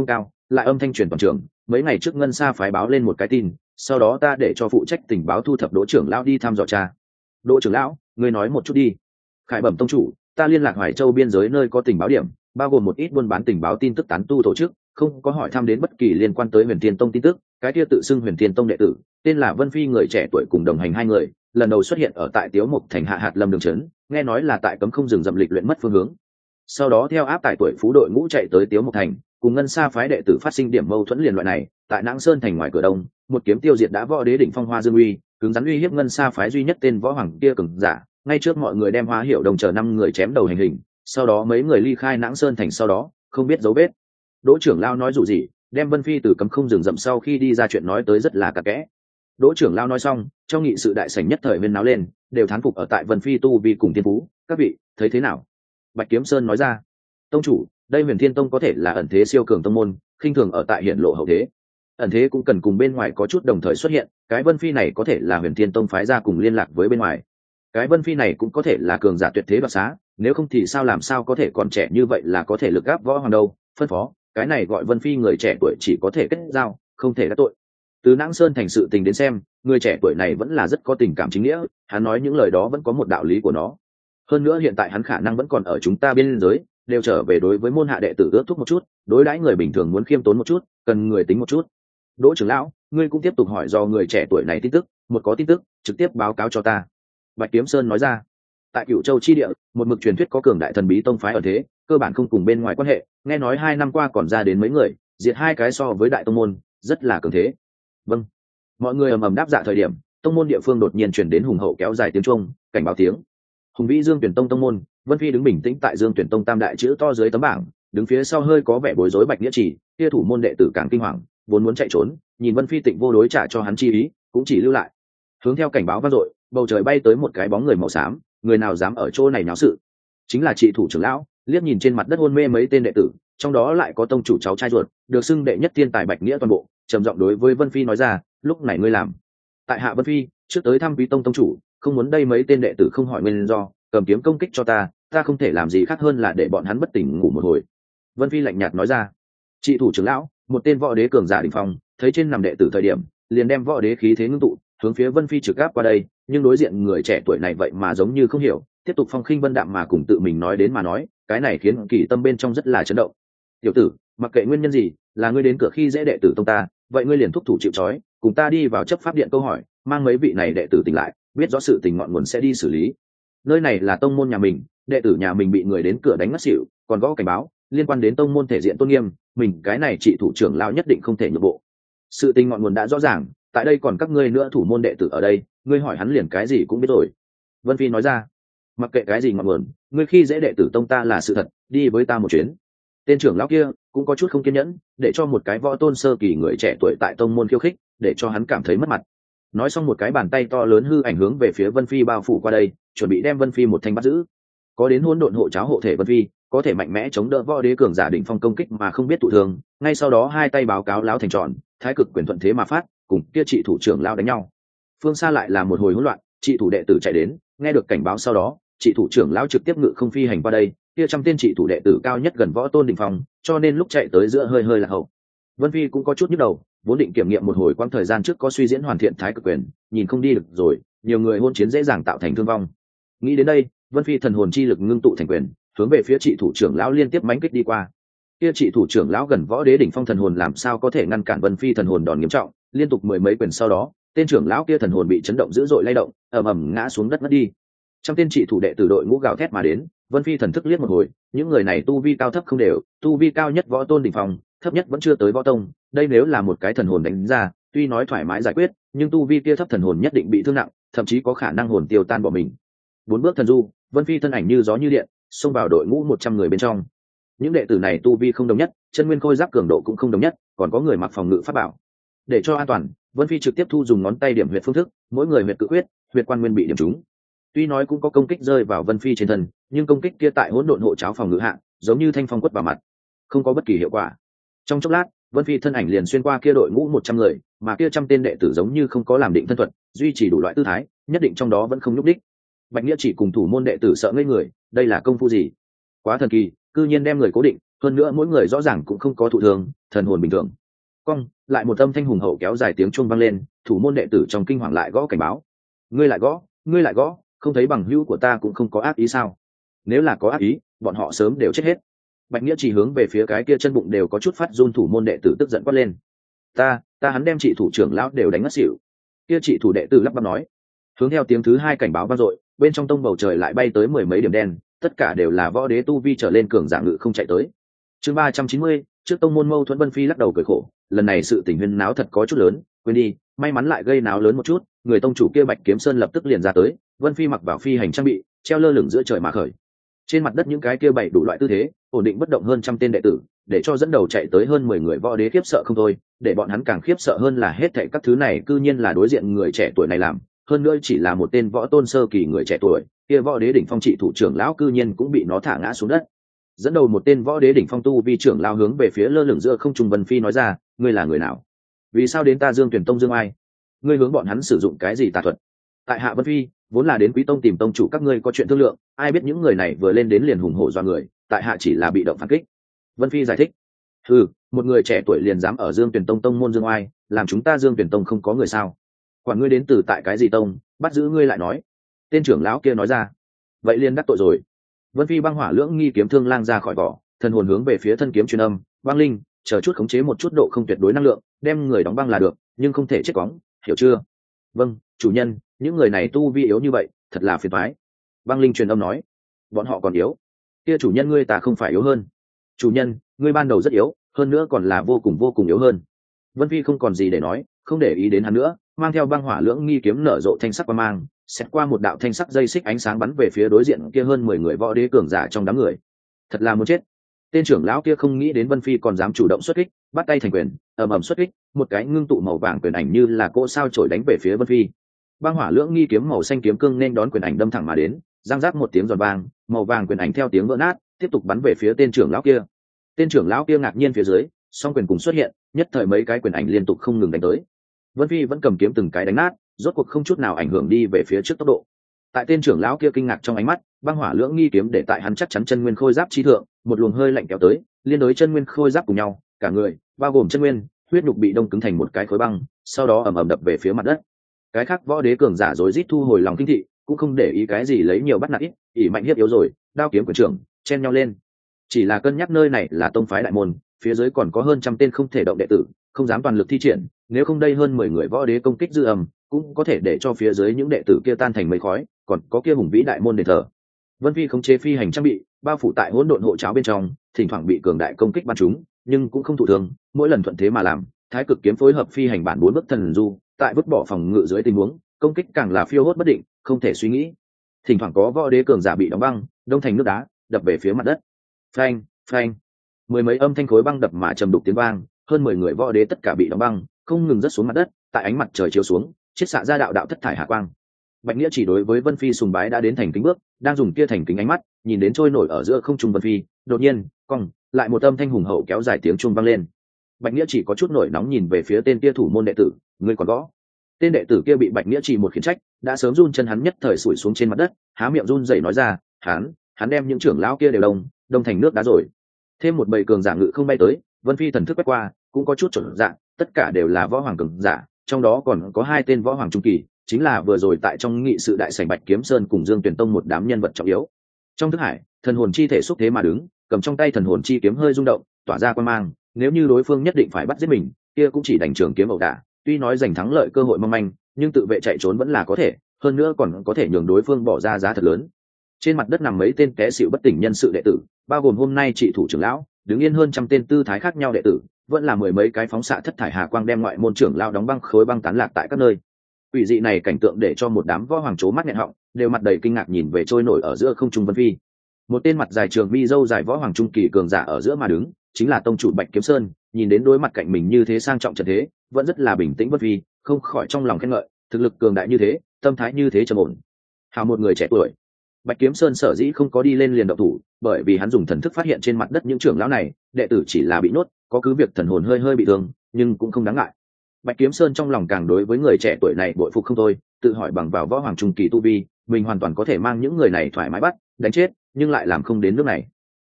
lại âm thanh truyền toàn trường, mấy ngày trước ngân sa phái báo lên một cái tin, sau đó ta để cho phụ trách tình báo thu thập Đỗ trưởng lão đi thăm dò cha. Đỗ trưởng lão, ngươi nói một chút đi. Khải bẩm tông chủ, ta liên lạc Hoài Châu biên giới nơi có tình báo điểm, bao gồm một ít buôn bán tình báo tin tức tán tu tổ chức, không có hỏi thăm đến bất kỳ liên quan tới Huyền Thiên Tông tin tức. Cái kia tự xưng Huyền Thiên Tông đệ tử, tên là Vân Phi, người trẻ tuổi cùng đồng hành hai người, lần đầu xuất hiện ở tại Tiếu Mục thành hạ hạt lâm đường trấn, nghe nói là tại cấm không dừng dậm lịch luyện mất phương hướng. Sau đó theo áp tải tuổi phú đội ngũ chạy tới Tiếu Mục thành, cùng ngân sa phái đệ tử phát sinh điểm mâu thuẫn liền loại này, tại Nãng Sơn thành ngoài cửa đông, một kiếm tiêu diệt đã võ đế đỉnh phong Hoa Dương Uy, cứng rắn uy hiếp ngân sa phái duy nhất tên võ hoàng kia cường giả, ngay trước mọi người đem Hoa Hiểu Đồng chờ 5 người chém đầu hành hình, sau đó mấy người ly khai Nãng Sơn thành, sau đó không biết dấu vết. Đỗ trưởng lão nói dụ gì, đem Vân Phi từ cấm không dừng dậm sau khi đi ra chuyện nói tới rất là cặn kẽ. Đỗ trưởng lão nói xong, trong nghị sự đại sảnh nhất thời huyên náo lên, đều thán phục ở tại Vân Phi tu vi cùng thiên phú, các vị thấy thế nào? Bạch Kiếm Sơn nói ra, tông chủ, đây Huyền Thiên Tông có thể là ẩn thế siêu cường tông môn, khinh thường ở tại hiện lộ hậu thế. Ẩn thế cũng cần cùng bên ngoài có chút đồng thời xuất hiện, cái Vân Phi này có thể là Huyền Thiên Tông phái ra cùng liên lạc với bên ngoài. Cái Vân Phi này cũng có thể là cường giả tuyệt thế đoạt xá, nếu không thì sao làm sao có thể còn trẻ như vậy là có thể lực gáp võ hoàng đâu. Phân phó, cái này gọi Vân Phi người trẻ tuổi chỉ có thể kết giao, không thể đắc tội. Từ Nãng Sơn thành sự tình đến xem, người trẻ tuổi này vẫn là rất có tình cảm chính nghĩa, hắn nói những lời đó vẫn có một đạo lý của nó. Hơn nữa hiện tại hắn khả năng vẫn còn ở chúng ta biên giới, đều trở về đối với môn hạ đệ tử ước thúc một chút, đối đãi người bình thường muốn khiêm tốn một chút, cần người tính một chút. Đỗ trưởng lão, ngươi cũng tiếp tục hỏi do người trẻ tuổi này tin tức, một có tin tức trực tiếp báo cáo cho ta. Bạch Kiếm Sơn nói ra, tại Cửu Châu chi địa, một mực truyền thuyết có cường đại thần bí tông phái ở thế, cơ bản không cùng bên ngoài quan hệ, nghe nói 2 năm qua còn ra đến mấy người, diệt 2 cái so với đại tông môn, rất là cường thế. Vâng. Mọi người ầm ầm đáp dạ thời điểm, tông môn địa phương đột nhiên truyền đến hùng hậu kéo dài tiếng chuông, cảnh báo tiếng. Hùng vĩ Dương Tuyển Tông tông môn, Vân Phi đứng bình tĩnh tại Dương Tuyển Tông tam đại chữ to dưới tấm bảng, đứng phía sau hơi có vẻ bối rối Bạch Nghĩa Chỉ, kia thủ môn đệ tử càng kinh hoàng, vốn muốn chạy trốn, nhìn Vân Phi tịnh vô đối trả cho hắn chi ý, cũng chỉ lưu lại. Hướng theo cảnh báo vang dội, bầu trời bay tới một cái bóng người màu xám, người nào dám ở chỗ này náo sự? Chính là trị thủ trưởng lão, liếc nhìn trên mặt đất hôn mê mấy tên đệ tử, trong đó lại có tông chủ cháu trai ruột, được xưng đệ nhất thiên tài Bạch Nghĩa toàn bộ, trầm giọng đối với Vân Phi nói ra, lúc này ngươi làm. Tại hạ Vân Phi, trước tới thăm Quý Tông tông chủ, không muốn đây mấy tên đệ tử không hỏi nguyên do, cầm kiếm công kích cho ta không thể làm gì khác hơn là để bọn hắn bất tỉnh ngủ một hồi. Vân Phi lạnh nhạt nói ra. Trị thủ trưởng lão, một tên võ đế cường giả đỉnh phong, thấy trên nằm đệ tử thời điểm, liền đem võ đế khí thế ngưng tụ, hướng phía Vân Phi trực áp qua đây, nhưng đối diện người trẻ tuổi này vậy mà giống như không hiểu, tiếp tục phong khinh vân đạm mà cùng tự mình nói đến mà nói, cái này khiến Kỳ Tâm bên trong rất là chấn động. Tiểu tử, mặc kệ nguyên nhân gì, là ngươi đến cửa khi dễ đệ tử tông ta, vậy ngươi liền thúc thủ chịu trói, cùng ta đi vào chấp pháp điện câu hỏi, mang mấy vị này đệ tử tỉnh lại, biết rõ sự tình ngọn nguồn sẽ đi xử lý. Nơi này là tông môn nhà mình, đệ tử nhà mình bị người đến cửa đánh ngất xỉu, còn gõ cảnh báo liên quan đến tông môn thể diện tôn nghiêm, mình cái này trị thủ trưởng lão nhất định không thể nhượng bộ. Sự tình ngọn nguồn đã rõ ràng, tại đây còn các ngươi nữa thủ môn đệ tử ở đây, ngươi hỏi hắn liền cái gì cũng biết rồi. Vân Phi nói ra. Mặc kệ cái gì ngọn nguồn, ngươi khi dễ đệ tử tông ta là sự thật, đi với ta một chuyến. Tên trưởng lão kia cũng có chút không kiên nhẫn, để cho một cái võ tôn sơ kỳ người trẻ tuổi tại tông môn khiêu khích, để cho hắn cảm thấy mất mặt. Nói xong một cái bàn tay to lớn hư ảnh hướng về phía Vân Phi bao phủ qua đây, chuẩn bị đem Vân Phi một thanh bắt giữ. Có đến hỗn độn hộ cháo hộ thể Vân Phi, có thể mạnh mẽ chống đỡ võ đế cường giả đỉnh phong công kích mà không biết thụ thương, ngay sau đó hai tay báo cáo láo thành tròn, thái cực quyền thuận thế mà phát, cùng kia trị thủ trưởng lão đánh nhau. Phương xa lại là một hồi hỗn loạn, trị thủ đệ tử chạy đến, nghe được cảnh báo sau đó, trị thủ trưởng lão trực tiếp ngự không phi hành qua đây, kia trăm tên trị thủ đệ tử cao nhất gần võ tôn đỉnh phong, cho nên lúc chạy tới giữa hơi là hậu. Vân Phi cũng có chút nhức đầu, vốn định kiểm nghiệm một hồi quãng thời gian trước có suy diễn hoàn thiện thái cực quyền, nhìn không đi được rồi, nhiều người hôn chiến dễ dàng tạo thành thương vong. Nghĩ đến đây, Vân Phi thần hồn chi lực ngưng tụ thành quyền, hướng về phía trị thủ trưởng lão liên tiếp mãnh kích đi qua. Kia trị thủ trưởng lão gần võ đế đỉnh phong thần hồn làm sao có thể ngăn cản Vân Phi thần hồn đòn nghiêm trọng, liên tục mười mấy quyền sau đó, tên trưởng lão kia thần hồn bị chấn động dữ dội lay động, ầm ầm ngã xuống đất mất đi. Trong tên trị thủ đệ tử đội ngũ gào thét mà đến, Vân Phi thần thức liếc một hồi, những người này tu vi cao thấp không đều, tu vi cao nhất võ tôn đỉnh phong, thấp nhất vẫn chưa tới võ tông, đây nếu là một cái thần hồn đánh ra, tuy nói thoải mái giải quyết, nhưng tu vi kia thấp thần hồn nhất định bị thương nặng, thậm chí có khả năng hồn tiêu tan bỏ mình. 4 bước thần du, Vân Phi thân ảnh như gió như điện, xông vào đội ngũ 100 người bên trong. Những đệ tử này tu vi không đồng nhất, chân nguyên khôi giáp cường độ cũng không đồng nhất, còn có người mặc phòng ngự pháp bảo. Để cho an toàn, Vân Phi trực tiếp thu dùng ngón tay điểm huyệt phương thức, mỗi người huyệt cự huyết, huyệt quan nguyên bị điểm trúng. Tuy nói cũng có công kích rơi vào Vân Phi trên thân, nhưng công kích kia tại hỗn độn hộ cháo phòng ngự hạ, giống như thanh phong quất vào mặt, không có bất kỳ hiệu quả. Trong chốc lát, Vân Phi thân ảnh liền xuyên qua kia đội ngũ 100 người, mà kia trăm tên đệ tử giống như không có làm định thân thuật, duy trì đủ loại tư thái, nhất định trong đó vẫn không nhúc đích. Bạch Nghĩa chỉ cùng thủ môn đệ tử sợ ngây người, đây là công phu gì? Quá thần kỳ, cư nhiên đem người cố định, hơn nữa mỗi người rõ ràng cũng không có thụ thương, thần hồn bình thường. Cong, lại một âm thanh hùng hậu kéo dài tiếng chuông vang lên, thủ môn đệ tử trong kinh hoàng lại gõ cảnh báo. Ngươi lại gõ, ngươi lại gõ, không thấy bằng hữu của ta cũng không có ác ý sao? Nếu là có ác ý, bọn họ sớm đều chết hết. Bạch Nghĩa chỉ hướng về phía cái kia chân bụng đều có chút phát run thủ môn đệ tử tức giận quát lên. Ta hắn đem chị thủ trưởng lão đều đánh ngất xỉu. Kia chị thủ đệ tử lắp bắp nói. Hướng theo tiếng thứ hai cảnh báo vang dội, bên trong tông bầu trời lại bay tới mười mấy điểm đen, tất cả đều là võ đế tu vi trở lên cường giả ngự không chạy tới. Chương 390, trước tông môn mâu thuẫn. Vân Phi lắc đầu cười khổ, lần này sự tình huyên náo thật có chút lớn, quên đi, may mắn lại gây náo lớn một chút, người tông chủ kia Bạch Kiếm Sơn lập tức liền ra tới. Vân Phi mặc vào phi hành trang bị, treo lơ lửng giữa trời mà khởi. Trên mặt đất những cái kia bảy đủ loại tư thế, ổn định bất động hơn trăm tên đệ tử, để cho dẫn đầu chạy tới hơn 10 người võ đế khiếp sợ không thôi, để bọn hắn càng khiếp sợ hơn là hết thảy các thứ này cư nhiên là đối diện người trẻ tuổi này làm, hơn nữa chỉ là một tên võ tôn sơ kỳ người trẻ tuổi, kia võ đế đỉnh phong trị thủ trưởng lão cư nhiên cũng bị nó thả ngã xuống đất. Dẫn đầu một tên võ đế đỉnh phong tu vi trưởng lão hướng về phía lơ lửng giữa không trung Vân Phi nói ra, ngươi là người nào? Vì sao đến ta Dương Tuyển Tông Dương Ai? Ngươi hướng bọn hắn sử dụng cái gì tà thuật? Tại hạ Vân Phi, vốn là đến Quý Tông tìm tông chủ các ngươi có chuyện thương lượng, ai biết những người này vừa lên đến liền hùng hổ do người, tại hạ chỉ là bị động phản kích. Vân Phi giải thích. Một người trẻ tuổi liền dám ở Dương Tuyển Tông tông môn Dương Oai, làm chúng ta Dương Tuyển Tông không có người sao? Quản ngươi đến từ tại cái gì tông, bắt giữ ngươi lại nói. Tên trưởng lão kia nói ra. Vậy liền đắc tội rồi. Vân Phi băng hỏa lưỡng nghi kiếm thương lang ra khỏi vỏ, thần hồn hướng về phía thân kiếm truyền âm, băng linh, chờ chút khống chế một chút độ không tuyệt đối năng lượng, đem người đóng băng là được, nhưng không thể chết cóng, hiểu chưa? Vâng, chủ nhân, những người này tu vi yếu như vậy, thật là phiền toái. Băng linh truyền âm nói. Bọn họ còn yếu. Kia chủ nhân ngươi ta không phải yếu hơn. Chủ nhân, ngươi ban đầu rất yếu, hơn nữa còn là vô cùng yếu hơn. Vân Phi không còn gì để nói, không để ý đến hắn nữa, mang theo băng hỏa lưỡng nghi kiếm nở rộ thanh sắc qua mang, xét qua một đạo thanh sắc dây xích ánh sáng bắn về phía đối diện kia hơn 10 người võ đế cường giả trong đám người. Thật là muốn chết. Tên trưởng lão kia không nghĩ đến Vân Phi còn dám chủ động xuất kích, bắt tay thành quyền, ầm ầm xuất kích, một cái ngưng tụ màu vàng quyền ảnh như là cỗ sao chổi đánh về phía Vân Phi. Băng hỏa lưỡng nghi kiếm màu xanh kiếm cương nên đón quyền ảnh đâm thẳng mà đến, giang rác một tiếng giòn vang, màu vàng quyền ảnh theo tiếng vỡ nát, tiếp tục bắn về phía tên trưởng lão kia. Tên trưởng lão kia ngạc nhiên phía dưới, song quyền cùng xuất hiện, nhất thời mấy cái quyền ảnh liên tục không ngừng đánh tới. Vân Phi vẫn cầm kiếm từng cái đánh nát, rốt cuộc không chút nào ảnh hưởng đi về phía trước tốc độ. Tại tên trưởng lão kia kinh ngạc trong ánh mắt, băng hỏa lưỡng nghi kiếm để tại hắn chắc chắn chân nguyên khôi giáp chi thượng, một luồng hơi lạnh kéo tới, liên đối chân nguyên khôi giáp cùng nhau, cả người, bao gồm chân nguyên, huyết nhục bị đông cứng thành một cái khối băng, sau đó ầm ầm đập về phía mặt đất. Cái khác võ đế cường giả rối rít thu hồi lòng kinh thị, cũng không để ý cái gì lấy nhiều bắt nạt ít, ỷ mạnh hiếp yếu rồi, đao kiếm quyền trưởng, chen nhau lên. Chỉ là cân nhắc nơi này là tông phái đại môn, phía dưới còn có hơn trăm tên không thể động đệ tử, không dám toàn lực thi triển, nếu không đây hơn 10 người võ đế công kích dư âm, cũng có thể để cho phía dưới những đệ tử kia tan thành mây khói, còn có kia hùng vĩ đại môn để thờ. Vân Phi khống chế phi hành trang bị, bao phủ tại hỗn độn hộ cháo bên trong, thỉnh thoảng bị cường đại công kích bắn trúng, nhưng cũng không thụ thương, mỗi lần thuận thế mà làm, thái cực kiếm phối hợp phi hành bản 4 bước thần du, tại vứt bỏ phòng ngự dưới tình huống, công kích càng là phiêu hốt bất định, không thể suy nghĩ. Thỉnh thoảng có võ đế cường giả bị đóng băng, đông thành nước đá, đập về phía mặt đất. Phanh, phanh. Mười mấy âm thanh khối băng đập mà trầm đục tiếng vang, hơn 10 người võ đế tất cả bị đóng băng, không ngừng rớt xuống mặt đất, tại ánh mặt trời chiếu xuống, chiết xạ ra đạo đạo thất thải hạ quang. Bạch Nghĩa chỉ đối với Vân Phi sùng bái đã đến thành kính bước, đang dùng kia thành kính ánh mắt, nhìn đến trôi nổi ở giữa không trung Vân Phi, đột nhiên, cong, lại một âm thanh hùng hậu kéo dài tiếng chuông vang lên. Bạch Nghĩa chỉ có chút nổi nóng nhìn về phía tên kia thủ môn đệ tử, ngươi còn gõ. Tên đệ tử kia bị Bạch Nghĩa chỉ một khiển trách, đã sớm run chân hắn nhất thời sủi xuống trên mặt đất, há miệng run rẩy nói ra, hắn đem những trưởng lão kia đều đông thành nước đá rồi. Thêm một bầy cường giả ngự không bay tới, Vân Phi thần thức quét qua, cũng có chút chuẩn dạng, tất cả đều là võ hoàng cường giả, trong đó còn có 2 tên võ hoàng trung kỳ, chính là vừa rồi tại trong nghị sự đại sảnh Bạch Kiếm Sơn cùng Dương Tuyển Tông một đám nhân vật trọng yếu. Trong thức hải, thần hồn chi thể xúc thế mà đứng, cầm trong tay thần hồn chi kiếm hơi rung động, tỏa ra quang mang, nếu như đối phương nhất định phải bắt giết mình, kia cũng chỉ đành trường kiếm ẩu đả, tuy nói giành thắng lợi cơ hội mong manh, nhưng tự vệ chạy trốn vẫn là có thể, hơn nữa còn có thể nhường đối phương bỏ ra giá thật lớn. Trên mặt đất nằm mấy tên té xỉu bất tỉnh nhân sự đệ tử, bao gồm hôm nay trị thủ trưởng lão, đứng yên hơn trăm tên tư thái khác nhau đệ tử, vẫn là mười mấy cái phóng xạ thất thải hà quang đem ngoại môn trưởng lão đóng băng khối băng tán lạc tại các nơi. Ủy dị này cảnh tượng để cho một đám võ hoàng chố mắt nghẹn họng, đều mặt đầy kinh ngạc nhìn về trôi nổi ở giữa không trung Vân Phi. Một tên mặt dài trường mi râu dài võ hoàng trung kỳ cường giả ở giữa mà đứng, chính là tông chủ Bạch Kiếm Sơn, nhìn đến đối mặt cạnh mình như thế sang trọng trận thế, vẫn rất là bình tĩnh Vân Phi, không khỏi trong lòng khen ngợi, thực lực cường đại như thế, tâm thái như thế trầm ổn. Hào một người trẻ tuổi. Bạch Kiếm Sơn sở dĩ không có đi lên liền động thủ, bởi vì hắn dùng thần thức phát hiện trên mặt đất những trưởng lão này, đệ tử chỉ là bị nuốt, có cứ việc thần hồn hơi bị thương, nhưng cũng không đáng ngại. Bạch Kiếm Sơn trong lòng càng đối với người trẻ tuổi này bội phục không thôi, tự hỏi bằng vào võ hoàng trung kỳ tu vi, mình hoàn toàn có thể mang những người này thoải mái bắt, đánh chết, nhưng lại làm không đến nước này.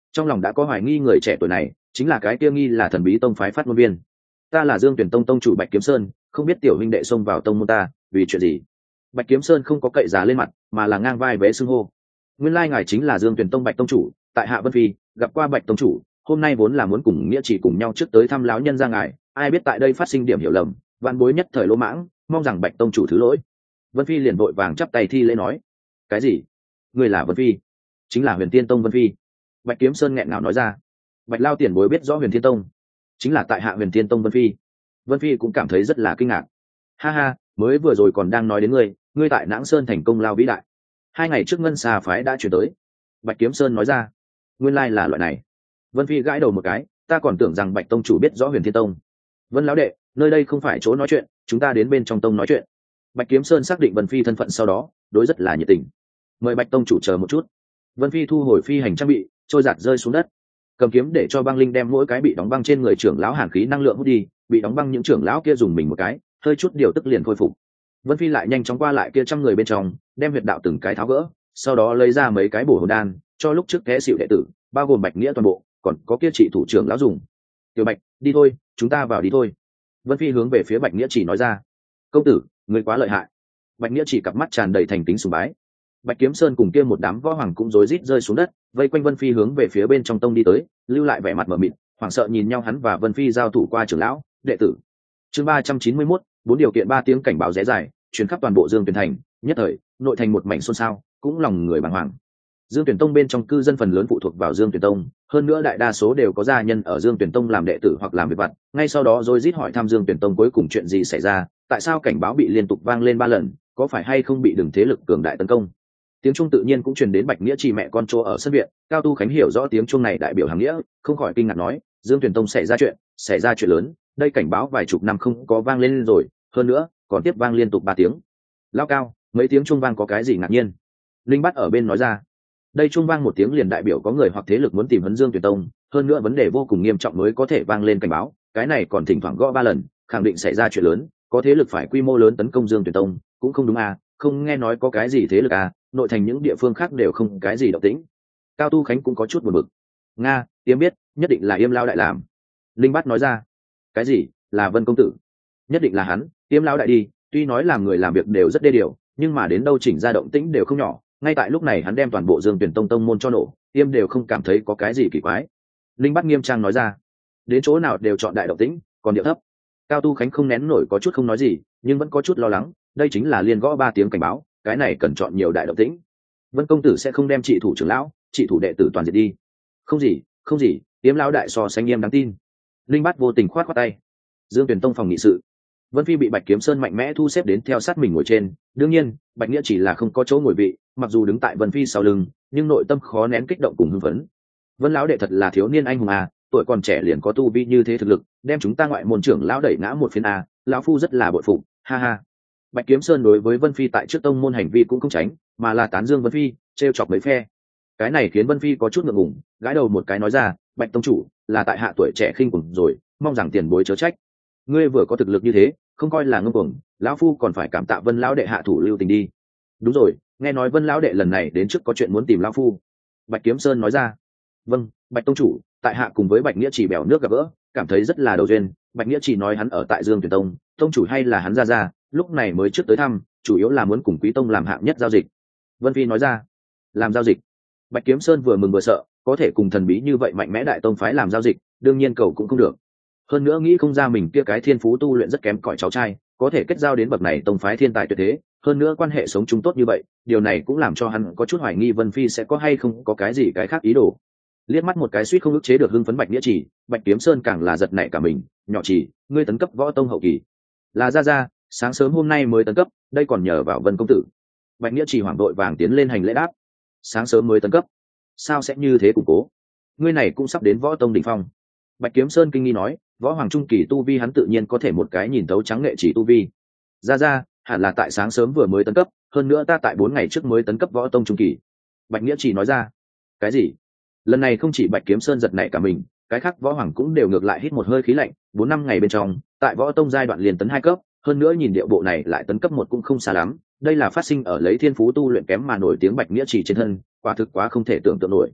trong lòng đã có hoài nghi người trẻ tuổi này chính là cái kia nghi là thần bí tông phái phát ngôn viên. Ta là Dương Tuyển Tông tông chủ Bạch Kiếm Sơn, không biết tiểu huynh đệ xông vào tông môn ta vì chuyện gì? Bạch Kiếm Sơn không có cậy giá lên mặt, mà là ngang vai vế xưng hô. Nguyên lai ngài chính là Dương Tuyển Tông Bạch tông chủ, tại hạ Vân Phi, gặp qua Bạch tông chủ, hôm nay vốn là muốn cùng nghĩa chỉ cùng nhau trước tới thăm lão nhân ra ngài, ai biết tại đây phát sinh điểm hiểu lầm, vạn bối nhất thời lỗ mãng, mong rằng Bạch tông chủ thứ lỗi. Vân Phi liền vội vàng chắp tay thi lễ nói: cái gì? Ngươi là Vân Phi? Chính là Huyền Tiên Tông Vân Phi. Bạch Kiếm Sơn nghẹn ngào nói ra. Bạch lao tiền bối biết rõ Huyền Thiên Tông, chính là tại hạ Huyền Thiên Tông Vân Phi. Vân Phi cũng cảm thấy rất là kinh ngạc. Ha ha, mới vừa rồi còn đang nói đến ngươi tại Nãng Sơn thành công lao vĩ đại. 2 ngày trước Ngân Xà phái đã chuyển tới. Bạch Kiếm Sơn nói ra. Nguyên lai là loại này. Vân Phi gãi đầu một cái, ta còn tưởng rằng Bạch tông chủ biết rõ Huyền Thiên Tông. Vân lão đệ, nơi đây không phải chỗ nói chuyện, chúng ta đến bên trong tông nói chuyện. Bạch Kiếm Sơn xác định Vân Phi thân phận sau đó, đối rất là nhiệt tình. Mời Bạch tông chủ chờ một chút. Vân Phi thu hồi phi hành trang bị, trôi giạt rơi xuống đất, cầm kiếm để cho băng linh đem mỗi cái bị đóng băng trên người trưởng lão hàn khí năng lượng hút đi, bị đóng băng những trưởng lão kia dùng mình một cái, hơi chút điều tức liền khôi phục. Vân Phi lại nhanh chóng qua lại kia trăm người bên trong, đem huyệt đạo từng cái tháo gỡ, sau đó lấy ra mấy cái bổ hồn đan, cho lúc trước té xịu đệ tử, bao gồm Bạch Nghĩa toàn bộ, còn có kia trị thủ trưởng lão dùng. Tiểu Bạch, đi thôi, chúng ta vào đi thôi. Vân Phi hướng về phía Bạch Nghĩa chỉ nói ra. Công tử, ngươi quá lợi hại. Bạch Nghĩa chỉ cặp mắt tràn đầy thành kính sùng bái. Bạch Kiếm Sơn cùng kia một đám võ hoàng cũng rối rít rơi xuống đất, vây quanh Vân Phi hướng về phía bên trong tông đi tới, lưu lại vẻ mặt mờ mịt, hoảng sợ nhìn nhau hắn và Vân Phi giao thủ qua trưởng lão, đệ tử. Chương 391, 4 điều kiện 3 tiếng cảnh báo rẽ dài, truyền khắp toàn bộ Dương Tuyển thành, nhất thời, nội thành một mảnh xôn xao, cũng lòng người bàng hoàng. Dương Tuyển tông bên trong cư dân phần lớn phụ thuộc vào Dương Tuyển tông, hơn nữa đại đa số đều có gia nhân ở Dương Tuyển tông làm đệ tử hoặc làm việc vặt, ngay sau đó rối rít hỏi thăm Dương Tuyển tông cuối cùng chuyện gì xảy ra, tại sao cảnh báo bị liên tục vang lên 3 lần, có phải hay không bị đường thế lực cường đại tấn công. Tiếng chuông tự nhiên cũng truyền đến Bạch Nghĩa chỉ mẹ con chỗ ở sân viện, Cao Tu Khánh hiểu rõ tiếng chuông này đại biểu hàng nghĩa, không khỏi kinh ngạc nói: Dương Tuyển tông xảy ra chuyện lớn, đây cảnh báo vài chục năm không có vang lên rồi, hơn nữa còn tiếp vang liên tục 3 tiếng. Lao Cao, mấy tiếng chuông vang có cái gì ngạc nhiên? Linh Bát ở bên nói ra. Đây chuông vang 1 tiếng liền đại biểu có người hoặc thế lực muốn tìm vấn Dương Tuyển tông, hơn nữa vấn đề vô cùng nghiêm trọng mới có thể vang lên cảnh báo, cái này còn thỉnh thoảng gõ 3 lần, khẳng định xảy ra chuyện lớn, có thế lực phải quy mô lớn tấn công Dương Tuyển tông, cũng không đúng à, không nghe nói có cái gì thế lực à, nội thành những địa phương khác đều không cái gì động tĩnh. Cao Tu Khánh cũng có chút buồn bực. Nga, Tiêm biết, nhất định là Yêm Lao đại làm. Linh Bát nói ra. Cái gì? Là Vân công tử? Nhất định là hắn, Yêm Lao đại đi, tuy nói làm người làm việc đều rất đê điều, nhưng mà đến đâu chỉnh ra động tĩnh đều không nhỏ, ngay tại lúc này hắn đem toàn bộ Dương Tuyển tông tông môn cho nổ, Yêm đều không cảm thấy có cái gì kỳ quái. Linh Bát nghiêm trang nói ra. Đến chỗ nào đều chọn đại động tĩnh, còn điệu thấp. Cao Tu Khánh không nén nổi có chút không nói gì, nhưng vẫn có chút lo lắng, đây chính là liên gõ 3 tiếng cảnh báo, cái này cần chọn nhiều đại động tĩnh. Vân công tử sẽ không đem trị thủ trưởng lão, trị thủ đệ tử toàn diệt đi. Không gì, Tiêm lão đại so sánh nghiêm đáng tin. Linh Bát vô tình khoát khoát tay. Dương Tuyển tông phòng nghị sự. Vân Phi bị Bạch Kiếm Sơn mạnh mẽ thu xếp đến theo sát mình ngồi trên, đương nhiên Bạch Nghĩa chỉ là không có chỗ ngồi vị, mặc dù đứng tại Vân Phi sau lưng, nhưng nội tâm khó nén kích động cùng hưng phấn. Vân lão đệ thật là thiếu niên anh hùng à, tuổi còn trẻ liền có tu vi như thế thực lực, đem chúng ta ngoại môn trưởng lão đẩy ngã một phiến à, lão phu rất là bội phục, ha ha. Bạch Kiếm Sơn đối với Vân Phi tại trước tông môn hành vi cũng không tránh, mà là tán dương Vân Phi, trêu chọc mấy phe. Cái này khiến Vân Phi có chút ngượng ngùng, gãi đầu một cái nói ra: Bạch tông chủ, là tại hạ tuổi trẻ khinh cuồng rồi, mong rằng tiền bối chớ trách. Ngươi vừa có thực lực như thế, không coi là ngông cuồng, lão phu còn phải cảm tạ Vân lão đệ hạ thủ lưu tình đi. Đúng rồi, nghe nói Vân lão đệ lần này đến trước có chuyện muốn tìm lão phu. Bạch Kiếm Sơn nói ra. Vâng, Bạch tông chủ, tại hạ cùng với Bạch Nghĩa chỉ bèo nước gặp gỡ, cảm thấy rất là đầu duyên. Bạch Nghĩa chỉ nói hắn ở tại Dương Tuyển tông, tông chủ hay là hắn ra, lúc này mới trước tới thăm, chủ yếu là muốn cùng Quý tông làm hạng nhất giao dịch. Vân Phi nói ra. Làm giao dịch? Bạch Kiếm Sơn vừa mừng vừa sợ, có thể cùng thần bí như vậy mạnh mẽ đại tông phái làm giao dịch, đương nhiên cầu cũng không được. Hơn nữa nghĩ không ra mình kia cái thiên phú tu luyện rất kém cỏi cháu trai, có thể kết giao đến bậc này tông phái thiên tài tuyệt thế, hơn nữa quan hệ sống chung tốt như vậy, điều này cũng làm cho hắn có chút hoài nghi Vân Phi sẽ có hay không có cái gì cái khác ý đồ. Liếc mắt một cái suýt không ức chế được hưng phấn Bạch Nghĩa chỉ, Bạch Kiếm Sơn càng là giật nảy cả mình, nhỏ chỉ, ngươi tấn cấp võ tông hậu kỳ. Là ra, sáng sớm hôm nay mới tấn cấp, đây còn nhờ vào Vân công tử. Bạch Nghĩa chỉ hoảng đội vàng tiến lên hành lễ đáp. Sáng sớm mới tấn cấp, sao sẽ như thế củng cố? Ngươi này cũng sắp đến võ tông đỉnh phong. Bạch Kiếm Sơn kinh nghi nói, võ hoàng trung kỳ tu vi hắn tự nhiên có thể một cái nhìn thấu trắng nghệ chỉ tu vi. Ra, hẳn là tại sáng sớm vừa mới tấn cấp, hơn nữa ta tại 4 ngày trước mới tấn cấp võ tông trung kỳ. Bạch Nghĩa chỉ nói ra. Cái gì? Lần này không chỉ Bạch Kiếm Sơn giật nảy cả mình, cái khác võ hoàng cũng đều ngược lại hít một hơi khí lạnh. 4-5 ngày bên trong, tại võ tông giai đoạn liền tấn 2 cấp, hơn nữa nhìn điệu bộ này lại tấn cấp 1 cũng không xa lắm. Đây là phát sinh ở lấy thiên phú tu luyện kém mà nổi tiếng Bạch Nghĩa chỉ trên thân, quả thực quá không thể tưởng tượng nổi.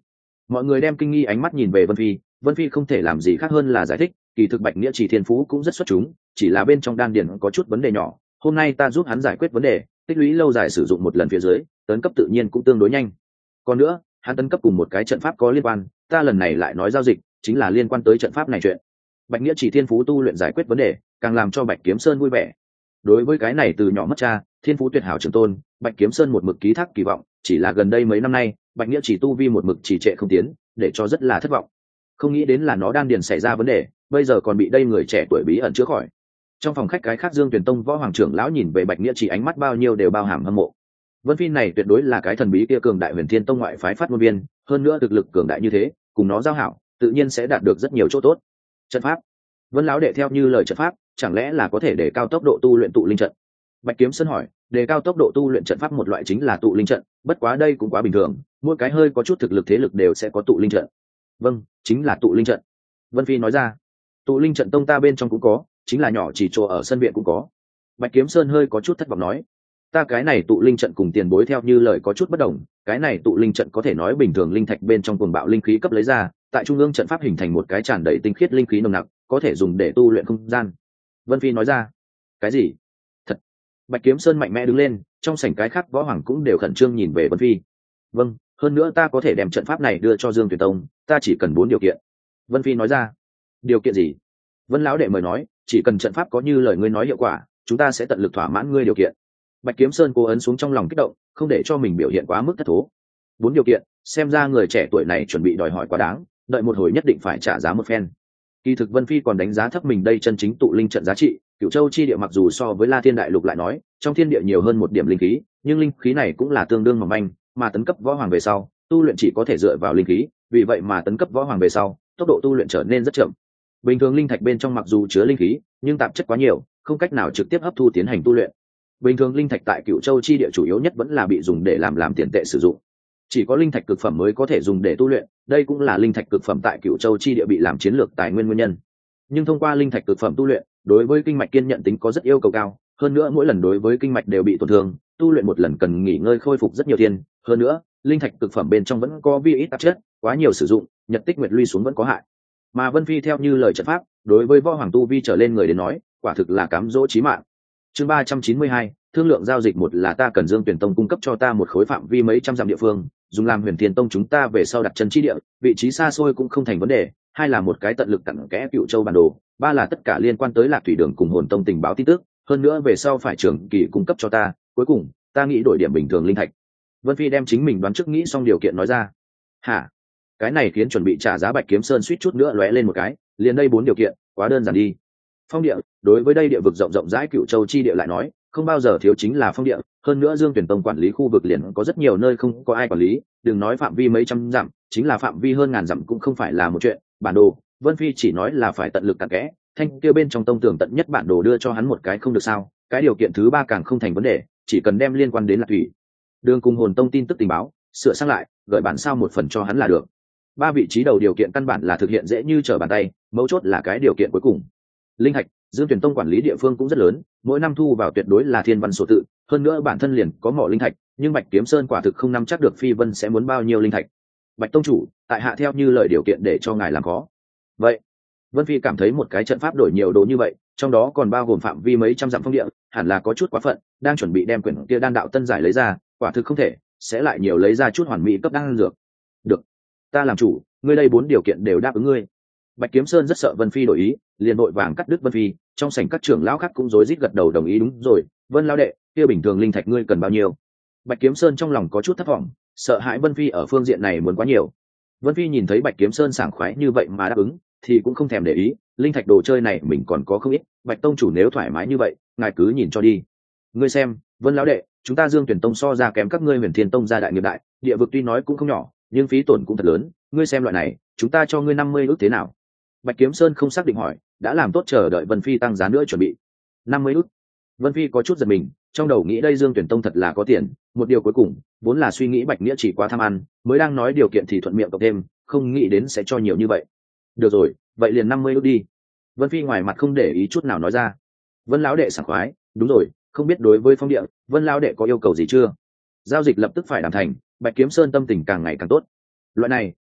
Mọi người đem kinh nghi ánh mắt nhìn về Vân Phi. Vân Phi không thể làm gì khác hơn là giải thích, kỳ thực Bạch Nghĩa Chỉ thiên phú cũng rất xuất chúng, chỉ là bên trong đan điền có chút vấn đề nhỏ, hôm nay ta giúp hắn giải quyết vấn đề, tích lũy lâu dài sử dụng một lần phía dưới, tấn cấp tự nhiên cũng tương đối nhanh. Còn nữa, hắn tấn cấp cùng một cái trận pháp có liên quan, ta lần này lại nói giao dịch, chính là liên quan tới trận pháp này chuyện. Bạch Nghĩa Chỉ thiên phú tu luyện giải quyết vấn đề, càng làm cho Bạch Kiếm Sơn vui vẻ. Đối với cái này từ nhỏ mất cha, thiên phú tuyệt hảo trường tôn, Bạch Kiếm Sơn một mực ký thác kỳ vọng, chỉ là gần đây mấy năm nay, Bạch Nghĩa Chỉ tu vi một mực trì trệ không tiến, để cho rất là thất vọng. Không nghĩ đến là nó đan điền xảy ra vấn đề, bây giờ còn bị đây người trẻ tuổi bí ẩn chữa khỏi. Trong phòng khách cái khác Dương Tuyền Tông võ hoàng trưởng lão nhìn về Bạch Nghĩa Chỉ ánh mắt bao nhiêu đều bao hàm hâm mộ. Vân Phi này tuyệt đối là cái thần bí kia cường đại Huyền Thiên Tông ngoại phái phát ngôn viên, hơn nữa thực lực cường đại như thế, cùng nó giao hảo, tự nhiên sẽ đạt được rất nhiều chỗ tốt. Trận pháp, Vân lão đệ theo như lời trận pháp, chẳng lẽ là có thể để cao tốc độ tu luyện tụ linh trận? Bạch Kiếm Sơn hỏi, đề cao tốc độ tu luyện trận pháp một loại chính là tụ linh trận, bất quá đây cũng quá bình thường, mỗi cái hơi có chút thực lực thế lực đều sẽ có tụ linh trận. Vâng, chính là tụ linh trận. Vân Phi nói ra, tụ linh trận tông ta bên trong cũng có, chính là nhỏ chỉ chỗ ở sân viện cũng có. Bạch Kiếm Sơn hơi có chút thất vọng nói, ta cái này tụ linh trận cùng tiền bối theo như lời có chút bất đồng, cái này tụ linh trận có thể nói bình thường linh thạch bên trong cuồng bạo linh khí cấp lấy ra, tại trung ương trận pháp hình thành một cái tràn đầy tinh khiết linh khí nồng nặc, có thể dùng để tu luyện không gian. Vân Phi nói ra, cái gì? Thật? Bạch Kiếm Sơn mạnh mẽ đứng lên, trong sảnh cái khác võ hoàng cũng đều khẩn trương nhìn về Vân Phi. Vâng, hơn nữa ta có thể đem trận pháp này đưa cho Dương Tuyền Tông, ta chỉ cần 4 điều kiện. Vân Phi nói ra, điều kiện gì? Vân lão đệ mời nói, chỉ cần trận pháp có như lời ngươi nói hiệu quả, chúng ta sẽ tận lực thỏa mãn ngươi điều kiện. Bạch Kiếm Sơn cố ấn xuống trong lòng kích động, không để cho mình biểu hiện quá mức thất thố. 4 điều kiện, xem ra người trẻ tuổi này chuẩn bị đòi hỏi quá đáng, đợi một hồi nhất định phải trả giá một phen. Kỳ thực Vân Phi còn đánh giá thấp mình đây chân chính tụ linh trận giá trị, Cửu Châu chi địa mặc dù so với La Thiên đại lục lại nói, trong thiên địa nhiều hơn một điểm linh khí, nhưng linh khí này cũng là tương đương mỏng manh, mà tấn cấp võ hoàng về sau, tu luyện chỉ có thể dựa vào linh khí, vì vậy mà tấn cấp võ hoàng về sau, tốc độ tu luyện trở nên rất chậm. Bình thường linh thạch bên trong mặc dù chứa linh khí, nhưng tạp chất quá nhiều, không cách nào trực tiếp hấp thu tiến hành tu luyện. Bình thường linh thạch tại Cửu Châu chi địa chủ yếu nhất vẫn là bị dùng để làm tiền tệ sử dụng. Chỉ có linh thạch cực phẩm mới có thể dùng để tu luyện, đây cũng là linh thạch cực phẩm tại Cửu Châu chi địa bị làm chiến lược tài nguyên nguyên nhân. Nhưng thông qua linh thạch cực phẩm tu luyện, đối với kinh mạch kiên nhận tính có rất yêu cầu cao, hơn nữa mỗi lần đối với kinh mạch đều bị tổn thương, tu luyện một lần cần nghỉ ngơi khôi phục rất nhiều tiền, hơn nữa, linh thạch cực phẩm bên trong vẫn có vi ít tạp chất, quá nhiều sử dụng, nhật tích nguyệt lui xuống vẫn có hại. Mà Vân Phi theo như lời trận pháp, đối với võ hoàng tu vi trở lên người đến nói, quả thực là cám dỗ chí mạng. Chương 392, thương lượng giao dịch, một là ta cần Dương Tuyển Tông cung cấp cho ta một khối phạm vi mấy trăm dặm địa phương, dùng làm Huyền Thiên Tông chúng ta về sau đặt chân chi địa, vị trí xa xôi cũng không thành vấn đề, hai là một cái tận lực cặn kẽ Cựu Châu bản đồ, ba là tất cả liên quan tới Lạc Thủy Đường cùng Hồn Tông tình báo tin tức, hơn nữa về sau phải trưởng kỳ cung cấp cho ta, cuối cùng, ta nghĩ đổi điểm bình thường linh thạch. Vân Phi đem chính mình đoán trước nghĩ xong điều kiện nói ra. Hả? Cái này khiến chuẩn bị trả giá Bạch Kiếm Sơn suýt chút nữa lóe lên một cái, liền đây 4 điều kiện, quá đơn giản đi. Phong địa, đối với đây địa vực rộng rộng rãi Cựu Châu chi địa lại nói, không bao giờ thiếu chính là phong địa, hơn nữa Dương Tuyển Tông quản lý khu vực liền có rất nhiều nơi không có ai quản lý, đừng nói phạm vi mấy trăm dặm, chính là phạm vi hơn ngàn dặm cũng không phải là một chuyện. Bản đồ, Vân Phi chỉ nói là phải tận lực cặn kẽ, thanh kia bên trong tông tường tận nhất bản đồ đưa cho hắn một cái không được sao? Cái điều kiện thứ 3 càng không thành vấn đề, chỉ cần đem liên quan đến Lạc Thủy Đường cùng Hồn Tông tin tức tình báo, sửa sang lại, gửi bản sao một phần cho hắn là được. 3 vị trí đầu điều kiện căn bản là thực hiện dễ như trở bàn tay, mấu chốt là cái điều kiện cuối cùng. Linh thạch, Dương Tuyển Tông quản lý địa phương cũng rất lớn, mỗi năm thu vào tuyệt đối là thiên văn số tự, hơn nữa bản thân liền có mỏ linh thạch, nhưng Bạch Kiếm Sơn quả thực không nắm chắc được Phi Vân sẽ muốn bao nhiêu linh thạch. Bạch tông chủ, tại hạ theo như lời điều kiện để cho ngài làm khó. Vậy, Vân Phi cảm thấy một cái trận pháp đổi nhiều đồ như vậy, trong đó còn bao gồm phạm vi mấy trăm dặm phong địa, hẳn là có chút quá phận, đang chuẩn bị đem quyển kia đan đạo tân giải lấy ra, quả thực không thể, sẽ lại nhiều lấy ra chút hoàn mỹ cấp đan dược. Được, ta làm chủ, ngươi đây 4 điều kiện đều đáp ứng ngươi. Bạch Kiếm Sơn rất sợ Vân Phi đổi ý, liền vội vàng cắt đứt Vân Phi, trong sảnh các trưởng lão khác cũng rối rít gật đầu đồng ý. Đúng rồi, Vân lão đệ, kia bình thường linh thạch ngươi cần bao nhiêu? Bạch Kiếm Sơn trong lòng có chút thất vọng, sợ hãi Vân Phi ở phương diện này muốn quá nhiều. Vân Phi nhìn thấy Bạch Kiếm Sơn sảng khoái như vậy mà đáp ứng, thì cũng không thèm để ý, linh thạch đồ chơi này mình còn có không ít, Bạch tông chủ nếu thoải mái như vậy, ngài cứ nhìn cho đi. Ngươi xem, Vân lão đệ, chúng ta Dương Tuyển Tông so ra kém các ngươi Huyền Thiên Tông gia đại nghiệp đại, địa vực tuy nói cũng không nhỏ, nhưng phí tổn cũng thật lớn, ngươi xem loại này, chúng ta cho ngươi 50 ức thế nào? Bạch Kiếm Sơn không xác định hỏi, đã làm tốt chờ đợi Vân Phi tăng giá nữa chuẩn bị. 50 ức. Vân Phi có chút giật mình, trong đầu nghĩ đây Dương Tuyển Tông thật là có tiền, một điều cuối cùng, vốn là suy nghĩ Bạch Nghĩa chỉ quá tham ăn, mới đang nói điều kiện thì thuận miệng cộng thêm, không nghĩ đến sẽ cho nhiều như vậy. Được rồi, vậy liền 50 ức đi. Vân Phi ngoài mặt không để ý chút nào nói ra. Vân lão đệ sảng khoái, đúng rồi, không biết đối với phong địa, Vân lão đệ có yêu cầu gì chưa? Giao dịch lập tức phải đảm thành, Bạch Kiếm Sơn tâm tình càng ngày càng tốt. Loại này,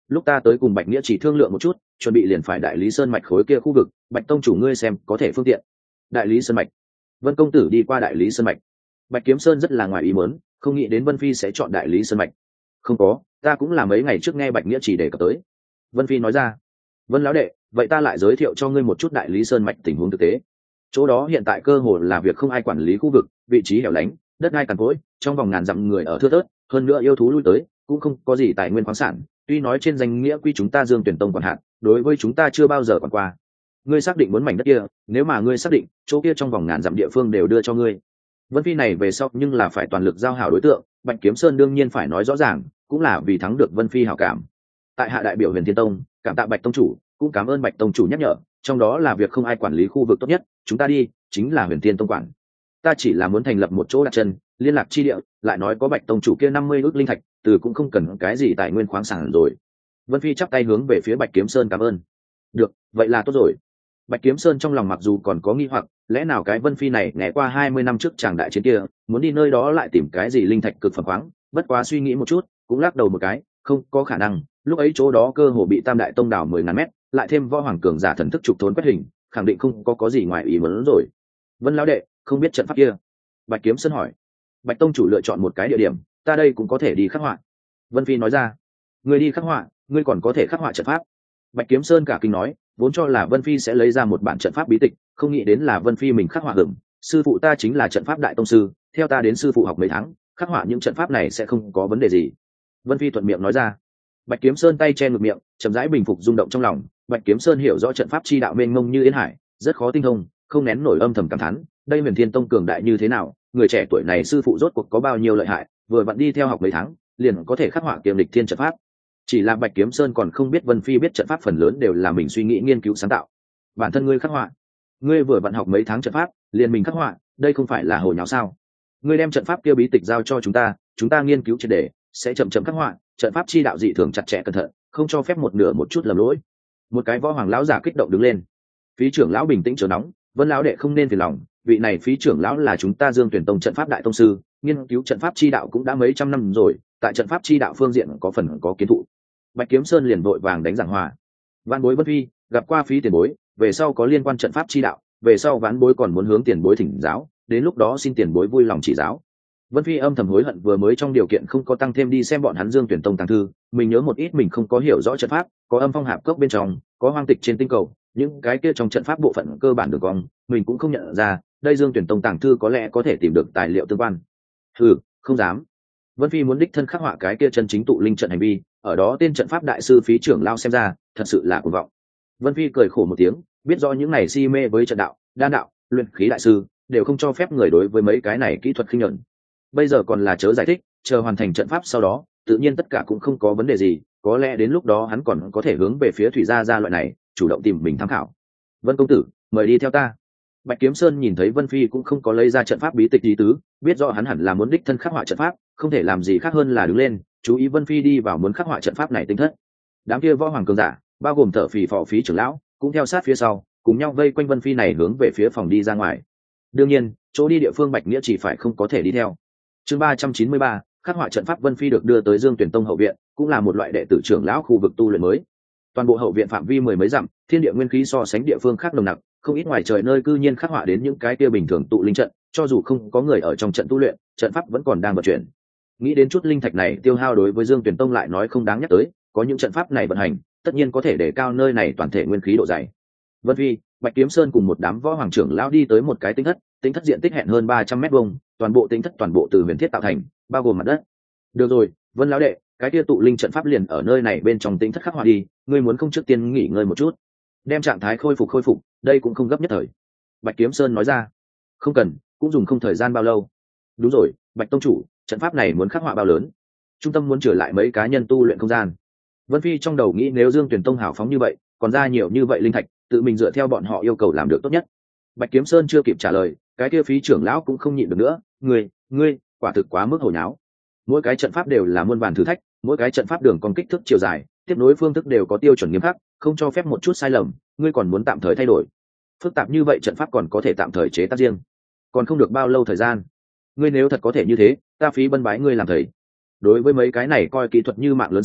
lúc ta tới cùng Bạch Nghĩa chỉ thương lượng một chút, chuẩn bị liền phải đại lý sơn mạch khối kia khu vực, Bạch tông chủ ngươi xem có thể phương tiện. Đại lý sơn mạch. Vân công tử đi qua đại lý sơn mạch. Bạch Kiếm Sơn rất là ngoài ý muốn, không nghĩ đến Vân Phi sẽ chọn đại lý sơn mạch. Không có, ta cũng là mấy ngày trước nghe Bạch Nghĩa chỉ đề cập tới. Vân Phi nói ra. Vân lão đệ, vậy ta lại giới thiệu cho ngươi một chút đại lý sơn mạch tình huống thực tế. Chỗ đó hiện tại cơ hồ là việc không ai quản lý khu vực, vị trí hẻo lánh, đất đai cằn cỗi, trong vòng ngàn dặm người ở thưa thớt, hơn nữa yêu thú lui tới, cũng không có gì tài nguyên khoáng sản. Tuy nói trên danh nghĩa quy chúng ta Dương Tuyển Tông quản hạt, đối với chúng ta chưa bao giờ quản qua. Ngươi xác định muốn mảnh đất kia, nếu mà ngươi xác định, chỗ kia trong vòng ngàn dặm địa phương đều đưa cho ngươi. Vân Phi này về sau nhưng là phải toàn lực giao hảo đối tượng, Bạch Kiếm Sơn đương nhiên phải nói rõ ràng, cũng là vì thắng được Vân Phi hảo cảm. Tại hạ đại biểu Huyền Thiên Tông, cảm tạ Bạch tông chủ, cũng cảm ơn Bạch tông chủ nhắc nhở, trong đó là việc không ai quản lý khu vực tốt nhất, chúng ta đi, chính là Huyền Thiên Tông quản. Ta chỉ là muốn thành lập một chỗ đặt chân, liên lạc chi địa, lại nói có Bạch tông chủ kia 50 ức linh thạch, từ cũng không cần cái gì tài nguyên khoáng sản rồi. Vân Phi chắp tay hướng về phía Bạch Kiếm Sơn cảm ơn. Được, vậy là tốt rồi. Bạch Kiếm Sơn trong lòng mặc dù còn có nghi hoặc, lẽ nào cái Vân Phi này nghe qua 20 năm trước tràng đại chiến kia, muốn đi nơi đó lại tìm cái gì linh thạch cực phẩm khoáng, bất quá suy nghĩ một chút, cũng lắc đầu một cái, không có khả năng, lúc ấy chỗ đó cơ hồ bị Tam Đại Tông đảo 10.000 mét, lại thêm võ hoàng cường giả thần thức trục thốn quét hình, khẳng định không có gì ngoài ý muốn rồi. Vân lão đệ, không biết trận pháp kia. Bạch Kiếm Sơn hỏi. Bạch tông chủ lựa chọn một cái địa điểm, ta đây cũng có thể đi khắc họa. Vân Phi nói ra. Ngươi đi khắc họa, ngươi còn có thể khắc họa trận pháp. Bạch Kiếm Sơn cả kinh nói, vốn cho là Vân Phi sẽ lấy ra một bản trận pháp bí tịch, không nghĩ đến là Vân Phi mình khắc họa hưởng. Sư phụ ta chính là trận pháp đại tông sư, theo ta đến sư phụ học mấy tháng, khắc họa những trận pháp này sẽ không có vấn đề gì. Vân Phi thuận miệng nói ra. Bạch Kiếm Sơn tay che ngực miệng, chậm rãi bình phục rung động trong lòng. Bạch Kiếm Sơn hiểu rõ trận pháp chi đạo mênh mông như yên hải, rất khó tinh thông, không nén nổi âm thầm cảm thán, đây Huyền Thiên Tông cường đại như thế nào, người trẻ tuổi này sư phụ rốt cuộc có bao nhiêu lợi hại, vừa vặn đi theo học mấy tháng, liền có thể khắc họa kiềm địch thiên trận pháp. Chỉ là Bạch Kiếm Sơn còn không biết Vân Phi biết trận pháp phần lớn đều là mình suy nghĩ nghiên cứu sáng tạo. Bản thân ngươi khắc họa, ngươi vừa vặn học mấy tháng trận pháp, liền mình khắc họa, đây không phải là hồ nháo sao? Ngươi đem trận pháp kia bí tịch giao cho chúng ta nghiên cứu triệt để, sẽ chậm chậm khắc họa, trận pháp chi đạo dị thường chặt chẽ cẩn thận, không cho phép một nửa một chút lầm lỗi. Một cái võ hoàng lão giả kích động đứng lên. Phí trưởng lão bình tĩnh chờ nóng, Vân lão đệ không nên phiền lòng, vị này Phí trưởng lão là chúng ta Dương Tuyển Tông trận pháp đại tông sư, nghiên cứu trận pháp chi đạo cũng đã mấy trăm năm rồi, tại trận pháp chi đạo phương diện có phần có kiến thụ. Bạch Kiếm Sơn liền vội vàng đánh giảng hòa. Vãn bối Vân Phi gặp qua Phí tiền bối, về sau có liên quan trận pháp chi đạo, về sau vãn bối còn muốn hướng tiền bối thỉnh giáo, đến lúc đó xin tiền bối vui lòng chỉ giáo. Vân Phi âm thầm hối hận vừa mới trong điều kiện không có tăng thêm đi xem bọn hắn Dương Tuyển Tông tàng thư, mình nhớ một ít mình không có hiểu rõ trận pháp, có âm phong hạp cốc bên trong, có hoang tịch trên tinh cầu, những cái kia trong trận pháp bộ phận cơ bản đường cong, mình cũng không nhận ra, đây Dương Tuyển Tông tàng thư có lẽ có thể tìm được tài liệu tương quan. Không dám. Vân Phi muốn đích thân khắc họa cái kia chân chính tụ linh trận hành vi, ở đó tên trận pháp đại sư Phí trưởng lao xem ra, thật sự là cuồng vọng. Vân Phi cười khổ một tiếng, biết rõ những này si mê với trận đạo, đan đạo, luyện khí đại sư, đều không cho phép người đối với mấy cái này kỹ thuật khinh nhẫn. Bây giờ còn là chớ giải thích, chờ hoàn thành trận pháp sau đó, tự nhiên tất cả cũng không có vấn đề gì, có lẽ đến lúc đó hắn còn có thể hướng về phía Thủy gia loại này, chủ động tìm mình tham khảo. Vân công tử, mời đi theo ta. Bạch Kiếm Sơn nhìn thấy Vân Phi cũng không có lấy ra trận pháp bí tịch ý tứ, biết rõ hắn hẳn là muốn đích thân khắc họa trận pháp, không thể làm gì khác hơn là đứng lên, chú ý Vân Phi đi vào muốn khắc họa trận pháp này tinh thất. Đám kia võ hoàng cường giả, bao gồm Thở Phì Phò Phí trưởng lão, cũng theo sát phía sau, cùng nhau vây quanh Vân Phi này hướng về phía phòng đi ra ngoài. Đương nhiên, chỗ đi địa phương Bạch Nghĩa chỉ phải không có thể đi theo. Chương 393, khắc họa trận pháp Vân Phi được đưa tới Dương Tuyển Tông hậu viện, cũng là một loại đệ tử trưởng lão khu vực tu luyện mới. Toàn bộ hậu viện phạm vi mười mấy dặm, thiên địa nguyên khí so sánh địa phương khác nồng nặc, không ít ngoài trời nơi cư nhiên khắc họa đến những cái kia bình thường tụ linh trận, cho dù không có người ở trong trận tu luyện, trận pháp vẫn còn đang vận chuyển. Nghĩ đến chút linh thạch này tiêu hao đối với Dương Tuyển Tông lại nói không đáng nhắc tới, có những trận pháp này vận hành, tất nhiên có thể để cao nơi này toàn thể nguyên khí độ dày. Vân Phi, Bạch Kiếm Sơn cùng một đám võ hoàng trưởng lão đi tới một cái tinh thất diện tích hẹn hơn 300 mét vuông, toàn bộ tinh thất toàn bộ từ huyền thiết tạo thành, bao gồm mặt đất. Được rồi, Vân lão đệ, cái kia tụ linh trận pháp liền ở nơi này bên trong tinh thất khắc họa đi, ngươi muốn không trước tiên nghỉ ngơi một chút, đem trạng thái khôi phục, đây cũng không gấp nhất thời. Bạch Kiếm Sơn nói ra. Không cần, cũng dùng không thời gian bao lâu. Đúng rồi, Bạch tông chủ, trận pháp này muốn khắc họa bao lớn? Trung tâm muốn trở lại mấy cá nhân tu luyện không gian. Vân Phi trong đầu nghĩ nếu Dương Tuyển Tông hào phóng như vậy, còn ra nhiều như vậy linh thạch, tự mình dựa theo bọn họ yêu cầu làm được tốt nhất. Bạch Kiếm Sơn chưa kịp trả lời, cái kia Phí trưởng lão cũng không nhịn được nữa, ngươi, quả thực quá mức hồi nháo. Mỗi cái trận pháp đều là muôn vàn thử thách, mỗi cái trận pháp đường còn kích thước chiều dài, tiếp nối phương thức đều có tiêu chuẩn nghiêm khắc, không cho phép một chút sai lầm, ngươi còn muốn tạm thời thay đổi. Phức tạp như vậy trận pháp còn có thể tạm thời chế tác riêng, còn không được bao lâu thời gian. Ngươi nếu thật có thể như thế, ta Phí bân bái ngươi làm thầy. Đối với mấy cái này coi kỹ thuật như mạng lớn sư,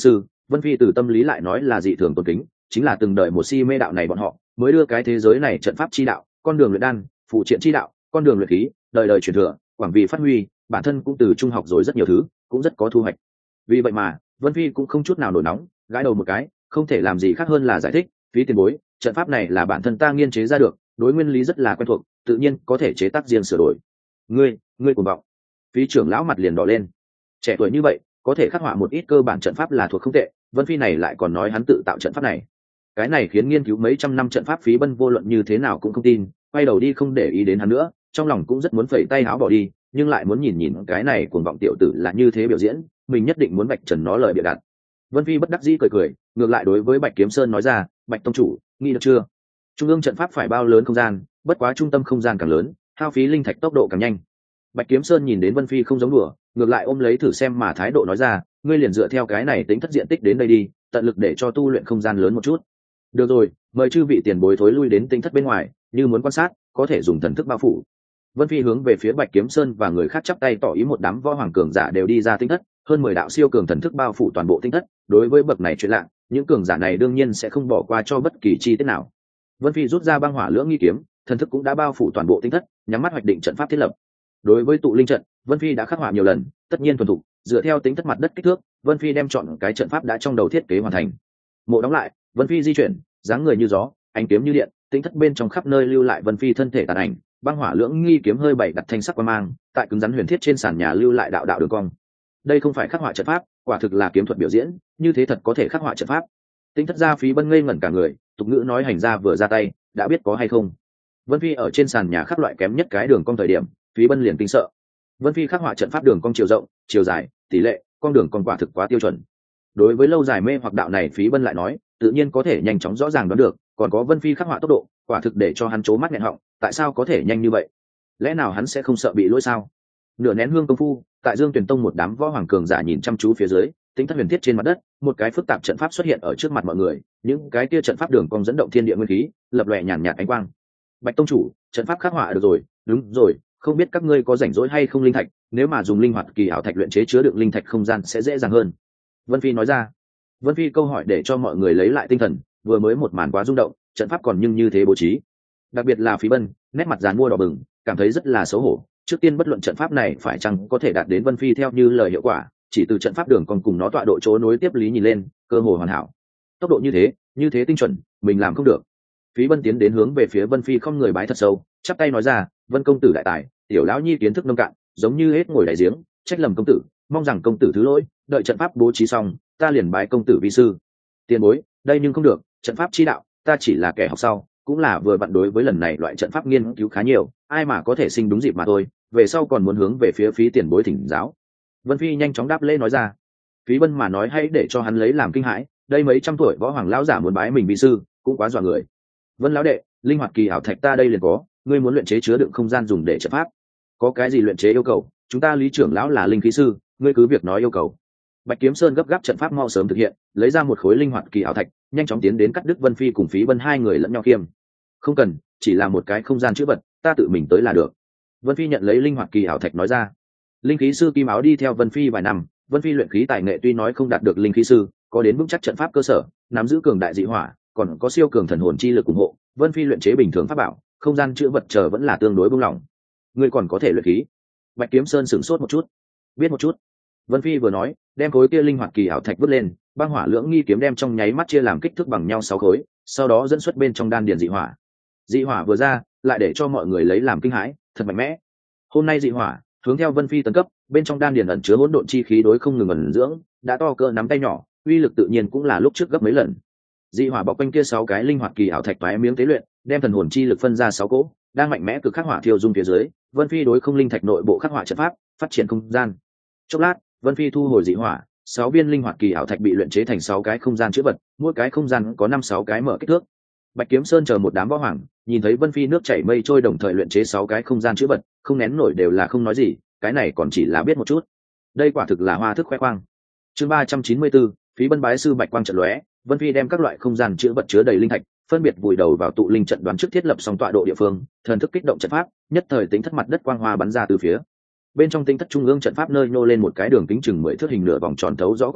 Vân Phi từ tâm lý lại nói là dị thường tôn kính, chính là từng đợi một si mê đạo này bọn họ mới đưa cái thế giới này trận pháp chi đạo, con đường luyện đan, phụ triện chi đạo, con đường luyện khí, đời đời truyền thừa, quảng vì phát huy, bản thân cũng từ trung học rồi rất nhiều thứ, cũng rất có thu hoạch. Vì vậy mà Vân Phi cũng không chút nào nổi nóng, gãi đầu một cái, không thể làm gì khác hơn là giải thích, phí tiền bối, trận pháp này là bản thân ta nghiên chế ra được, đối nguyên lý rất là quen thuộc, tự nhiên có thể chế tác riêng sửa đổi. Ngươi cuồng vọng. Phí trưởng lão mặt liền đỏ lên. Trẻ tuổi như vậy có thể khắc họa một ít cơ bản trận pháp là thuộc không tệ, Vân Phi này lại còn nói hắn tự tạo trận pháp này. Cái này khiến nghiên cứu mấy trăm năm trận pháp Phí Bân vô luận như thế nào cũng không tin, quay đầu đi không để ý đến hắn nữa, trong lòng cũng rất muốn phẩy tay áo bỏ đi, nhưng lại muốn nhìn cái này cuồng vọng tiểu tử là như thế biểu diễn, mình nhất định muốn vạch trần nó lời bịa đặt. Vân Phi bất đắc dĩ cười, ngược lại đối với Bạch Kiếm Sơn nói ra, Bạch tông chủ, nghĩ được chưa? Trung ương trận pháp phải bao lớn không gian, bất quá trung tâm không gian càng lớn, hao phí linh thạch tốc độ càng nhanh. Bạch Kiếm Sơn nhìn đến Vân Phi không giống đùa, ngược lại ôm lấy thử xem mà thái độ nói ra, ngươi liền dựa theo cái này tính thất diện tích đến đây đi, tận lực để cho tu luyện không gian lớn một chút. Được rồi, mời chư vị tiền bối thối lui đến tinh thất bên ngoài, như muốn quan sát có thể dùng thần thức bao phủ. Vân Phi hướng về phía Bạch Kiếm Sơn và người khác chắp tay tỏ ý, một đám võ hoàng cường giả đều đi ra tinh thất, hơn 10 đạo siêu cường thần thức bao phủ toàn bộ tinh thất. Đối với bậc này chuyện lạ, những cường giả này đương nhiên sẽ không bỏ qua cho bất kỳ chi tiết nào. Vân Phi rút ra băng hỏa lưỡng nghi kiếm, thần thức cũng đã bao phủ toàn bộ tinh thất, nhắm mắt hoạch định trận pháp thiết lập. Đối với tụ linh trận, Vân Phi đã khắc họa nhiều lần, tất nhiên thuần thục, dựa theo tính thất mặt đất kích thước, Vân Phi đem chọn cái trận pháp đã trong đầu thiết kế hoàn thành. Mộ đóng lại, Vân Phi di chuyển, dáng người như gió, ánh kiếm như điện, tính thất bên trong khắp nơi lưu lại Vân Phi thân thể tàn ảnh, băng hỏa lưỡng nghi kiếm hơi bảy đặt thanh sắc quang mang, tại cứng rắn huyền thiết trên sàn nhà lưu lại đạo đạo đường cong. Đây không phải khắc họa trận pháp, quả thực là kiếm thuật biểu diễn, như thế thật có thể khắc họa trận pháp. Tính thất gia Phí Bân ngây ngẩn cả người, tục ngữ nói hành gia vừa ra tay, đã biết có hay không. Vân Phi ở trên sàn nhà khắc loại kém nhất cái đường cong thời điểm, Phí Bân liền kinh sợ. Vân Phi khắc họa trận pháp đường cong chiều rộng, chiều dài, tỷ lệ, con đường con quả thực quá tiêu chuẩn. Đối với lâu dài mê hoặc đạo này, Phí Bân lại nói, tự nhiên có thể nhanh chóng rõ ràng đoán được, còn có Vân Phi khắc họa tốc độ, quả thực để cho hắn trố mắt nghẹn họng, tại sao có thể nhanh như vậy? Lẽ nào hắn sẽ không sợ bị lỗi sao? Nửa nén hương công phu, tại Dương Tuyển Tông một đám võ hoàng cường giả nhìn chăm chú phía dưới, tính thất huyền thiết trên mặt đất, một cái phức tạp trận pháp xuất hiện ở trước mặt mọi người, những cái kia trận pháp đường cong dẫn động thiên địa nguyên khí, lập lòe nhàn nhạt ánh quang. Bạch tông chủ, trận pháp khắc họa được rồi, đúng rồi, không biết các ngươi có rảnh rỗi hay không linh thạch, nếu mà dùng linh hoạt kỳ ảo thạch luyện chế chứa đựng linh thạch không gian sẽ dễ dàng hơn. Vân Phi nói ra. Vân Phi câu hỏi để cho mọi người lấy lại tinh thần, vừa mới một màn quá rung động, trận pháp còn nhưng như thế bố trí. Đặc biệt là Phí Bân, nét mặt dàn mua đỏ bừng, cảm thấy rất là xấu hổ. Trước tiên bất luận trận pháp này phải chăng có thể đạt đến Vân Phi theo như lời hiệu quả, chỉ từ trận pháp đường còn cùng nó tọa độ chỗ nối tiếp lý nhìn lên, cơ hồ hoàn hảo. Tốc độ như thế tinh chuẩn, mình làm không được. Phí Bân tiến đến hướng về phía Vân Phi không người bái thật sâu, chắp tay nói ra, Vân công tử đại tài, tiểu lão nhi kiến thức nông cạn, giống như hết ngồi đại giếng, trách lầm công tử, mong rằng công tử thứ lỗi, đợi trận pháp bố trí xong, ta liền bái công tử vi sư. Tiền bối, đây nhưng không được, trận pháp chi đạo, ta chỉ là kẻ học sau, cũng là vừa vặn đối với lần này loại trận pháp nghiên cứu khá nhiều, ai mà có thể sinh đúng dịp mà thôi, về sau còn muốn hướng về phía Phí tiền bối thỉnh giáo. Vân Phi nhanh chóng đáp lễ nói ra. Phí Bân mà nói hay để cho hắn lấy làm kinh hãi, đây mấy trăm tuổi võ hoàng lão giả muốn bái mình vi sư, cũng quá dọa người. Vân lão đệ, linh hoạt kỳ ảo thạch ta đây liền có, ngươi muốn luyện chế chứa đựng không gian dùng để trận pháp, có cái gì luyện chế yêu cầu, chúng ta Lý trưởng lão là linh khí sư, ngươi cứ việc nói yêu cầu. Bạch Kiếm Sơn gấp gáp trận pháp mau sớm thực hiện, lấy ra một khối linh hoạt kỳ ảo thạch, nhanh chóng tiến đến cắt đứt Vân Phi cùng Phí Bân hai người lẫn nhau khiêm. Không cần, chỉ là một cái không gian chữ vật, ta tự mình tới là được. Vân Phi nhận lấy linh hoạt kỳ ảo thạch nói ra. Linh khí sư Kim Áo đi theo Vân Phi vài năm, Vân Phi luyện khí tài nghệ tuy nói không đạt được linh khí sư, có đến vững chắc trận pháp cơ sở, nắm giữ cường đại dị hỏa, còn có siêu cường thần hồn chi lực ủng hộ, Vân Phi luyện chế bình thường pháp bảo, không gian chữ vật chờ vẫn là tương đối buông lỏng. Ngươi còn có thể luyện khí? Bạch Kiếm Sơn sửng sốt một chút, biết một chút. Vân Phi vừa nói, đem khối kia linh hoạt kỳ ảo thạch vứt lên, băng hỏa lưỡng nghi kiếm đem trong nháy mắt chia làm kích thước bằng nhau 6 khối, sau đó dẫn xuất bên trong đan điền dị hỏa. Dị hỏa vừa ra, lại để cho mọi người lấy làm kinh hãi, thật mạnh mẽ. Hôm nay dị hỏa hướng theo Vân Phi tấn cấp, bên trong đan điền ẩn chứa hỗn độn chi khí đối không ngừng ẩn dưỡng, đã to cỡ nắm tay nhỏ, uy lực tự nhiên cũng là lúc trước gấp mấy lần. Dị hỏa bọc quanh kia 6 cái linh hoạt kỳ ảo thạch toái miếng tế luyện, đem thần hồn chi lực phân ra 6 cỗ, đang mạnh mẽ cực khắc hỏa thiêu dung phía dưới. Vân Phi đối không linh thạch nội bộ khắc họa trận pháp, phát triển không gian. Chốc lát, Vân Phi thu hồi dị hỏa, 6 viên linh hoạt kỳ ảo thạch bị luyện chế thành 6 cái không gian chữ vật, mỗi cái không gian có 5-6 cái mở kích thước. Bạch Kiếm Sơn chờ một đám võ hoàng, nhìn thấy Vân Phi nước chảy mây trôi đồng thời luyện chế 6 cái không gian chữ vật, không nén nổi đều là không nói gì, cái này còn chỉ là biết một chút. Đây quả thực là hoa thức khoe khoang. Chương 394, Phí Bân bái sư bạch quang trận lóe, Vân Phi đem các loại không gian chữ vật chứa đầy linh thạch, phân biệt vùi đầu vào tụ linh trận đoán trước thiết lập xong tọa độ địa phương, thần thức kích động trận pháp, nhất thời tính thất mặt đất quang hoa bắn ra từ phía. Bên trong tinh thất trung ương trận pháp nơi nô lên một cái đường kính chừng 10 thước hình nửa vòng tròn thấu rõ con cháo,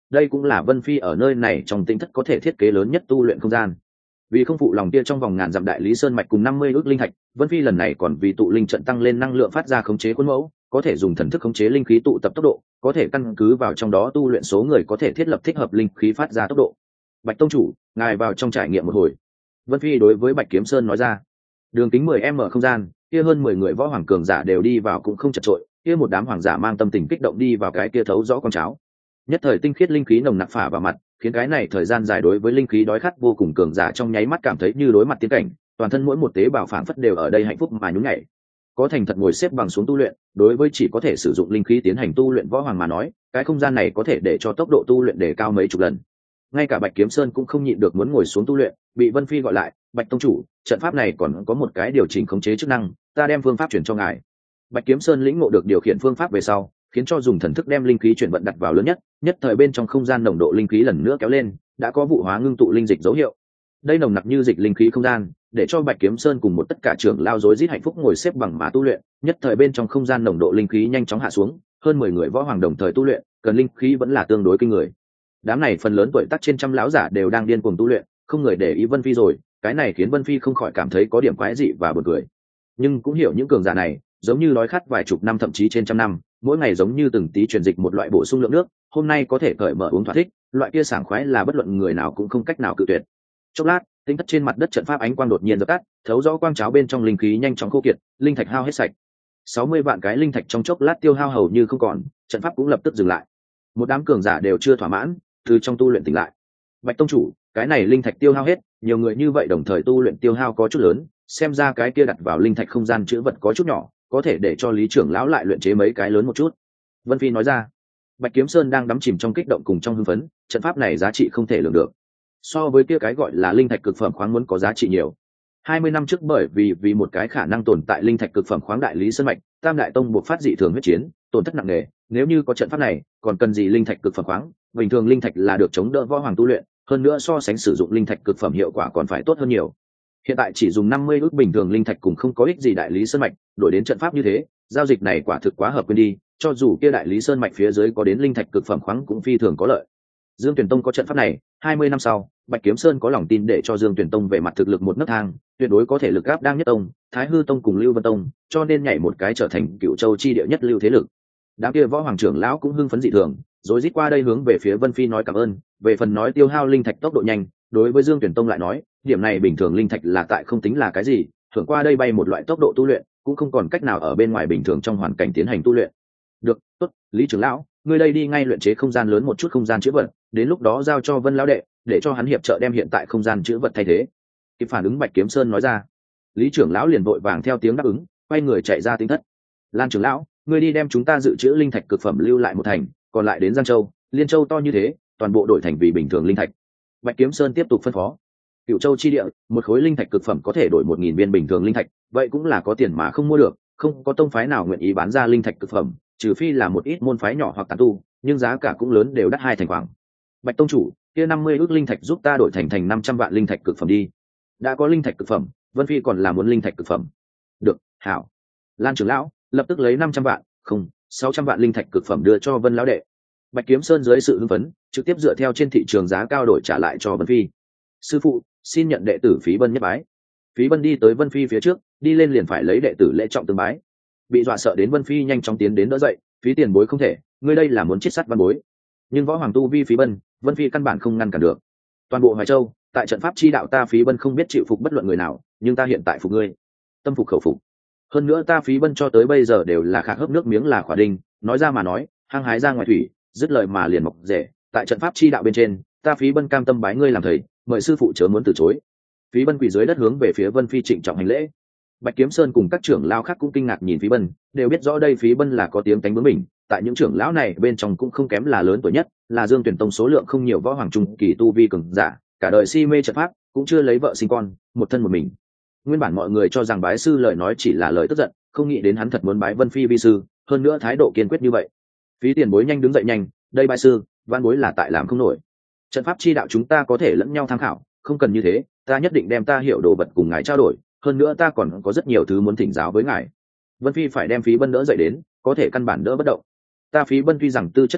đây cũng là Vân Phi ở nơi này trong tinh thất có thể thiết kế lớn nhất tu luyện không gian. Vì không phụ lòng kia trong vòng ngàn dặm đại lý sơn mạch cùng 50 ước linh thạch, Vân Phi lần này còn vì tụ linh trận tăng lên năng lượng phát ra khống chế khuôn mẫu, có thể dùng thần thức khống chế linh khí tụ tập tốc độ, có thể căn cứ vào trong đó tu luyện số người có thể thiết lập thích hợp linh khí phát ra tốc độ. Bạch tông chủ, ngài vào trong trải nghiệm một hồi. Vân Phi đối với Bạch Kiếm Sơn nói ra. Đường kính 10m không gian, kia hơn 10 người võ hoàng cường giả đều đi vào cũng không chật chội, kia một đám hoàng giả mang tâm tình kích động đi vào cái kia thấu rõ con cháo. Nhất thời tinh khiết linh khí nồng nặc phả vào mặt, khiến cái này thời gian dài đối với linh khí đói khát vô cùng cường giả trong nháy mắt cảm thấy như đối mặt tiên cảnh, toàn thân mỗi một tế bào phảng phất đều ở đây hạnh phúc mà nhún nhảy. Có thành thật ngồi xếp bằng xuống tu luyện, đối với chỉ có thể sử dụng linh khí tiến hành tu luyện võ hoàng mà nói, cái không gian này có thể để cho tốc độ tu luyện đề cao mấy chục lần. Ngay cả Bạch Kiếm Sơn cũng không nhịn được muốn ngồi xuống tu luyện, bị Vân Phi gọi lại, "Bạch tông chủ, trận pháp này còn có một cái điều chỉnh khống chế chức năng, ta đem phương pháp chuyển cho ngài." Bạch Kiếm Sơn lĩnh ngộ được điều khiển phương pháp về sau, khiến cho dùng thần thức đem linh khí chuyển vận đặt vào lớn nhất, nhất thời bên trong không gian nồng độ linh khí lần nữa kéo lên, đã có vụ hóa ngưng tụ linh dịch dấu hiệu. Đây nồng nặc như dịch linh khí không gian, để cho Bạch Kiếm Sơn cùng một tất cả trưởng lao rối rít hạnh phúc ngồi xếp bằng mà tu luyện, nhất thời bên trong không gian nồng độ linh khí nhanh chóng hạ xuống, hơn 10 người võ hoàng đồng thời tu luyện, cần linh khí vẫn là tương đối kinh người. Đám này phần lớn tuổi tác trên trăm lão giả đều đang điên cuồng tu luyện, không người để ý Vân Phi rồi, cái này khiến Vân Phi không khỏi cảm thấy có điểm quái dị và buồn cười. Nhưng cũng hiểu những cường giả này, giống như đói khát vài chục năm thậm chí trên trăm năm, mỗi ngày giống như từng tí truyền dịch một loại bổ sung lượng nước, hôm nay có thể cởi mở uống thỏa thích, loại kia sảng khoái là bất luận người nào cũng không cách nào cự tuyệt. Chốc lát, tinh thất trên mặt đất trận pháp ánh quang đột nhiên dập tắt, thấu rõ quang cháo bên trong linh khí nhanh chóng khô kiệt, linh thạch hao hết sạch. 60 vạn cái linh thạch trong chốc lát tiêu hao hầu như không còn, trận pháp cũng lập tức dừng lại. Một đám cường giả đều chưa thỏa mãn, từ trong tu luyện tỉnh lại. Bạch tông chủ, cái này linh thạch tiêu hao hết, nhiều người như vậy đồng thời tu luyện tiêu hao có chút lớn, xem ra cái kia đặt vào linh thạch không gian chứa vật có chút nhỏ, có thể để cho Lý trưởng lão lại luyện chế mấy cái lớn một chút. Vân Phi nói ra. Bạch Kiếm Sơn đang đắm chìm trong kích động cùng trong hưng phấn, trận pháp này giá trị không thể lường được, so với kia cái gọi là linh thạch cực phẩm khoáng muốn có giá trị nhiều. 20 năm trước bởi vì một cái khả năng tồn tại linh thạch cực phẩm khoáng đại lý sơn mạch, Tam đại tông buộc phát dị thường huyết chiến, tổn thất nặng nề, nếu như có trận pháp này, còn cần gì linh thạch cực phẩm khoáng, bình thường linh thạch là được chống đỡ võ hoàng tu luyện, hơn nữa so sánh sử dụng linh thạch cực phẩm hiệu quả còn phải tốt hơn nhiều. Hiện tại chỉ dùng 50 ước bình thường linh thạch cũng không có ích gì đại lý sơn mạch, đổi đến trận pháp như thế, giao dịch này quả thực quá hợp quên đi, cho dù kia đại lý sơn mạch phía dưới có đến linh thạch cực phẩm khoáng cũng phi thường có lợi. Dương Tuyển Tông có trận pháp này, 20 năm sau, Bạch Kiếm Sơn có lòng tin để cho Dương Tuyển Tông về mặt thực lực một nấc thang, tuyệt đối có thể lực áp đang nhất tông, Thái Hư Tông cùng Lưu Vân Tông, cho nên nhảy một cái trở thành Cựu Châu chi địa nhất lưu thế lực. Đám kia võ hoàng trưởng lão cũng hưng phấn dị thường, rồi rít qua đây hướng về phía Vân Phi nói cảm ơn, về phần nói tiêu hao linh thạch tốc độ nhanh, đối với Dương Tuyển Tông lại nói, điểm này bình thường linh thạch là tại không tính là cái gì, thường qua đây bay một loại tốc độ tu luyện, cũng không còn cách nào ở bên ngoài bình thường trong hoàn cảnh tiến hành tu luyện. Được, tốt, Lý trưởng lão, ngươi đây đi ngay luyện chế không gian lớn một chút không gian chữ vật, đến lúc đó giao cho Vân lão đệ, để cho hắn hiệp trợ đem hiện tại không gian chữ vật thay thế. Kịp phản ứng Bạch Kiếm Sơn nói ra. Lý trưởng lão liền vội vàng theo tiếng đáp ứng, quay người chạy ra tinh thất. Lan trưởng lão, ngươi đi đem chúng ta dự trữ linh thạch cực phẩm lưu lại một thành, còn lại đến Giang Châu, Liên Châu to như thế, toàn bộ đổi thành vì bình thường linh thạch. Bạch Kiếm Sơn tiếp tục phân phó. Cựu Châu chi địa, một khối linh thạch cực phẩm có thể đổi 1000 viên bình thường linh thạch, vậy cũng là có tiền mà không mua được, không có tông phái nào nguyện ý bán ra linh thạch cực phẩm, trừ phi là một ít môn phái nhỏ hoặc tán tu, nhưng giá cả cũng lớn, đều đắt hai thành khoảng. Bạch tông chủ, kia 50 ước linh thạch giúp ta đổi thành 500 vạn linh thạch cực phẩm đi. Đã có linh thạch cực phẩm, Vân Phi còn là muốn linh thạch cực phẩm. Được, hảo. Lan trưởng lão lập tức lấy 500 vạn, không, 600 vạn linh thạch cực phẩm đưa cho Vân lão đệ. Bạch Kiếm Sơn dưới sự hưng phấn, trực tiếp dựa theo trên thị trường giá cao đổi trả lại cho Vân Phi. Sư phụ, xin nhận đệ tử Phí Bân nhất bái. Phí Bân đi tới Vân Phi phía trước, đi lên liền phải lấy đệ tử lễ trọng tương bái. Bị dọa sợ đến Vân Phi nhanh chóng tiến đến đỡ dậy, Phí tiền bối không thể, ngươi đây là muốn chiết sắt văn bối. Nhưng võ hoàng tu vi Phí Bân, Vân Phi căn bản không ngăn cản được. Toàn bộ Hoài Châu, tại trận pháp chi đạo ta Phí Bân không biết chịu phục bất luận người nào, nhưng ta hiện tại phục ngươi, tâm phục khẩu phục. Hơn nữa ta Phí Bân cho tới bây giờ đều là khạc hấp nước miếng là khỏa đinh, nói ra mà nói, hăng hái ra ngoài thủy, dứt lời mà liền mọc rể. Tại trận pháp chi đạo bên trên, ta Phí Bân cam tâm bái ngươi làm thầy, mời sư phụ chớ muốn từ chối. Phí Bân quỳ dưới đất hướng về phía Vân Phi trịnh trọng hành lễ. Bạch Kiếm Sơn cùng các trưởng lão khác cũng kinh ngạc nhìn Phí Bân, đều biết rõ đây Phí Bân là có tiếng tánh bướng mình, tại những trưởng lão này bên trong cũng không kém là lớn tuổi nhất, là Dương Tuyển Tông số lượng không nhiều võ hoàng trung kỳ tu vi cường giả, cả đời si mê trận pháp, cũng chưa lấy vợ sinh con, một thân một mình. Nguyên bản mọi người cho rằng bái sư lời nói chỉ là lời tức giận, không nghĩ đến hắn thật muốn bái Vân Phi vi sư, hơn nữa thái độ kiên quyết như vậy. Phí tiền bối nhanh đứng dậy nhanh, đây bái sư, văn bối là tại làm không nổi. Trận pháp chi đạo chúng ta có thể lẫn nhau tham khảo, không cần như thế, ta nhất định đem ta hiểu đồ vật cùng ngài trao đổi, hơn nữa ta còn có rất nhiều thứ muốn thỉnh giáo với ngài. Vân Phi phải đem Phí Bân đỡ dậy đến, có thể căn bản đỡ bất động. Ta Phí Bân tuy rằng tư chất đần độn,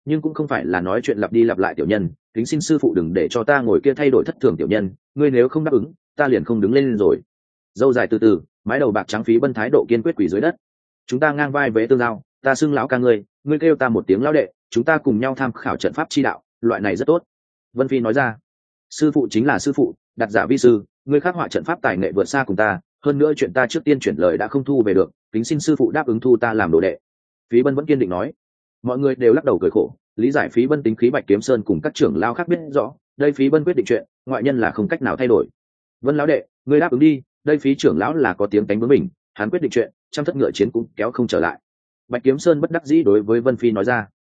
nhưng cũng không phải là nói chuyện lặp đi lặp lại tiểu nhân, kính xin sư phụ đừng để cho ta ngồi kia thay đổi thất thường tiểu nhân, ngươi nếu không đáp ứng ta liền không đứng lên rồi. Dâu dài từ từ, mái đầu bạc trắng, Phí Bân thái độ kiên quyết quỳ dưới đất. Chúng ta ngang vai vế tương giao, ta xưng lão ca ngươi kêu ta một tiếng lão đệ, chúng ta cùng nhau tham khảo trận pháp chi đạo, loại này rất tốt. Vân Phi nói ra. Sư phụ chính là sư phụ, đặt giả vi sư, ngươi khắc họa trận pháp tài nghệ vượt xa cùng ta, hơn nữa chuyện ta trước tiên chuyển lời đã không thu về được, kính xin sư phụ đáp ứng thu ta làm đồ đệ. Phí Bân vẫn kiên định nói. Mọi người đều lắc đầu cười khổ, lý giải Phí Bân tính khí Bạch Kiếm Sơn cùng các trưởng lao khác biết rõ, đây Phí Bân quyết định chuyện, ngoại nhân là không cách nào thay đổi. Vân lão đệ, ngươi đáp ứng đi, đây Phí trưởng lão là có tiếng tánh bướng mình, hắn quyết định chuyện, trăm thất ngựa chiến cũng kéo không trở lại. Bạch Kiếm Sơn bất đắc dĩ đối với Vân Phi nói ra.